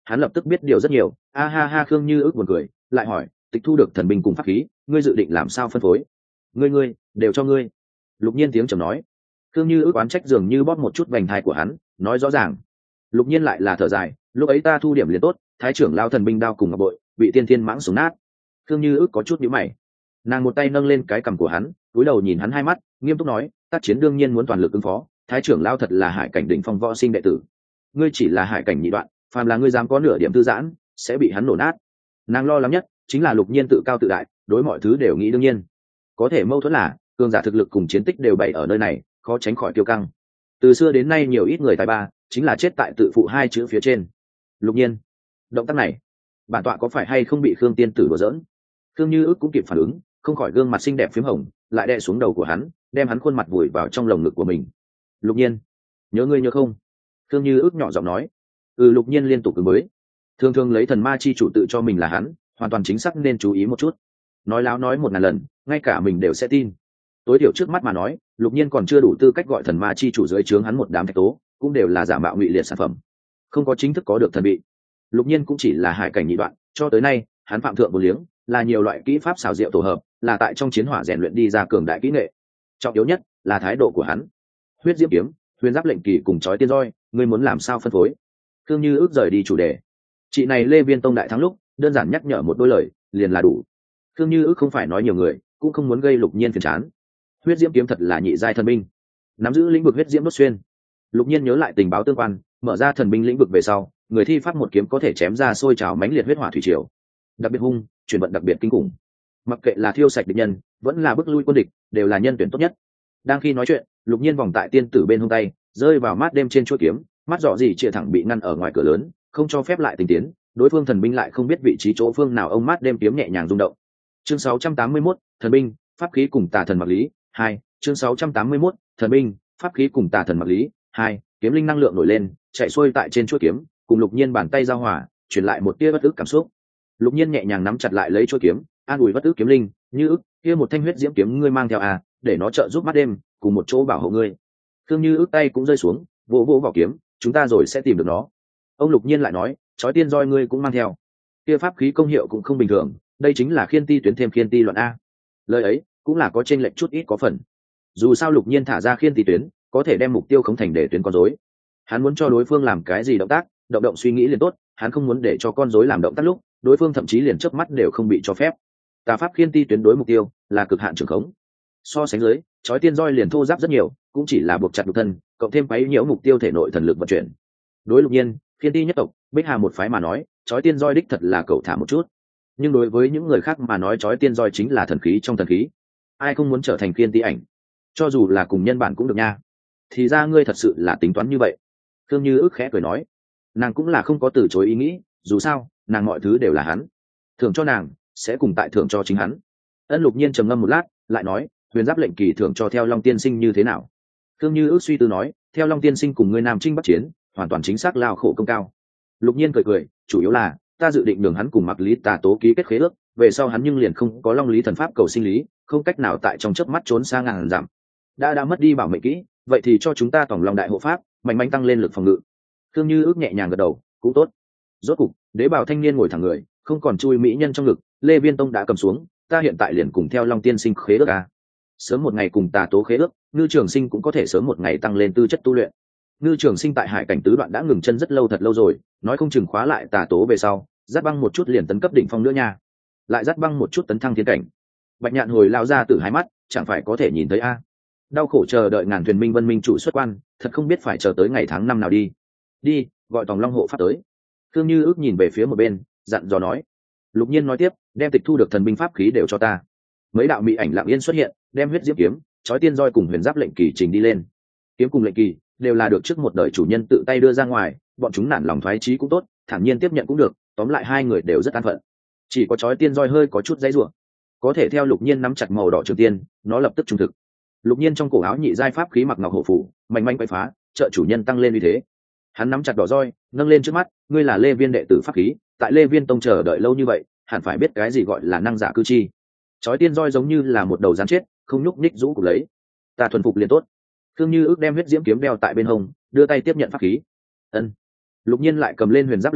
hắn lập tức biết điều rất nhiều. A ha ha, Khương Như ức buồn cười lại hỏi, tịch thu được thần binh cùng pháp khí, ngươi dự định làm sao phân phối? Ngươi đều cho ngươi. Lục Nhiên tiếng trầm nói. Khương Như ức oán trách dường như bóp một chút vành thai của hắn, nói rõ ràng. Lục Nhiên lại là thở dài, lúc ấy ta thu điểm liền tốt, thái trưởng lao thần binh đao cùng ngọc bội bị tiên thiên mãng xuống nát. Khương Như ức có chút nhíu mày, nàng một tay nâng lên cái cằm của hắn, cúi đầu nhìn hắn hai mắt, nghiêm túc nói, tác chiến đương nhiên muốn toàn lực ứng phó, thái trưởng lao thật là hải cảnh đỉnh phong võ sinh đệ tử, ngươi chỉ là hải cảnh nhị đoạn, phàm là ngươi dám có nửa điểm thư giãn sẽ bị hắn nổ nát. Nàng lo lắng nhất chính là Lục Nhiên tự cao tự đại, đối mọi thứ đều nghĩ đương nhiên. Có thể mâu thuẫn là cường giả thực lực cùng chiến tích đều bày ở nơi này, khó tránh khỏi kiêu căng. Từ xưa đến nay nhiều ít người tài ba chính là chết tại tự phụ hai chữ phía trên. Lục Nhiên, động tác này bản tọa có phải hay không bị Khương tiên tử đùa giỡn? Khương Như ức cũng kịp phản ứng, không khỏi gương mặt xinh đẹp phím hồng lại đè xuống đầu của hắn, đem hắn khuôn mặt vùi vào trong lồng ngực của mình. Lục Nhiên, nhớ ngươi nhớ không? Khương Như ức nhỏ giọng nói. Lục Nhiên liên tục ứng mới. Thường thường lấy thần ma chi chủ tự cho mình là hắn, hoàn toàn chính xác nên chú ý một chút. Nói láo nói 1000 lần, ngay cả mình đều sẽ tin. Tối thiểu trước mắt mà nói, Lục Nhiên còn chưa đủ tư cách gọi thần ma chi chủ dưới trướng hắn một đám thạch tố, cũng đều là giả mạo ngụy liệt sản phẩm, không có chính thức có được thần bị. Lục Nhiên cũng chỉ là hải cảnh nhị đoạn, cho tới nay hắn phạm thượng một liếng, là nhiều loại kỹ pháp xảo diệu tổ hợp, là tại trong chiến hỏa rèn luyện đi ra cường đại kỹ nghệ. Trọng yếu nhất là thái độ của hắn. Huyết diễm kiếm, huyền giáp lệnh kỳ cùng chói tiên roi, ngươi muốn làm sao phân phối? Khương Như ước rời đi chủ đề. Chị này Lê Viên Tông đại thắng lúc, đơn giản nhắc nhở một đôi lời, liền là đủ. Khương Như ước không phải nói nhiều người, cũng không muốn gây Lục Nhiên phiền chán. Huyết diễm kiếm thật là nhị giai thần binh, nắm giữ lĩnh vực huyết diễm đốt xuyên. Lục Nhiên nhớ lại tình báo tương quan, mở ra thần binh lĩnh vực về sau, người thi pháp một kiếm có thể chém ra sôi trào mãnh liệt huyết hỏa thủy triều, đặc biệt hung, chuyển vận đặc biệt kinh khủng. Mặc kệ là thiêu sạch địch nhân, vẫn là bức lui quân địch, đều là nhân tuyển tốt nhất. Đang khi nói chuyện, Lục Nhiên vòng tại tiên tử bên hông tay, rơi vào mát đêm trên chuôi kiếm, mắt dọ gì chĩa thẳng bị ngăn ở ngoài cửa lớn, không cho phép lại tình tiến. Đối phương thần binh lại không biết vị trí chỗ phương nào, ông mát đêm kiếm nhẹ nhàng rung động. Chương 681, thần binh, pháp khí cùng tà thần mặc lý 2. Chương 681, thần binh, pháp khí cùng tà thần mặc lý 2. Kiếm linh năng lượng nổi lên, chạy xuôi tại trên chuôi kiếm, cùng Lục Nhiên bàn tay giao hòa, truyền lại một tia bất ức cảm xúc. Lục Nhiên nhẹ nhàng nắm chặt lại lấy chuôi kiếm, an ủi bất ức kiếm linh, Như ức, kia một thanh huyết diễm kiếm ngươi mang theo à, để nó trợ giúp mắt đêm, cùng một chỗ bảo hộ ngươi. Khương Như ức tay cũng rơi xuống, vỗ vỗ vào kiếm, chúng ta rồi sẽ tìm được nó. Ông Lục Nhiên lại nói, chói tiên roi ngươi cũng mang theo, kia pháp khí công hiệu cũng không bình thường, đây chính là khiên ti tuyến thêm khiên ti luận a. Lời ấy cũng là có chênh lệch chút ít có phần. Dù sao Lục Nhiên thả ra khiên ti tuyến, có thể đem mục tiêu không thành để tuyến con rối. Hắn muốn cho đối phương làm cái gì động tác, động động suy nghĩ liền tốt, hắn không muốn để cho con rối làm động tác lúc, đối phương thậm chí liền chớp mắt đều không bị cho phép. Tà pháp khiên ti tuyến đối mục tiêu là cực hạn trường khống. So sánh dưới, chói tiên roi liền thô ráp rất nhiều, cũng chỉ là buộc chặt nhục thân, cộng thêm quấy nhiễu mục tiêu thể nội thần lực vận chuyển. Đối Lục Nhiên, khiên ti nhất tộc, Bích Hà một phái mà nói, chói tiên roi đích thật là cậu thả một chút. Nhưng đối với những người khác mà nói, chói tiên roi chính là thần khí trong thần khí. Ai không muốn trở thành khiên ti ảnh? Cho dù là cùng nhân bản cũng được nha. Thì ra ngươi thật sự là tính toán như vậy. Khương Như ức khẽ cười nói, nàng cũng là không có từ chối ý nghĩ, dù sao nàng mọi thứ đều là hắn thưởng cho nàng, sẽ cùng tại thưởng cho chính hắn. Ân Lục Nhiên trầm ngâm một lát, lại nói, huyền giáp lệnh kỳ thưởng cho theo Long tiên sinh như thế nào? Khương Như ước suy tư nói, theo Long tiên sinh cùng ngươi Nam Trinh bắc chiến, hoàn toàn chính xác lao khổ công cao. Lục Nhiên cười cười, chủ yếu là ta dự định đường hắn cùng Mặc Lý Tà Tố ký kết khế ước, về sau hắn nhưng liền không có Long Lý thần pháp cầu sinh lý, không cách nào tại trong chớp mắt trốn xa ngàn dặm. Đã mất đi bảo mệnh kỹ, vậy thì cho chúng ta tổng Long đại hộ pháp, mạnh mẽ tăng lên lực phòng ngự. Khương Như ước nhẹ nhàng gật đầu, cũng tốt. Rốt cục, đế bào thanh niên ngồi thẳng người, không còn chui mỹ nhân trong ngực, Lê Viên Tông đã cầm xuống, ta hiện tại liền cùng theo Long tiên sinh khế ước a. Sớm một ngày cùng Tà Tố khế ước, Ngư Trường Sinh cũng có thể sớm một ngày tăng lên tư chất tu luyện. Ngư Trường Sinh tại hải cảnh tứ đoạn đã ngừng chân rất lâu, thật lâu rồi, nói không chừng khóa lại Tà Tố về sau, dắt băng một chút liền tấn cấp đỉnh phong nữa nha. Lại dắt băng một chút tấn thăng thiên cảnh. Bạch Nhạn hồi lao ra từ hai mắt, chẳng phải có thể nhìn thấy a. Đau khổ chờ đợi ngàn thuyền minh vân minh chủ xuất quan, thật không biết phải chờ tới ngày tháng năm nào đi. Đi, gọi Tòng Long hộ pháp tới. Khương Như ước nhìn về phía một bên, dặn dò nói. Lục Nhiên nói tiếp, đem tịch thu được thần binh pháp khí đều cho ta. Mấy đạo mỹ ảnh lặng yên xuất hiện, đem huyết diễm kiếm, chói tiên roi cùng huyền giáp lệnh kỳ trình đi lên. Kiếm cùng lệnh kỳ đều là được trước một đời chủ nhân tự tay đưa ra ngoài, bọn chúng nản lòng thoái chí cũng tốt, thản nhiên tiếp nhận cũng được, tóm lại hai người đều rất an phận. Chỉ có chói tiên roi hơi có chút dãy rủa. Có thể theo Lục Nhiên nắm chặt màu đỏ trường tiên, nó lập tức trung thực. Lục Nhiên trong cổ áo nhị giai pháp khí mặc ngọc hộ phủ, mạnh mẽ quậy phá, trợ chủ nhân tăng lên uy thế. Hắn nắm chặt đỏ roi, nâng lên trước mắt, ngươi là Lê Viên đệ tử pháp khí, tại Lê Viên Tông chờ đợi lâu như vậy, hẳn phải biết cái gì gọi là năng giả cư chi. Chói tiên roi giống như là một đầu rắn chết, không nhúc nhích rũ cục lấy. Ta thuần phục liền tốt. Khương Như ước đem huyết diễm kiếm đeo tại bên hông, đưa tay tiếp nhận pháp khí. Ân. Lục Nhiên lại cầm lên huyền giáp lệnh kỳ,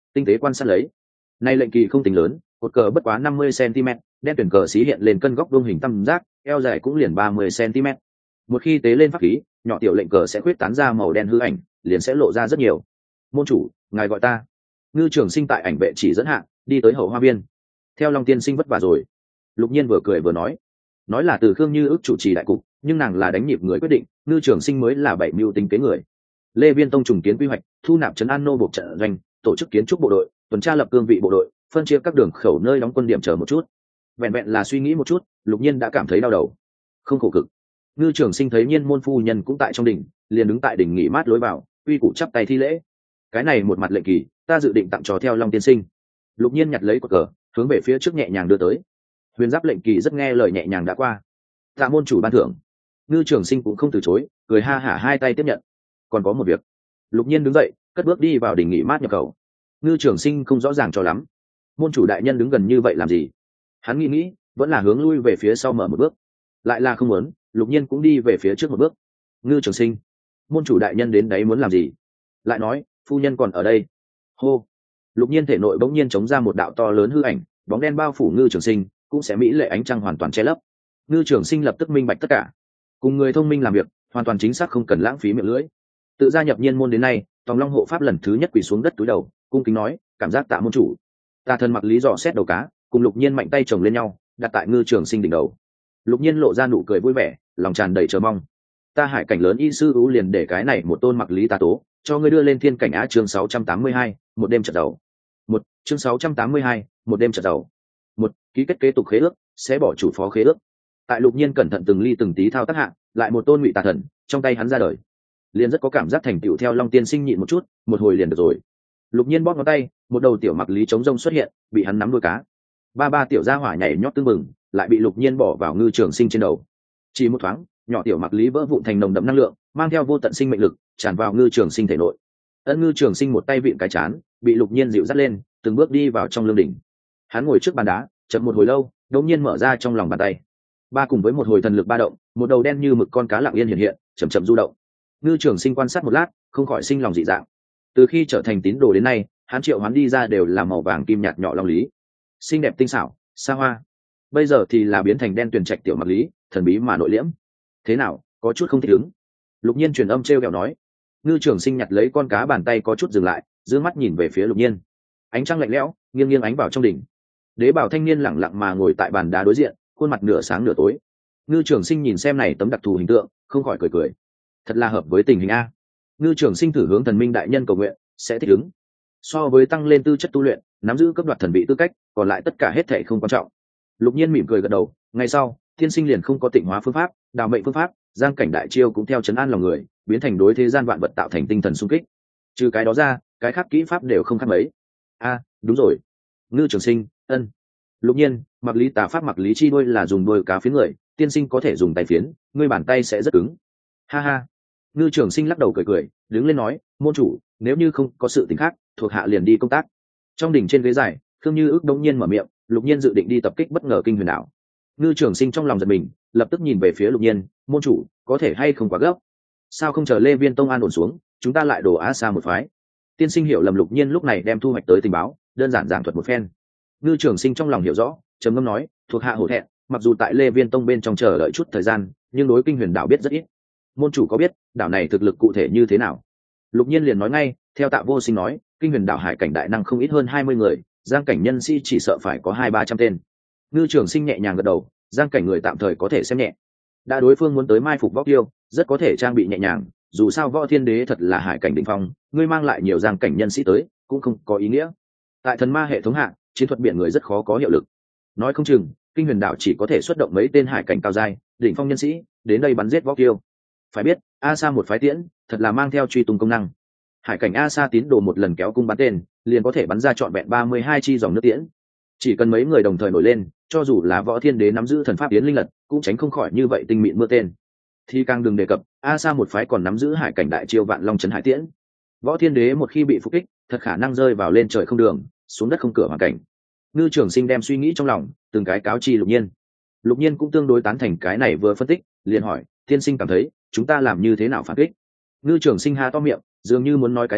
tinh tế quan sát lấy. Nay lệnh kỳ không tính lớn, cột cờ bất quá 50 cm, đen tuyển cờ xí hiện lên cân góc vuông hình tam giác, eo dài cũng liền 30 cm. Một khi tế lên pháp khí, nhỏ tiểu lệnh cờ sẽ khuyết tán ra màu đen hư ảnh, liền sẽ lộ ra rất nhiều. Môn chủ, ngài gọi ta. Ngư Trường Sinh tại ảnh vệ chỉ dẫn hạ, đi tới hậu hoa viên. Theo Long tiên sinh vất vả rồi. Lục Nhiên vừa cười vừa nói là từ Khương Như ước chủ trì đại cục, nhưng nàng là đánh nhịp người quyết định, Ngư Trường Sinh mới là bảy mưu tính kế người. Lê Viên Tông trùng kiến quy hoạch, thu nạp trấn an nô buộc trận doanh, tổ chức kiến trúc bộ đội, tuần tra lập cương vị bộ đội, phân chia các đường khẩu nơi đóng quân điểm chờ một chút. Vẹn vẹn là suy nghĩ một chút, Lục Nhiên đã cảm thấy đau đầu. Không khổ cực. Ngư Trường Sinh thấy Nhiên môn phu nhân cũng tại trong đỉnh, liền đứng tại đỉnh nghỉ mát lối vào, uy củ chắp tay thi lễ. Cái này một mặt lệnh kỳ, ta dự định tặng cho theo Long tiên sinh. Lục Nhiên nhặt lấy cột cờ, hướng về phía trước nhẹ nhàng đưa tới. Huyền giáp lệnh kỳ rất nghe lời nhẹ nhàng đã qua. Tạ môn chủ ban thưởng. Ngư Trường Sinh cũng không từ chối, cười ha hả hai tay tiếp nhận. Còn có một việc. Lục Nhiên đứng dậy, cất bước đi vào đỉnh nghỉ mát nhập khẩu. Ngư Trường Sinh không rõ ràng cho lắm. Môn chủ đại nhân đứng gần như vậy làm gì? Hắn nghĩ, vẫn là hướng lui về phía sau mở một bước. Lại là không muốn, Lục Nhiên cũng đi về phía trước một bước. Ngư Trường Sinh, môn chủ đại nhân đến đấy muốn làm gì? Lại nói, phu nhân còn ở đây. Hô. Lục Nhiên thể nội bỗng nhiên chống ra một đạo to lớn hư ảnh, bóng đen bao phủ Ngư Trường Sinh, cũng sẽ mỹ lệ ánh trăng hoàn toàn che lấp. Ngư Trường Sinh lập tức minh bạch tất cả. Cùng người thông minh làm việc, hoàn toàn chính xác không cần lãng phí miệng lưỡi. Tự gia nhập Nhiên môn đến nay, Tòng Long hộ pháp lần thứ nhất quỳ xuống đất túi đầu, cung kính nói, cảm giác tạ môn chủ. Tà thần mặc lý dò xét đầu cá, cùng Lục Nhiên mạnh tay chồng lên nhau, đặt tại Ngư Trường Sinh đỉnh đầu. Lục Nhiên lộ ra nụ cười vui vẻ, lòng tràn đầy chờ mong. Ta hải cảnh lớn y sư ú liền để cái này một tôn mặc lý tà tố, cho ngươi đưa lên thiên cảnh á. Chương 682, một đêm chợt giàu. Một chương 682, một đêm chợt giàu. Một ký kết kế tục khế ước, sẽ bỏ chủ phó khế ước. Tại Lục Nhiên cẩn thận từng ly từng tí thao tác hạ, lại một tôn ngụy tà thần trong tay hắn ra đời. Liền rất có cảm giác thành tựu theo Long tiên sinh nhịn một chút, một hồi liền được rồi. Lục Nhiên bóp ngón tay, một đầu tiểu mặc lý chống rông xuất hiện, bị hắn nắm đuôi cá. Ba tiểu gia hỏa nhảy nhót tưng bừng, lại bị Lục Nhiên bỏ vào Ngư Trường Sinh trên đầu. Chỉ một thoáng, nhỏ tiểu mặc lý vỡ vụn thành nồng đậm năng lượng, mang theo vô tận sinh mệnh lực, tràn vào Ngư Trường Sinh thể nội. Ngư Trường Sinh một tay vịn cái chán, bị Lục Nhiên dịu dắt lên, từng bước đi vào trong lương đỉnh. Hắn ngồi trước bàn đá, chậm một hồi lâu, đột nhiên mở ra trong lòng bàn tay. Ba cùng với một hồi thần lực ba động, một đầu đen như mực con cá lặng yên hiện hiện, chậm chậm du động. Ngư Trường Sinh quan sát một lát, không khỏi sinh lòng dị dạng. Từ khi trở thành tín đồ đến nay, hắn triệu hoán đi ra đều là màu vàng kim nhạt nhỏ long lý, xinh đẹp tinh xảo, xa hoa. Bây giờ thì là biến thành đen tuyền trạch tiểu mặc lý, thần bí mà nội liễm. Thế nào, có chút không thích ứng? Lục Nhiên truyền âm trêu ghẹo nói. Ngư Trường Sinh nhặt lấy con cá, bàn tay có chút dừng lại, dương mắt nhìn về phía Lục Nhiên. Ánh trăng lạnh lẽo, nghiêng nghiêng ánh vào trong đỉnh. Đế bảo thanh niên lẳng lặng mà ngồi tại bàn đá đối diện, khuôn mặt nửa sáng nửa tối. Ngư Trường Sinh nhìn xem này tấm đặc thù hình tượng, không khỏi cười. Thật là hợp với tình hình a. Ngư Trường Sinh thử hướng thần minh đại nhân cầu nguyện, sẽ thích ứng. So với tăng lên tư chất tu luyện, nắm giữ cấp đoạt thần vị tư cách, còn lại tất cả hết thảy không quan trọng. Lục Nhiên mỉm cười gật đầu. Ngày sau, thiên sinh liền không có tịnh hóa phương pháp, đào mệnh phương pháp, giang cảnh đại chiêu cũng theo trấn an lòng người, biến thành đối thế gian vạn vật tạo thành tinh thần xung kích. Trừ cái đó ra, cái khác kỹ pháp đều không khác mấy. Đúng rồi. Ngư Trường Sinh, ân. Lục Nhiên, mặc lý tà pháp mặc lý chi đôi là dùng đôi cá phiến người, tiên sinh có thể dùng tay phiến, ngươi bàn tay sẽ rất cứng. Ha ha. Ngư Trường Sinh lắc đầu cười, đứng lên nói, môn chủ, nếu như không có sự tình khác, thuộc hạ liền đi công tác. Trong đỉnh trên ghế dài, Khương Như ước đống nhiên mở miệng, Lục Nhiên dự định đi tập kích bất ngờ kinh huyền đảo. Ngư Trường Sinh trong lòng giật mình, lập tức nhìn về phía Lục Nhiên, môn chủ, có thể hay không quá gấp? Sao không chờ Lê Viên Tông an ổn xuống, chúng ta lại đổ Á Sa một phái? Tiên sinh hiểu lầm. Lục Nhiên lúc này đem thu hoạch tới tình báo, đơn giản giảng thuật một phen. Ngư Trường Sinh trong lòng hiểu rõ, trầm ngâm nói, thuộc hạ hổ thẹn, mặc dù tại Lê Viên Tông bên trong chờ đợi chút thời gian, nhưng đối kinh huyền đảo biết rất ít. Môn chủ có biết đảo này thực lực cụ thể như thế nào? Lục Nhiên liền nói ngay, theo Tạ Vô Sinh nói, kinh huyền đảo hải cảnh đại năng không ít hơn 20 người, giang cảnh nhân sĩ chỉ sợ phải có 200-300 tên. Ngư Trường Sinh nhẹ nhàng gật đầu, giang cảnh người tạm thời có thể xem nhẹ. Đã đối phương muốn tới mai phục Võ Tiêu, rất có thể trang bị nhẹ nhàng, dù sao Võ Thiên Đế thật là hải cảnh đỉnh phong, ngươi mang lại nhiều giang cảnh nhân sĩ tới, cũng không có ý nghĩa. Tại thần ma hệ thống hạ, chiến thuật biển người rất khó có hiệu lực. Nói không chừng, kinh huyền đảo chỉ có thể xuất động mấy tên hải cảnh cao giai, đỉnh phong nhân sĩ, đến đây bắn giết Võ Tiêu. Phải biết, A Sa một phái tiễn, thật là mang theo truy tung công năng. Hải cảnh A Sa tín đồ một lần kéo cung bắn tên, liền có thể bắn ra trọn vẹn 32 chi dòng nước tiễn. Chỉ cần mấy người đồng thời nổi lên, cho dù là Võ Thiên Đế nắm giữ thần pháp tiến linh lật, cũng tránh không khỏi như vậy tinh mịn mưa tên. Thì càng đừng đề cập, A Sa một phái còn nắm giữ hải cảnh đại chiêu vạn long trấn hải tiễn. Võ Thiên Đế một khi bị phục kích, thật khả năng rơi vào lên trời không đường, xuống đất không cửa hoàn cảnh. Ngư Trường Sinh đem suy nghĩ trong lòng, từng cái cáo chi Lục Nhiên. Lục Nhiên cũng tương đối tán thành cái này vừa phân tích, liền hỏi, tiên sinh cảm thấy chúng ta làm như thế nào phản kích? Ngư Trường Sinh ha to miệng, dường như muốn nói cái gì,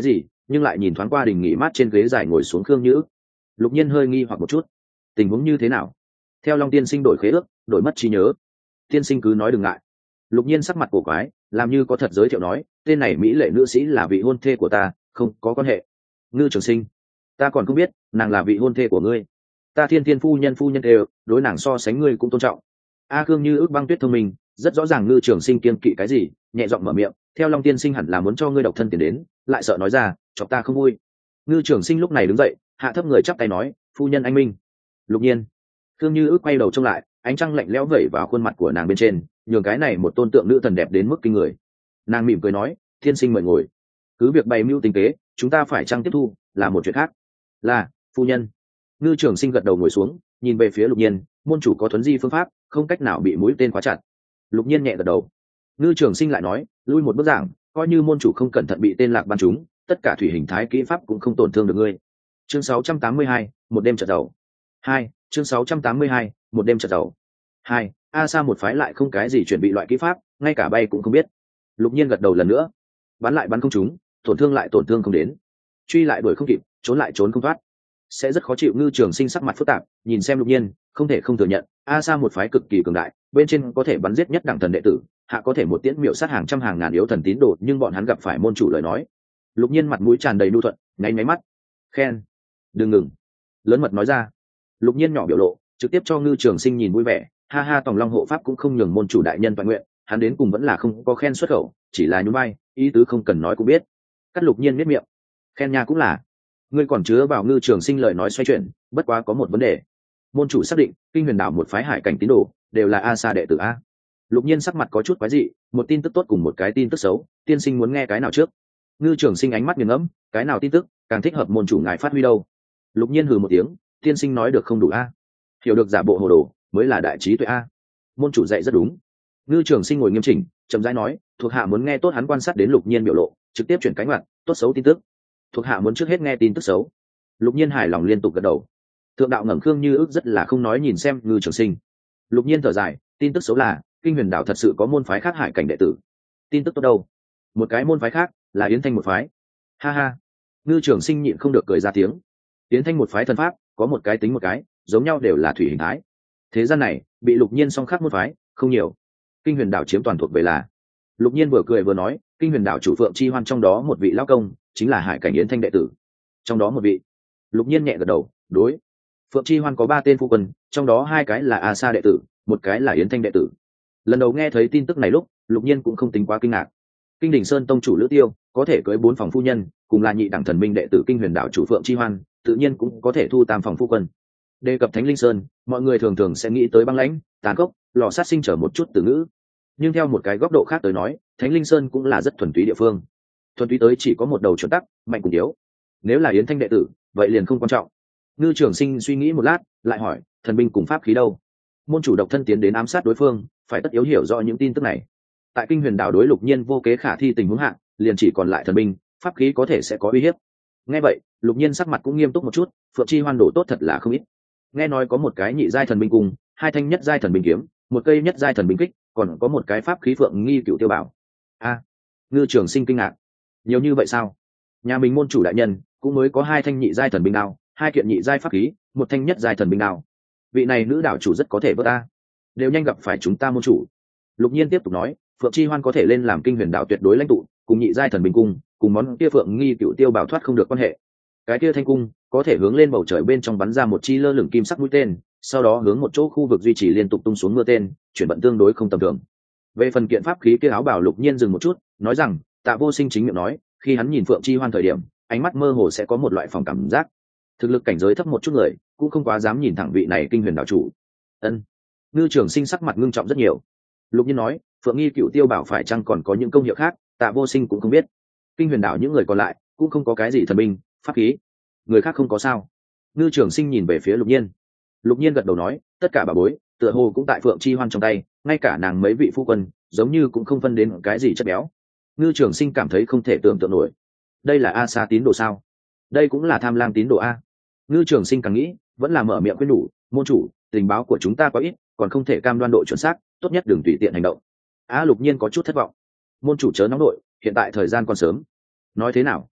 nhưng lại nhìn thoáng qua đình nghỉ mát trên ghế dài ngồi xuống khương như ức. Lục nhiên hơi nghi hoặc một chút, tình huống như thế nào? Theo Long tiên sinh đổi khế ước, đổi mất trí nhớ. Tiên sinh cứ nói đừng ngại. Lục nhiên sắc mặt cổ quái, làm như có thật giới thiệu nói, tên này mỹ lệ nữ sĩ là vị hôn thê của ta, không có quan hệ. Ngư Trường Sinh, ta còn không biết nàng là vị hôn thê của ngươi. Ta thiên thiên phu nhân đều đối nàng so sánh ngươi cũng tôn trọng. A Khương như ước băng tuyết thông minh, rất rõ ràng Ngư Trường Sinh kiêng kỵ cái gì, nhẹ giọng mở miệng, theo Long tiên sinh hẳn là muốn cho ngươi độc thân tiền đến, lại sợ nói ra chọc ta không vui. Ngư Trường Sinh lúc này đứng dậy, hạ thấp người chắp tay nói, phu nhân anh minh. Lục nhiên, Khương như ước quay đầu trông lại, ánh trăng lạnh lẽo vẩy vào khuôn mặt của nàng bên trên, nhường cái này một tôn tượng nữ thần đẹp đến mức kinh người. Nàng mỉm cười nói, thiên sinh mời ngồi. Cứ việc bày mưu tính kế, chúng ta phải chăng tiếp thu là một chuyện khác. Là phu nhân. Ngư Trường Sinh gật đầu ngồi xuống, nhìn về phía Lục nhiên, môn chủ có thuấn di phương pháp, không cách nào bị mũi tên khóa chặt. Lục nhiên nhẹ gật đầu. Ngư Trường Sinh lại nói, lui một bước giảng, coi như môn chủ không cẩn thận bị tên lạc bắn trúng, tất cả thủy hình thái kỹ pháp cũng không tổn thương được ngươi. Chương 682, một đêm chợt đầu. 2, chương 682, một đêm chợt đầu. 2, A Sa một phái lại không cái gì chuẩn bị loại kỹ pháp, ngay cả bay cũng không biết. Lục nhiên gật đầu lần nữa, bắn lại bắn không trúng, tổn thương lại tổn thương không đến, truy lại đuổi không kịp, trốn lại trốn không thoát, sẽ rất khó chịu. Ngư Trường Sinh sắc mặt phức tạp, nhìn xem Lục nhiên, không thể không thừa nhận, A Sa một phái cực kỳ cường đại, bên trên có thể bắn giết nhất đẳng thần đệ tử, hạ có thể một tiễn miệu sát hàng trăm hàng ngàn yếu thần tín đồ, nhưng bọn hắn gặp phải môn chủ lời nói. Lục nhiên mặt mũi tràn đầy nhu thuận, nháy nháy mắt, khen, đừng ngừng, lớn mật nói ra. Lục nhiên nhỏ biểu lộ, trực tiếp cho Ngư Trường Sinh nhìn vui vẻ, ha ha, Tòng Long hộ pháp cũng không nhường môn chủ đại nhân toàn nguyện, hắn đến cùng vẫn là không có khen xuất khẩu, chỉ là nhún vai, ý tứ không cần nói cũng biết. Cắt Lục nhiên miết miệng, khen nha cũng là, ngươi còn chứa vào Ngư Trường Sinh lời nói xoay chuyển, bất quá có một vấn đề. Môn chủ xác định Kinh Huyền Đảo một phái hải cảnh tín đồ đều là A Sa đệ tử a. Lục nhiên sắc mặt có chút quái dị, một tin tức tốt cùng một cái tin tức xấu, tiên sinh muốn nghe cái nào trước? Ngư Trường Sinh ánh mắt nghiền ngẫm, cái nào tin tức càng thích hợp môn chủ ngài phát huy đâu? Lục nhiên hừ một tiếng, tiên sinh nói được không đủ a, hiểu được giả bộ hồ đồ mới là đại trí tuệ a. Môn chủ dạy rất đúng. Ngư Trường Sinh ngồi nghiêm chỉnh, chậm rãi nói, thuộc hạ muốn nghe tốt. Hắn quan sát đến Lục nhiên biểu lộ, trực tiếp chuyển cánh mặt, tốt xấu tin tức, thuộc hạ muốn trước hết nghe tin tức xấu. Lục nhiên hài lòng liên tục gật đầu. Thượng đạo ngẩng Khương như ước rất là không nói nhìn xem Ngư Trường Sinh. Lục nhiên thở dài, tin tức xấu là Kinh Huyền Đảo thật sự có môn phái khác hải cảnh đệ tử. Tin tức tốt đâu? Một cái môn phái khác là Yến Thanh một phái. Ha ha. Ngư Trường Sinh nhịn không được cười ra tiếng. Yến Thanh một phái thần pháp có một cái tính một cái, giống nhau đều là thủy hình thái. Thế gian này bị Lục nhiên song khắc môn phái không nhiều. Kinh Huyền Đảo chiếm toàn thuộc về là. Lục nhiên vừa cười vừa nói, Kinh Huyền Đảo chủ Phượng Chi Hoan trong đó một vị lão công chính là hải cảnh Yến Thanh đệ tử. Trong đó một vị. Lục nhiên nhẹ gật đầu, đối. Phượng Chi Hoan có 3 tên phu quân, trong đó 2 cái là A Sa đệ tử, một cái là Yến Thanh đệ tử. Lần đầu nghe thấy tin tức này lúc, Lục nhiên cũng không tính quá kinh ngạc. Kinh Đình Sơn tông chủ Lữ Tiêu có thể cưới 4 phòng phu nhân, cùng là nhị đẳng thần minh đệ tử Kinh Huyền Đảo chủ Phượng Chi Hoan, tự nhiên cũng có thể thu 3 phòng phu quân. Đề cập Thánh Linh Sơn, mọi người thường thường sẽ nghĩ tới băng lãnh, tàn khốc, lò sát sinh trở một chút từ ngữ. Nhưng theo một cái góc độ khác tới nói, Thánh Linh Sơn cũng là rất thuần túy địa phương. Thuần túy tới chỉ có một đầu chuẩn tắc, mạnh cùng yếu. Nếu là Yến Thanh đệ tử, vậy liền không quan trọng. Ngư Trường Sinh suy nghĩ một lát, lại hỏi, thần binh cùng pháp khí đâu? Môn chủ độc thân tiến đến ám sát đối phương, phải tất yếu hiểu rõ những tin tức này. Tại Kinh Huyền Đảo đối Lục nhiên vô kế khả thi tình huống hạ, liền chỉ còn lại thần binh, pháp khí có thể sẽ có uy hiếp. Nghe vậy, Lục nhiên sắc mặt cũng nghiêm túc một chút, Phượng Chi Hoan đổ tốt thật là không ít. Nghe nói có một cái nhị giai thần binh cùng 2 thanh nhất giai thần binh kiếm, một cây nhất giai thần binh kích, còn có một cái pháp khí Phượng Nghi Cựu Tiêu Bảo. A, Ngư Trường Sinh kinh ngạc, nhiều như vậy sao? Nhà mình môn chủ đại nhân cũng mới có 2 thanh nhị giai thần binh đao, 2 kiện nhị giai pháp khí, một thanh nhất giai thần binh đao. Vị này nữ đảo chủ rất có thể vớt ta, đều nhanh gặp phải chúng ta môn chủ. Lục nhiên tiếp tục nói, Phượng Chi Hoan có thể lên làm Kinh Huyền Đảo tuyệt đối lãnh tụ, cùng nhị giai thần binh cung, cùng món kia Phượng Nghi Cựu Tiêu Bảo thoát không được quan hệ. Cái kia thanh cung có thể hướng lên bầu trời bên trong bắn ra một chi lơ lửng kim sắc mũi tên, sau đó hướng một chỗ khu vực duy trì liên tục tung xuống mưa tên, chuyển vận tương đối không tầm thường. Về phần kiện pháp khí kia, áo bào Lục nhiên dừng một chút, nói rằng, Tạ Vô Sinh chính miệng nói, khi hắn nhìn Phượng Chi Hoan thời điểm, ánh mắt mơ hồ sẽ có một loại phòng cảm giác. Thực lực cảnh giới thấp một chút người, cũng không quá dám nhìn thẳng vị này Kinh Huyền Đảo chủ. Ân. Ngư Trường Sinh sắc mặt ngưng trọng rất nhiều. Lục nhiên nói, Phượng Nghi Cựu Tiêu Bảo phải chăng còn có những công hiệu khác, Tạ Vô Sinh cũng không biết. Kinh Huyền Đảo những người còn lại cũng không có cái gì thần binh, pháp khí. Người khác không có sao? Ngư Trường Sinh nhìn về phía Lục nhiên. Lục nhiên gật đầu nói, tất cả bảo bối tựa hồ cũng tại Phượng Chi Hoan trong tay, ngay cả nàng mấy vị phu quân giống như cũng không phân đến cái gì chất béo. Ngư Trường Sinh cảm thấy không thể tưởng tượng nổi. Đây là A Sa tín đồ sao? Đây cũng là Tham Lam tín đồ a? Ngư Trường Sinh càng nghĩ, vẫn là mở miệng khuyên nhủ, môn chủ, tình báo của chúng ta quá ít, còn không thể cam đoan độ chuẩn xác, tốt nhất đừng tùy tiện hành động. Lục nhiên có chút thất vọng. Môn chủ chớ nóng đội, hiện tại thời gian còn sớm. Nói thế nào?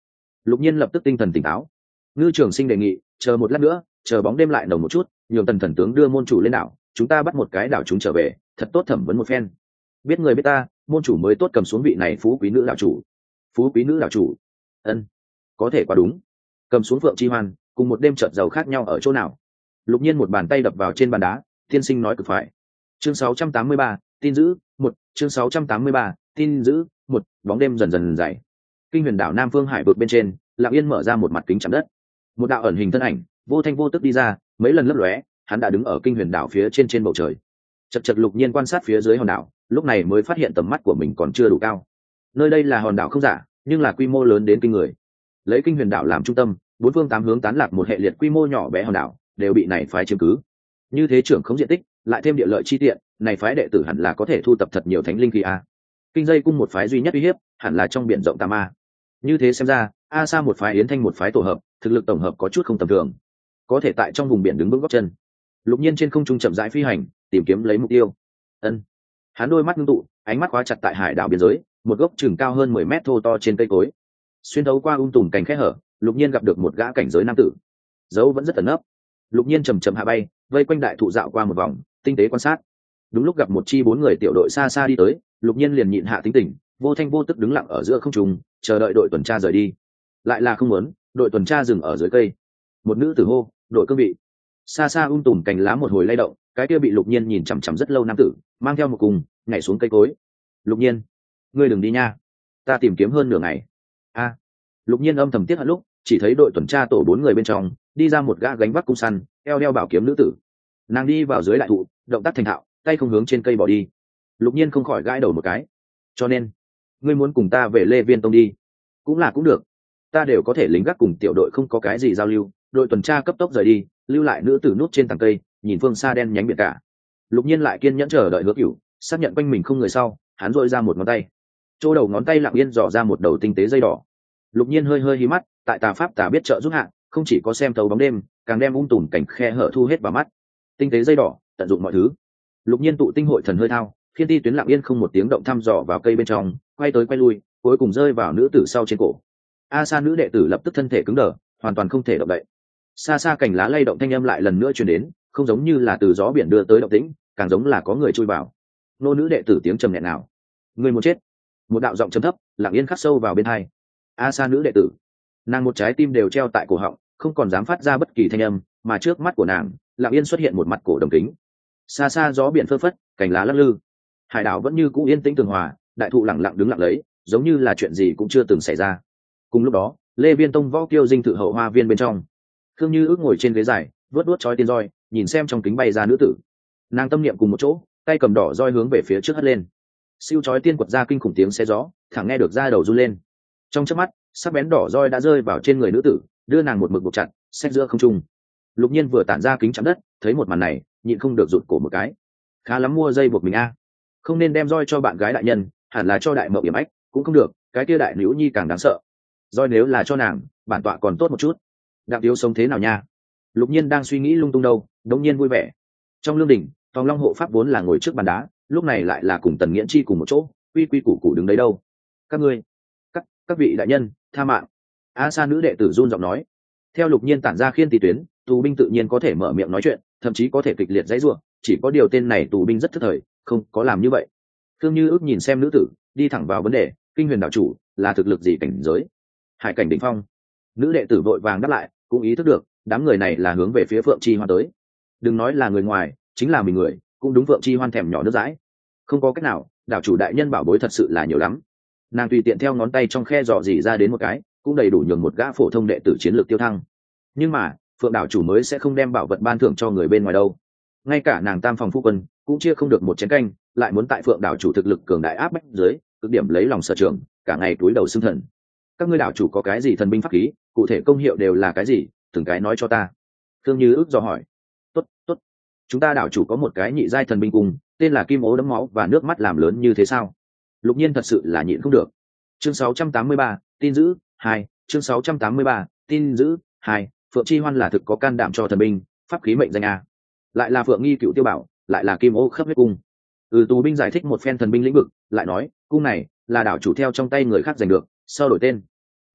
Lục Nhiên lập tức tinh thần tỉnh táo. Ngư Trường Sinh đề nghị chờ một lát nữa, chờ bóng đêm lại nồng một chút, nhường Tần thần tướng đưa môn chủ lên đảo, chúng ta bắt một cái đảo chúng trở về, thật tốt thẩm vấn một phen. Biết người biết ta, môn chủ mới tốt cầm xuống vị này phú quý nữ đảo chủ. Phú quý nữ đảo chủ? Ân, có thể quá đúng. Cầm xuống Phượng Chi Hoan, cùng một đêm chợt giàu khác nhau ở chỗ nào? Lục Nhiên một bàn tay đập vào trên bàn đá, tiên sinh nói cực phải. Chương 683, tin giữ, một. Chương 683, tin giữ, một. Bóng đêm dần dần dày. Kinh Huyền đảo Nam Phương Hải vực bên trên, Lặng Yên mở ra một mặt kính chắn đất. Một đạo ẩn hình thân ảnh, vô thanh vô tức đi ra, mấy lần lấp lóe, hắn đã đứng ở Kinh Huyền đảo phía trên bầu trời. Chật chật Lục Nhiên quan sát phía dưới hòn đảo, lúc này mới phát hiện tầm mắt của mình còn chưa đủ cao. Nơi đây là hòn đảo không giả, nhưng là quy mô lớn đến kinh người. Lấy Kinh Huyền đảo làm trung tâm, bốn phương tám hướng tán lạc một hệ liệt quy mô nhỏ bé hòn đảo, đều bị này phái chiếm cứ. Như thế trưởng không diện tích, lại thêm địa lợi chi tiện, này phái đệ tử hẳn là có thể thu tập thật nhiều thánh linh khí a. Kinh Dây cung một phái duy nhất uy hiếp, hẳn là trong biển rộng tà ma. Như thế xem ra, A Sa một phái Yến Thanh một phái tổ hợp, thực lực tổng hợp có chút không tầm thường, có thể tại trong vùng biển đứng vững gót chân. Lục Nhiên trên không trung chậm rãi phi hành, tìm kiếm lấy mục tiêu. Ân, hắn đôi mắt ngưng tụ, ánh mắt khóa chặt tại hải đảo biên giới, một gốc chừng cao hơn 10 mét thô to trên cây cối. Xuyên thấu qua tùm cành khe hở, Lục Nhiên gặp được một gã cảnh giới nam tử, dấu vẫn rất ẩn nấp. Lục Nhiên chầm chậm hạ bay, vây quanh đại thụ dạo qua một vòng, tinh tế quan sát. Đúng lúc gặp một chi 4 người tiểu đội xa xa đi tới, Lục Nhiên liền nhịn hạ tính tình, vô thanh vô tức đứng lặng ở giữa không trung, chờ đợi đội tuần tra rời đi. Lại là không muốn, đội tuần tra dừng ở dưới cây. Một nữ tử hô, "Đội cương vị." Xa xa tùm cành lá một hồi lay động, cái kia bị Lục Nhiên nhìn chằm chằm rất lâu nam tử, mang theo một cùng, nhảy xuống cây cối. "Lục Nhiên, ngươi đừng đi nha, ta tìm kiếm hơn nửa ngày." A. Lục Nhiên âm thầm tiếc hận lúc, chỉ thấy đội tuần tra tổ 4 người bên trong, đi ra một gã gánh vác cung săn, eo đeo bảo kiếm nữ tử. Nàng đi vào dưới đại thụ, động tác thành thạo, tay không hướng trên cây bỏ đi. Lục Nhiên không khỏi gãi đầu một cái. "Cho nên, ngươi muốn cùng ta về Lê Viên Tông đi?" Cũng được, ta đều có thể lính gác cùng tiểu đội không có cái gì giao lưu. Đội tuần tra cấp tốc rời đi, lưu lại nữ tử núp trên tầng cây, nhìn phương xa đen nhánh biển cả. Lục Nhiên lại kiên nhẫn chờ đợi Hứa Cửu, xác nhận quanh mình không người sau, hắn dội ra một ngón tay. Chỗ đầu ngón tay lặng yên dò ra một đầu tinh tế dây đỏ. Lục Nhiên hơi hí mắt, tại tà pháp tà biết trợ giúp hạ, không chỉ có xem thấu bóng đêm, càng đem tùm cảnh khe hở thu hết vào mắt. Tinh tế dây đỏ, tận dụng mọi thứ. Lục Nhiên tụ tinh hội thần hơi thao, Thiên Ti tuyến lặng yên không một tiếng động thăm dò vào cây bên trong, quay tới quay lui, cuối cùng rơi vào nữ tử sau trên cổ. A Sa nữ đệ tử lập tức thân thể cứng đờ, hoàn toàn không thể động đậy. Xa xa cành lá lay động thanh âm lại lần nữa truyền đến, không giống như là từ gió biển đưa tới động tĩnh, càng giống là có người chui vào. Nô nữ đệ tử tiếng trầm nghẹn nào, "Người muốn chết." Một đạo giọng trầm thấp, lặng yên khắc sâu vào bên tai. A Sa nữ đệ tử, nàng một trái tim đều treo tại cổ họng, không còn dám phát ra bất kỳ thanh âm, mà trước mắt của nàng, lặng yên xuất hiện một mặt cổ đồng kính. Xa xa gió biển phơ phất, cành lá lắc lư. Hải đảo vẫn như cũ yên tĩnh tường hòa, đại thụ lặng lặng đứng lặng lấy, giống như là chuyện gì cũng chưa từng xảy ra. Cùng lúc đó, Lê Viên Tông võ kiêu dinh thự hậu hoa viên bên trong, Khương Như ước ngồi trên ghế dài, vuốt chói tiên roi, nhìn xem trong kính bay ra nữ tử. Nàng tâm niệm cùng một chỗ, tay cầm đỏ roi hướng về phía trước hất lên. Siêu chói tiên quật ra kinh khủng tiếng xé gió, thẳng nghe được da đầu run lên. Trong chớp mắt, sắc bén đỏ roi đã rơi vào trên người nữ tử, đưa nàng một mực buộc chặt, xách giữa không trung. Lục Nhiên vừa tản ra kính chắn đất, thấy một màn này, nhịn không được rụt cổ một cái. Khá lắm mua dây buộc mình a, không nên đem roi cho bạn gái đại nhân, hẳn là cho đại mậu điểm ách, cũng không được, cái kia đại nữ nhi càng đáng sợ. Roi nếu là cho nàng, bản tọa còn tốt một chút. Đặng Tiếu sống thế nào nha? Lục Nhiên đang suy nghĩ lung tung đâu, đống nhiên vui vẻ. Trong lương đình, Tòng Long hộ pháp vốn là ngồi trước bàn đá, lúc này lại là cùng Tần Nghiễn Chi cùng một chỗ, quy quy củ củ đứng đấy đâu. "Các ngươi, các vị đại nhân, tha mạng." A Sa nữ đệ tử run giọng nói. Theo Lục Nhiên tản ra khiên tỳ tuyến, tù binh tự nhiên có thể mở miệng nói chuyện, thậm chí có thể kịch liệt dãy rủa, chỉ có điều tên này tù binh rất thất thời, không có làm như vậy. Khương Như ước nhìn xem nữ tử, đi thẳng vào vấn đề, Kinh Huyền đạo chủ là thực lực gì cảnh giới? Hải cảnh đỉnh phong. Nữ đệ tử vội vàng đáp lại, cũng ý thức được, đám người này là hướng về phía Phượng Chi Hoan tới. Đừng nói là người ngoài, chính là mình người, cũng đúng. Phượng Chi Hoan thèm nhỏ nước dãi. Không có cách nào, đạo chủ đại nhân bảo bối thật sự là nhiều lắm. Nàng tùy tiện theo ngón tay trong khe dò dỉ ra đến một cái, cũng đầy đủ nhường một gã phổ thông đệ tử chiến lược tiêu thăng. Nhưng mà, Phượng đạo chủ mới sẽ không đem bảo vật ban thưởng cho người bên ngoài đâu. Ngay cả nàng tam phòng phu quân cũng chia không được một chén canh, lại muốn tại Phượng đạo chủ thực lực cường đại áp bách dưới, cực điểm lấy lòng sở trường, cả ngày túi đầu xưng thần. Các ngươi đạo chủ có cái gì thần binh pháp khí, cụ thể công hiệu đều là cái gì, từng cái nói cho ta. Thương Như ước dò hỏi. Tốt, chúng ta đạo chủ có một cái nhị giai thần binh cùng, tên là Kim Ố đấm máu và nước mắt làm lớn như thế sao? Lục Nhiên thật sự là nhịn không được. Chương 683, tin giữ 2. Chương 683, tin giữ 2. Phượng Chi Hoan là thực có can đảm cho thần binh, pháp khí mệnh danh a. Lại là Phượng Nghi Cựu Tiêu Bảo, lại là Kim Ô khắp huyết cung. Tù binh giải thích một phen thần binh lĩnh vực, lại nói, cung này là đạo chủ theo trong tay người khác giành được, sau đổi tên.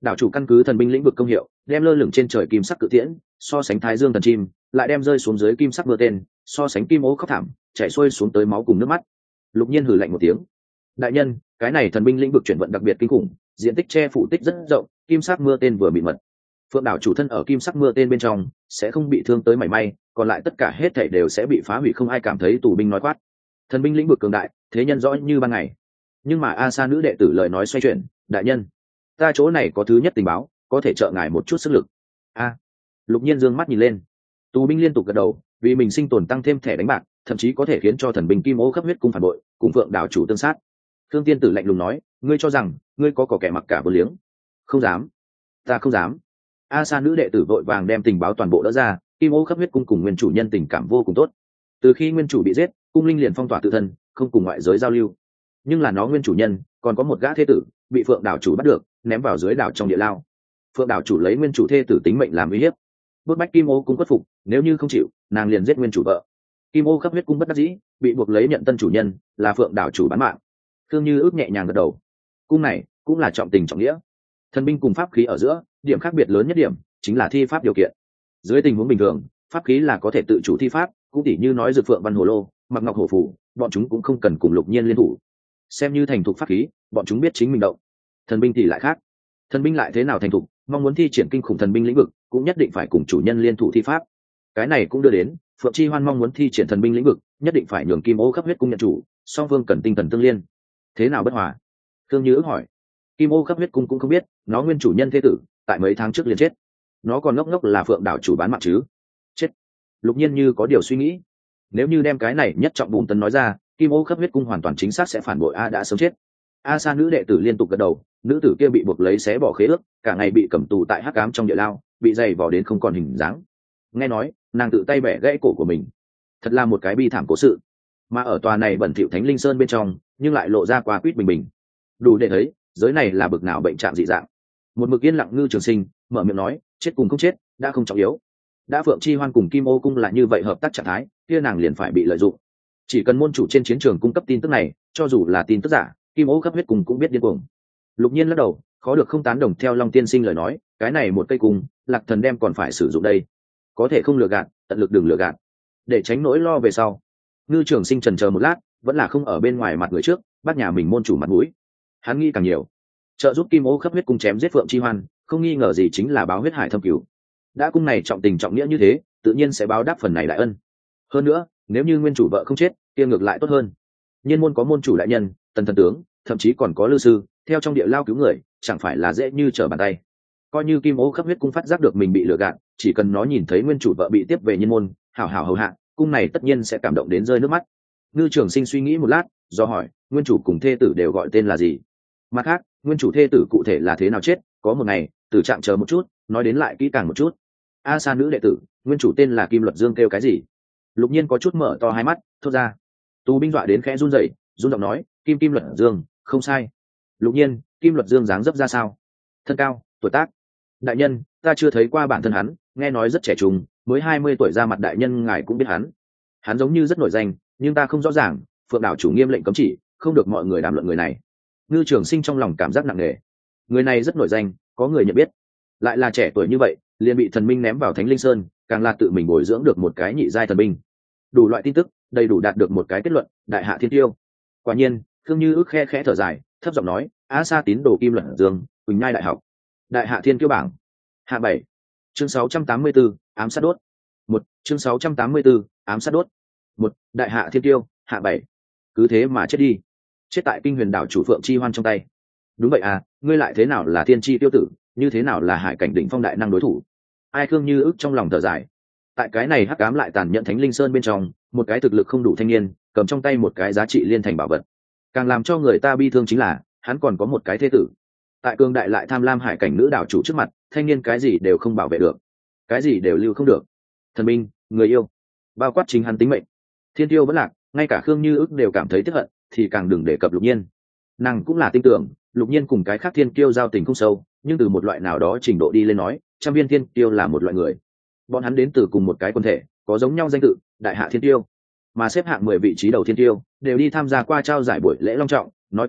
Đảo chủ căn cứ thần binh lĩnh vực công hiệu, đem lơ lửng trên trời kim sắc cự tiễn, so sánh thái dương thần chim, lại đem rơi xuống dưới kim sắc mưa tên, so sánh kim ố khóc thảm, chảy xuôi xuống tới máu cùng nước mắt. Lục Nhiên hừ lạnh một tiếng. Đại nhân, cái này thần binh lĩnh vực chuyển vận đặc biệt kinh khủng, diện tích che phủ tích rất rộng, kim sắc mưa tên vừa bị mật. Phượng đảo chủ thân ở kim sắc mưa tên bên trong, sẽ không bị thương tới mảy may, còn lại tất cả hết thảy đều sẽ bị phá hủy, không ai cảm thấy tù binh nói quát. Thần binh lĩnh vực cường đại, thế nhân rõ như ban ngày. Nhưng mà A Sa nữ đệ tử lời nói xoay chuyển, đại nhân, ta chỗ này có thứ nhất tình báo, có thể trợ ngài một chút sức lực. A. Lục Nhiên dương mắt nhìn lên, tù binh liên tục gật đầu, vì mình sinh tồn tăng thêm thẻ đánh bạc, thậm chí có thể khiến cho thần binh kim ô khắp huyết cung phản bội, cùng Phượng đảo chủ tương sát. Thương Tiên tử lạnh lùng nói, ngươi cho rằng ngươi có kẻ mặc cả vô liếng? Không dám, ta không dám. A Sa nữ đệ tử vội vàng đem tình báo toàn bộ đỡ ra, kim ô khắp huyết cung cùng nguyên chủ nhân tình cảm vô cùng tốt. Từ khi nguyên chủ bị giết, cung linh liền phong tỏa tự thân, không cùng ngoại giới giao lưu. Nhưng là nó nguyên chủ nhân còn có một gã thế tử bị Phượng đảo chủ bắt được, ném vào dưới đảo trong địa lao. Phượng đảo chủ lấy nguyên chủ thê tử tính mệnh làm uy hiếp, bức bách kim ô cung khuất phục, nếu như không chịu, nàng liền giết nguyên chủ vợ. Kim ô khắp huyết cung bất đắc dĩ, bị buộc lấy nhận tân chủ nhân là Phượng đảo chủ bán mạng. Thương Như ước nhẹ nhàng gật đầu, cung này cũng là trọng tình trọng nghĩa. Thần binh cùng pháp khí ở giữa điểm khác biệt lớn nhất điểm chính là thi pháp điều kiện. Dưới tình huống bình thường, pháp khí là có thể tự chủ thi pháp, cũng tỉ như nói Dược Phượng Văn Hồ Lô, Mặc Ngọc Hổ Phủ, bọn chúng cũng không cần cùng Lục Nhiên liên thủ. Xem như thành thục pháp khí, bọn chúng biết chính mình động. Thần binh thì lại khác. Thần binh lại thế nào thành thục, mong muốn thi triển kinh khủng thần binh lĩnh vực, cũng nhất định phải cùng chủ nhân liên thủ thi pháp. Cái này cũng đưa đến Phượng Chi Hoan mong muốn thi triển thần binh lĩnh vực, nhất định phải nhường Kim Ô khắp huyết cung nhận chủ, song phương cần tinh thần tương liên. Thế nào bất hòa? Thương Như ước hỏi. Kim Ô khắp huyết cung cũng không biết, nó nguyên chủ nhân thế tử tại mấy tháng trước liền chết. Nó còn ngốc ngốc là Phượng đảo chủ bán mạng chứ? Chết. Lục Nhiên như có điều suy nghĩ. Nếu như đem cái này nhất trọng bùn tấn nói ra, Kim Ô khắp huyết cung hoàn toàn chính xác sẽ phản bội A đã sớm chết. A Sa nữ đệ tử liên tục gật đầu, nữ tử kia bị buộc lấy xé bỏ khế ước, cả ngày bị cầm tù tại hắc ám trong địa lao, bị dày vò đến không còn hình dáng. Nghe nói nàng tự tay bẻ gãy cổ của mình, thật là một cái bi thảm cố sự. Mà ở tòa này bẩn thỉu Thánh Linh Sơn bên trong, nhưng lại lộ ra qua quýt bình bình, đủ để thấy giới này là bực nào bệnh trạng dị dạng. Một mực yên lặng Ngư Trường Sinh mở miệng nói, chết cùng không chết đã không trọng yếu. Đã Phượng Chi Hoan cùng Kim Ô cung là như vậy hợp tác trạng thái, kia nàng liền phải bị lợi dụng. Chỉ cần môn chủ trên chiến trường cung cấp tin tức này, cho dù là tin tức giả, Kim Ô khắp huyết cùng cũng biết điên cuồng. Lục Nhiên lắc đầu, khó được không tán đồng theo Long Tiên Sinh lời nói, cái này một cây cung, Lạc Thần đem còn phải sử dụng đây. Có thể không lừa gạt, tận lực đừng lừa gạt, để tránh nỗi lo về sau. Ngư Trường Sinh chần chờ một lát, vẫn là không ở bên ngoài mặt người trước, bắt nhà mình môn chủ mặt mũi. Hắn nghĩ càng nhiều, trợ giúp Kim Ô khắp huyết cung chém giết Phượng Chi Hoan, không nghi ngờ gì chính là báo huyết hải thâm cửu. Đã cung này trọng tình trọng nghĩa như thế, tự nhiên sẽ báo đáp phần này đại ân. Hơn nữa, nếu như nguyên chủ vợ không chết, kia ngược lại tốt hơn. Nhiên môn có môn chủ đại nhân, Tần thần tướng, thậm chí còn có lư sư, theo trong địa lao cứu người, chẳng phải là dễ như trở bàn tay. Coi như Kim Ô khắp huyết cung phát giác được mình bị lừa gạt, chỉ cần nó nhìn thấy nguyên chủ vợ bị tiếp về nhiên môn, hảo hảo hầu hạ, cung này tất nhiên sẽ cảm động đến rơi nước mắt. Ngư Trường Sinh suy nghĩ một lát, do hỏi, nguyên chủ cùng thê tử đều gọi tên là gì? Mặt khác, nguyên chủ thê tử cụ thể là thế nào chết, có một ngày, tử trạng chờ một chút, nói đến lại kỹ càng một chút. A Sa nữ đệ tử, nguyên chủ tên là Kim Luật Dương kêu cái gì? Lục Nhiên có chút mở to hai mắt, thốt ra. Tù binh dọa đến khẽ run rẩy, run giọng nói, Kim Luật Dương, không sai. Lục Nhiên, Kim Luật Dương dáng dấp ra sao? Thân cao, tuổi tác? Đại nhân, ta chưa thấy qua bản thân hắn, nghe nói rất trẻ trung, mới 20 tuổi ra mặt, đại nhân ngài cũng biết hắn. Hắn giống như rất nổi danh, nhưng ta không rõ ràng, Phượng đảo chủ nghiêm lệnh cấm chỉ, không được mọi người đàm luận người này. Ngư Trường Sinh trong lòng cảm giác nặng nề. Người này rất nổi danh, có người nhận biết, lại là trẻ tuổi như vậy, liền bị thần minh ném vào Thánh Linh Sơn, càng là tự mình bồi dưỡng được một cái nhị giai thần binh. Đủ loại tin tức, đầy đủ đạt được một cái kết luận, đại hạ thiên tiêu. Quả nhiên, Khương Như ước khe khẽ thở dài, thấp giọng nói, Á Sa tín đồ Kim Luận Dương, Quỳnh Nhai đại học, đại hạ thiên tiêu bảng, hạ 7. Chương 684, ám sát đốt. Chương 684, ám sát đốt. Đại hạ thiên tiêu, hạ 7. Cứ thế mà chết đi, chết tại Kinh Huyền đảo chủ Phượng Chi Hoan trong tay. Đúng vậy à, ngươi lại thế nào là thiên chi tiêu tử, như thế nào là hải cảnh đỉnh phong đại năng đối thủ? Ai Khương Như ước trong lòng thở dài. Tại cái này hắc ám lại tàn nhẫn Thánh Linh Sơn bên trong, một cái thực lực không đủ thanh niên, cầm trong tay một cái giá trị liên thành bảo vật. Càng làm cho người ta bi thương chính là, hắn còn có một cái thế tử. Tại cương đại lại tham lam hải cảnh nữ đảo chủ trước mặt, thanh niên cái gì đều không bảo vệ được, cái gì đều lưu không được. Thần binh, người yêu, bao quát chính hắn tính mệnh. Thiên tiêu vẫn lạc, ngay cả Khương Như ước đều cảm thấy tiếc hận, thì càng đừng đề cập Lục Nhiên. Nàng cũng là tin tưởng, Lục Nhiên cùng cái khác thiên kiêu giao tình không sâu, nhưng từ một loại nào đó trình độ đi lên nói, trăm viên thiên kiêu là một loại người. Bọn hắn đến từ cùng một cái quân thể, có giống nhau danh tự, đại hạ thiên kiêu, mà xếp hạng 10 vị trí đầu thiên kiêu đều đi tham gia qua trao giải buổi lễ long trọng. Nói cách khác,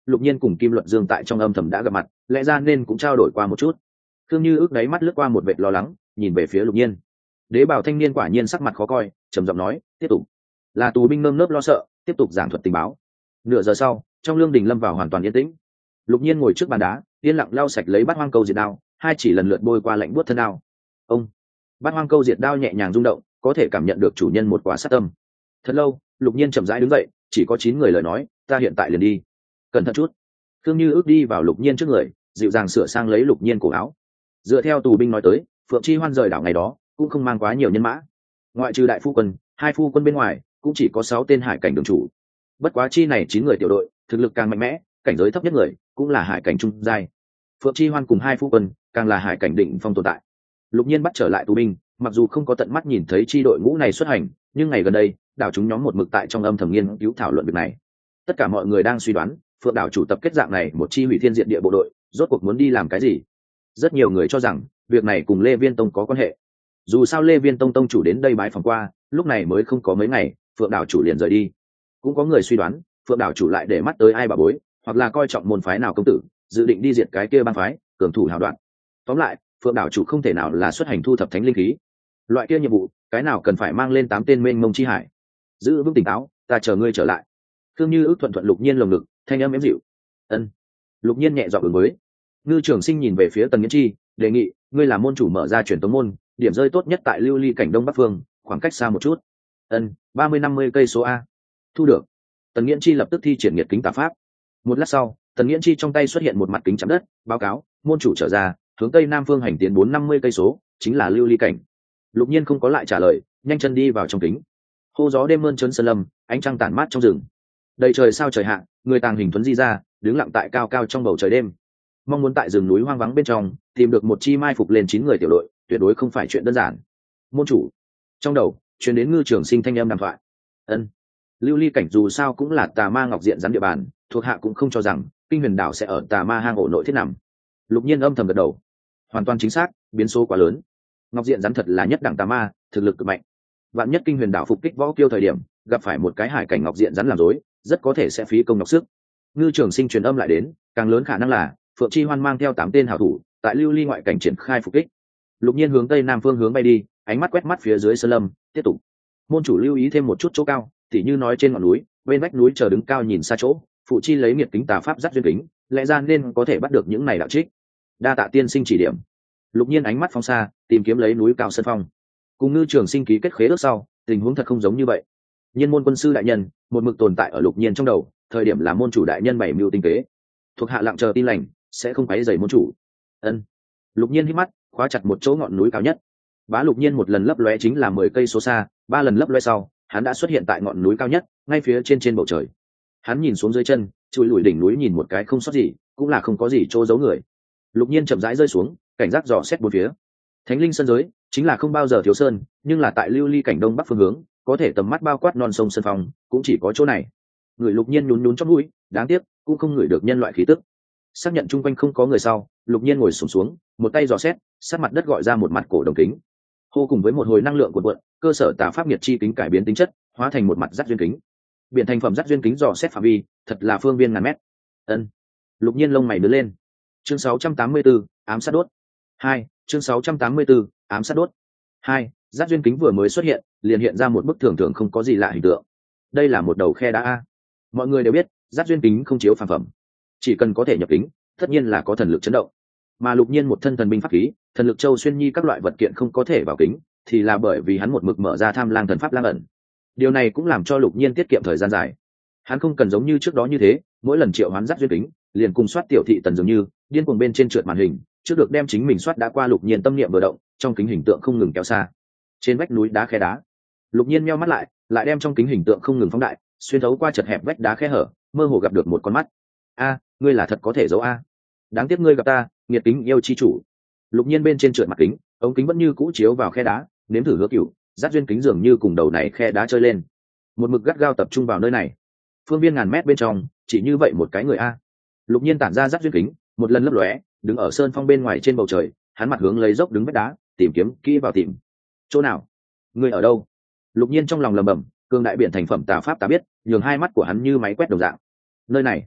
Lục Nhiên cùng Kim Luận Dương tại trong âm thầm đã gặp mặt, lẽ ra nên cũng trao đổi qua một chút. Thương Như ước đáy mắt lướt qua một vệt lo lắng, nhìn về phía Lục Nhiên. Đế Bảo thanh niên quả nhiên sắc mặt khó coi, trầm giọng nói, tiếp tục. Là tù binh nơm nớp lo sợ, tiếp tục giảng thuật tình báo. Nửa giờ sau, trong lương đình lâm vào hoàn toàn yên tĩnh. Lục Nhiên ngồi trước bàn đá, yên lặng lau sạch lấy bát hoang câu diệt đao, hai chỉ lần lượt bôi qua lạnh buốt thân đao. Ông, bát hoang câu diệt đao nhẹ nhàng rung động, có thể cảm nhận được chủ nhân một quả sát tâm. Thật lâu, Lục Nhiên chậm rãi đứng dậy, chỉ có 9 người lời nói, ta hiện tại liền đi. Cẩn thận chút. Thương Như ước đi vào Lục Nhiên trước người, dịu dàng sửa sang lấy Lục Nhiên cổ áo. Dựa theo tù binh nói tới, Phượng Chi Hoan rời đảo ngày đó cũng không mang quá nhiều nhân mã, ngoại trừ đại phu quân, hai phu quân bên ngoài, cũng chỉ có 6 tên hải cảnh đường chủ. Bất quá chi này 9 người tiểu đội, thực lực càng mạnh mẽ, cảnh giới thấp nhất người cũng là hải cảnh trung giai. Phượng Chi Hoan cùng hai phu quân càng là hải cảnh định phong tồn tại. Lục Nhiên bắt trở lại tù binh, mặc dù không có tận mắt nhìn thấy chi đội ngũ này xuất hành, nhưng ngày gần đây, đảo chúng nhóm một mực tại trong âm thầm nghiên cứu thảo luận việc này. Tất cả mọi người đang suy đoán, Phượng đảo chủ tập kết dạng này một chi hủy thiên diện địa bộ đội, rốt cuộc muốn đi làm cái gì? Rất nhiều người cho rằng, việc này cùng Lê Viên Tông có quan hệ. Dù sao Lê Viên Tông tông chủ đến đây bái phòng qua, lúc này mới không có mấy ngày, Phượng đảo chủ liền rời đi. Cũng có người suy đoán, Phượng đảo chủ lại để mắt tới ai bà bối, hoặc là coi trọng môn phái nào công tử, dự định đi diệt cái kia bang phái, cường thủ hào đoạn. Tóm lại, Phượng đảo chủ không thể nào là xuất hành thu thập thánh linh khí. Loại kia nhiệm vụ, cái nào cần phải mang lên 8 tên mênh mông chi hải. Giữ vững tỉnh táo, ta chờ ngươi trở lại. Thương Như ước thuận thuận Lục Nhiên lồng ngực, thanh âm êm dịu. Ân. Lục Nhiên nhẹ giọng ứng với. Ngư Trường Sinh nhìn về phía Tần Nghiễn Chi, đề nghị, ngươi là môn chủ mở ra truyền tống môn, điểm rơi tốt nhất tại lưu ly cảnh đông bắc phương, khoảng cách xa một chút. Ân, 30-50 cây số a. Thu được. Tần Nghiễn Chi lập tức thi triển nhiệt kính tà pháp. Một lát sau, Tần Nghiễn Chi trong tay xuất hiện một mặt kính chạm đất, báo cáo, môn chủ trở ra, hướng tây nam phương hành tiến 450 cây số, chính là lưu ly cảnh. Lục Nhiên không có lại trả lời, nhanh chân đi vào trong kính. Hô gió đêm mơn trớn sơn lâm, ánh trăng tản mát trong rừng. Đầy trời sao trời hạ, người tàng hình tuấn di ra, đứng lặng tại cao cao trong bầu trời đêm. Mong muốn tại rừng núi hoang vắng bên trong tìm được một chi mai phục lên 9 người tiểu đội, tuyệt đối không phải chuyện đơn giản. Môn chủ. Trong đầu truyền đến Ngư Trường Sinh thanh âm đàm thoại. Ân. Lưu ly cảnh dù sao cũng là tà ma ngọc diện rắn địa bàn, thuộc hạ cũng không cho rằng Kinh Huyền đảo sẽ ở tà ma hang ổ nội thiết nằm. Lục Nhiên âm thầm gật đầu. Hoàn toàn chính xác, biến số quá lớn. Ngọc diện rắn thật là nhất đẳng tà ma, thực lực cực mạnh. Vạn nhất Kinh Huyền đảo phục kích võ kiêu thời điểm, gặp phải một cái hải cảnh ngọc diện rắn làm rối, rất có thể sẽ phí công nhọc sức. Ngư Trường Sinh truyền âm lại đến, càng lớn khả năng là Phượng Chi Hoan mang theo 8 tên hảo thủ, tại lưu ly ngoại cảnh triển khai phục kích. Lục Nhiên hướng tây nam phương hướng bay đi, ánh mắt quét mắt phía dưới sơn lâm, tiếp tục. Môn chủ lưu ý thêm một chút chỗ cao, tỉ như nói trên ngọn núi, bên vách núi chờ đứng cao nhìn xa chỗ, phụ chi lấy nhiệt kính tà pháp dắt duyên kính, lẽ ra nên có thể bắt được những này đạo trích. Đa tạ tiên sinh chỉ điểm. Lục Nhiên ánh mắt phóng xa, tìm kiếm lấy núi cao sơn phong. Cùng Ngư Trường Sinh ký kết khế ước sau, tình huống thật không giống như vậy. Nhiên môn quân sư đại nhân, một mực tồn tại ở Lục Nhiên trong đầu, thời điểm là môn chủ đại nhân bày mưu tinh kế. Thuộc hạ lặng chờ tin lành, sẽ không quấy rầy môn chủ. Ân. Lục Nhiên hít mắt, khóa chặt một chỗ ngọn núi cao nhất. Bá Lục Nhiên một lần lấp lóe chính là 10 cây số xa, 3 lần lấp lóe sau, hắn đã xuất hiện tại ngọn núi cao nhất, ngay phía trên bầu trời. Hắn nhìn xuống dưới chân, chui lùi đỉnh núi nhìn một cái không sót gì, cũng là không có gì chỗ giấu người. Lục Nhiên chậm rãi rơi xuống, cảnh giác dò xét bốn phía. Thánh linh sơn giới chính là không bao giờ thiếu sơn, nhưng là tại lưu ly cảnh đông bắc phương hướng, có thể tầm mắt bao quát non sông sơn phong, cũng chỉ có chỗ này. Người Lục Nhiên nhún nhún trong mũi, đáng tiếc cũng không ngửi được nhân loại khí tức. Xác nhận chung quanh không có người sau, Lục Nhiên ngồi xổm xuống, một tay dò xét, sát mặt đất gọi ra một mặt cổ đồng kính. Hô cùng với một hồi năng lượng cuộn cuộn, cơ sở tà pháp nhiệt chi kính cải biến tính chất, hóa thành một mặt dắt duyên kính. Biển thành phẩm dắt duyên kính dò xét phạm vi, thật là phương viên ngàn mét. Ân. Lục Nhiên lông mày nhướng lên. Chương 684, ám sát đốt. 2, chương 684, ám sát đốt. 2, dắt duyên kính vừa mới xuất hiện, liền hiện ra một bức thường thường không có gì lạ hình tượng. Đây là một đầu khe đá a. Mọi người đều biết, dắt duyên kính không chiếu phàm phẩm, chỉ cần có thể nhập kính, tất nhiên là có thần lực chấn động. Mà Lục Nhiên một thân thần binh pháp khí, thần lực châu xuyên nhi các loại vật kiện không có thể vào kính, thì là bởi vì hắn một mực mở ra tham lang thần pháp lang ẩn. Điều này cũng làm cho Lục Nhiên tiết kiệm thời gian dài. Hắn không cần giống như trước đó như thế, mỗi lần triệu hoán dắt duyên kính, liền cùng soát tiểu thị tần dường như, điên cuồng bên trên trượt màn hình, trước được đem chính mình soát đã qua. Lục Nhiên tâm niệm vừa động, trong kính hình tượng không ngừng kéo xa. Trên vách núi đá khe đá, Lục Nhiên meo mắt lại đem trong kính hình tượng không ngừng phóng đại, xuyên thấu qua chật hẹp vách đá khe hở, mơ hồ gặp được một con mắt. A, ngươi là thật có thể giấu a. Đáng tiếc ngươi gặp ta, nghiệt kính yêu chi chủ. Lục Nhiên bên trên trượt mặt kính, ống kính vẫn như cũ chiếu vào khe đá, nếm thử hứa cửu, dắt duyên kính dường như cùng đầu này khe đá chơi lên. Một mực gắt gao tập trung vào nơi này. Phương viên ngàn mét bên trong, chỉ như vậy một cái người a. Lục Nhiên tản ra dắt duyên kính, một lần lấp lóe, đứng ở sơn phong bên ngoài trên bầu trời, hắn mặt hướng lấy dốc đứng vách đá, tìm kiếm kỹ vào tìm. Chỗ nào? Ngươi ở đâu? Lục Nhiên trong lòng lầm bầm, cương đại biển thành phẩm tà pháp ta biết, nhường hai mắt của hắn như máy quét đồng dạng. Nơi này.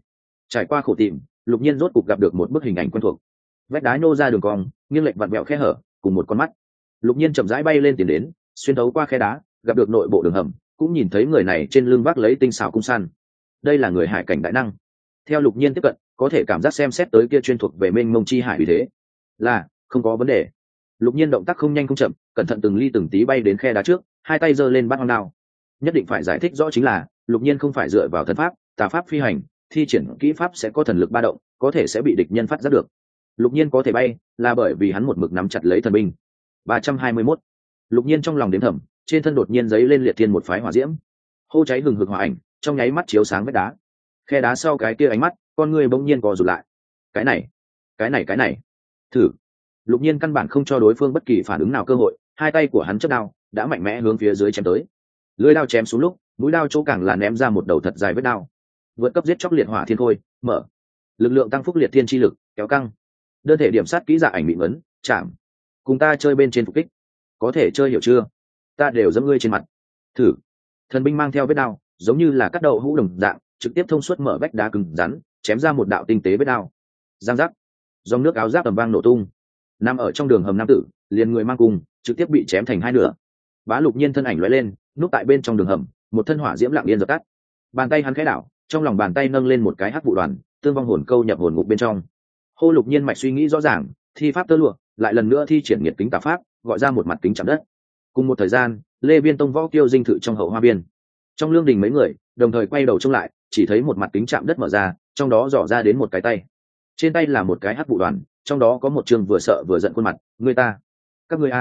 Trải qua khổ tìm, Lục Nhiên rốt cục gặp được một bức hình ảnh quen thuộc. Vách đá nhô ra đường cong, nghiêng lệch vặn vẹo khe hở, cùng một con mắt. Lục Nhiên chậm rãi bay lên tiến đến, xuyên thấu qua khe đá, gặp được nội bộ đường hầm, cũng nhìn thấy người này trên lưng vác lấy tinh xảo cung săn. Đây là người hải cảnh đại năng. Theo Lục Nhiên tiếp cận, có thể cảm giác xem xét tới kia chuyên thuộc về mênh mông chi hải vì thế. Là, không có vấn đề. Lục Nhiên động tác không nhanh không chậm, cẩn thận từng ly từng tí bay đến khe đá trước, hai tay giơ lên bắt hoang đao. Nhất định phải giải thích rõ chính là, Lục Nhiên không phải dựa vào thần pháp, tà pháp phi hành, thi triển kỹ pháp sẽ có thần lực ba động, có thể sẽ bị địch nhân phát giác được. Lục Nhiên có thể bay, là bởi vì hắn một mực nắm chặt lấy thần binh. 321. Lục Nhiên trong lòng đếm thầm, trên thân đột nhiên giấy lên liệt thiên một phái hỏa diễm, hô cháy hừng hực hỏa ảnh, trong nháy mắt chiếu sáng vách đá. Khe đá sau cái kia ánh mắt, con người bỗng nhiên co rụt lại. Cái này. Thử. Lục Nhiên căn bản không cho đối phương bất kỳ phản ứng nào cơ hội, hai tay của hắn chớp đao, đã mạnh mẽ hướng phía dưới chém tới. Lưỡi đao chém xuống lúc, mũi đao chỗ càng là ném ra một đầu thật dài vết đao. Vượt cấp giết chóc liệt hỏa thiên khôi, mở. Lực lượng tăng phúc liệt thiên chi lực, kéo căng. Đơn thể điểm sát kỹ dạ ảnh bị ngấn, chạm. Cùng ta chơi bên trên phục kích. Có thể chơi hiểu chưa? Ta đều dẫm ngươi trên mặt. Thử. Thần binh mang theo vết đao, giống như là cắt đậu hũ đồng dạng, trực tiếp thông suốt mở vách đá cứng rắn, chém ra một đạo tinh tế vết đao. Giang giác. Dòng nước áo giáp tầm vang nổ tung. Nằm ở trong đường hầm nam tử, liền người mang cùng, trực tiếp bị chém thành hai nửa. Bá Lục Nhiên thân ảnh lóe lên, núp tại bên trong đường hầm, một thân hỏa diễm lặng yên dập tắt. Bàn tay hắn khẽ đảo, trong lòng bàn tay nâng lên một cái hắc vụ đoàn, tương vong hồn câu nhập hồn ngục bên trong. Hô Lục Nhiên mạch suy nghĩ rõ ràng, thi pháp tơ lụa, lại lần nữa thi triển nhiệt kính tà pháp, gọi ra một mặt kính chạm đất. Cùng một thời gian, Lê Viên Tông võ kiêu dinh thự trong hậu hoa viên. Trong lương đình mấy người, đồng thời quay đầu trông lại, chỉ thấy một mặt kính chạm đất mở ra, trong đó dò ra đến một cái tay. Trên tay là một cái hắc vụ đoàn, trong đó có một trường vừa sợ vừa giận khuôn mặt, người ta, các ngươi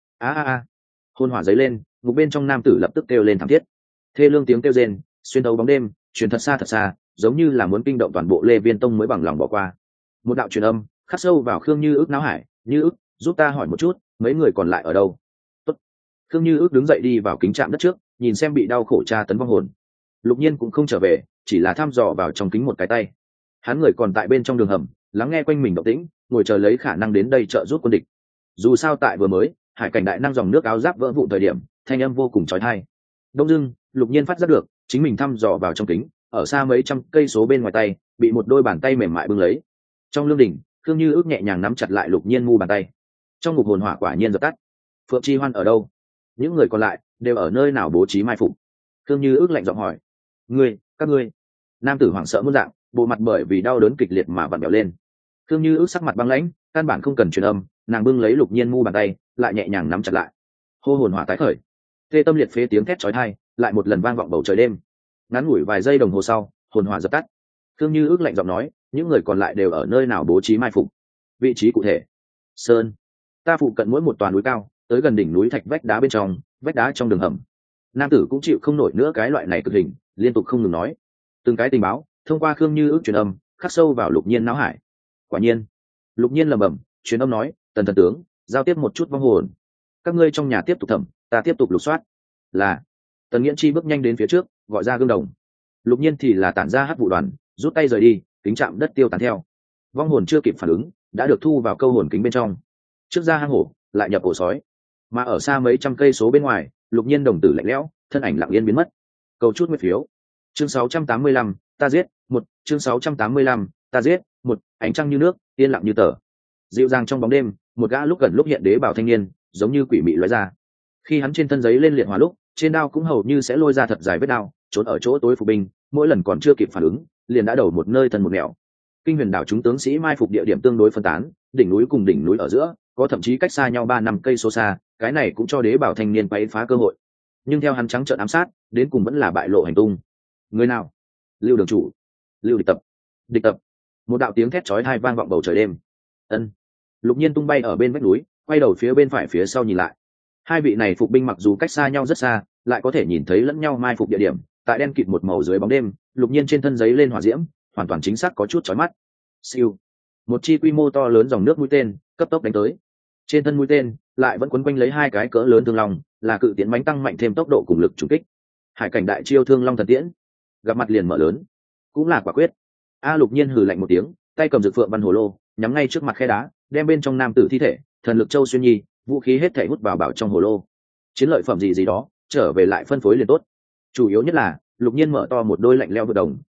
a. Hồn hỏa giấy lên, ngục bên trong nam tử lập tức kêu lên thảm thiết. Thê lương tiếng kêu rên, xuyên thấu bóng đêm, truyền thật xa, giống như là muốn kinh động toàn bộ Lê Viên Tông mới bằng lòng bỏ qua. Một đạo truyền âm khắc sâu vào Khương Như Ước não hải, Như Ước, giúp ta hỏi một chút, mấy người còn lại ở đâu? Tốt. Khương Như Ước đứng dậy đi vào kính trạm đất trước, nhìn xem bị đau khổ tra tấn vong hồn. Lục Nhiên cũng không trở về, chỉ là thăm dò vào trong kính một cái tay. Hắn người còn tại bên trong đường hầm, lắng nghe quanh mình động tĩnh, ngồi chờ lấy khả năng đến đây trợ giúp quân địch. Dù sao tại vừa mới, hải cảnh đại năng dòng nước áo giáp vỡ vụn thời điểm, thanh âm vô cùng chói tai. Đông dưng, Lục Nhiên phát giác được, chính mình thăm dò vào trong kính, ở xa mấy trăm cây số bên ngoài tay, bị một đôi bàn tay mềm mại bưng lấy. Trong lương đình, Khương Như Ước nhẹ nhàng nắm chặt lại Lục Nhiên mu bàn tay. Trong ngục hồn hỏa quả nhiên dập tắt. Phượng Chi Hoan ở đâu? Những người còn lại đều ở nơi nào bố trí mai phục? Khương Như Ước lạnh giọng hỏi. Các ngươi. Nam tử hoảng sợ muôn dạng, bộ mặt bởi vì đau đớn kịch liệt mà vặn vẹo lên. Khương Như Ước sắc mặt băng lãnh, căn bản không cần truyền âm, nàng bưng lấy Lục Nhiên mu bàn tay, lại nhẹ nhàng nắm chặt lại. Hô hồn hỏa tái khởi, tê tâm liệt phế tiếng thét chói tai, lại một lần vang vọng bầu trời đêm. Ngắn ngủi vài giây đồng hồ sau, hồn hỏa dập tắt. Khương Như Ước lạnh giọng nói, những người còn lại đều ở nơi nào bố trí mai phục? Vị trí cụ thể? Sơn. Ta phụ cận mỗi một toàn núi cao, tới gần đỉnh núi thạch vách đá bên trong, vách đá trong đường hầm. Nam tử cũng chịu không nổi nữa cái loại này cực hình, liên tục không ngừng nói. Từng cái tình báo, thông qua Khương Như Ước truyền âm, khắc sâu vào Lục Nhiên não hải. Quả nhiên, Lục Nhiên lẩm bẩm, truyền âm nói, Tần thần tướng, giao tiếp một chút vong hồn. Các ngươi trong nhà tiếp tục thẩm, ta tiếp tục lục soát. Là. Tần Nghiễn Chi bước nhanh đến phía trước, gọi ra gương đồng. Lục Nhiên thì là tản ra hắc vụ đoàn, rút tay rời đi, kính chạm đất tiêu tán theo. Vong hồn chưa kịp phản ứng, đã được thu vào câu hồn kính bên trong. Trước ra hang hổ, lại nhập ổ sói. Mà ở xa mấy trăm cây số bên ngoài, Lục Nhiên đồng tử lạnh lẽo, thân ảnh lặng yên biến mất. Cầu chút nguyệt phiếu. Chương 685, ta giết, một. Chương 685, ta giết, một. Ánh trăng như nước, yên lặng như tờ. Dịu dàng trong bóng đêm, một gã lúc gần lúc hiện đế bảo thanh niên, giống như quỷ mị lóe ra. Khi hắn trên thân giấy lên liệt hỏa lúc, trên đao cũng hầu như sẽ lôi ra thật dài vết đao, trốn ở chỗ tối phục binh, mỗi lần còn chưa kịp phản ứng, liền đã đầu một nơi thân một nẻo. Kinh Huyền đảo chúng tướng sĩ mai phục địa điểm tương đối phân tán, đỉnh núi cùng đỉnh núi ở giữa, có thậm chí cách xa nhau 3-5 cây số xa, cái này cũng cho đế bảo thanh niên quấy phá cơ hội. Nhưng theo hắn trắng trợn ám sát, đến cùng vẫn là bại lộ hành tung. Người nào? Lưu đường chủ. Lưu địch tập. Địch tập. Một đạo tiếng thét chói tai vang vọng bầu trời đêm. Ân. Lục Nhiên tung bay ở bên vách núi, quay đầu phía bên phải phía sau nhìn lại. Hai vị này phục binh mặc dù cách xa nhau rất xa, lại có thể nhìn thấy lẫn nhau mai phục địa điểm. Tại đen kịt một màu dưới bóng đêm, Lục Nhiên trên thân giấy lên hỏa diễm, hoàn toàn chính xác có chút chói mắt. Siêu. Một chi quy mô to lớn dòng nước mũi tên cấp tốc đánh tới. Trên thân mũi tên lại vẫn quấn quanh lấy hai cái cỡ lớn thương long, là cự tiễn bánh tăng mạnh thêm tốc độ cùng lực trùng kích. Hải cảnh đại chiêu thương long thần tiễn, gặp mặt liền mở lớn, cũng là quả quyết. Lục Nhiên hừ lạnh một tiếng, tay cầm dược phượng văn hồ lô, nhắm ngay trước mặt khe đá, đem bên trong nam tử thi thể, thần lực châu xuyên nhi, vũ khí hết thảy hút vào bảo trong hồ lô. Chiến lợi phẩm gì đó, trở về lại phân phối liền tốt. Chủ yếu nhất là Lục Nhiên mở to một đôi lạnh lẽo vượt đồng,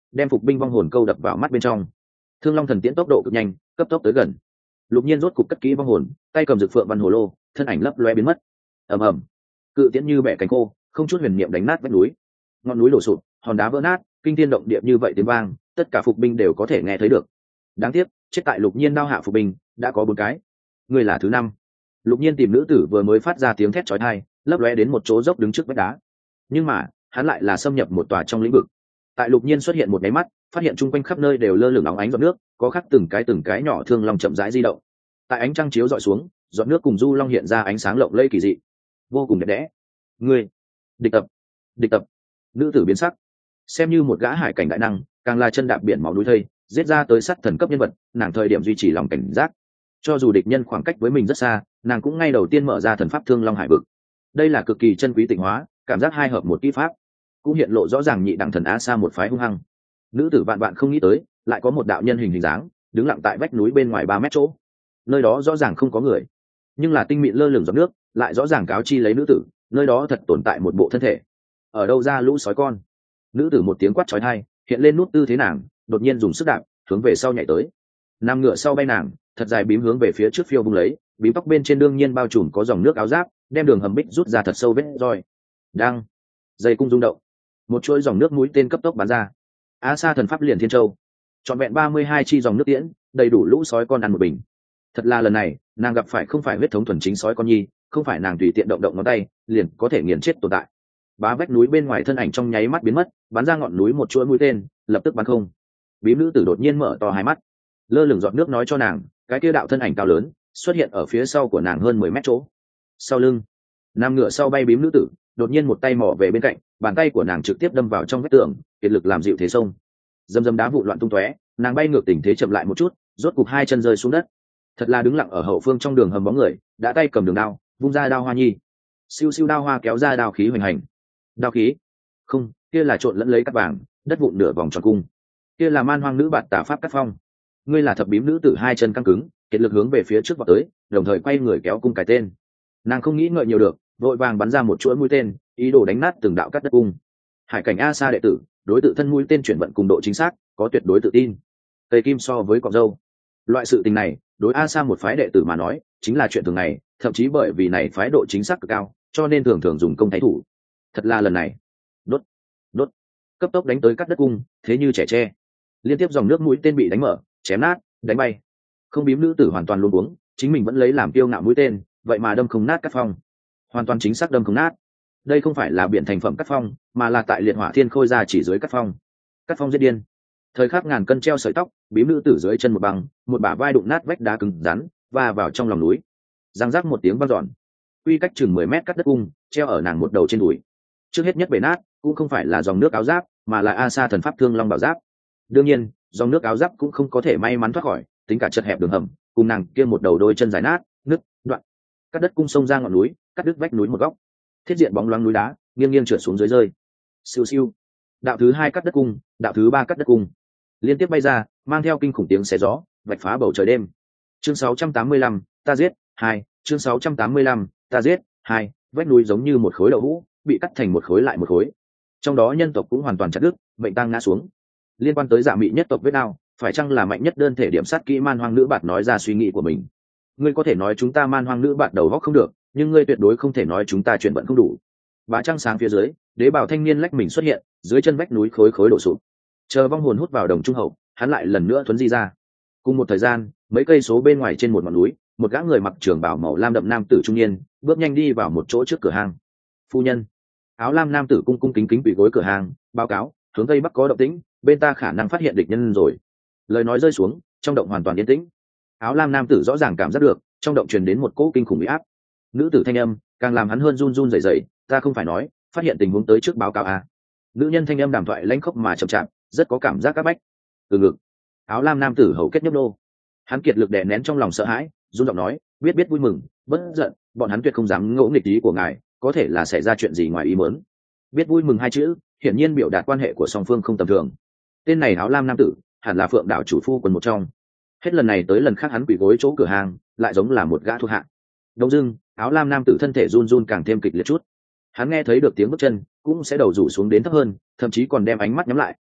đem phục binh vong hồn câu đập vào mắt bên trong. Thương Long thần tiễn tốc độ cực nhanh, cấp tốc tới gần. Lục Nhiên rốt cục cất kỹ vong hồn, tay cầm dược phượng văn hồ lô, thân ảnh lấp loe biến mất. Ầm ầm, cự tiễn như bẻ cánh khô, không chút huyền niệm đánh nát vách núi. Ngọn núi đổ sụp, hòn đá vỡ nát, kinh thiên động địa như vậy tiếng vang, tất cả phục binh đều có thể nghe thấy được. Đáng tiếc, chết tại Lục Nhiên đao hạ phục binh đã có 4 cái. Người là thứ 5. Lục Nhiên tìm nữ tử vừa mới phát ra tiếng thét chói tai, lấp lóe đến một chỗ dốc đứng trước vách đá. Nhưng mà, hắn lại là xâm nhập một tòa trong lĩnh vực. Tại Lục Nhiên xuất hiện một cái mắt, phát hiện chung quanh khắp nơi đều lơ lửng óng ánh giọt nước, có khắc từng cái nhỏ thương long chậm rãi di động. Tại ánh trăng chiếu dọi xuống, giọt nước cùng du long hiện ra ánh sáng lộng lẫy kỳ dị, vô cùng đẹp đẽ. Ngươi, địch tập, địch tập. Nữ tử biến sắc, xem như một gã hải cảnh đại năng, càng là chân đạp biển máu núi thây, giết ra tới sát thần cấp nhân vật, nàng thời điểm duy trì lòng cảnh giác. Cho dù địch nhân khoảng cách với mình rất xa, nàng cũng ngay đầu tiên mở ra thần pháp Thương Long Hải vực. Đây là cực kỳ chân quý tịnh hóa, cảm giác hai hợp một kỹ pháp, cũng hiện lộ rõ ràng nhị đẳng thần Á Sa một phái hung hăng. Nữ tử vạn không nghĩ tới, lại có một đạo nhân hình dáng đứng lặng tại vách núi bên ngoài 3 mét chỗ. Nơi đó rõ ràng không có người, nhưng là tinh mịn lơ lửng giọt nước lại rõ ràng cáo chi lấy nữ tử, nơi đó thật tồn tại một bộ thân thể. Ở đâu ra lũ sói con? Nữ tử một tiếng quát chói tai, hiện lên nút tư thế nàng, đột nhiên dùng sức đạp, hướng về sau nhảy tới. Nam ngựa sau bay nàng, thật dài bím hướng về phía trước phiêu bung lấy, bím tóc bên trên đương nhiên bao trùm có dòng nước áo giáp, đem đường hầm bích rút ra thật sâu vết roi. Đang, dây cung rung động, một chuỗi dòng nước mũi tên cấp tốc bắn ra. Á Sa thần pháp liền thiên châu, trọn vẹn 32 chi dòng nước tiễn, đầy đủ lũ sói con ăn một bình. Thật là lần này, nàng gặp phải không phải huyết thống thuần chính sói con nhi, không phải nàng tùy tiện động động ngón tay liền có thể nghiền chết tồn tại. Bá vách núi bên ngoài thân ảnh trong nháy mắt biến mất, bắn ra ngọn núi một chuỗi mũi tên, lập tức bắn không. Bím nữ tử đột nhiên mở to hai mắt, lơ lửng giọt nước nói cho nàng, cái kia đạo thân ảnh cao lớn xuất hiện ở phía sau của nàng hơn 10 mét chỗ. Sau lưng, nam ngựa sau bay bím nữ tử, đột nhiên một tay mò về bên cạnh, bàn tay của nàng trực tiếp đâm vào trong vách tường, kiệt lực làm dịu thế sông. Dầm dầm đá vụn loạn tung tóe, nàng bay ngược tình thế chậm lại một chút, rốt cục hai chân rơi xuống đất. Thật là đứng lặng ở hậu phương trong đường hầm bóng người, đã tay cầm đường đao, vung ra đao hoa nhi. Siêu siêu đao hoa kéo ra đao khí hoành hành. Đao khí? Không, kia là trộn lẫn lấy cát vàng, đất vụn nửa vòng tròn cung. Kia là man hoang nữ bạt tà pháp cắt phong. Ngươi là thập bím nữ tử hai chân căng cứng, kiệt lực hướng về phía trước vọt tới, đồng thời quay người kéo cung cái tên. Nàng không nghĩ ngợi nhiều được, vội vàng bắn ra một chuỗi mũi tên, ý đồ đánh nát từng đạo cắt đất cung. Hải cảnh A Sa đệ tử, đối tự thân mũi tên chuyển vận cùng độ chính xác, có tuyệt đối tự tin. Tây kim so với cọp dâu. Loại sự tình này, đối A Sa một phái đệ tử mà nói, chính là chuyện thường ngày, thậm chí bởi vì này phái độ chính xác cực cao, cho nên thường thường dùng công thái thủ. Thật là lần này, đốt, đốt, cấp tốc đánh tới cắt đất cung, thế như trẻ tre. Liên tiếp dòng nước mũi tên bị đánh mở, chém nát, đánh bay. Không bím nữ tử hoàn toàn luống cuống, chính mình vẫn lấy làm kiêu ngạo mũi tên, vậy mà đâm không nát cắt phong. Hoàn toàn chính xác đâm không nát. Đây không phải là biện thành phẩm cắt phong, mà là tại liệt hỏa thiên khôi ra chỉ dưới cắt phong. Cắt phong giết điên. Thời khắc ngàn cân treo sợi tóc, bím nữ tử dưới chân một băng, một bả vai đụng nát vách đá cứng rắn, và vào trong lòng núi. Giang rác một tiếng vang dọn. Quy cách chừng 10 mét cắt đất cung, treo ở nàng một đầu trên đùi. Trước hết nhất bể nát, cũng không phải là dòng nước áo giáp, mà là A Sa thần pháp Thương Long bảo giáp. Đương nhiên, dòng nước áo giáp cũng không có thể may mắn thoát khỏi, tính cả chật hẹp đường hầm, cùng nàng kia một đầu đôi chân dài nát, nứt, đoạn. Cắt đất cung sông ra ngọn núi, cắt đứt vách núi một góc. Thiết diện bóng loáng núi đá, nghiêng nghiêng trượt xuống dưới rơi. Siêu siêu. Đạo thứ 2 cắt đất cung, đạo thứ 3 cắt đất cung. Liên tiếp bay ra, mang theo kinh khủng tiếng xé gió, vạch phá bầu trời đêm. Chương 685, ta giết 2, chương 685, ta giết 2, vách núi giống như một khối đậu hũ, bị cắt thành một khối lại một khối. Trong đó nhân tộc cũng hoàn toàn chặt đứt, bệnh tang ngã xuống. Liên quan tới Dạ Mị nhất tộc vết đao, phải chăng là mạnh nhất đơn thể điểm sát kỹ man hoang nữ bạt nói ra suy nghĩ của mình. Ngươi có thể nói chúng ta man hoang nữ bạt đầu góc không được, nhưng ngươi tuyệt đối không thể nói chúng ta chuyển vận không đủ. Bá trăng sáng phía dưới, đế bào thanh niên lách mình xuất hiện, dưới chân vách núi khối khối đổ sụp. Chờ vong hồn hút vào đồng trung hậu, hắn lại lần nữa thuấn di ra. Cùng một thời gian, mấy cây số bên ngoài trên một ngọn núi, một gã người mặc trường bào màu lam đậm nam tử trung niên bước nhanh đi vào một chỗ trước cửa hàng. Phu nhân. Áo lam nam tử cung cung kính kính quỳ gối cửa hàng, báo cáo, hướng tây bắc có động tĩnh, bên ta khả năng phát hiện địch nhân rồi. Lời nói rơi xuống, trong động hoàn toàn yên tĩnh. Áo lam nam tử rõ ràng cảm giác được, trong động truyền đến một cỗ kinh khủng uy áp. Nữ tử thanh âm càng làm hắn hơn run run rẩy rẩy, ta không phải nói, phát hiện tình huống tới trước báo cáo à? Nữ nhân thanh âm đàm thoại lãnh khốc mà chậm chạp, rất có cảm giác các bách. Từ ngực. Áo lam nam tử hầu kết nhấp nô. Hắn kiệt lực đè nén trong lòng sợ hãi, run giọng nói, biết vui mừng, bất giận, bọn hắn tuyệt không dám ngỗ nghịch ý của ngài, có thể là xảy ra chuyện gì ngoài ý muốn. Biết vui mừng hai chữ, hiển nhiên biểu đạt quan hệ của song phương không tầm thường. Tên này áo lam nam tử, hẳn là Phượng đảo chủ phu quần một trong. Hết lần này tới lần khác hắn quỳ gối chỗ cửa hàng, lại giống là một gã thuộc hạ. Đông dưng, áo lam nam tử thân thể run run càng thêm kịch liệt chút. Hắn nghe thấy được tiếng bước chân, cũng sẽ đầu rủ xuống đến thấp hơn, thậm chí còn đem ánh mắt nhắm lại,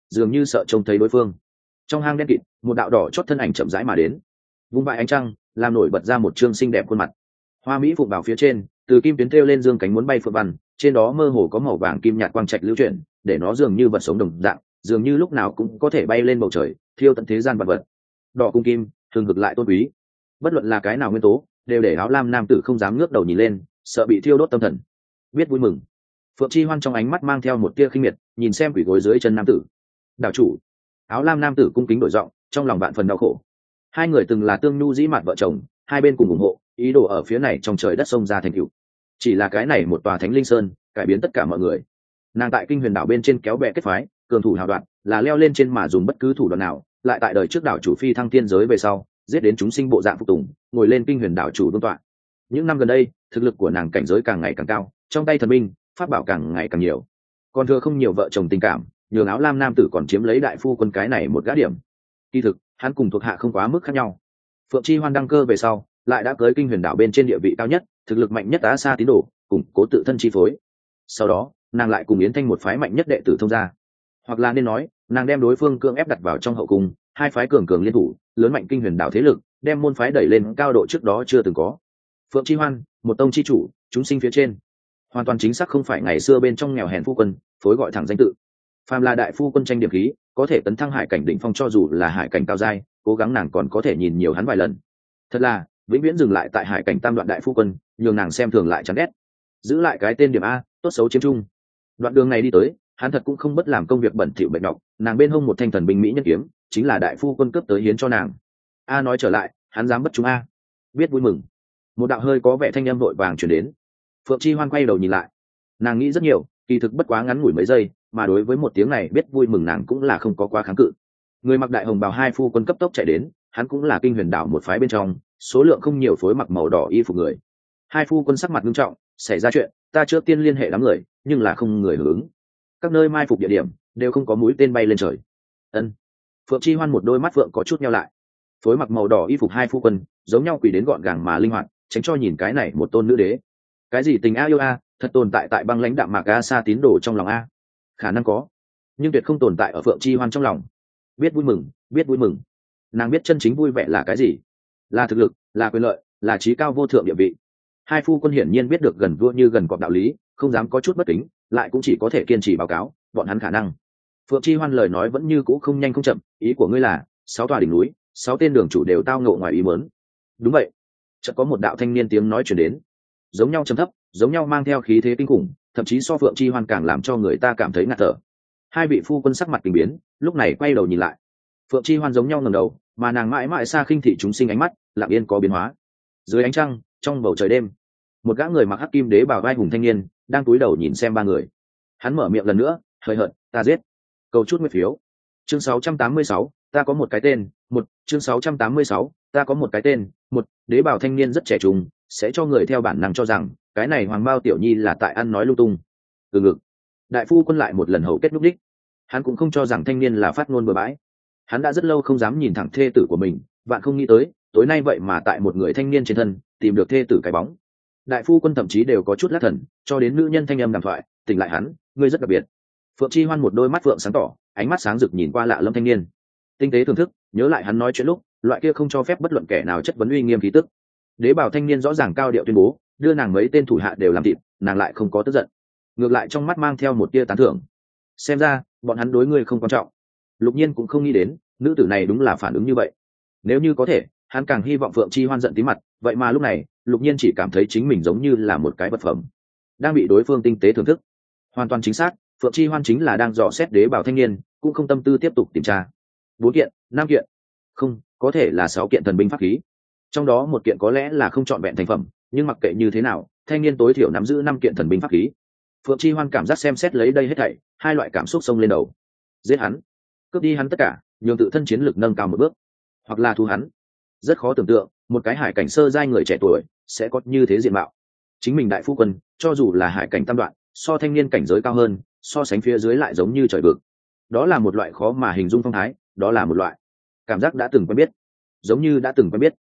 dường như sợ trông thấy đối phương. Trong hang đen kịt, một đạo đỏ chót thân ảnh chậm rãi mà đến, vung vãi ánh trăng làm nổi bật ra một trương xinh đẹp khuôn mặt. Hoa mỹ phụng bảo phía trên, từ kim tuyến thêu lên dương cánh muốn bay phượng văn, trên đó mơ hồ có màu vàng kim nhạt quang trạch lưu chuyển, để nó dường như vật sống đồng dạng, dường như lúc nào cũng có thể bay lên bầu trời, thiêu tận thế gian vật vật. Đỏ cung kim, thường ngược lại tôn quý. Bất luận là cái nào nguyên tố, đều để áo lam nam tử không dám ngước đầu nhìn lên, sợ bị thiêu đốt tâm thần. Biết vui mừng. Phượng Chi Hoan trong ánh mắt mang theo một tia khinh miệt, nhìn xem quỷ gối dưới chân nam tử. Đạo chủ. Áo lam nam tử cung kính đổi giọng, trong lòng vạn phần đau khổ. Hai người từng là tương nhu dĩ mạt vợ chồng, hai bên cùng ủng hộ, ý đồ ở phía này trong trời đất sông ra thành cựu. Chỉ là cái này một tòa thánh linh sơn, cải biến tất cả mọi người. Nàng tại kinh huyền đảo bên trên kéo bè kết phái, cường thủ hào đoạn, là leo lên trên mà dùng bất cứ thủ đoạn nào, lại tại đời trước đảo chủ phi thăng tiên giới về sau, giết đến chúng sinh bộ dạng phục tùng, ngồi lên kinh huyền đảo chủ vương tọa. Những năm gần đây, thực lực của nàng cảnh giới càng ngày càng cao, trong tay thần binh, pháp bảo càng ngày càng nhiều. Còn thừa không nhiều vợ chồng tình cảm, nhường áo lam nam tử còn chiếm lấy đại phu quân cái này một gã điểm. Kỳ thực, hắn cùng thuộc hạ không quá mức khác nhau. Phượng Chi Hoan đăng cơ về sau, lại đã cưới kinh huyền đảo bên trên địa vị cao nhất, thực lực mạnh nhất Á Sa tín đồ, củng cố tự thân chi phối. Sau đó, nàng lại cùng Yến Thanh một phái mạnh nhất đệ tử thông gia, hoặc là nên nói, nàng đem đối phương cưỡng ép đặt vào trong hậu cung, hai phái cường cường liên thủ, lớn mạnh kinh huyền đảo thế lực, đem môn phái đẩy lên cao độ trước đó chưa từng có. Phượng Chi Hoan, một tông chi chủ, chúng sinh phía trên, hoàn toàn chính xác không phải ngày xưa bên trong nghèo hèn phu quân, phối gọi thẳng danh tự. Phàm là đại phu quân tranh điểm khí, có thể tấn thăng hải cảnh đỉnh phong, cho dù là hải cảnh cao giai, cố gắng nàng còn có thể nhìn nhiều hắn vài lần. Thật là vĩnh viễn dừng lại tại hải cảnh tam đoạn đại phu quân, nhường nàng xem thường lại chán ghét. Giữ lại cái tên điểm a, tốt xấu chiếm chung. Đoạn đường này đi tới, hắn thật cũng không bất làm công việc bẩn thỉu bệnh nhọc, nàng bên hông một thanh thần binh mỹ nhân kiếm, chính là đại phu quân cấp tới hiến cho nàng. A nói trở lại, hắn dám bất chúng a. Biết vui mừng. Một đạo hơi có vẻ thanh âm vội vàng truyền đến. Phượng Chi Hoan quay đầu nhìn lại, nàng nghĩ rất nhiều, kỳ thực bất quá ngắn ngủi mấy giây, mà đối với một tiếng này biết vui mừng nàng cũng là không có quá kháng cự. Người mặc đại hồng bào hai phu quân cấp tốc chạy đến, hắn cũng là kinh huyền đảo một phái bên trong, số lượng không nhiều phối mặc màu đỏ y phục người. Hai phu quân sắc mặt nghiêm trọng, xảy ra chuyện, ta trước tiên liên hệ đám người, nhưng là không người hưởng ứng. Các nơi mai phục địa điểm đều không có mũi tên bay lên trời. Ân. Phượng Chi Hoan một đôi mắt phượng có chút nheo lại. Phối mặc màu đỏ y phục hai phu quân, giống nhau quỳ đến gọn gàng mà linh hoạt, tránh cho nhìn cái này một tôn nữ đế. Cái gì tình a yêu a, thật tồn tại tại băng lãnh đạm mạc a sa tín đồ trong lòng a. Khả năng có, nhưng tuyệt không tồn tại ở Phượng Chi Hoan trong lòng. Biết vui mừng, biết vui mừng. Nàng biết chân chính vui vẻ là cái gì, là thực lực, là quyền lợi, là trí cao vô thượng địa vị. Hai phu quân hiển nhiên biết được gần vua như gần cọp đạo lý, không dám có chút bất kính, lại cũng chỉ có thể kiên trì báo cáo bọn hắn khả năng. Phượng Chi Hoan lời nói vẫn như cũ không nhanh không chậm, ý của ngươi là 6 tòa đỉnh núi, 6 tên đường chủ đều tao ngộ ngoài ý muốn. Đúng vậy. Chợt có một đạo thanh niên tiếng nói truyền đến, giống nhau trầm thấp, giống nhau mang theo khí thế kinh khủng, thậm chí so Phượng Chi Hoan càng làm cho người ta cảm thấy ngạt thở. Hai vị phu quân sắc mặt kinh biến, lúc này quay đầu nhìn lại. Phượng Chi Hoan giống nhau ngẩng đầu, mà nàng mãi mãi xa khinh thị chúng sinh ánh mắt, lặng yên có biến hóa. Dưới ánh trăng, trong bầu trời đêm, một gã người mặc hắc kim đế bào vai hùng thanh niên đang cúi đầu nhìn xem ba người. Hắn mở miệng lần nữa, hơi hợt, ta giết. Cầu chút nguyên phiếu. Chương 686, ta có một cái tên, một. Chương 686, ta có một cái tên, một. Đế bào thanh niên rất trẻ trung, sẽ cho người theo bản năng cho rằng cái này hoàng bao tiểu nhi là tại ăn nói lung tung. Từ ngực. Đại phu quân lại một lần hậu kết núp đích. Hắn cũng không cho rằng thanh niên là phát ngôn bừa bãi. Hắn đã rất lâu không dám nhìn thẳng thê tử của mình, bạn không nghĩ tới tối nay vậy mà tại một người thanh niên trên thân tìm được thê tử cái bóng. Đại phu quân thậm chí đều có chút lắc thần, cho đến nữ nhân thanh âm đàm thoại tỉnh lại hắn, ngươi rất đặc biệt. Phượng Chi Hoan một đôi mắt phượng sáng tỏ, ánh mắt sáng rực nhìn qua lạ lâm thanh niên, tinh tế thưởng thức, nhớ lại hắn nói chuyện lúc loại kia không cho phép bất luận kẻ nào chất vấn uy nghiêm khí tức. Đế bảo thanh niên rõ ràng cao điệu tuyên bố đưa nàng mấy tên thủ hạ đều làm thịt, nàng lại không có tức giận, ngược lại trong mắt mang theo một tia tán thưởng. Xem ra bọn hắn đối ngươi không quan trọng. Lục Nhiên cũng không nghĩ đến nữ tử này đúng là phản ứng như vậy. Nếu như có thể, hắn càng hy vọng Phượng Chi Hoan giận tí mặt, vậy mà lúc này Lục Nhiên chỉ cảm thấy chính mình giống như là một cái vật phẩm đang bị đối phương tinh tế thưởng thức. Hoàn toàn chính xác, Phượng Chi Hoan chính là đang dò xét đế bảo thanh niên, cũng không tâm tư tiếp tục tìm tra. 4 kiện, 5 kiện, không, có thể là 6 kiện thần binh pháp khí. Trong đó một kiện có lẽ là không trọn vẹn thành phẩm, nhưng mặc kệ như thế nào, thanh niên tối thiểu nắm giữ 5 kiện thần binh pháp khí. Phượng Chi Hoan cảm giác xem xét lấy đây hết thảy, hai loại cảm xúc xông lên đầu. Giết hắn, cướp đi hắn tất cả, nhường tự thân chiến lực nâng cao một bước, hoặc là thu hắn. Rất khó tưởng tượng, một cái hải cảnh sơ giai người trẻ tuổi sẽ có như thế diện mạo. Chính mình đại phu quân, cho dù là hải cảnh tam đoạn, so thanh niên cảnh giới cao hơn, so sánh phía dưới lại giống như trời vực. Đó là một loại khó mà hình dung phong thái, đó là một loại cảm giác đã từng quen biết, giống như đã từng quen biết.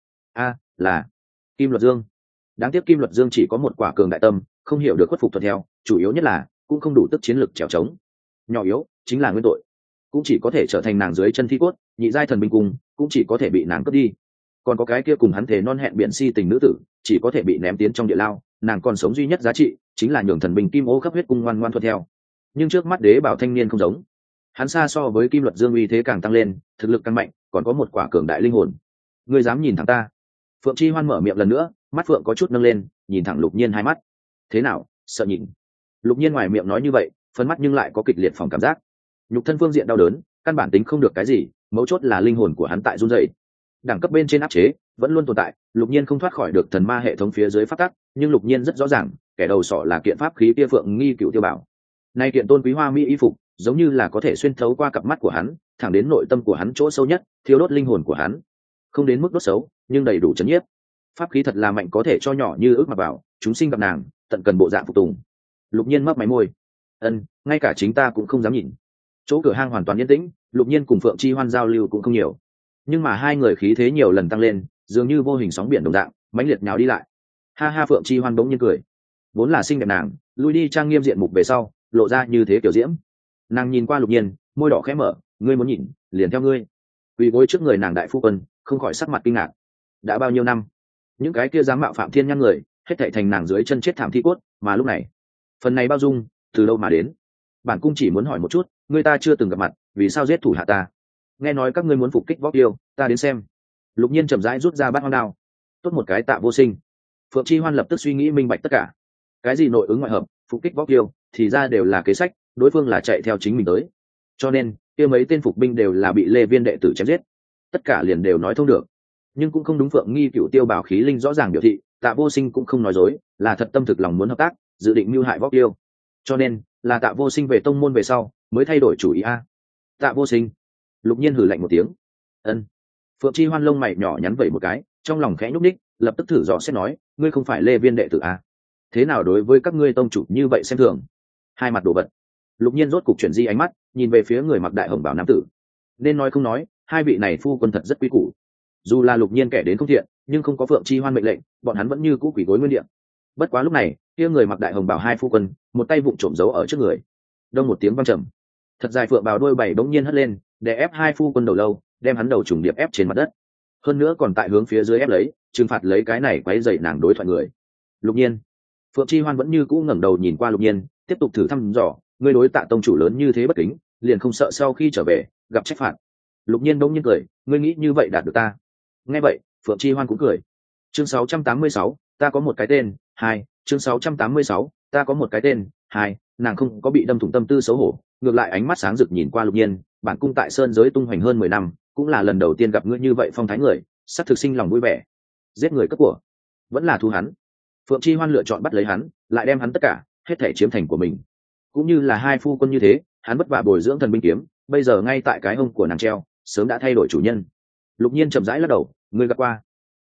Là Kim Luật Dương. Đáng tiếc Kim Luật Dương chỉ có một quả cường đại tâm, không hiểu được khuất phục thuận theo, chủ yếu nhất là cũng không đủ tức chiến lực trèo trống. Nhỏ yếu chính là nguyên tội. cũng chỉ có thể trở thành nàng dưới chân thi cốt, nhị giai thần binh cung cũng chỉ có thể bị nàng cướp đi. Còn có cái kia cùng hắn thề non hẹn biển si tình nữ tử, chỉ có thể bị ném tiến trong địa lao. Nàng còn sống duy nhất giá trị chính là nhường thần binh kim ô khắp huyết cung ngoan ngoan thuận theo. Nhưng trước mắt đế bảo thanh niên không giống, hắn xa so với kim luật dương uy thế càng tăng lên, thực lực càng mạnh, còn có một quả cường đại linh hồn. Ngươi dám nhìn thẳng ta? Phượng Chi Hoan mở miệng lần nữa, mắt phượng có chút nâng lên, nhìn thẳng Lục Nhiên hai mắt. Thế nào, sợ nhìn? Lục Nhiên ngoài miệng nói như vậy, phần mắt nhưng lại có kịch liệt phòng cảm giác. Nhục thân phương diện đau đớn, căn bản tính không được cái gì, mấu chốt là linh hồn của hắn tại run rẩy. Đẳng cấp bên trên áp chế vẫn luôn tồn tại, Lục Nhiên không thoát khỏi được thần ma hệ thống phía dưới pháp tắc, nhưng Lục Nhiên rất rõ ràng, kẻ đầu sỏ là kiện pháp khí kia Phượng Nghi Cựu Tiêu Bảo. Nay kiện tôn quý hoa mỹ y phục, giống như là có thể xuyên thấu qua cặp mắt của hắn, thẳng đến nội tâm của hắn chỗ sâu nhất, thiêu đốt linh hồn của hắn. Không đến mức đốt xấu, nhưng đầy đủ chấn nhiếp. Pháp khí thật là mạnh, có thể cho nhỏ như ước mà vào, chúng sinh gặp nàng, tận cần bộ dạng phục tùng. Lục Nhiên mấp máy môi. Ngay cả chính ta cũng không dám nhìn. Chỗ cửa hang hoàn toàn yên tĩnh, Lục Nhiên cùng Phượng Chi Hoan giao lưu cũng không nhiều, nhưng mà hai người khí thế nhiều lần tăng lên, dường như vô hình sóng biển đồng dạng, mãnh liệt nhào đi lại. Ha ha, Phượng Chi Hoan bỗng nhiên cười. Vốn là xinh đẹp nàng, lui đi trang nghiêm diện mục về sau, lộ ra như thế kiểu diễm. Nàng nhìn qua Lục Nhiên, môi đỏ khẽ mở, ngươi muốn nhìn, liền theo ngươi. Quỳ gối trước người nàng đại phu quân, không khỏi sắc mặt kinh ngạc. Đã bao nhiêu năm, những cái kia dám mạo phạm thiên nhăn người, hết thảy thành nàng dưới chân chết thảm thi cốt, mà lúc này, phần này bao dung, từ đâu mà đến? Bản cung chỉ muốn hỏi một chút, người ta chưa từng gặp mặt, vì sao giết thủ hạ ta? Nghe nói các ngươi muốn phục kích Võ Tiêu, ta đến xem. Lục Nhiên chậm rãi rút ra bát hoang đao. Tốt một cái Tạ Vô Sinh. Phượng Chi Hoan lập tức suy nghĩ minh bạch tất cả. Cái gì nội ứng ngoại hợp, phục kích Võ Tiêu, thì ra đều là kế sách, đối phương là chạy theo chính mình tới. Cho nên, kia mấy tên phục binh đều là bị Lê Viên đệ tử chém giết. Tất cả liền đều nói thông được. Nhưng cũng không đúng, Phượng Nghi Cựu Tiêu Bảo khí linh rõ ràng biểu thị, Tạ Vô Sinh cũng không nói dối, là thật tâm thực lòng muốn hợp tác, dự định mưu hại Võ Tiêu. Cho nên, là Tạ Vô Sinh về tông môn về sau, mới thay đổi chủ ý a. Tạ Vô Sinh. Lục Nhiên hừ lạnh một tiếng. Phượng Chi Hoan lông mày nhỏ nhắn vẩy một cái, trong lòng khẽ nhúc ních, lập tức thử dò xét nói, ngươi không phải Lê Viên đệ tử à? Thế nào đối với các ngươi tông chủ như vậy xem thường? Hai mặt đổ vật. Lục Nhiên rốt cục chuyển di ánh mắt, nhìn về phía người mặc đại hồng bào nam tử. Nên nói không nói, hai vị này phu quân thật rất quý củ. Dù là Lục Nhiên kẻ đến không thiện, nhưng không có Phượng Chi Hoan mệnh lệnh, bọn hắn vẫn như cũ quỳ gối nguyên địa. Bất quá lúc này, kia người mặc đại hồng bào hai phu quân, một tay vụng trộm giấu ở trước người. Đông một tiếng vang trầm, thật dài phượng bào đôi bảy bỗng nhiên hất lên, để ép hai phu quân đầu lâu, đem hắn đầu trùng điệp ép trên mặt đất. Hơn nữa còn tại hướng phía dưới ép lấy, trừng phạt lấy cái này quấy dậy nàng đối thoại người. Lục Nhiên. Phượng Chi Hoan vẫn như cũ ngẩng đầu nhìn qua Lục Nhiên, tiếp tục thử thăm dò, ngươi đối Tạ tông chủ lớn như thế bất kính, liền không sợ sau khi trở về gặp trách phạt? Lục Nhiên bỗng nhiên cười, ngươi nghĩ như vậy đạt được ta? Nghe vậy, Phượng Chi Hoan cũng cười. Chương 686, ta có một cái tên. 2, chương 686, ta có một cái tên. 2, nàng không có bị đâm thủng tâm tư xấu hổ, ngược lại ánh mắt sáng rực nhìn qua Lục Nhiên, bản cung tại sơn giới tung hoành hơn 10 năm, cũng là lần đầu tiên gặp ngươi như vậy phong thái người, sắc thực sinh lòng vui vẻ. Giết người cướp của, vẫn là thu hắn. Phượng Chi Hoan lựa chọn bắt lấy hắn, lại đem hắn tất cả hết thể chiếm thành của mình. Cũng như là hai phu quân như thế, hắn vất vả bồi dưỡng thần binh kiếm, bây giờ ngay tại cái hông của nàng treo, sớm đã thay đổi chủ nhân. Lục Nhiên chậm rãi lắc đầu, ngươi gặp qua?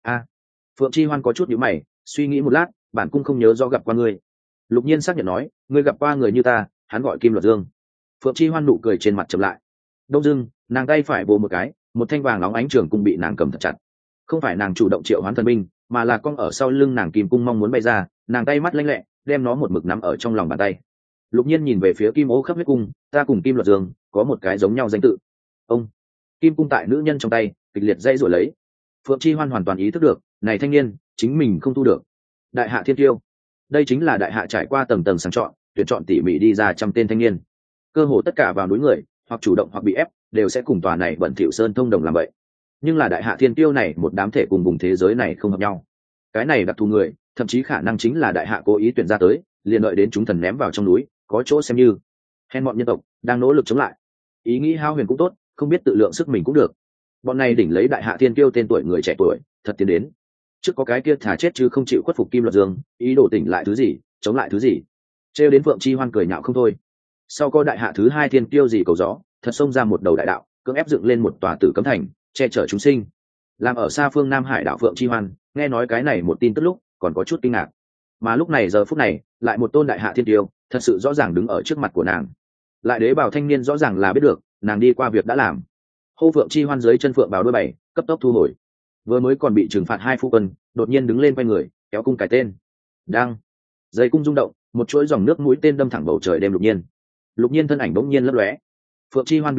Phượng Chi Hoan có chút nhíu mày, suy nghĩ một lát, bản cung không nhớ rõ gặp qua ngươi. Lục Nhiên xác nhận nói, ngươi gặp qua người như ta, hắn gọi Kim Luật Dương. Phượng Chi Hoan nụ cười trên mặt chậm lại. Đông dưng, nàng tay phải vồ một cái, một thanh vàng óng ánh trường cung bị nàng cầm thật chặt. Không phải nàng chủ động triệu hoán thần binh, mà là cong ở sau lưng nàng kim cung mong muốn bay ra, nàng tay mắt lanh lẹ, đem nó một mực nắm ở trong lòng bàn tay. Lục Nhiên nhìn về phía Kim Ô khắp huyết cung, ta cùng Kim Luật Dương có một cái giống nhau danh tự. Ông. Kim cung tại nữ nhân trong tay kịch liệt dây rồi lấy. Phượng Chi Hoan hoàn toàn ý thức được, này thanh niên chính mình không thu được. Đại hạ thiên tiêu, đây chính là đại hạ trải qua tầng tầng sàng chọn, tuyển chọn tỉ mỉ đi ra trăm tên thanh niên, cơ hồ tất cả vào núi người, hoặc chủ động hoặc bị ép, đều sẽ cùng tòa này bẩn thỉu sơn thông đồng làm vậy. Nhưng là đại hạ thiên tiêu này một đám thể cùng vùng thế giới này không hợp nhau. Cái này đặc thù người, thậm chí khả năng chính là đại hạ cố ý tuyển ra tới, liền đợi đến chúng thần ném vào trong núi, có chỗ xem như hèn bọn nhân tộc đang nỗ lực chống lại. Ý nghĩ hao huyền cũng tốt, không biết tự lượng sức mình cũng được. Bọn này đỉnh lấy đại hạ thiên kiêu tên tuổi người trẻ tuổi, thật tiến đến. Trước có cái kia thả chết chứ không chịu khuất phục Kim Luật Dương, ý đồ tỉnh lại thứ gì, chống lại thứ gì. Trêu đến Phượng Chi Hoan cười nhạo không thôi. Sau có đại hạ thứ hai thiên kiêu gì cầu gió, thật xông ra một đầu đại đạo, cưỡng ép dựng lên một tòa tử cấm thành, che chở chúng sinh. Làm ở xa phương Nam Hải đảo Phượng Chi Hoan, nghe nói cái này một tin tức lúc, còn có chút kinh ngạc. Mà lúc này giờ phút này, lại một tôn đại hạ thiên kiêu, thật sự rõ ràng đứng ở trước mặt của nàng. Lại đế bảo thanh niên rõ ràng là biết được, nàng đi qua việc đã làm. Hô Phượng Chi Hoan dưới chân phượng bào đôi bảy, cấp tốc thu hồi. Vừa mới còn bị trừng phạt hai phu quân, đột nhiên đứng lên quay người, kéo cung cài tên. Đang, dây cung rung động, một chuỗi dòng nước mũi tên đâm thẳng bầu trời đem Lục Nhiên. Lục Nhiên thân ảnh bỗng nhiên lấp lóe. Phượng Chi Hoan biến sắc,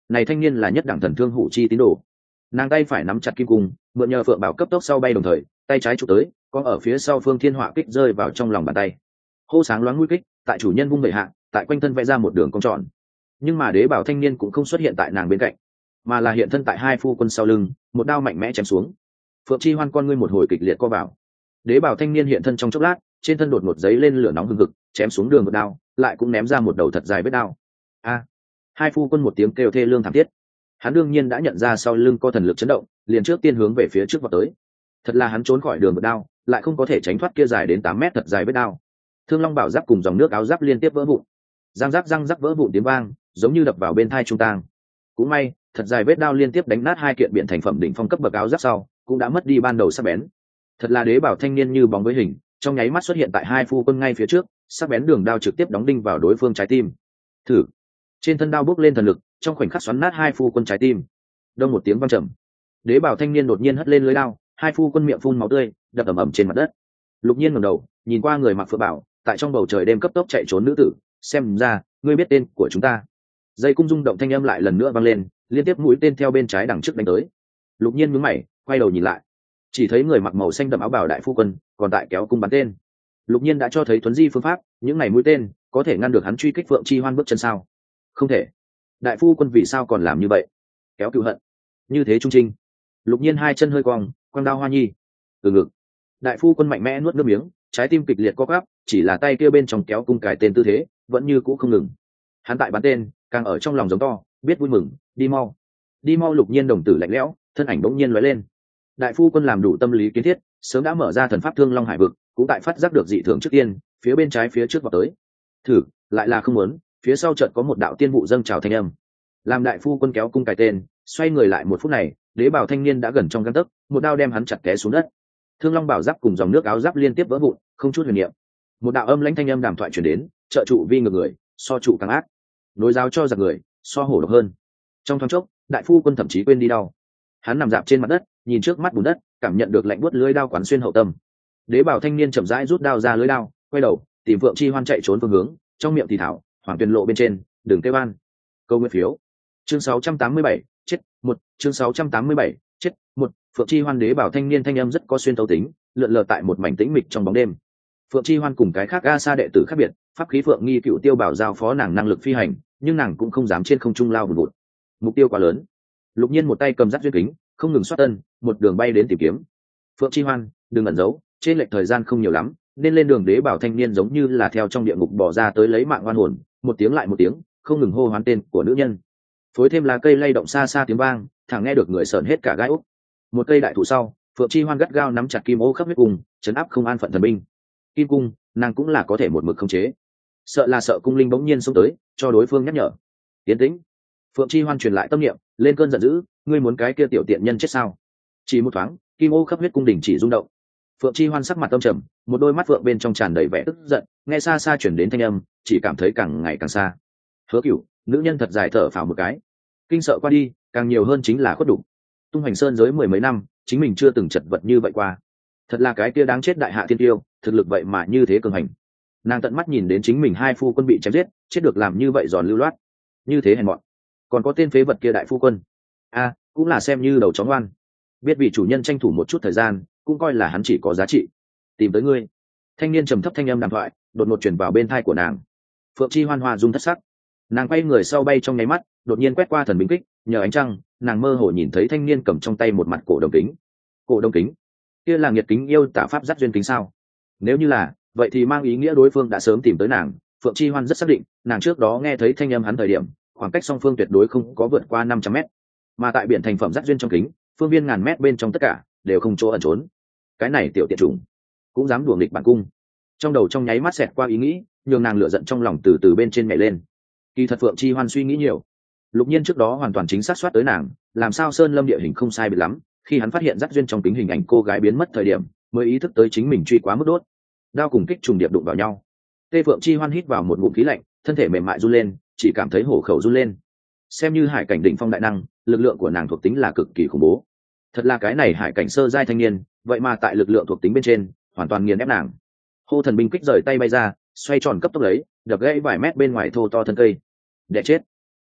này thanh niên là nhất đẳng thần thương hủ chi tín đồ. Nàng tay phải nắm chặt kim cung, mượn nhờ phượng bảo cấp tốc sau bay đồng thời, tay trái chụp tới, có ở phía sau phương thiên họa kích rơi vào trong lòng bàn tay. Hô sáng loáng mũi kích, tại chủ nhân vung bệ hạ, tại quanh thân vẽ ra một đường cong tròn. Nhưng mà đế bảo thanh niên cũng không xuất hiện tại nàng bên cạnh, mà là hiện thân tại hai phu quân sau lưng, một đao mạnh mẽ chém xuống. Phượng chi hoan con ngươi một hồi kịch liệt co vào. Đế bảo thanh niên hiện thân trong chốc lát, trên thân đột ngột giấy lên lửa nóng hừng hực, chém xuống đường một đao, lại cũng ném ra một đầu thật dài vết đao. A! Hai phu quân một tiếng kêu thê lương thảm thiết. Hắn đương nhiên đã nhận ra sau lưng có thần lực chấn động, liền trước tiên hướng về phía trước vọt tới. Thật là hắn trốn khỏi đường một đao, lại không có thể tránh thoát kia dài đến 8 mét thật dài vết đao. Thương Long bảo giáp cùng dòng nước áo giáp liên tiếp vỡ vụn. Răng rắc vỡ vụn tiếng vang, giống như đập vào bên thai trung tang. Cũng may, thật dài vết đao liên tiếp đánh nát hai kiện biện thành phẩm đỉnh phong cấp bậc áo giáp sau, cũng đã mất đi ban đầu sắc bén. Thật là đế bảo thanh niên như bóng với hình, trong nháy mắt xuất hiện tại hai phu quân ngay phía trước, sắc bén đường đao trực tiếp đóng đinh vào đối phương trái tim. Thử. Trên thân đao bốc lên thần lực, trong khoảnh khắc xoắn nát hai phu quân trái tim. Đông một tiếng vang trầm. Đế bảo thanh niên đột nhiên hất lên lưới đao, hai phu quân miệng phun máu tươi, đập ầm ầm trên mặt đất. Lục Nhiên ngẩng đầu, nhìn qua người mặc phượng bảo, tại trong bầu trời đêm cấp tốc chạy trốn nữ tử, xem ra, ngươi biết tên của chúng ta. Dây cung rung động thanh âm lại lần nữa vang lên, liên tiếp mũi tên theo bên trái đằng trước đánh tới. Lục Nhiên nhướng mày, quay đầu nhìn lại, chỉ thấy người mặc màu xanh đậm áo bào đại phu quân, còn tại kéo cung bắn tên. Lục Nhiên đã cho thấy thuấn di phương pháp, những này mũi tên có thể ngăn được hắn truy kích Phượng Chi Hoan bước chân sao? Không thể. Đại phu quân vì sao còn làm như vậy? Kéo cựu hận, như thế trung trinh. Lục Nhiên hai chân hơi quong, quăng đao hoa nhi. Từ ngực. Đại phu quân mạnh mẽ nuốt nước miếng, trái tim kịch liệt co quắp, chỉ là tay kia bên trong kéo cung cài tên tư thế, vẫn như cũ không ngừng. Hắn tại bắn tên, càng ở trong lòng giống to, biết vui mừng, đi mau. Đi mau. Lục Nhiên đồng tử lạnh lẽo, thân ảnh bỗng nhiên lóe lên. Đại phu quân làm đủ tâm lý kiến thiết, sớm đã mở ra thần pháp Thương Long Hải vực, cũng tại phát giác được dị thường trước tiên, phía bên trái phía trước vào tới. Thử, lại là không muốn, phía sau chợt có một đạo tiên vụ dâng trào thanh âm. Làm đại phu quân kéo cung cài tên, xoay người lại một phút này, đế bảo thanh niên đã gần trong gang tấc, một đao đem hắn chặt té xuống đất. Thương Long bảo giáp cùng dòng nước áo giáp liên tiếp vỡ vụn, không chút huyền niệm. Một đạo âm lãnh thanh âm đàm thoại truyền đến, trợ trụ vi ngược người, so trụ càng ác. Nối giáo cho giặc người, so hổ độc hơn. Trong thoáng chốc, đại phu quân thậm chí quên đi đau. Hắn nằm dạp trên mặt đất, nhìn trước mắt bùn đất, cảm nhận được lạnh buốt lưỡi đao quán xuyên hậu tâm. Đế bảo thanh niên chậm rãi rút đao ra lưỡi đao, quay đầu tìm Phượng Chi Hoan chạy trốn phương hướng, trong miệng thì thảo, hoàng tuyền lộ bên trên, đừng kêu an. Câu nguyên phiếu. Chương 687, chết một. Chương 687, chết một. Phượng Chi Hoan. Đế bảo thanh niên thanh âm rất có xuyên tấu tính, lượn lờ tại một mảnh tĩnh mịch trong bóng đêm. Phượng Chi Hoan cùng cái khác A Sa đệ tử khác biệt, pháp khí Phượng Nghi Cựu Tiêu bảo giao phó nàng năng lực phi hành, nhưng nàng cũng không dám trên không trung lao vùn vụt. Mục tiêu quá lớn. Lục Nhiên một tay cầm dắt duyên kính, không ngừng xoát tân, một đường bay đến tìm kiếm. Phượng Chi Hoan, đừng ẩn giấu, trên lệch thời gian không nhiều lắm, nên lên đường. Đế bảo thanh niên giống như là theo trong địa ngục bỏ ra tới lấy mạng oan hồn, một tiếng lại một tiếng, không ngừng hô hoán tên của nữ nhân. Phối thêm lá cây lay động xa xa tiếng vang, thẳng nghe được người sởn hết cả gai ốc. Một cây đại thụ sau, Phượng Chi Hoan gắt gao nắm chặt kim ô khắp huyết cung, chấn áp không an phận thần binh. Kim cung, nàng cũng là có thể một mực khống chế. Sợ cung linh bỗng nhiên xông tới, cho đối phương nhắc nhở. Tiến tĩnh. Phượng Chi Hoan truyền lại tâm niệm, lên cơn giận dữ, ngươi muốn cái kia tiểu tiện nhân chết sao? Chỉ một thoáng, kim ô khắp huyết cung đỉnh chỉ rung động. Phượng Chi Hoan sắc mặt tâm trầm, một đôi mắt phượng bên trong tràn đầy vẻ tức giận, nghe xa xa chuyển đến thanh âm, chỉ cảm thấy càng ngày càng xa. Hứa Cửu, nữ nhân thật dài thở phào một cái. Kinh sợ qua đi, càng nhiều hơn chính là khuất đủ. Tung Hoành Sơn giới 10 mấy năm, chính mình chưa từng chật vật như vậy qua. Thật là cái kia đáng chết đại hạ thiên tiêu, thực lực vậy mà như thế cường hành. Nàng tận mắt nhìn đến chính mình hai phu quân bị chém giết, chết được làm như vậy giòn lưu loát, như thế hèn mọn. Còn có tên phế vật kia đại phu quân, cũng là xem như đầu chó ngoan. Biết vị chủ nhân tranh thủ một chút thời gian, cũng coi là hắn chỉ có giá trị. Tìm tới ngươi. Thanh niên trầm thấp thanh âm đàm thoại, đột ngột truyền vào bên tai của nàng. Phượng Chi Hoan hoa dung thất sắc. Nàng quay người sau bay trong nháy mắt, đột nhiên quét qua thần binh kích, nhờ ánh trăng, nàng mơ hồ nhìn thấy thanh niên cầm trong tay một mặt cổ đồng kính. Cổ đồng kính, kia là nghiệt kính yêu tả pháp dắt duyên kính sao? Nếu như là, vậy thì mang ý nghĩa đối phương đã sớm tìm tới nàng. Phượng Chi Hoan rất xác định, nàng trước đó nghe thấy thanh âm hắn thời điểm, khoảng cách song phương tuyệt đối không có vượt qua 500 mét. Mà tại biển thành phẩm dắt duyên trong kính, phương viên ngàn mét bên trong tất cả đều không chỗ ẩn trốn. Cái này tiểu tiện chủng cũng dám đùa nghịch bản cung. Trong đầu trong nháy mắt xẹt qua ý nghĩ, nhường nàng lửa giận trong lòng từ từ bên trên nhảy lên. Kỳ thật Phượng Chi Hoan suy nghĩ nhiều. Lục Nhiên trước đó hoàn toàn chính xác soát tới nàng, làm sao sơn lâm địa hình không sai biệt lắm, khi hắn phát hiện dắt duyên trong kính hình ảnh cô gái biến mất thời điểm, mới ý thức tới chính mình truy quá mức đốt. Đao cùng kích trùng điệp đụng vào nhau. Tê Phượng Chi Hoan hít vào một ngụm khí lạnh, thân thể mềm mại run lên, chỉ cảm thấy hổ khẩu run lên. Xem như hải cảnh đỉnh phong đại năng, lực lượng của nàng thuộc tính là cực kỳ khủng bố. Thật là cái này hải cảnh sơ giai thanh niên, vậy mà tại lực lượng thuộc tính bên trên hoàn toàn nghiền ép nàng. Hô thần binh kích rời tay bay ra, xoay tròn cấp tốc lấy, đập gãy vài mét bên ngoài thô to thân cây. Để chết.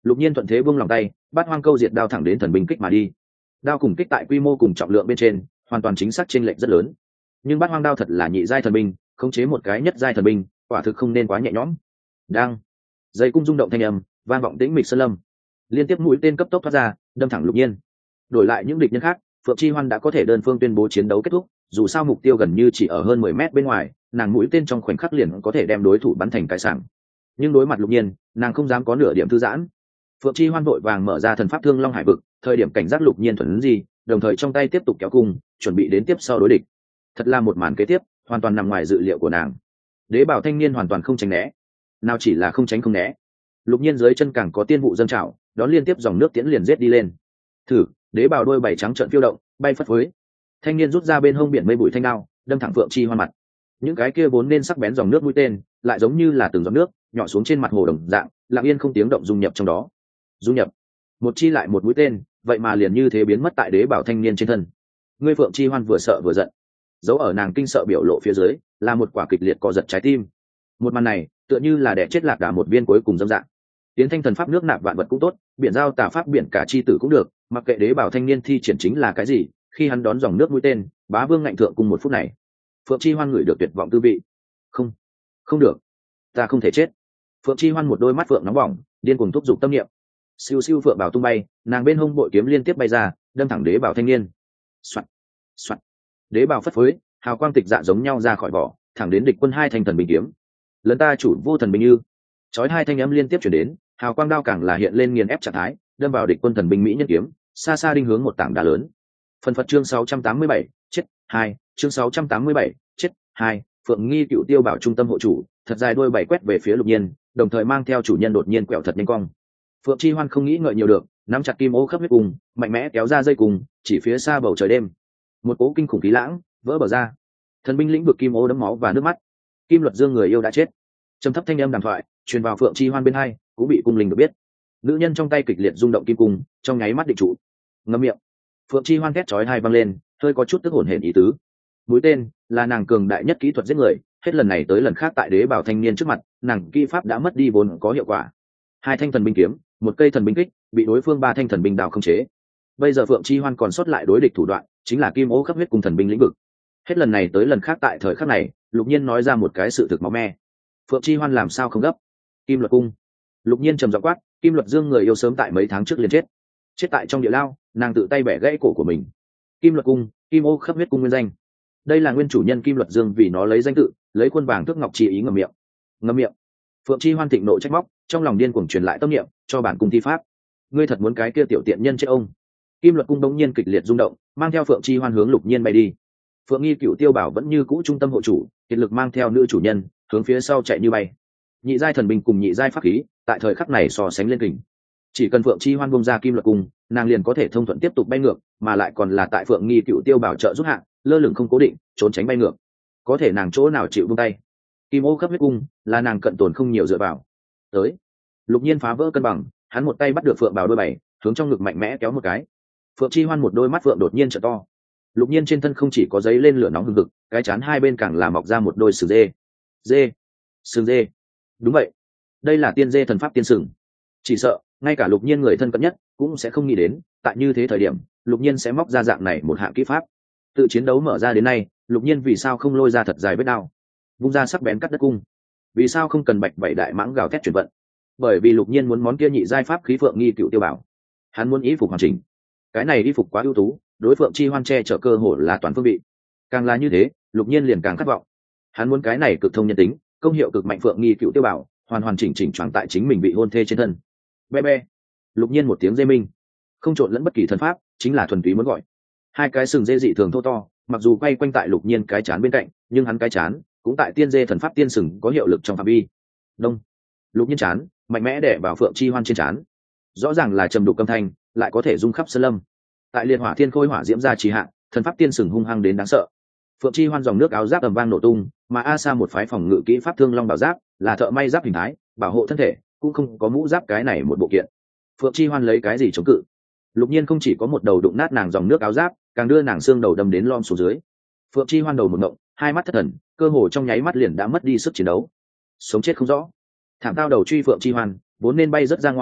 Lục Nhiên thuận thế buông lòng tay, Bát Hoang Câu diệt đao thẳng đến thần binh kích mà đi. Đao cùng kích tại quy mô cùng trọng lượng bên trên hoàn toàn chính xác chênh lệch rất lớn, nhưng Bát Hoang đao thật là nhị giai thần binh, khống chế một cái nhất giai thần binh quả thực không nên quá nhẹ nhõm. Đang dây cung rung động thanh âm vang vọng tĩnh mịch sơn lâm, liên tiếp mũi tên cấp tốc thoát ra đâm thẳng Lục Nhiên. Đổi lại những địch nhân khác, Phượng Chi Hoan đã có thể đơn phương tuyên bố chiến đấu kết thúc, dù sao mục tiêu gần như chỉ ở hơn 10 mét bên ngoài, nàng mũi tên trong khoảnh khắc liền có thể đem đối thủ bắn thành cái sảng. Nhưng đối mặt Lục Nhiên, nàng không dám có nửa điểm thư giãn. Phượng Chi Hoan vội vàng mở ra thần pháp Thương Long Hải vực, thời điểm cảnh giác Lục Nhiên thuần gì, đồng thời trong tay tiếp tục kéo cung, chuẩn bị đến tiếp sau đối địch. Thật là một màn kế tiếp, hoàn toàn nằm ngoài dự liệu của nàng. Đế bảo thanh niên hoàn toàn không tránh né, nào chỉ là không tránh không né. Lục Nhiên dưới chân càng có tiên vụ dâng trào, đón liên tiếp dòng nước tiễn liền giết đi lên. Thử, đế bảo đôi bảy trắng trợn phiêu động, bay phất phới. Thanh niên rút ra bên hông biển mây bụi thanh đao, đâm thẳng Phượng Chi Hoan mặt. Những cái kia vốn nên sắc bén dòng nước mũi tên, lại giống như là từng giọt nước nhỏ xuống trên mặt hồ đồng dạng, lặng yên không tiếng động dung nhập trong đó. Dung nhập. Một chi lại một mũi tên, vậy mà liền như thế biến mất tại đế bảo thanh niên trên thân. Ngươi Phượng Chi Hoan vừa sợ vừa giận. Dấu ở nàng kinh sợ biểu lộ phía dưới, là một quả kịch liệt co giật trái tim. Một màn này, tựa như là đẻ chết lạc đà một viên cuối cùng dâm dạng. Tiến thanh thần pháp nước nạp vạn vật cũng tốt, biển giao tà pháp biển cả chi tử cũng được, mặc kệ đế bảo thanh niên thi triển chính là cái gì, khi hắn đón dòng nước mũi tên, bá vương ngạnh thượng cùng một phút này. Phượng Chi Hoan ngửi được tuyệt vọng tư vị. Không, không được, ta không thể chết. Phượng Chi Hoan một đôi mắt phượng nóng bỏng, điên cuồng thúc giục tâm niệm. Siêu siêu phượng bảo tung bay, nàng bên hông bội kiếm liên tiếp bay ra, đâm thẳng đế bảo thanh niên. Soạt, soạt. Đế bảo phất phới, hào quang tịch dạ giống nhau ra khỏi vỏ, thẳng đến địch quân hai thanh thần binh kiếm. Lần ta chủ vô thần binh như. Chói hai thanh âm liên tiếp chuyển đến, hào quang đao càng là hiện lên nghiền ép trạng thái, đâm vào địch quân thần binh mỹ nhân kiếm, xa xa đinh hướng một tảng đá lớn. Phần Phật chương 687, chết 2, chương 687, chết 2, Phượng Nghi Cựu Tiêu Bảo trung tâm hộ chủ, thật dài đuôi bảy quét về phía Lục Nhiên, đồng thời mang theo chủ nhân đột nhiên quẹo thật nhanh cong. Phượng Chi Hoan không nghĩ ngợi nhiều được, nắm chặt kim ô khắp huyết cùng, mạnh mẽ kéo ra dây cùng, chỉ phía xa bầu trời đêm. Một cỗ kinh khủng khí lãng vỡ bờ ra. Thần binh lĩnh vực kim ô đẫm máu và nước mắt. Kim Luật Dương người yêu đã chết. Trầm thấp thanh âm đàm thoại truyền vào Phượng Chi Hoan bên hai, cũng bị cung linh được biết. Nữ nhân trong tay kịch liệt rung động kim cung, trong nháy mắt định trụ. Ngậm miệng. Phượng Chi Hoan thét chói tai vang lên, hơi có chút tức hổn hển ý tứ. Mũi tên là nàng cường đại nhất kỹ thuật giết người, hết lần này tới lần khác tại đế bảo thanh niên trước mặt, nàng kỹ pháp đã mất đi vốn có hiệu quả. Hai thanh thần binh kiếm, một cây thần binh kích, bị đối phương ba thanh thần binh đào không chế. Bây giờ Phượng Chi Hoan còn sót lại đối địch thủ đoạn, chính là kim ô khắp huyết cùng thần binh lĩnh vực. Hết lần này tới lần khác tại thời khắc này, Lục Nhiên nói ra một cái sự thực máu me. Phượng Chi Hoan làm sao không gấp? Kim Luật cung. Lục Nhiên trầm giọng quát, Kim Luật Dương người yêu sớm tại mấy tháng trước liền chết. Chết tại trong địa lao, nàng tự tay bẻ gãy cổ của mình. Kim Luật cung, kim ô khắp huyết cung nguyên danh. Đây là nguyên chủ nhân Kim Luật Dương vì nó lấy danh tự, lấy khuôn vàng thước ngọc chỉ ý ngậm miệng. Ngậm miệng. Phượng Chi Hoan thịnh nộ trách móc, trong lòng điên cuồng truyền lại tâm niệm cho bản cung thi pháp. Ngươi thật muốn cái kia tiểu tiện nhân chết ông? Kim Luật cung đống nhiên kịch liệt rung động, mang theo Phượng Chi Hoan hướng Lục Nhiên bay đi. Phượng Nghi Cựu Tiêu Bảo vẫn như cũ trung tâm hộ chủ, kiệt lực mang theo nữ chủ nhân hướng phía sau chạy như bay. Nhị giai thần binh cùng nhị giai pháp khí tại thời khắc này so sánh lên kình. Chỉ cần Phượng Chi Hoan bung ra Kim Luật cung, nàng liền có thể thông thuận tiếp tục bay ngược, mà lại còn là tại Phượng Nghi Cựu Tiêu Bảo trợ giúp hạng, lơ lửng không cố định, trốn tránh bay ngược. Có thể nàng chỗ nào chịu buông tay? Kim ô khắp huyết cung là nàng cận tồn không nhiều dựa vào. Tới, Lục Nhiên phá vỡ cân bằng, hắn một tay bắt được Phượng Bảo đôi bảy, hướng trong ngực mạnh mẽ kéo một cái. Phượng Chi Hoan một đôi mắt phượng đột nhiên trợ to. Lục Nhiên trên thân không chỉ có giấy lên lửa nóng hừng hực, cái chán hai bên càng là mọc ra một đôi sừng dê. Sừng dê. Đúng vậy, đây là tiên dê thần pháp tiên sừng. Chỉ sợ ngay cả Lục Nhiên người thân cận nhất cũng sẽ không nghĩ đến, tại như thế thời điểm, Lục Nhiên sẽ móc ra dạng này một hạng kỹ pháp. Tự chiến đấu mở ra đến nay, Lục Nhiên vì sao không lôi ra thật dài vết đao, vung ra sắc bén cắt đất cung? Vì sao không cần bạch bảy đại mãng gào thét chuyển vận? Bởi vì Lục Nhiên muốn món kia nhị giai pháp khí Phượng Nghi Cựu Tiêu Bảo. Hắn muốn y phục hoàn chỉnh. Cái này y phục quá ưu tú, đối Phượng Chi Hoan che chở cơ hội là toàn phương vị. Càng là như thế, Lục Nhiên liền càng khát vọng. Hắn muốn cái này cực thông nhân tính, công hiệu cực mạnh Phượng Nghi Cựu Tiêu Bảo, hoàn hoàn chỉnh chỉnh choàng tại chính mình bị hôn thê trên thân. Be be. Lục Nhiên một tiếng dê minh, không trộn lẫn bất kỳ thần pháp, chính là thuần túy muốn gọi. Hai cái sừng dê dị thường thô to, mặc dù quay quanh tại Lục Nhiên cái chán bên cạnh, nhưng hắn cái chán cũng tại tiên dê thần pháp tiên sừng có hiệu lực trong phạm vi. Đông. Lục Nhiên chán mạnh mẽ đè vào Phượng Chi Hoan trên chán. Rõ ràng là trầm đục âm thanh, lại có thể rung khắp sơn lâm. Tại liệt hỏa thiên khôi hỏa diễm ra trì hạn, thần pháp tiên sừng hung hăng đến đáng sợ. Phượng Chi Hoan dòng nước áo giáp ầm vang nổ tung, mà A Sa một phái phòng ngự kỹ pháp Thương Long bảo giáp, là thợ may giáp hình thái, bảo hộ thân thể, cũng không có mũ giáp cái này một bộ kiện. Phượng Chi Hoan lấy cái gì chống cự? Lục Nhiên không chỉ có một đầu đụng nát nàng dòng nước áo giáp, càng đưa nàng xương đầu đâm đến lom xuống dưới. Phượng Chi Hoan đầu một ngộng, hai mắt thất thần, cơ hồ trong nháy mắt liền đã mất đi sức chiến đấu. Sống chết không rõ. Thảm tao đầu truy Phượng Chi Hoan, vốn nên bay rất ra ngoài,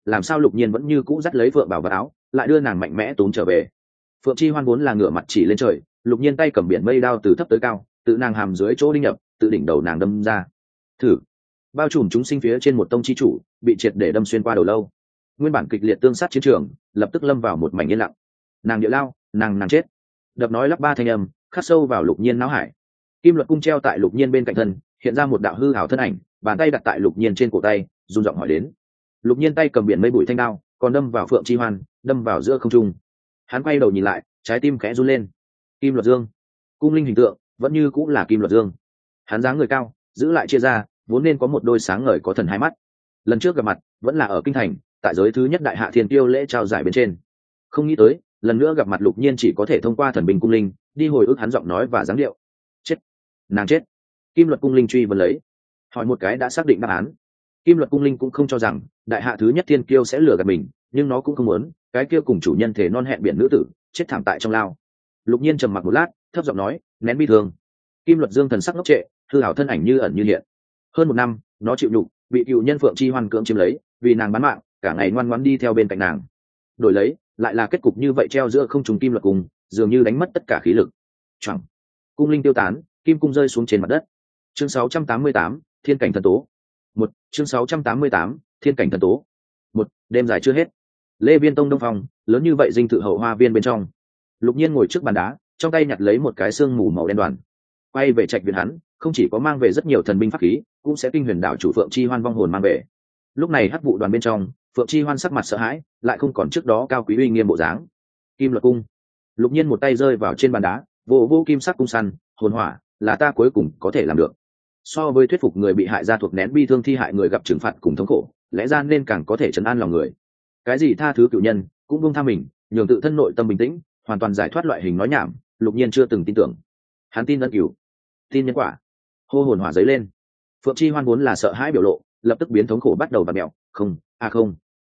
làm sao lục nhiên vẫn như cũ dắt lấy phượng bảo vào áo lại đưa nàng mạnh mẽ túm trở về. Phượng chi hoan vốn là ngửa mặt chỉ lên trời, lục nhiên tay cầm biển mây đao từ thấp tới cao tự nàng hàm dưới chỗ đinh nhập, tự đỉnh đầu nàng đâm ra. Thử bao trùm chúng sinh phía trên một tông chi chủ bị triệt để đâm xuyên qua đầu lâu. Nguyên bản kịch liệt tương sát chiến trường lập tức lâm vào một mảnh yên lặng. Nàng địa lao, nàng chết. Đập nói lắp ba thanh âm khắc sâu vào lục nhiên não hải. Kim luật cung treo tại lục nhiên bên cạnh thân, hiện ra một đạo hư hảo thân ảnh, bàn tay đặt tại lục nhiên trên cổ tay, run giọng hỏi đến. Lục nhiên tay cầm biển mây bụi thanh đao, còn đâm vào Phượng chi hoan, đâm vào giữa không trung. Hắn quay đầu nhìn lại, trái tim khẽ run lên. Kim luật dương, cung linh hình tượng vẫn như cũng là kim luật dương. Hắn dáng người cao, giữ lại chia ra, vốn nên có một đôi sáng ngời có thần hai mắt. Lần trước gặp mặt vẫn là ở kinh thành, tại giới thứ nhất đại hạ thiên tiêu lễ trao giải bên trên. Không nghĩ tới lần nữa gặp mặt lục nhiên chỉ có thể thông qua thần binh cung linh đi hồi ức hắn giọng nói và dáng điệu. Chết, nàng chết. Kim luật cung linh truy vấn lấy, hỏi một cái đã xác định đáp án. Kim luật cung linh cũng không cho rằng đại hạ thứ nhất thiên kiêu sẽ lừa gạt mình, nhưng nó cũng không muốn cái kia cùng chủ nhân thể non hẹn biển nữ tử chết thảm tại trong lao. Lục nhiên trầm mặc một lát, thấp giọng nói, nén bi thương. Kim luật dương thần sắc ngốc trệ, hư hảo thân ảnh như ẩn như hiện. Hơn một năm nó chịu nhục, bị cựu nhân Phượng chi hoan cưỡng chiếm lấy, vì nàng bán mạng cả ngày ngoan ngoãn đi theo bên cạnh nàng. Đổi lấy lại là kết cục như vậy, treo giữa không trung kim luật cung dường như đánh mất tất cả khí lực. Choảng, cung linh tiêu tán, kim cung rơi xuống trên mặt đất. Chương 688, thiên cảnh thần tố. Một chương 688, thiên cảnh thần tố. Một đêm dài chưa hết. Lê Viên Tông đông phòng lớn như vậy dinh thự hậu hoa viên bên trong, lục nhiên ngồi trước bàn đá, trong tay nhặt lấy một cái xương mù màu đen đoàn. Quay về trạch viện hắn không chỉ có mang về rất nhiều thần binh pháp khí, cũng sẽ kinh huyền đảo chủ Phượng chi hoan vong hồn mang về. Lúc này hắc vụ đoàn bên trong, Phượng chi hoan sắc mặt sợ hãi, lại không còn trước đó cao quý uy nghiêm bộ dáng. Kim luật cung. Lục nhiên một tay rơi vào trên bàn đá, vô kim sắc cung săn hồn hỏa là ta cuối cùng có thể làm được. So với thuyết phục người bị hại ra thuộc nén bi thương thi hại người gặp trừng phạt cùng thống khổ, lẽ ra nên càng có thể trấn an lòng người. Cái gì tha thứ cựu nhân, cũng buông tha mình, nhường tự thân nội tâm bình tĩnh, hoàn toàn giải thoát loại hình nói nhảm, lục nhiên chưa từng tin tưởng. Hắn tin ân cửu, tin nhân quả. Hô hồn hỏa giấy lên. Phượng chi hoan vốn là sợ hãi biểu lộ, lập tức biến thống khổ bắt đầu vặn mẹo. Không, không,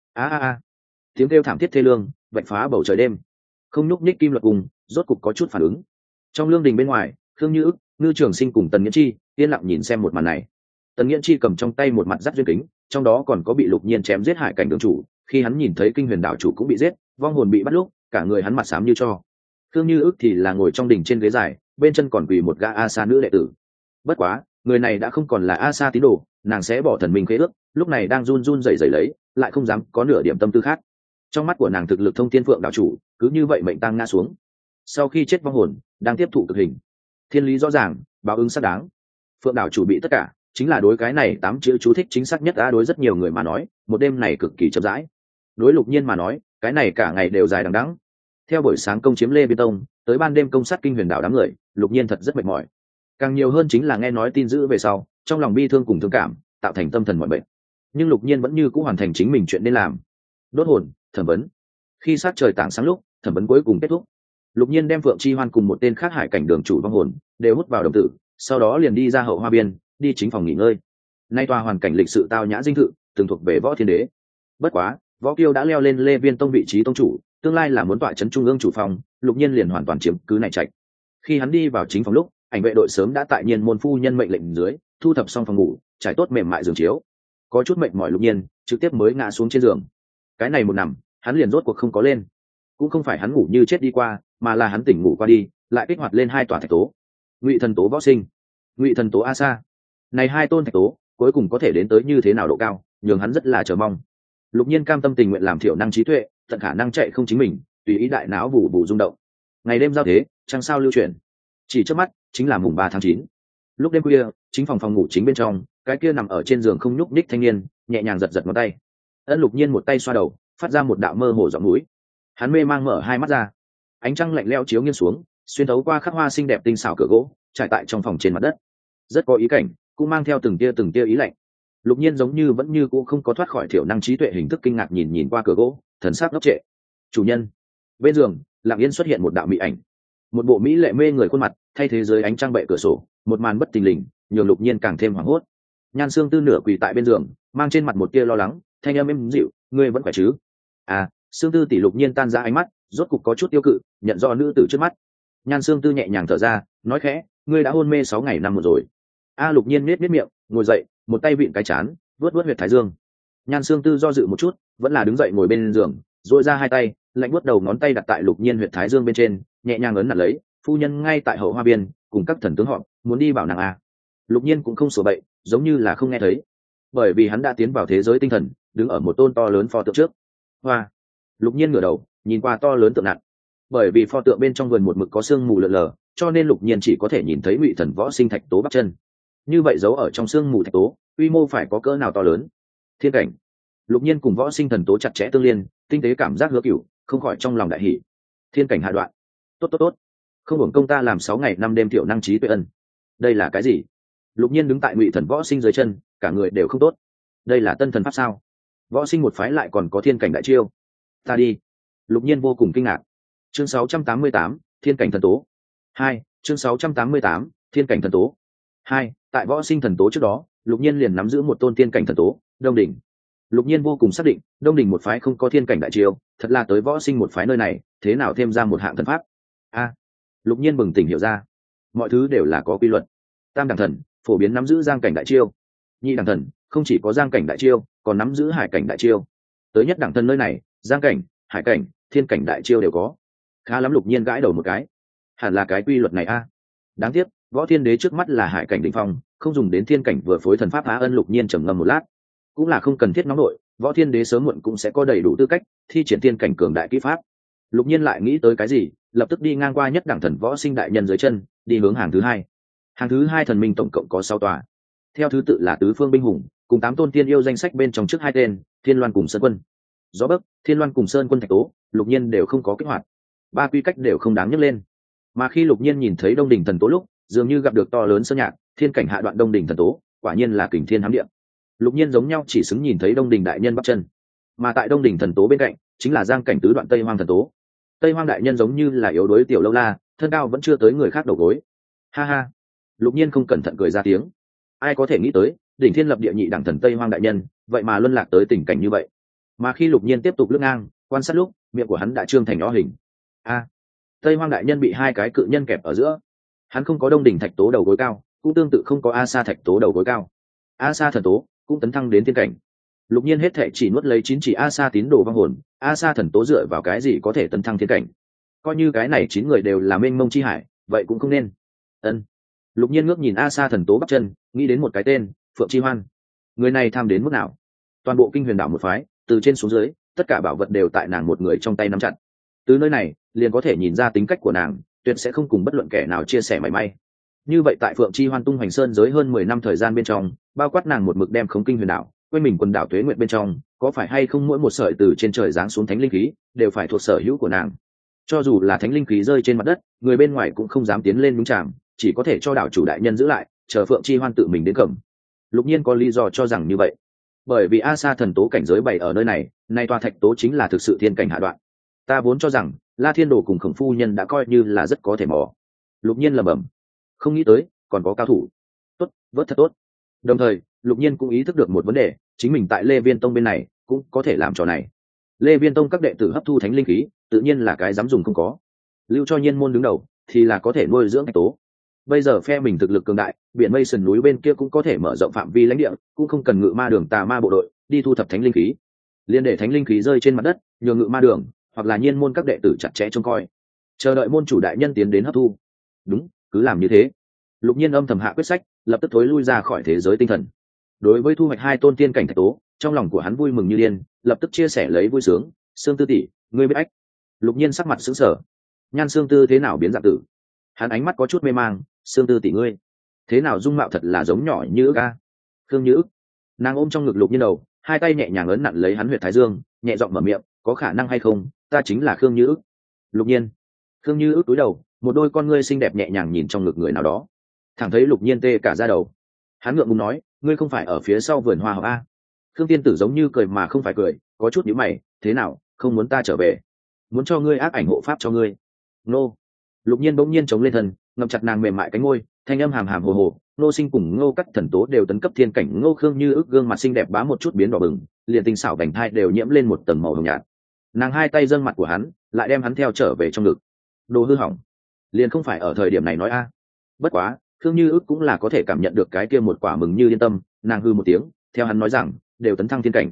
tiếng kêu thảm thiết thê lương vạch phá bầu trời đêm. Không nhúc nhích kim luật cùng rốt cục có chút phản ứng. Trong lương đình bên ngoài, Khương Như Ức, Ngư Trường Sinh cùng Tần Nghiễn Chi yên lặng nhìn xem một màn này. Tần Nghiễn Chi cầm trong tay một mặt giáp duyên kính, trong đó còn có bị lục nhiên chém giết hải cảnh đường chủ. Khi hắn nhìn thấy kinh huyền đảo chủ cũng bị giết, vong hồn bị bắt lúc, cả người hắn mặt xám như tro. Khương Như Ức thì là ngồi trong đình trên ghế dài, bên chân còn quỳ một gã A Sa nữ đệ tử. Bất quá người này đã không còn là A Sa tín đồ, nàng sẽ bỏ thần minh khế ước, lúc này đang run run rẩy rẩy lấy, lại không dám có nửa điểm tâm tư khác. Trong mắt của nàng thực lực thông thiên phượng đạo chủ cứ như vậy mệnh tang ngã xuống. Sau khi chết vong hồn đang tiếp thụ cực hình, thiên lý rõ ràng, báo ứng xác đáng. Phượng đạo chủ bị tất cả, chính là đối cái này 8 chữ chú thích chính xác nhất. Đối rất nhiều người mà nói, một đêm này cực kỳ chậm rãi. Đối lục nhiên mà nói, cái này cả ngày đều dài đằng đẵng. Theo buổi sáng công chiếm Lê Viên Tông, tới ban đêm công sát kinh huyền đảo đám người, lục nhiên thật rất mệt mỏi. Càng nhiều hơn chính là nghe nói tin dữ về sau, trong lòng bi thương cùng thương cảm, tạo thành tâm thần mọi bệnh. Nhưng lục nhiên vẫn như cũ hoàn thành chính mình chuyện nên làm. Đốt hồn, thẩm vấn. Khi sát trời tảng sáng lúc, thẩm vấn cuối cùng kết thúc. Lục nhiên đem Phượng chi hoan cùng một tên khác hải cảnh đường chủ vong hồn đều hút vào đồng tử, sau đó liền đi ra hậu hoa biên, đi chính phòng nghỉ ngơi. Nay tòa hoàn cảnh lịch sự tao nhã dinh thự từng thuộc về Võ Thiên Đế. Bất quá Võ Kiêu đã leo lên Lê Viên Tông vị trí tông chủ, tương lai là muốn tọa trấn trung ương chủ phòng, lục nhiên liền hoàn toàn chiếm cứ này trạch. Khi hắn đi vào chính phòng lúc, ảnh vệ đội sớm đã tại nhiên môn phu nhân mệnh lệnh dưới thu thập xong phòng ngủ, trải tốt mềm mại giường chiếu. Có chút mệt mỏi lục nhiên trực tiếp mới ngã xuống trên giường. Cái này một nằm hắn liền rốt cuộc không có lên. Cũng không phải hắn ngủ như chết đi qua, mà là hắn tỉnh ngủ qua đi, lại kích hoạt lên 2 tòa thạch tố. Ngụy thần tố Võ Sinh, Ngụy thần tố A Sa. Này 2 tôn thạch tố cuối cùng có thể đến tới như thế nào độ cao, nhường hắn rất là chờ mong. Lục nhiên cam tâm tình nguyện làm thiểu năng trí tuệ, tận khả năng chạy không chính mình, tùy ý đại não bù bù rung động. Ngày đêm giao thế, trăng sao lưu chuyển. Chỉ trước mắt chính là mùng 3 tháng 9. Lúc đêm khuya, chính phòng ngủ chính bên trong, cái kia nằm ở trên giường không nhúc nhích thanh niên nhẹ nhàng giật giật ngón tay. Ân Lục nhiên một tay xoa đầu, phát ra một đạo mơ hồ giọng mũi. Hắn mê mang mở 2 mắt ra. Ánh trăng lạnh lẽo chiếu nghiêng xuống, xuyên thấu qua khắc hoa xinh đẹp tinh xảo cửa gỗ, trải tại trong phòng trên mặt đất. Rất có ý cảnh, cũng mang theo từng tia ý lạnh. Lục nhiên giống như vẫn như cũ không có thoát khỏi thiểu năng trí tuệ hình thức kinh ngạc nhìn qua cửa gỗ, thần sắc ngốc trệ. Chủ nhân. Bên giường lặng yên xuất hiện một đạo mỹ ảnh, một bộ mỹ lệ mê người khuôn mặt thay thế giới ánh trăng bệ cửa sổ, một màn bất thình lình nhường lục nhiên càng thêm hoảng hốt. Nhan Sương Tư nửa quỳ tại bên giường, mang trên mặt một tia lo lắng, thanh âm êm dịu, ngươi vẫn khỏe chứ? Sương Tư tỷ. Lục nhiên tan ra ánh mắt, rốt cục có chút tiêu cự, nhận rõ nữ tử trước mắt. Nhan Sương Tư nhẹ nhàng thở ra, nói khẽ, ngươi đã hôn mê 6 ngày năm một rồi. Lục nhiên nết miệng, ngồi dậy, một tay vịn cái chán, vuốt huyệt thái dương. Nhan Sương Tư do dự một chút, vẫn là đứng dậy ngồi bên giường, duỗi ra hai tay, lạnh buốt đầu ngón tay đặt tại Lục Nhiên huyệt thái dương bên trên, nhẹ nhàng ấn nặn lấy. Phu nhân ngay tại hậu hoa viên, cùng các thần tướng họp, muốn đi bảo nàng à. Lục Nhiên cũng không sửa bậy, giống như là không nghe thấy, bởi vì hắn đã tiến vào thế giới tinh thần, đứng ở một tôn to lớn pho tượng trước. Hoa. Lục Nhiên ngửa đầu, nhìn qua to lớn tượng nặng. Bởi vì pho tượng bên trong vườn một mực có sương mù lờ lờ, cho nên Lục Nhiên chỉ có thể nhìn thấy Ngụy Thần Võ Sinh thạch tố bắp chân. Như vậy giấu ở trong sương mù thạch tố, quy mô phải có cỡ nào to lớn. Thiên cảnh. Lục Nhiên cùng Võ Sinh thần tố chặt chẽ tương liên, tinh tế cảm giác hứa cửu, không khỏi trong lòng đại hỉ. Thiên cảnh hạ đoạn. Tốt tốt tốt. Không hưởng công ta làm 6 ngày 5 đêm tiểu năng trí tuệ ân. Đây là cái gì? Lục Nhiên đứng tại Ngụy Thần Võ Sinh dưới chân, cả người đều không tốt. Đây là tân thần pháp sao? Võ Sinh một phái lại còn có thiên cảnh đại chiêu. Ta đi. Lục Nhiên vô cùng kinh ngạc. Chương 688, Thiên cảnh thần tố. 2, chương 688, Thiên cảnh thần tố. 2, tại Võ Sinh thần tố trước đó, Lục Nhiên liền nắm giữ một tôn thiên cảnh thần tố, Đông đỉnh. Lục Nhiên vô cùng xác định, Đông đỉnh một phái không có thiên cảnh đại chiêu, thật là tới Võ Sinh một phái nơi này, thế nào thêm ra một hạng thần pháp? A. Lục Nhiên bừng tỉnh hiểu ra, mọi thứ đều là có quy luật. Tam đẳng thần phổ biến nắm giữ giang cảnh đại chiêu, nhị đẳng thần không chỉ có giang cảnh đại chiêu, còn nắm giữ hải cảnh đại chiêu. Tới nhất đẳng thần nơi này, giang cảnh, hải cảnh, thiên cảnh đại chiêu đều có. Khá lắm. Lục Nhiên gãi đầu một cái, hẳn là cái quy luật này a. Đáng tiếc, Võ Thiên Đế trước mắt là hải cảnh đỉnh phong, không dùng đến thiên cảnh vừa phối thần pháp Á Ân. Lục Nhiên trầm ngâm một lát, cũng là không cần thiết nóng nổi, Võ Thiên Đế sớm muộn cũng sẽ có đầy đủ tư cách thi triển thiên cảnh cường đại kỹ pháp. Lục Nhiên lại nghĩ tới cái gì, lập tức đi ngang qua nhất đẳng thần Võ Sinh đại nhân dưới chân, đi hướng hàng thứ hai. Hàng thứ hai thần minh tổng cộng có 6 tòa, theo thứ tự là tứ phương binh hùng cùng 8 tôn tiên yêu danh sách bên trong trước hai tên Thiên Loan cùng Sơn Quân. Gió bấc, Thiên Loan cùng Sơn Quân thạch tố, Lục Nhiên đều không có kích hoạt, ba quy cách đều không đáng nhắc lên. Mà khi Lục Nhiên nhìn thấy Đông đỉnh thần tố lúc, dường như gặp được to lớn sơn nhạc, thiên cảnh hạ đoạn Đông đỉnh thần tố, quả nhiên là kình thiên hám địa. Lục Nhiên giống nhau chỉ xứng nhìn thấy Đông đỉnh đại nhân bắp chân, mà tại Đông đỉnh thần tố bên cạnh chính là giang cảnh tứ đoạn Tây Hoang thần tố. Tây Hoang đại nhân giống như là yếu đuối tiểu lâu la, thân cao vẫn chưa tới người khác đầu gối. Ha ha. Lục Nhiên không cẩn thận cười ra tiếng. Ai có thể nghĩ tới, đỉnh thiên lập địa nhị đẳng thần Tây Hoang đại nhân, vậy mà luân lạc tới tình cảnh như vậy. Mà khi Lục Nhiên tiếp tục lướt ngang, quan sát lúc, miệng của hắn đã trương thành nhỏ hình. A. Tây Hoang đại nhân bị hai cái cự nhân kẹp ở giữa. Hắn không có Đông đỉnh thạch tố đầu gối cao, cũng tương tự không có A Sa thạch tố đầu gối cao. A Sa thần tố cũng tấn thăng đến thiên cảnh. Lục Nhiên hết thệ chỉ nuốt lấy 9 chỉ A Sa tín đồ vong hồn, A Sa thần tố dựa vào cái gì có thể tấn thăng thiên cảnh? Coi như cái này 9 người đều là mênh mông chi hải, vậy cũng không nên. Ân. Lục Nhiên ngước nhìn A Sa thần tố bắp chân, nghĩ đến một cái tên, Phượng Chi Hoan. Người này tham đến mức nào? Toàn bộ Kinh Huyền đảo một phái, từ trên xuống dưới, tất cả bảo vật đều tại nàng một người trong tay nắm chặt. Từ nơi này, liền có thể nhìn ra tính cách của nàng, tuyệt sẽ không cùng bất luận kẻ nào chia sẻ mảy may. Như vậy tại Phượng Chi Hoan tung hoành sơn giới hơn 10 năm thời gian bên trong, bao quát nàng một mực đem khống Kinh Huyền đảo, quên mình quần đảo Tuế Nguyệt bên trong, có phải hay không mỗi một sợi từ trên trời giáng xuống thánh linh khí đều phải thuộc sở hữu của nàng? Cho dù là thánh linh khí rơi trên mặt đất, người bên ngoài cũng không dám tiến lên nhúng chạm, chỉ có thể cho đảo chủ đại nhân giữ lại, chờ Phượng Chi Hoan tự mình đến cầm. Lục Nhiên có lý do cho rằng như vậy, bởi vì A Sa thần tố cảnh giới bày ở nơi này, nay tòa thạch tố chính là thực sự thiên cảnh hạ đoạn. Ta vốn cho rằng La Thiên Đồ cùng Khổng phu nhân đã coi như là rất có thể mò. Lục Nhiên lẩm bẩm, không nghĩ tới còn có cao thủ. Tốt, vớt thật tốt. Đồng thời, Lục Nhiên cũng ý thức được một vấn đề, chính mình tại Lê Viên Tông bên này cũng có thể làm trò này. Lê Viên Tông các đệ tử hấp thu thánh linh khí, tự nhiên là cái dám dùng không có. Lưu cho Nhiên môn đứng đầu, thì là có thể nuôi dưỡng thạch tố. Bây giờ phe mình thực lực cường đại, biển mây sườn núi bên kia cũng có thể mở rộng phạm vi lãnh địa, cũng không cần ngự ma đường tà ma bộ đội đi thu thập thánh linh khí, liên để thánh linh khí rơi trên mặt đất, nhường ngự ma đường hoặc là Nhiên môn các đệ tử chặt chẽ trông coi, chờ đợi môn chủ đại nhân tiến đến hấp thu. Đúng, cứ làm như thế. Lục Nhiên âm thầm hạ quyết sách, lập tức thối lui ra khỏi thế giới tinh thần. Đối với thu hoạch 2 tôn tiên cảnh thạch tố, trong lòng của hắn vui mừng như điên, lập tức chia sẻ lấy vui sướng. Sương Tư tỷ, ngươi biết ách? Lục Nhiên sắc mặt sững sờ. Nhan Sương Tư thế nào biến dạng tử? Hắn ánh mắt có chút mê mang. Sương Tư tỷ ngươi, thế nào dung mạo thật là giống nhỏ như ức a. Khương Như ức. Nàng ôm trong ngực Lục Nhiên đầu, hai tay nhẹ nhàng ấn nặn lấy hắn huyệt thái dương, nhẹ giọng mở miệng, có khả năng hay không, ta chính là Khương Như ức. Lục Nhiên. Khương Như ức cúi đầu, một đôi con ngươi xinh đẹp nhẹ nhàng nhìn trong ngực người nào đó, thẳng thấy Lục Nhiên tê cả da đầu. Hắn ngượng ngùng nói, ngươi không phải ở phía sau vườn hoa hồng a? Khương tiên tử giống như cười mà không phải cười, có chút nhíu mày, thế nào, không muốn ta trở về? Muốn cho ngươi ác ảnh hộ pháp cho ngươi. Nô. Lục Nhiên bỗng nhiên chống lên thân, ngậm chặt nàng mềm mại cánh môi, thanh âm hàm hàm hồ hồ. Ngô Sinh cùng Ngô Cắt thần tố đều tấn cấp thiên cảnh, Ngô Khương Như ức gương mặt xinh đẹp bá một chút biến đỏ bừng, liền tinh xảo vành thai đều nhiễm lên một tầng màu hồng nhạt. Nàng hai tay dâng mặt của hắn, lại đem hắn theo trở về trong ngực. Đồ hư hỏng, liền không phải ở thời điểm này nói a. Bất quá, Khương Như ức cũng là có thể cảm nhận được cái kia một quả mừng như yên tâm, nàng hư một tiếng, theo hắn nói rằng, đều tấn thăng thiên cảnh,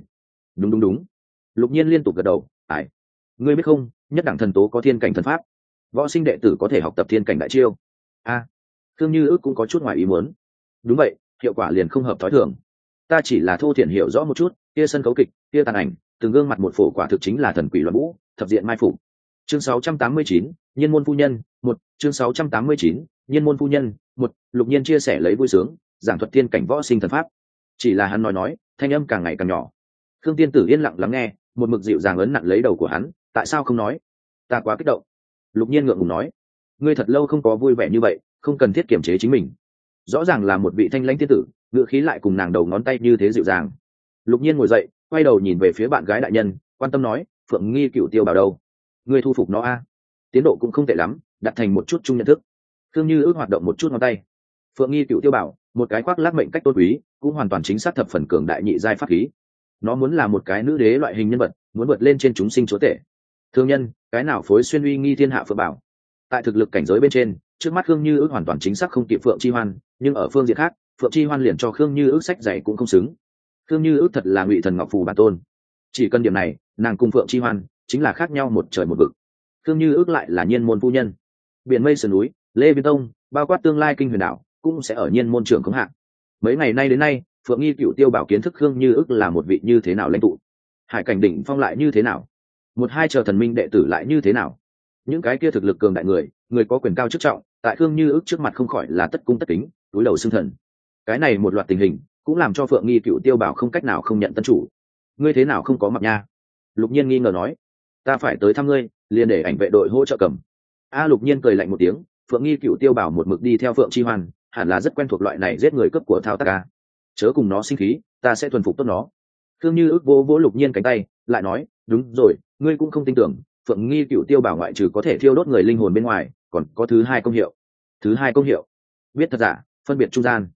Đúng đúng đúng. Lục nhiên liên tục gật đầu. Ải, ngươi biết không, nhất đẳng thần tố có thiên cảnh thần pháp, võ sinh đệ tử có thể học tập thiên cảnh đại chiêu. A, thương như ước cũng có chút ngoài ý muốn. Đúng vậy, hiệu quả liền không hợp thói thường. Ta chỉ là thô thiển hiểu rõ một chút, kia sân khấu kịch, kia tàn ảnh, từng gương mặt một phổ quả thực chính là thần quỷ loạn vũ, thập diện mai phục. Chương 689, Nhiên môn phu nhân, một. Chương 689, Nhiên môn phu nhân, một. Lục Nhiên chia sẻ lấy vui sướng, giảng thuật thiên cảnh võ sinh thần pháp. Chỉ là hắn nói, thanh âm càng ngày càng nhỏ. Khương Tiên Tử yên lặng lắng nghe, một mực dịu dàng ấn nặng lấy đầu của hắn, tại sao không nói? Ta quá kích động. Lục Nhiên ngượng ngùng nói, ngươi thật lâu không có vui vẻ như vậy, không cần thiết kiềm chế chính mình. Rõ ràng là một vị thanh lãnh tiên tử, ngựa khí lại cùng nàng đầu ngón tay như thế dịu dàng. Lục Nhiên ngồi dậy, quay đầu nhìn về phía bạn gái đại nhân, quan tâm nói, Phượng Nghi Cửu Tiêu bảo đâu? Ngươi thu phục nó a? Tiến độ cũng không tệ lắm, đặt thành một chút chung nhận thức. Thương Như ước hoạt động một chút ngón tay. Phượng Nghi Cửu Tiêu bảo, một cái khoác lác mệnh cách tôn quý, cũng hoàn toàn chính xác thập phần cường đại nhị giai pháp khí. Nó muốn là một cái nữ đế loại hình nhân vật, muốn vượt lên trên chúng sinh chúa tể. Thương nhân, cái nào phối xuyên uy nghi thiên hạ Phượng bảo. Tại thực lực cảnh giới bên trên, trước mắt Khương Như ước hoàn toàn chính xác không kịp Phượng Chi Hoan, nhưng ở phương diện khác, Phượng Chi Hoan liền cho Khương Như ước sách dạy cũng không xứng. Khương Như ước thật là Ngụy Thần Ngọc Phù bản tôn. Chỉ cần điểm này, nàng cùng Phượng Chi Hoan chính là khác nhau một trời một vực. Khương Như ước lại là Nhiên môn phu nhân. Biển mây sườn núi, Lê Viên Tông, bao quát tương lai kinh huyền đạo, cũng sẽ ở Nhiên môn trưởng khống hạng. Mấy ngày nay đến nay, Phượng Nghi Cửu Tiêu bảo kiến thức Khương Như ước là một vị như thế nào lãnh tụ, hải cảnh đỉnh phong lại như thế nào, một hai chờ thần minh đệ tử lại như thế nào. Những cái kia thực lực cường đại người có quyền cao chức trọng, tại Khương Như ước trước mặt không khỏi là tất cung tất kính, túi đầu xưng thần. Cái này một loạt tình hình cũng làm cho Phượng Nghi Cửu Tiêu bảo không cách nào không nhận tân chủ. Ngươi thế nào không có mặt nha? Lục Nhiên nghi ngờ nói. Ta phải tới thăm ngươi, liền để ảnh vệ đội hỗ trợ cầm. Lục Nhiên cười lạnh một tiếng. Phượng Nghi Cửu Tiêu bảo một mực đi theo Phượng Chi Hoan, hẳn là rất quen thuộc loại này giết người cướp của thao tác ca. Chớ cùng nó sinh khí, ta sẽ thuần phục tốt nó. Khương Như ước vỗ Lục Nhiên cánh tay, lại nói, đúng rồi, ngươi cũng không tin tưởng, Phượng Nghi Cửu Tiêu bảo ngoại trừ có thể thiêu đốt người linh hồn bên ngoài, còn có thứ hai công hiệu. Thứ hai công hiệu? Biết thật giả, phân biệt trung gian.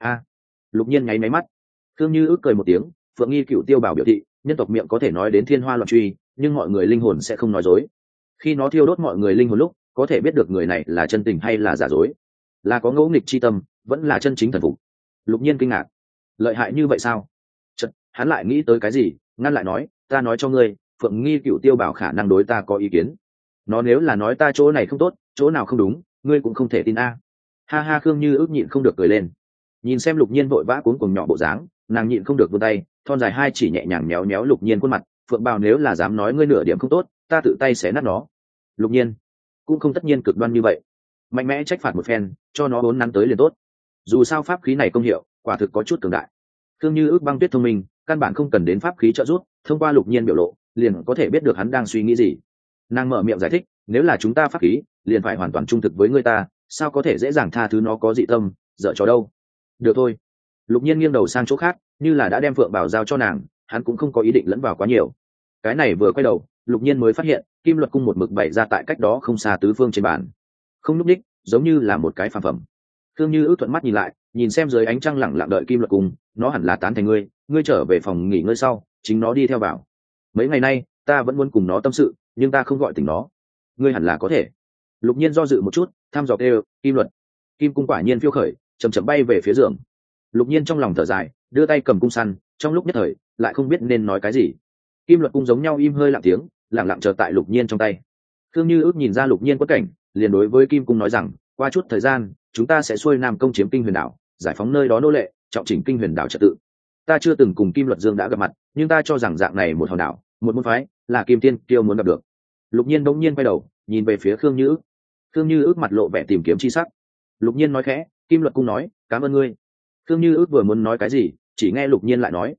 Lục Nhiên nháy máy mắt. Khương Như ước cười một tiếng. Phượng Nghi Cửu Tiêu bảo biểu thị, nhân tộc miệng có thể nói đến thiên hoa loạn truy, nhưng mọi người linh hồn sẽ không nói dối. Khi nó thiêu đốt mọi người linh hồn lúc, có thể biết được người này là chân tình hay là giả dối, là có ngẫu nghịch chi tâm, vẫn là chân chính thần phục. Lục Nhiên kinh ngạc, lợi hại như vậy sao? Chật, hắn lại nghĩ tới cái gì, ngăn lại nói, ta nói cho ngươi, Phượng Nghi Cửu Tiêu bảo khả năng đối ta có ý kiến. Nó nếu là nói ta chỗ này không tốt, chỗ nào không đúng, ngươi cũng không thể tin a. Ha ha. Khương Như ước nhịn không được cười lên. Nhìn xem Lục Nhiên vội vã cuống cuồng nhỏ bộ dáng, nàng nhịn không được vươn tay, thon dài hai chỉ nhẹ nhàng méo méo Lục Nhiên khuôn mặt. Phượng Bào nếu là dám nói ngươi nửa điểm không tốt, ta tự tay xé nát nó. Lục Nhiên cũng không tất nhiên cực đoan như vậy, mạnh mẽ trách phạt một phen, cho nó vốn nắn tới liền tốt. Dù sao pháp khí này công hiệu quả thực có chút cường đại. Khương Như ước băng tuyết thông minh, căn bản không cần đến pháp khí trợ giúp, thông qua Lục Nhiên biểu lộ, liền có thể biết được hắn đang suy nghĩ gì. Nàng mở miệng giải thích, nếu là chúng ta pháp khí, liền phải hoàn toàn trung thực với người ta, sao có thể dễ dàng tha thứ nó có dị tâm, dở trò đâu. Được thôi. Lục Nhiên nghiêng đầu sang chỗ khác, như là đã đem Phượng Bảo giao cho nàng, hắn cũng không có ý định lẫn vào quá nhiều. Cái này vừa quay đầu, Lục Nhiên mới phát hiện, Kim Luật cung một mực bày ra tại cách đó không xa tứ phương trên bàn, không núp đích, giống như là một cái phàm phẩm. Thương Như ước thuận mắt nhìn lại, nhìn xem dưới ánh trăng lẳng lặng đợi Kim Luật cung, nó hẳn là tán thành ngươi trở về phòng nghỉ ngơi sau, chính nó đi theo vào. Mấy ngày nay, ta vẫn muốn cùng nó tâm sự, nhưng ta không gọi tỉnh nó. Ngươi hẳn là có thể. Lục Nhiên do dự một chút, thăm dò kêu, Kim Luật. Kim cung quả nhiên phiêu khởi, chầm chậm bay về phía giường. Lục Nhiên trong lòng thở dài, đưa tay cầm cung săn, trong lúc nhất thời lại không biết nên nói cái gì. Kim Luật cung giống nhau im hơi lặng tiếng, lặng lặng chờ tại Lục Nhiên trong tay. Thương Như ước nhìn ra Lục Nhiên quất cảnh, liền đối với Kim cung nói rằng, qua chút thời gian, chúng ta sẽ xuôi nam công chiếm Kinh Huyền đảo, giải phóng nơi đó nô lệ, trọng chỉnh Kinh Huyền đảo trật tự. Ta chưa từng cùng Kim Luật Dương đã gặp mặt, nhưng ta cho rằng dạng này một hòn đảo, một môn phái, là Kim Tiên Kiêu muốn gặp được. Lục Nhiên bỗng nhiên quay đầu, nhìn về phía Khương Như ước. Khương Như ước mặt lộ vẻ tìm kiếm chi sắc. Lục Nhiên nói khẽ, Kim Luật cung nói, cảm ơn ngươi. Khương Như ước vừa muốn nói cái gì, chỉ nghe Lục Nhiên lại nói,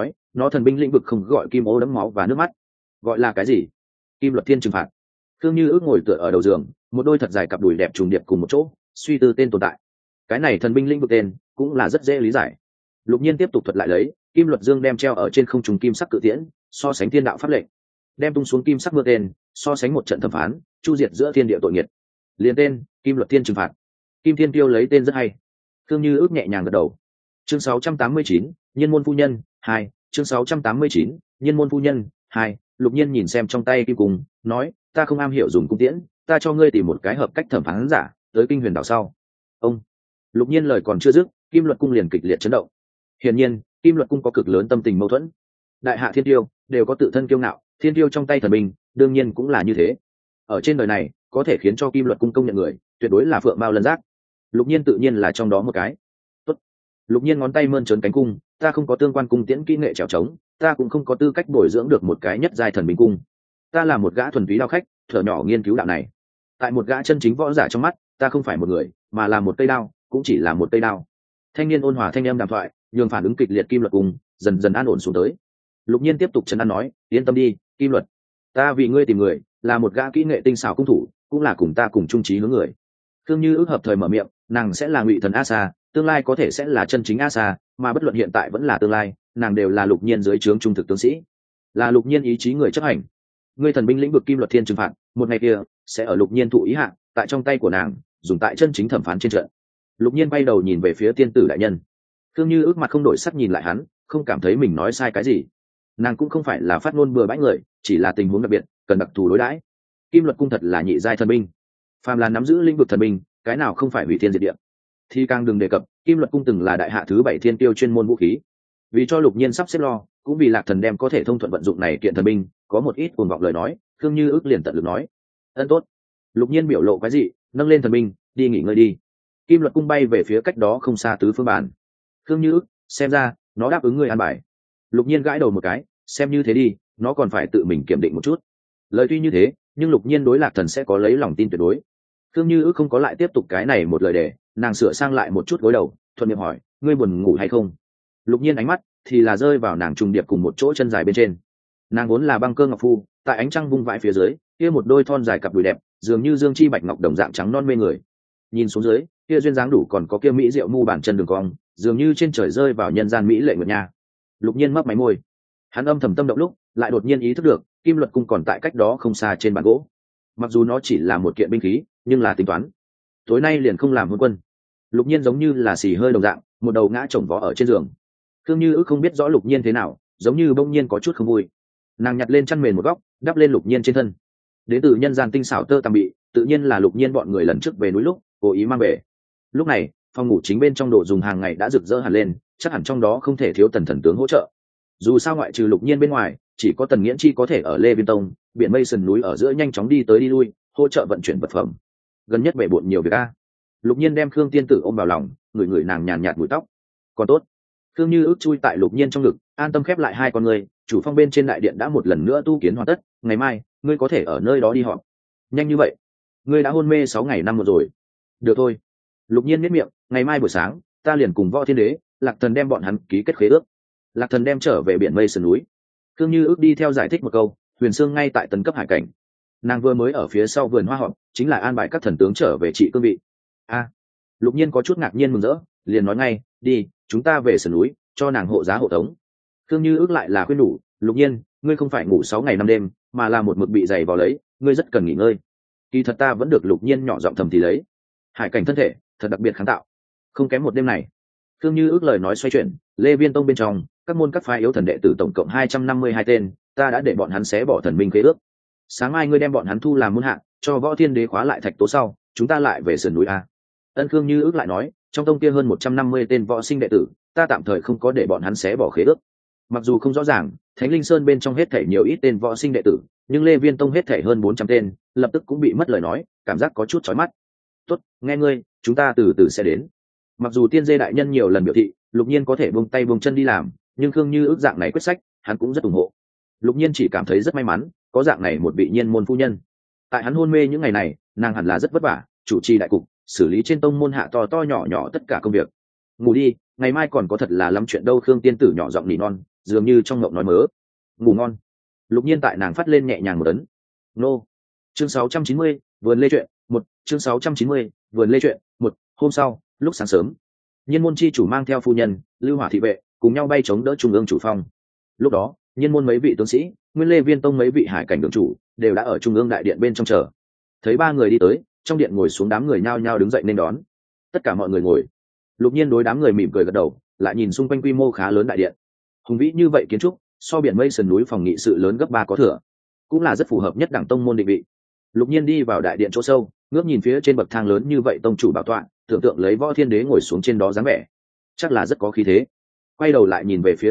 nó thần binh lĩnh vực không gọi kim ô đẫm máu và nước mắt. Gọi là cái gì? Kim Luật Thiên trừng phạt. Khương Như ước ngồi tựa ở đầu giường, một đôi thật dài cặp đùi đẹp trùng điệp cùng một chỗ, suy tư tên tồn tại. Cái này thần binh lĩnh vực tên cũng là rất dễ lý giải. Lục Nhiên tiếp tục thuật lại lấy, Kim Luật Dương đem treo ở trên không trung kim sắc cự tiễn, so sánh thiên đạo pháp lệnh, đem tung xuống kim sắc mưa tên, so sánh một trận thẩm phán, chu diệt giữa thiên địa tội nghiệt. Liên tên, Kim Luật Thiên trừng phạt. Kim Thiên Tiêu lấy tên rất hay. Khương Như ước nhẹ nhàng gật đầu. Chương 689, Nhiên môn phu nhân 2. Chương 689, Nhiên môn phu nhân 2. Lục Nhiên nhìn xem trong tay kim cung, nói, ta không am hiểu dùng cung tiễn, ta cho ngươi tìm một cái hợp cách thẩm phán giả, tới Kinh Huyền đảo sau. Ông. Lục Nhiên lời còn chưa dứt, Kim Luật cung liền kịch liệt chấn động. Hiển nhiên, Kim Luật cung có cực lớn tâm tình mâu thuẫn. đại hạ thiên tiêu đều có tự thân kiêu ngạo, thiên tiêu trong tay thần binh đương nhiên cũng là như thế. Ở trên đời này có thể khiến cho Kim Luật cung công nhận người tuyệt đối là phượng mao lân giác, Lục Nhiên tự nhiên là trong đó một cái. Tốt. Lục Nhiên ngón tay mơn trớn cánh cung, ta không có tương quan cung tiễn kỹ nghệ trèo trống, ta cũng không có tư cách bồi dưỡng được một cái nhất giai thần binh cung. Ta là một gã thuần túy đao khách, thở nhỏ nghiên cứu đạo này. Tại một gã chân chính võ giả trong mắt, ta không phải một người, mà là một cây đao, cũng chỉ là một cây đao. Thanh niên ôn hòa thanh âm đàm thoại, nhường phản ứng kịch liệt Kim Luật cung dần dần an ổn xuống tới. Lục Nhiên tiếp tục trấn an nói, yên tâm đi, Kim Luật, ta vì ngươi tìm người, là một gã kỹ nghệ tinh xảo cung thủ, cũng là cùng ta cùng chung chí hướng người. Thương Như ước hợp thời mở miệng, nàng sẽ là ngụy thần A Sa, tương lai có thể sẽ là chân chính A Sa, mà bất luận hiện tại vẫn là tương lai, nàng đều là Lục Nhiên dưới trướng trung thực tướng sĩ, là Lục Nhiên ý chí người chấp hành. Ngươi thần binh lĩnh vực Kim Luật Thiên trừng phạt, một ngày kia sẽ ở Lục Nhiên thụ ý hạ, tại trong tay của nàng, dùng tại chân chính thẩm phán trên trận. Lục Nhiên bay đầu nhìn về phía tiên tử đại nhân. Thương Như ước mặt không đổi sắc nhìn lại hắn, không cảm thấy mình nói sai cái gì. Nàng cũng không phải là phát ngôn bừa bãi người, chỉ là tình huống đặc biệt, cần đặc thù đối đãi. Kim Luật cung thật là nhị giai thần binh, phàm là nắm giữ lĩnh vực thần binh, cái nào không phải hủy thiên diệt địa. Thì càng đừng đề cập, Kim Luật cung từng là đại hạ thứ 7 thiên tiêu chuyên môn vũ khí. Vì cho Lục Nhiên sắp xếp lo, cũng vì Lạc Thần đem có thể thông thuận vận dụng này kiện thần binh, có một ít cuồng vọng lời nói, Thương Như ước liền tận lực nói. Ân tốt. Lục Nhiên biểu lộ cái gì, nâng lên thần binh, đi nghỉ ngơi đi. Kim Luật cung bay về phía cách đó không xa tứ phương bàn. Thương Như ước, xem ra nó đáp ứng người an bài. Lục Nhiên gãi đầu một cái, xem như thế đi, nó còn phải tự mình kiểm định một chút. Lời tuy như thế, nhưng Lục Nhiên đối Lạc Thần sẽ có lấy lòng tin tuyệt đối. Thương Như ước không có lại tiếp tục cái này một lời đề, nàng sửa sang lại một chút gối đầu, thuận miệng hỏi, ngươi buồn ngủ hay không? Lục Nhiên ánh mắt thì là rơi vào nàng trùng điệp cùng một chỗ chân dài bên trên. Nàng vốn là băng cơ ngọc phu, tại ánh trăng vung vãi phía dưới, kia một đôi thon dài cặp đùi đẹp, dường như dương chi bạch ngọc đồng dạng trắng non mê người. Nhìn xuống dưới, kia duyên dáng đủ còn có kia mỹ diệu mu bàn chân đường cong, dường như trên trời rơi vào nhân gian mỹ lệ nguyệt nha. Lục Nhiên mấp máy môi, hắn âm thầm tâm động lúc, lại đột nhiên ý thức được, Kim Luật cung còn tại cách đó không xa trên bàn gỗ. Mặc dù nó chỉ là một kiện binh khí, nhưng là tính toán. Tối nay liền không làm hôn quân. Lục Nhiên giống như là xì hơi đồng dạng, một đầu ngã chồng vó ở trên giường. Thương Như ước không biết rõ Lục Nhiên thế nào, giống như bỗng nhiên có chút không vui. Nàng nhặt lên chăn mền một góc, đắp lên Lục Nhiên trên thân. Đến từ nhân gian tinh xảo tơ tằm bị, tự nhiên là Lục Nhiên bọn người lần trước về núi lúc cố ý mang về. Lúc này, phòng ngủ chính bên trong đồ dùng hàng ngày đã rực rỡ hẳn lên, chắc hẳn trong đó không thể thiếu Tần thần tướng hỗ trợ. Dù sao ngoại trừ Lục Nhiên bên ngoài, chỉ có Tần Nghiễn Chi có thể ở Lê Viên Tông, biển mây sườn núi ở giữa nhanh chóng đi tới đi lui, hỗ trợ vận chuyển vật phẩm. Gần nhất bể bộn nhiều việc a. Lục Nhiên đem Khương tiên tử ôm vào lòng, người nàng nhàn nhạt mùi tóc. Còn tốt. Khương Như ước chui tại Lục Nhiên trong ngực, an tâm khép lại hai con người, chủ phong bên trên đại điện đã một lần nữa tu kiến hoàn tất, ngày mai ngươi có thể ở nơi đó đi họp. Nhanh như vậy? Ngươi đã hôn mê 6 ngày năm một rồi. Được thôi. Lục Nhiên nhếch miệng, ngày mai buổi sáng, ta liền cùng Võ Thiên Đế, Lạc Thần đem bọn hắn ký kết khế ước. Lạc Thần đem trở về biển mây sườn núi. Khương Như ước đi theo giải thích một câu, Huyền Sương ngay tại tấn cấp hải cảnh. Nàng vừa mới ở phía sau vườn hoa họp, chính là an bài các thần tướng trở về trị cương vị. Lục Nhiên có chút ngạc nhiên mừng rỡ, liền nói ngay, đi, chúng ta về sườn núi, cho nàng hộ giá hộ tống. Khương Như ước lại là khuyên nhủ, Lục Nhiên, ngươi không phải ngủ 6 ngày 5 đêm, mà là một mực bị dày vào lấy, ngươi rất cần nghỉ ngơi. Kỳ thật ta vẫn được. Lục Nhiên nhỏ giọng thầm thì lấy. Hải cảnh thân thể thật đặc biệt kháng tạo, không kém một đêm này. Khương Như ước lời nói xoay chuyển, Lê Viên Tông bên trong, các môn các phái yếu thần đệ tử tổng cộng 252 tên, ta đã để bọn hắn xé bỏ thần binh khế ước. Sáng mai ngươi đem bọn hắn thu làm môn hạ, cho Võ Thiên Đế khóa lại thạch tố sau, chúng ta lại về sườn núi a. Ân. Khương Như ước lại nói, trong tông kia hơn 150 tên võ sinh đệ tử, ta tạm thời không có để bọn hắn xé bỏ khế ước. Mặc dù không rõ ràng Thánh Linh Sơn bên trong hết thảy nhiều ít tên võ sinh đệ tử, nhưng Lê Viên Tông hết thảy hơn 400 tên, lập tức cũng bị mất lời nói, cảm giác có chút chói mắt. Tốt, nghe ngươi, chúng ta từ từ sẽ đến. Mặc dù Tiên Dê đại nhân nhiều lần biểu thị Lục Nhiên có thể buông tay buông chân đi làm, nhưng Khương Như ước dạng này quyết sách, hắn cũng rất ủng hộ. Lục Nhiên chỉ cảm thấy rất may mắn, có dạng này một vị nhiên môn phu nhân. Tại hắn hôn mê những ngày này, nàng hẳn là rất vất vả, chủ trì đại cục, xử lý trên tông môn hạ to to nhỏ nhỏ tất cả công việc. Ngủ đi, ngày mai còn có thật là lắm chuyện đâu. Khương tiên tử nhỏ giọng nỉ non, dường như trong ngộng nói mớ. Ngủ ngon. Lục Nhiên tại nàng phát lên nhẹ nhàng một ấn. Nô. Chương 690, vườn lê chuyện một. Chương 690, vườn lê chuyện một. Hôm sau, lúc sáng sớm, Nhiên môn chi chủ mang theo phu nhân, Lưu Hỏa thị vệ, cùng nhau bay chống đỡ trung ương chủ phong. Lúc đó, Nhiên môn mấy vị tướng sĩ, Nguyên Lê Viên Tông mấy vị hải cảnh đường chủ, đều đã ở trung ương đại điện bên trong chờ. Thấy ba người đi tới, trong điện ngồi xuống đám người nhao nhao đứng dậy nên đón. Tất cả mọi người ngồi. Lục Nhiên đối đám người mỉm cười gật đầu, lại nhìn xung quanh quy mô khá lớn đại điện. Hùng vĩ như vậy kiến trúc, so biển mây sườn núi phòng nghị sự lớn gấp 3 có thừa, cũng là rất phù hợp nhất đẳng tông môn định vị. Lục Nhiên đi vào đại điện chỗ sâu, ngước nhìn phía trên bậc thang lớn như vậy tông chủ bảo tọa, tưởng tượng lấy Võ Thiên Đế ngồi xuống trên đó dáng vẻ, chắc là rất có khí thế. Quay đầu lại nhìn về phía trong điện,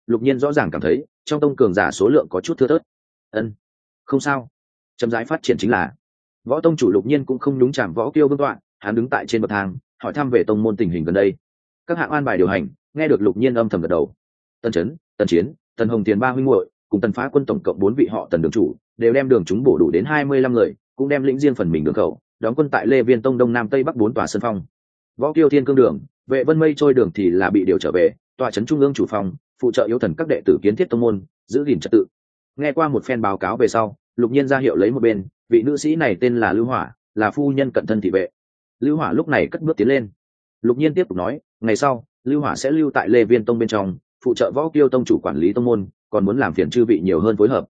Lục Nhiên rõ ràng cảm thấy trong tông cường giả số lượng có chút thưa thớt. Không sao, chậm rãi phát triển chính là. Võ tông chủ Lục Nhiên cũng không nhúng chạm Võ Kiêu vương tọa, hắn đứng tại trên bậc thang hỏi thăm về tông môn tình hình gần đây. Các hạng an bài điều hành nghe được Lục Nhiên âm thầm gật đầu. Tần Chấn, Tần Chiến, Tần Hồng Tiền ba huynh muội cùng Tần Phá Quân tổng cộng 4 vị họ Tần đường chủ đều đem đường chúng bổ đủ đến 25 người, cũng đem lĩnh riêng phần mình đường khẩu đóng quân tại Lê Viên Tông đông nam tây bắc 4 tòa sân phong. Võ Kiêu Thiên Cương đường, Vệ Vân Mây Trôi đường thì là bị điều trở về tòa trấn trung ương chủ phòng, phụ trợ yếu thần các đệ tử kiến thiết tông môn, giữ gìn trật tự. Nghe qua một phen báo cáo về sau, Lục Nhiên ra hiệu lấy một bên, vị nữ sĩ này tên là Lưu Hỏa, là phu nhân cận thân thị vệ. Lưu Hỏa lúc này cất bước tiến lên. Lục Nhiên tiếp tục nói, ngày sau Lưu Hỏa sẽ lưu tại Lê Viên Tông bên trong, phụ trợ Võ Kiêu tông chủ quản lý tông môn, còn muốn làm phiền chư vị nhiều hơn phối hợp.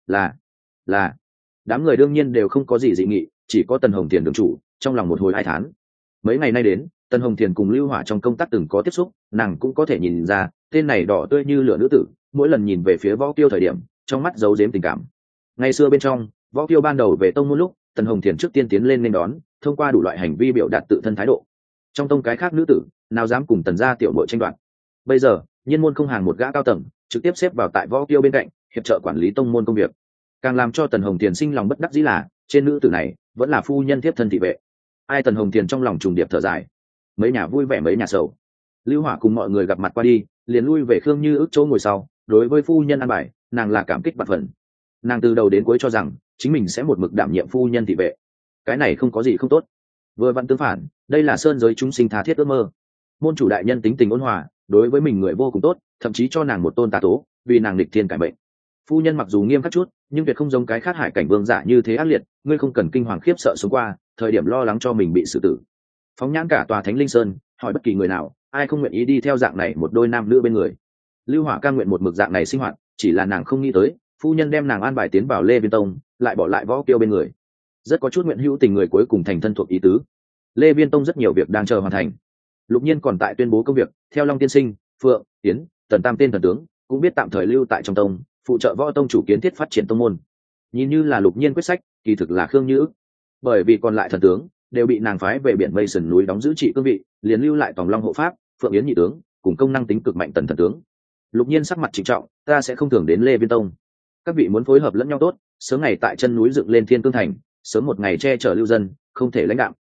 Là đám người đương nhiên đều không có gì dị nghị, chỉ có Tần Hồng Tiền đường chủ trong lòng một hồi ai thán. Mấy ngày nay đến, Tần Hồng Tiền cùng Lưu Hỏa trong công tác từng có tiếp xúc, nàng cũng có thể nhìn ra tên này đỏ tươi như lửa nữ tử, mỗi lần nhìn về phía Võ Kiêu thời điểm trong mắt giấu giếm tình cảm. Ngày xưa bên trong Võ Kiêu ban đầu về tông môn lúc, Tần Hồng Tiền trước tiên tiến lên nên đón, thông qua đủ loại hành vi biểu đạt tự thân thái độ. Trong tông cái khác nữ tử nào dám cùng Tần gia tiểu muội tranh đoạt. Bây giờ nhiên môn không hàng một gã cao tầng trực tiếp xếp vào tại Võ Kiêu bên cạnh, hiệp trợ quản lý tông môn công việc. Càng làm cho Tần Hồng Tiền sinh lòng bất đắc dĩ là trên nữ tử này vẫn là phu nhân thiếp thân thị vệ. Ai Tần Hồng Tiền trong lòng trùng điệp thở dài, mấy nhà vui vẻ mấy nhà sầu. Lưu Hỏa cùng mọi người gặp mặt qua đi, liền lui về Khương Như ước chỗ ngồi sau. Đối với phu nhân an bài, nàng là cảm kích bạt phần. Nàng từ đầu đến cuối cho rằng chính mình sẽ một mực đảm nhiệm phu nhân thị vệ, cái này không có gì không tốt. Vừa vặn tương phản, đây là sơn giới chúng sinh tha thiết ước mơ. Môn chủ đại nhân tính tình ôn hòa, đối với mình người vô cùng tốt, thậm chí cho nàng một tôn tà tố, vì nàng lịch thiên cải mệnh. Phu nhân mặc dù nghiêm khắc chút, nhưng tuyệt không giống cái khác hải cảnh vương giả như thế ác liệt. Ngươi không cần kinh hoàng khiếp sợ xuống qua thời điểm lo lắng cho mình bị xử tử. Phóng nhãn cả tòa Thánh Linh Sơn, hỏi bất kỳ người nào, ai không nguyện ý đi theo dạng này một đôi nam nữ bên người. Lưu Hỏa cam nguyện một mực dạng này sinh hoạt, chỉ là nàng không nghĩ tới phu nhân đem nàng an bài tiến vào Lê Viên Tông, lại bỏ lại Võ Kiêu bên người. Rất có chút nguyện hữu tình người cuối cùng thành thân thuộc ý tứ. Lê Viên Tông rất nhiều việc đang chờ hoàn thành. Lục Nhiên còn tại tuyên bố công việc, theo Long Tiên Sinh, Phượng, Tiến, Tần tam tên thần tướng cũng biết tạm thời lưu tại trong tông, phụ trợ Võ tông chủ kiến thiết phát triển tông môn. Nhìn như là Lục Nhiên quyết sách, kỳ thực là Khương Như ức. Bởi vì còn lại thần tướng đều bị nàng phái về biển Mây Sườn núi đóng giữ trị cương vị, liền lưu lại Tòng Long hộ pháp, Phượng Yến nhị tướng, cùng công năng tính cực mạnh Tần thần tướng. Lục Nhiên sắc mặt trịnh trọng, ta sẽ không thường đến Lê Viên Tông. Các vị muốn phối hợp lẫn nhau tốt, sớm ngày tại chân núi dựng lên Thiên Cương Thành, sớm một ngày che chở lưu dân, không thể lãnh đạm.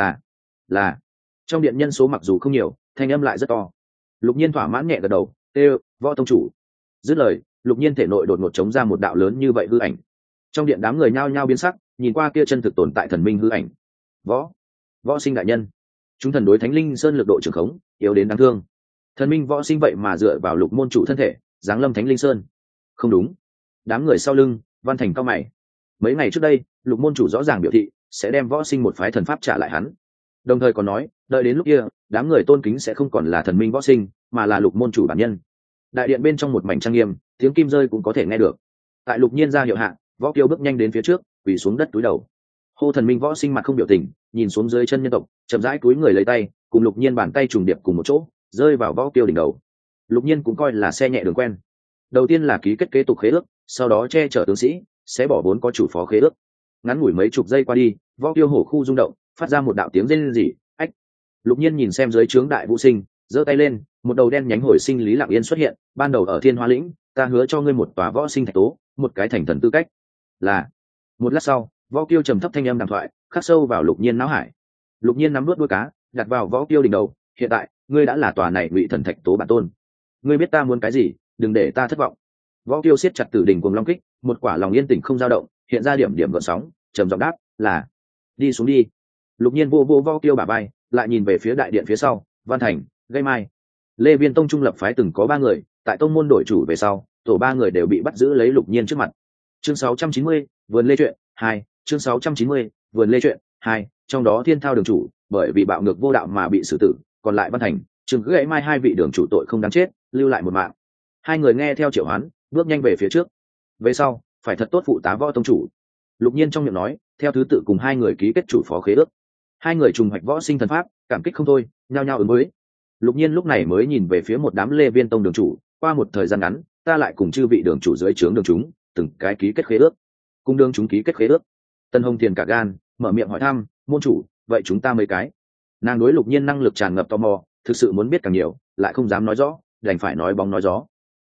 Là. Trong điện nhân số mặc dù không nhiều, thanh âm lại rất to. Lục Nhiên thỏa mãn nhẹ gật đầu, Võ tông chủ. Dứt lời, Lục Nhiên thể nội đột ngột chống ra một đạo lớn như vậy hư ảnh. Trong điện đám người nhao nhao biến sắc, nhìn qua kia chân thực tồn tại thần minh hư ảnh. Võ sinh đại nhân. Chúng thần đối Thánh Linh Sơn lực độ trường khống yếu đến đáng thương. Thần minh Võ sinh vậy mà dựa vào Lục môn chủ thân thể giáng lâm Thánh Linh Sơn. Không đúng. Đám người sau lưng Văn Thành cao mày. Mấy ngày trước đây, Lục môn chủ rõ ràng biểu thị sẽ đem Võ sinh một phái thần pháp trả lại hắn, đồng thời còn nói đợi đến lúc kia đám người tôn kính sẽ không còn là thần minh Võ sinh, mà là Lục môn chủ bản nhân. Đại điện bên trong một mảnh trang nghiêm, tiếng kim rơi cũng có thể nghe được. Tại Lục Nhiên ra hiệu hạ, Võ Kiêu bước nhanh đến phía trước, quỳ xuống đất cúi đầu. Hô thần minh Võ sinh mặt không biểu tình, nhìn xuống dưới chân nhân tộc, chậm rãi cúi người lấy tay, cùng Lục Nhiên bàn tay trùng điệp cùng một chỗ, rơi vào Võ Kiêu đỉnh đầu. Lục Nhiên cũng coi là xe nhẹ đường quen. Đầu tiên là ký kết kế tục khế ước, sau đó che chở tướng sĩ, sẽ bỏ vốn có chủ phó khế ước. Ngắn ngủi mấy chục giây qua đi, Võ Kiêu hổ khu rung động, phát ra một đạo tiếng rên rỉ, ách. Lục Nhiên nhìn xem dưới trướng đại vũ sinh, giơ tay lên, một đầu đen nhánh hồi sinh lý lặng yên xuất hiện. Ban đầu ở Thiên Hoa lĩnh, ta hứa cho ngươi một tòa võ sinh thạch tố, một cái thành thần tư cách. Là. Một lát sau, Võ Kiêu trầm thấp thanh âm đàm thoại khắc sâu vào Lục Nhiên não hải. Lục Nhiên nắm nuốt đuôi cá, đặt vào Võ Kiêu đỉnh đầu. Hiện tại ngươi đã là tòa này Ngụy thần thạch tố bản tôn, ngươi biết ta muốn cái gì, đừng để ta thất vọng. Võ Kiêu siết chặt Tử Đỉnh Cuồng Long kích, một quả lòng yên tĩnh không dao động hiện ra điểm điểm gợn sóng, trầm giọng đáp, là. Đi xuống đi. Lục Nhiên vô Võ Kiêu bả vai, lại nhìn về phía đại điện phía sau, Văn Thành, Gây Mai. Lê Viên Tông trung lập phái từng có 3 người, tại tông môn đổi chủ về sau, tổ 3 người đều bị bắt giữ lấy Lục Nhiên trước mặt. Chương 690, Vườn Lê truyện 2, chương 690, Vườn Lê truyện 2, trong đó Thiên Thao đường chủ, bởi vì bạo ngược vô đạo mà bị xử tử, còn lại Văn Thành, Trương Gãy Mai 2 vị đường chủ tội không đáng chết, lưu lại một mạng. 2 người nghe theo triệu hoán, bước nhanh về phía trước. Về sau, phải thật tốt phụ tá Võ tông chủ. Lục Nhiên trong miệng nói, theo thứ tự cùng 2 người ký kết chủ phó khế ước. 2 người trùng hoạch võ sinh thần pháp, cảm kích không thôi, nhao nhao ứng với. Lục Nhiên lúc này mới nhìn về phía một đám Lê Viên Tông đường chủ, qua một thời gian ngắn, ta lại cùng chư vị đường chủ dưới trướng đường chúng, từng cái ký kết khế ước. Cùng đường chúng ký kết khế ước. Tân Hồng Thiền cả gan, mở miệng hỏi thăm, môn chủ, vậy chúng ta mấy cái? Nàng đối Lục Nhiên năng lực tràn ngập tò mò, thực sự muốn biết càng nhiều, lại không dám nói rõ, đành phải nói bóng nói gió.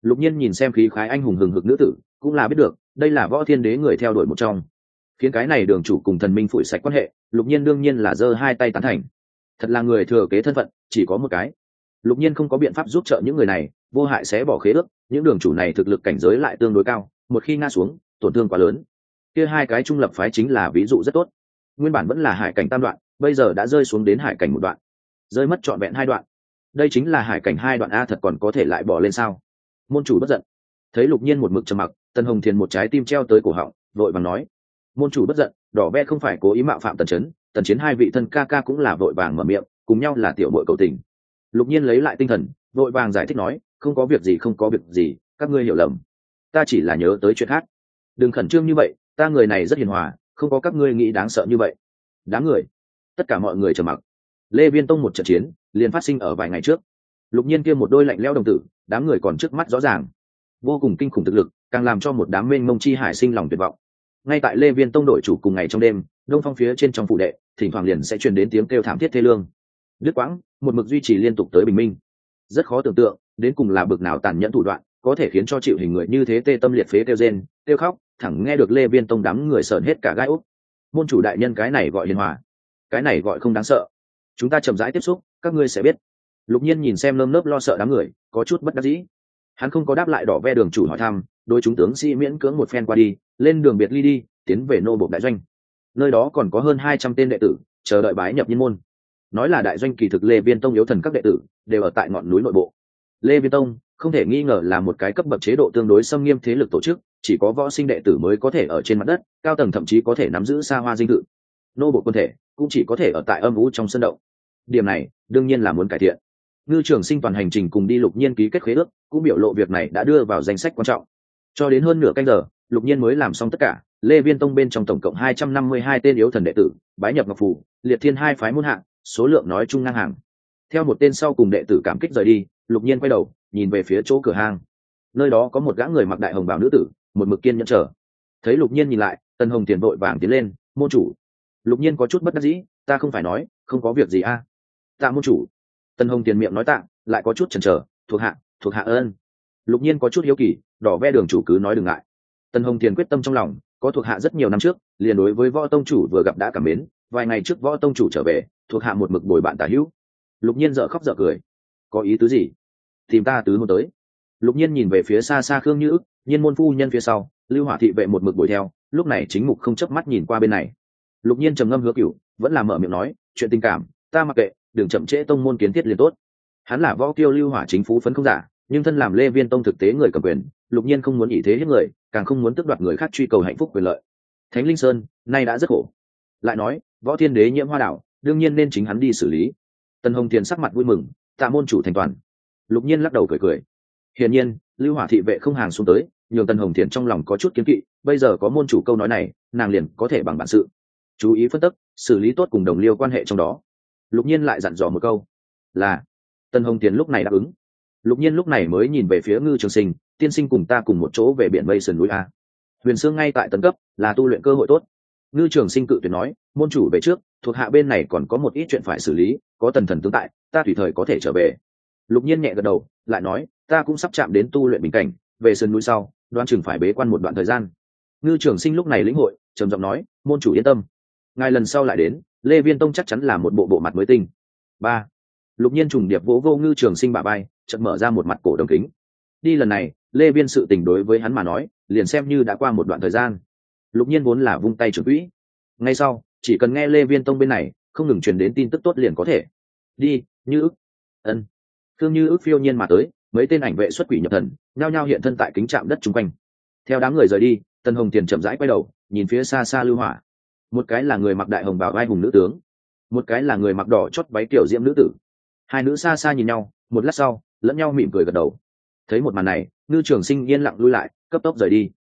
Lục Nhiên nhìn xem khí khái anh hùng hừng hực nữ tử, cũng là biết được đây là Võ Thiên Đế người theo đuổi một trong. Khiến cái này đường chủ cùng thần minh phủi sạch quan hệ, Lục Nhiên đương nhiên là giơ hai tay tán thành. Thật là người thừa kế thân phận chỉ có một cái. Lục Nhiên không có biện pháp giúp trợ những người này, vô hại sẽ bỏ khế ước, những đường chủ này thực lực cảnh giới lại tương đối cao, một khi ngã xuống, tổn thương quá lớn. Kia hai cái trung lập phái chính là ví dụ rất tốt. Nguyên bản vẫn là hải cảnh tam đoạn, bây giờ đã rơi xuống đến hải cảnh một đoạn, rơi mất trọn vẹn hai đoạn. Đây chính là hải cảnh hai đoạn a, thật còn có thể lại bỏ lên sao? Môn chủ bất giận. Thấy Lục Nhiên một mực trầm mặc, Tần Hồng Thiền một trái tim treo tới cổ họng, vội vàng nói: "Môn chủ bất giận, đỏ ve không phải cố ý mạo phạm Tần Chấn, Tần Chiến hai vị thân ca ca cũng là vội vàng mở miệng, cùng nhau là tiểu muội cầu tình." Lục Nhiên lấy lại tinh thần, vội vàng giải thích nói: "Không có việc gì, không có việc gì, các ngươi hiểu lầm. Ta chỉ là nhớ tới chuyện khác. Đừng khẩn trương như vậy, ta người này rất hiền hòa, không có các ngươi nghĩ đáng sợ như vậy." Đám người, tất cả mọi người trầm mặc. Lê Viên Tông một trận chiến liền phát sinh ở vài ngày trước. Lục Nhiên kia một đôi lạnh lẽo đồng tử, đám người còn trước mắt rõ ràng, vô cùng kinh khủng thực lực, càng làm cho một đám mênh mông chi hải sinh lòng tuyệt vọng. Ngay tại Lê Viên Tông đội chủ cùng ngày trong đêm, đông phong phía trên trong phủ đệ, thỉnh thoảng liền sẽ truyền đến tiếng kêu thảm thiết thê lương. Đứt quãng, một mực duy trì liên tục tới bình minh. Rất khó tưởng tượng, đến cùng là bực nào tàn nhẫn thủ đoạn, có thể khiến cho chịu hình người như thế tê tâm liệt phế kêu rên, kêu khóc, thẳng nghe được Lê Viên Tông đám người sởn hết cả gai ốc. Môn chủ đại nhân, cái này gọi hiền hòa, cái này gọi không đáng sợ. Chúng ta chậm rãi tiếp xúc, các ngươi sẽ biết. Lục Nhiên nhìn xem nơm nớp lo sợ đám người, có chút bất đắc dĩ. Hắn không có đáp lại đỏ ve đường chủ hỏi thăm, đôi chúng tướng sĩ miễn cưỡng một phen qua đi, lên đường biệt ly đi, tiến về nô bộc đại doanh. Nơi đó còn có hơn 200 tên đệ tử chờ đợi bái nhập nhân môn. Nói là đại doanh, kỳ thực Lê Viên Tông yếu thần các đệ tử đều ở tại ngọn núi nội bộ. Lê Viên Tông không thể nghi ngờ là một cái cấp bậc chế độ tương đối xâm nghiêm thế lực tổ chức, chỉ có võ sinh đệ tử mới có thể ở trên mặt đất, cao tầng thậm chí có thể nắm giữ xa hoa dinh thự. Nô bộc quân thể cũng chỉ có thể ở tại âm u trong sân động. Điểm này đương nhiên là muốn cải thiện. Ngư Trường Sinh toàn hành trình cùng đi Lục Nhiên ký kết khế ước, cũng biểu lộ việc này đã đưa vào danh sách quan trọng. Cho đến hơn nửa canh giờ, Lục Nhiên mới làm xong tất cả. Lê Viên Tông bên trong tổng cộng 252 tên yếu thần đệ tử bái nhập Ngọc Phủ, Liệt Thiên hai phái môn hạng, số lượng nói chung ngang hàng. Theo một tên sau cùng đệ tử cảm kích rời đi, Lục Nhiên quay đầu nhìn về phía chỗ cửa hang. Nơi đó có một gã người mặc đại hồng bào nữ tử, một mực kiên nhẫn chờ. Thấy Lục Nhiên nhìn lại, Tần Hồng Tiền vội vàng tiến lên: "Môn chủ." Lục Nhiên có chút bất đắc dĩ: "Ta không phải nói không có việc gì a." "Tạ môn chủ." Tần Hồng Tiền miệng nói tạ, lại có chút chần chờ: "Thuộc hạ ơn." Lục Nhiên có chút hiếu kỳ, đỏ ve đường chủ cứ nói đừng ngại. Tần Hồng Tiền quyết tâm trong lòng, có thuộc hạ rất nhiều năm trước, liền đối với Võ tông chủ vừa gặp đã cảm mến, vài ngày trước Võ tông chủ trở về, thuộc hạ một mực bồi bạn tả hữu. Lục Nhiên dở khóc dở cười: "Có ý tứ gì? Tìm ta tứ hôn tới?" Lục Nhiên nhìn về phía xa xa Khương Như Ức, Nhiên môn phu nhân phía sau, Lưu Hỏa thị vệ một mực đuổi theo, lúc này chính mục không chớp mắt nhìn qua bên này. Lục Nhiên trầm ngâm hứa cửu, vẫn là mở miệng nói: "Chuyện tình cảm, ta mặc kệ, đừng chậm trễ tông môn kiến thiết liền tốt." Hắn là Võ Kiêu Lưu Hỏa chính phú phấn không giả, nhưng thân làm Lê Viên Tông thực tế người cầm quyền, Lục Nhiên không muốn ỷ thế hiếp người, càng không muốn tước đoạt người khác truy cầu hạnh phúc quyền lợi. Thánh Linh Sơn nay đã rất khổ, lại nói Võ Thiên Đế nhiễm hoa đảo, đương nhiên nên chính hắn đi xử lý. Tần Hồng Thiền sắc mặt vui mừng: "Tạ môn chủ thành toàn." Lục Nhiên lắc đầu cười cười. Hiển nhiên, Lưu Hỏa thị vệ không hàng xuống tới, nhường Tần Hồng Thiền trong lòng có chút kiêng kỵ, bây giờ có môn chủ câu nói này, nàng liền có thể bằng bản sự chú ý phân tích, xử lý tốt cùng đồng liêu quan hệ trong đó. Lục Nhiên lại dặn dò một câu: "Là." Tần Hồng Thiền lúc này đáp ứng. Lục Nhiên lúc này mới nhìn về phía Ngư Trường Sinh: "Tiên sinh cùng ta cùng một chỗ về biển Mây Sườn núi a." Huyền Sương ngay tại tấn cấp, là tu luyện cơ hội tốt. Ngư Trường Sinh cự tuyệt nói: "Môn chủ về trước, thuộc hạ bên này còn có một ít chuyện phải xử lý, có Tần thần tướng tại, ta tùy thời có thể trở về." Lục Nhiên nhẹ gật đầu, lại nói: "Ta cũng sắp chạm đến tu luyện bình cảnh, về sườn núi sau, đoán chừng phải bế quan một đoạn thời gian." Ngư Trường Sinh lúc này lĩnh hội, trầm giọng nói: "Môn chủ yên tâm, ngài lần sau lại đến, Lê Viên Tông chắc chắn là một bộ mặt mới tinh." Ba. Lục Nhiên trùng điệp vỗ vô Ngư Trường Sinh bả vai, chợt mở ra một mặt cổ đồng kính. Đi lần này, Lê Viên sự tình đối với hắn mà nói, liền xem như đã qua một đoạn thời gian. Lục Nhiên vốn là vung tay trưởng quỹ, ngay sau, chỉ cần nghe Lê Viên Tông bên này không ngừng truyền đến tin tức tốt liền có thể. Đi, Như Ức. Ân. Thương Như Ức phiêu nhiên mà tới, mấy tên ảnh vệ xuất quỷ nhập thần, nhao nhao hiện thân tại kính trạm đất chung quanh. Theo đám người rời đi, Tần Hồng Tiền chậm rãi quay đầu, nhìn phía xa xa Lưu Hỏa. Một cái là người mặc đại hồng bào vai hùng nữ tướng, một cái là người mặc đỏ chót váy kiểu diễm nữ tử. Hai nữ xa xa nhìn nhau, một lát sau, lẫn nhau mỉm cười gật đầu. Thấy một màn này, Ngư Trường Sinh yên lặng lui lại, cấp tốc rời đi.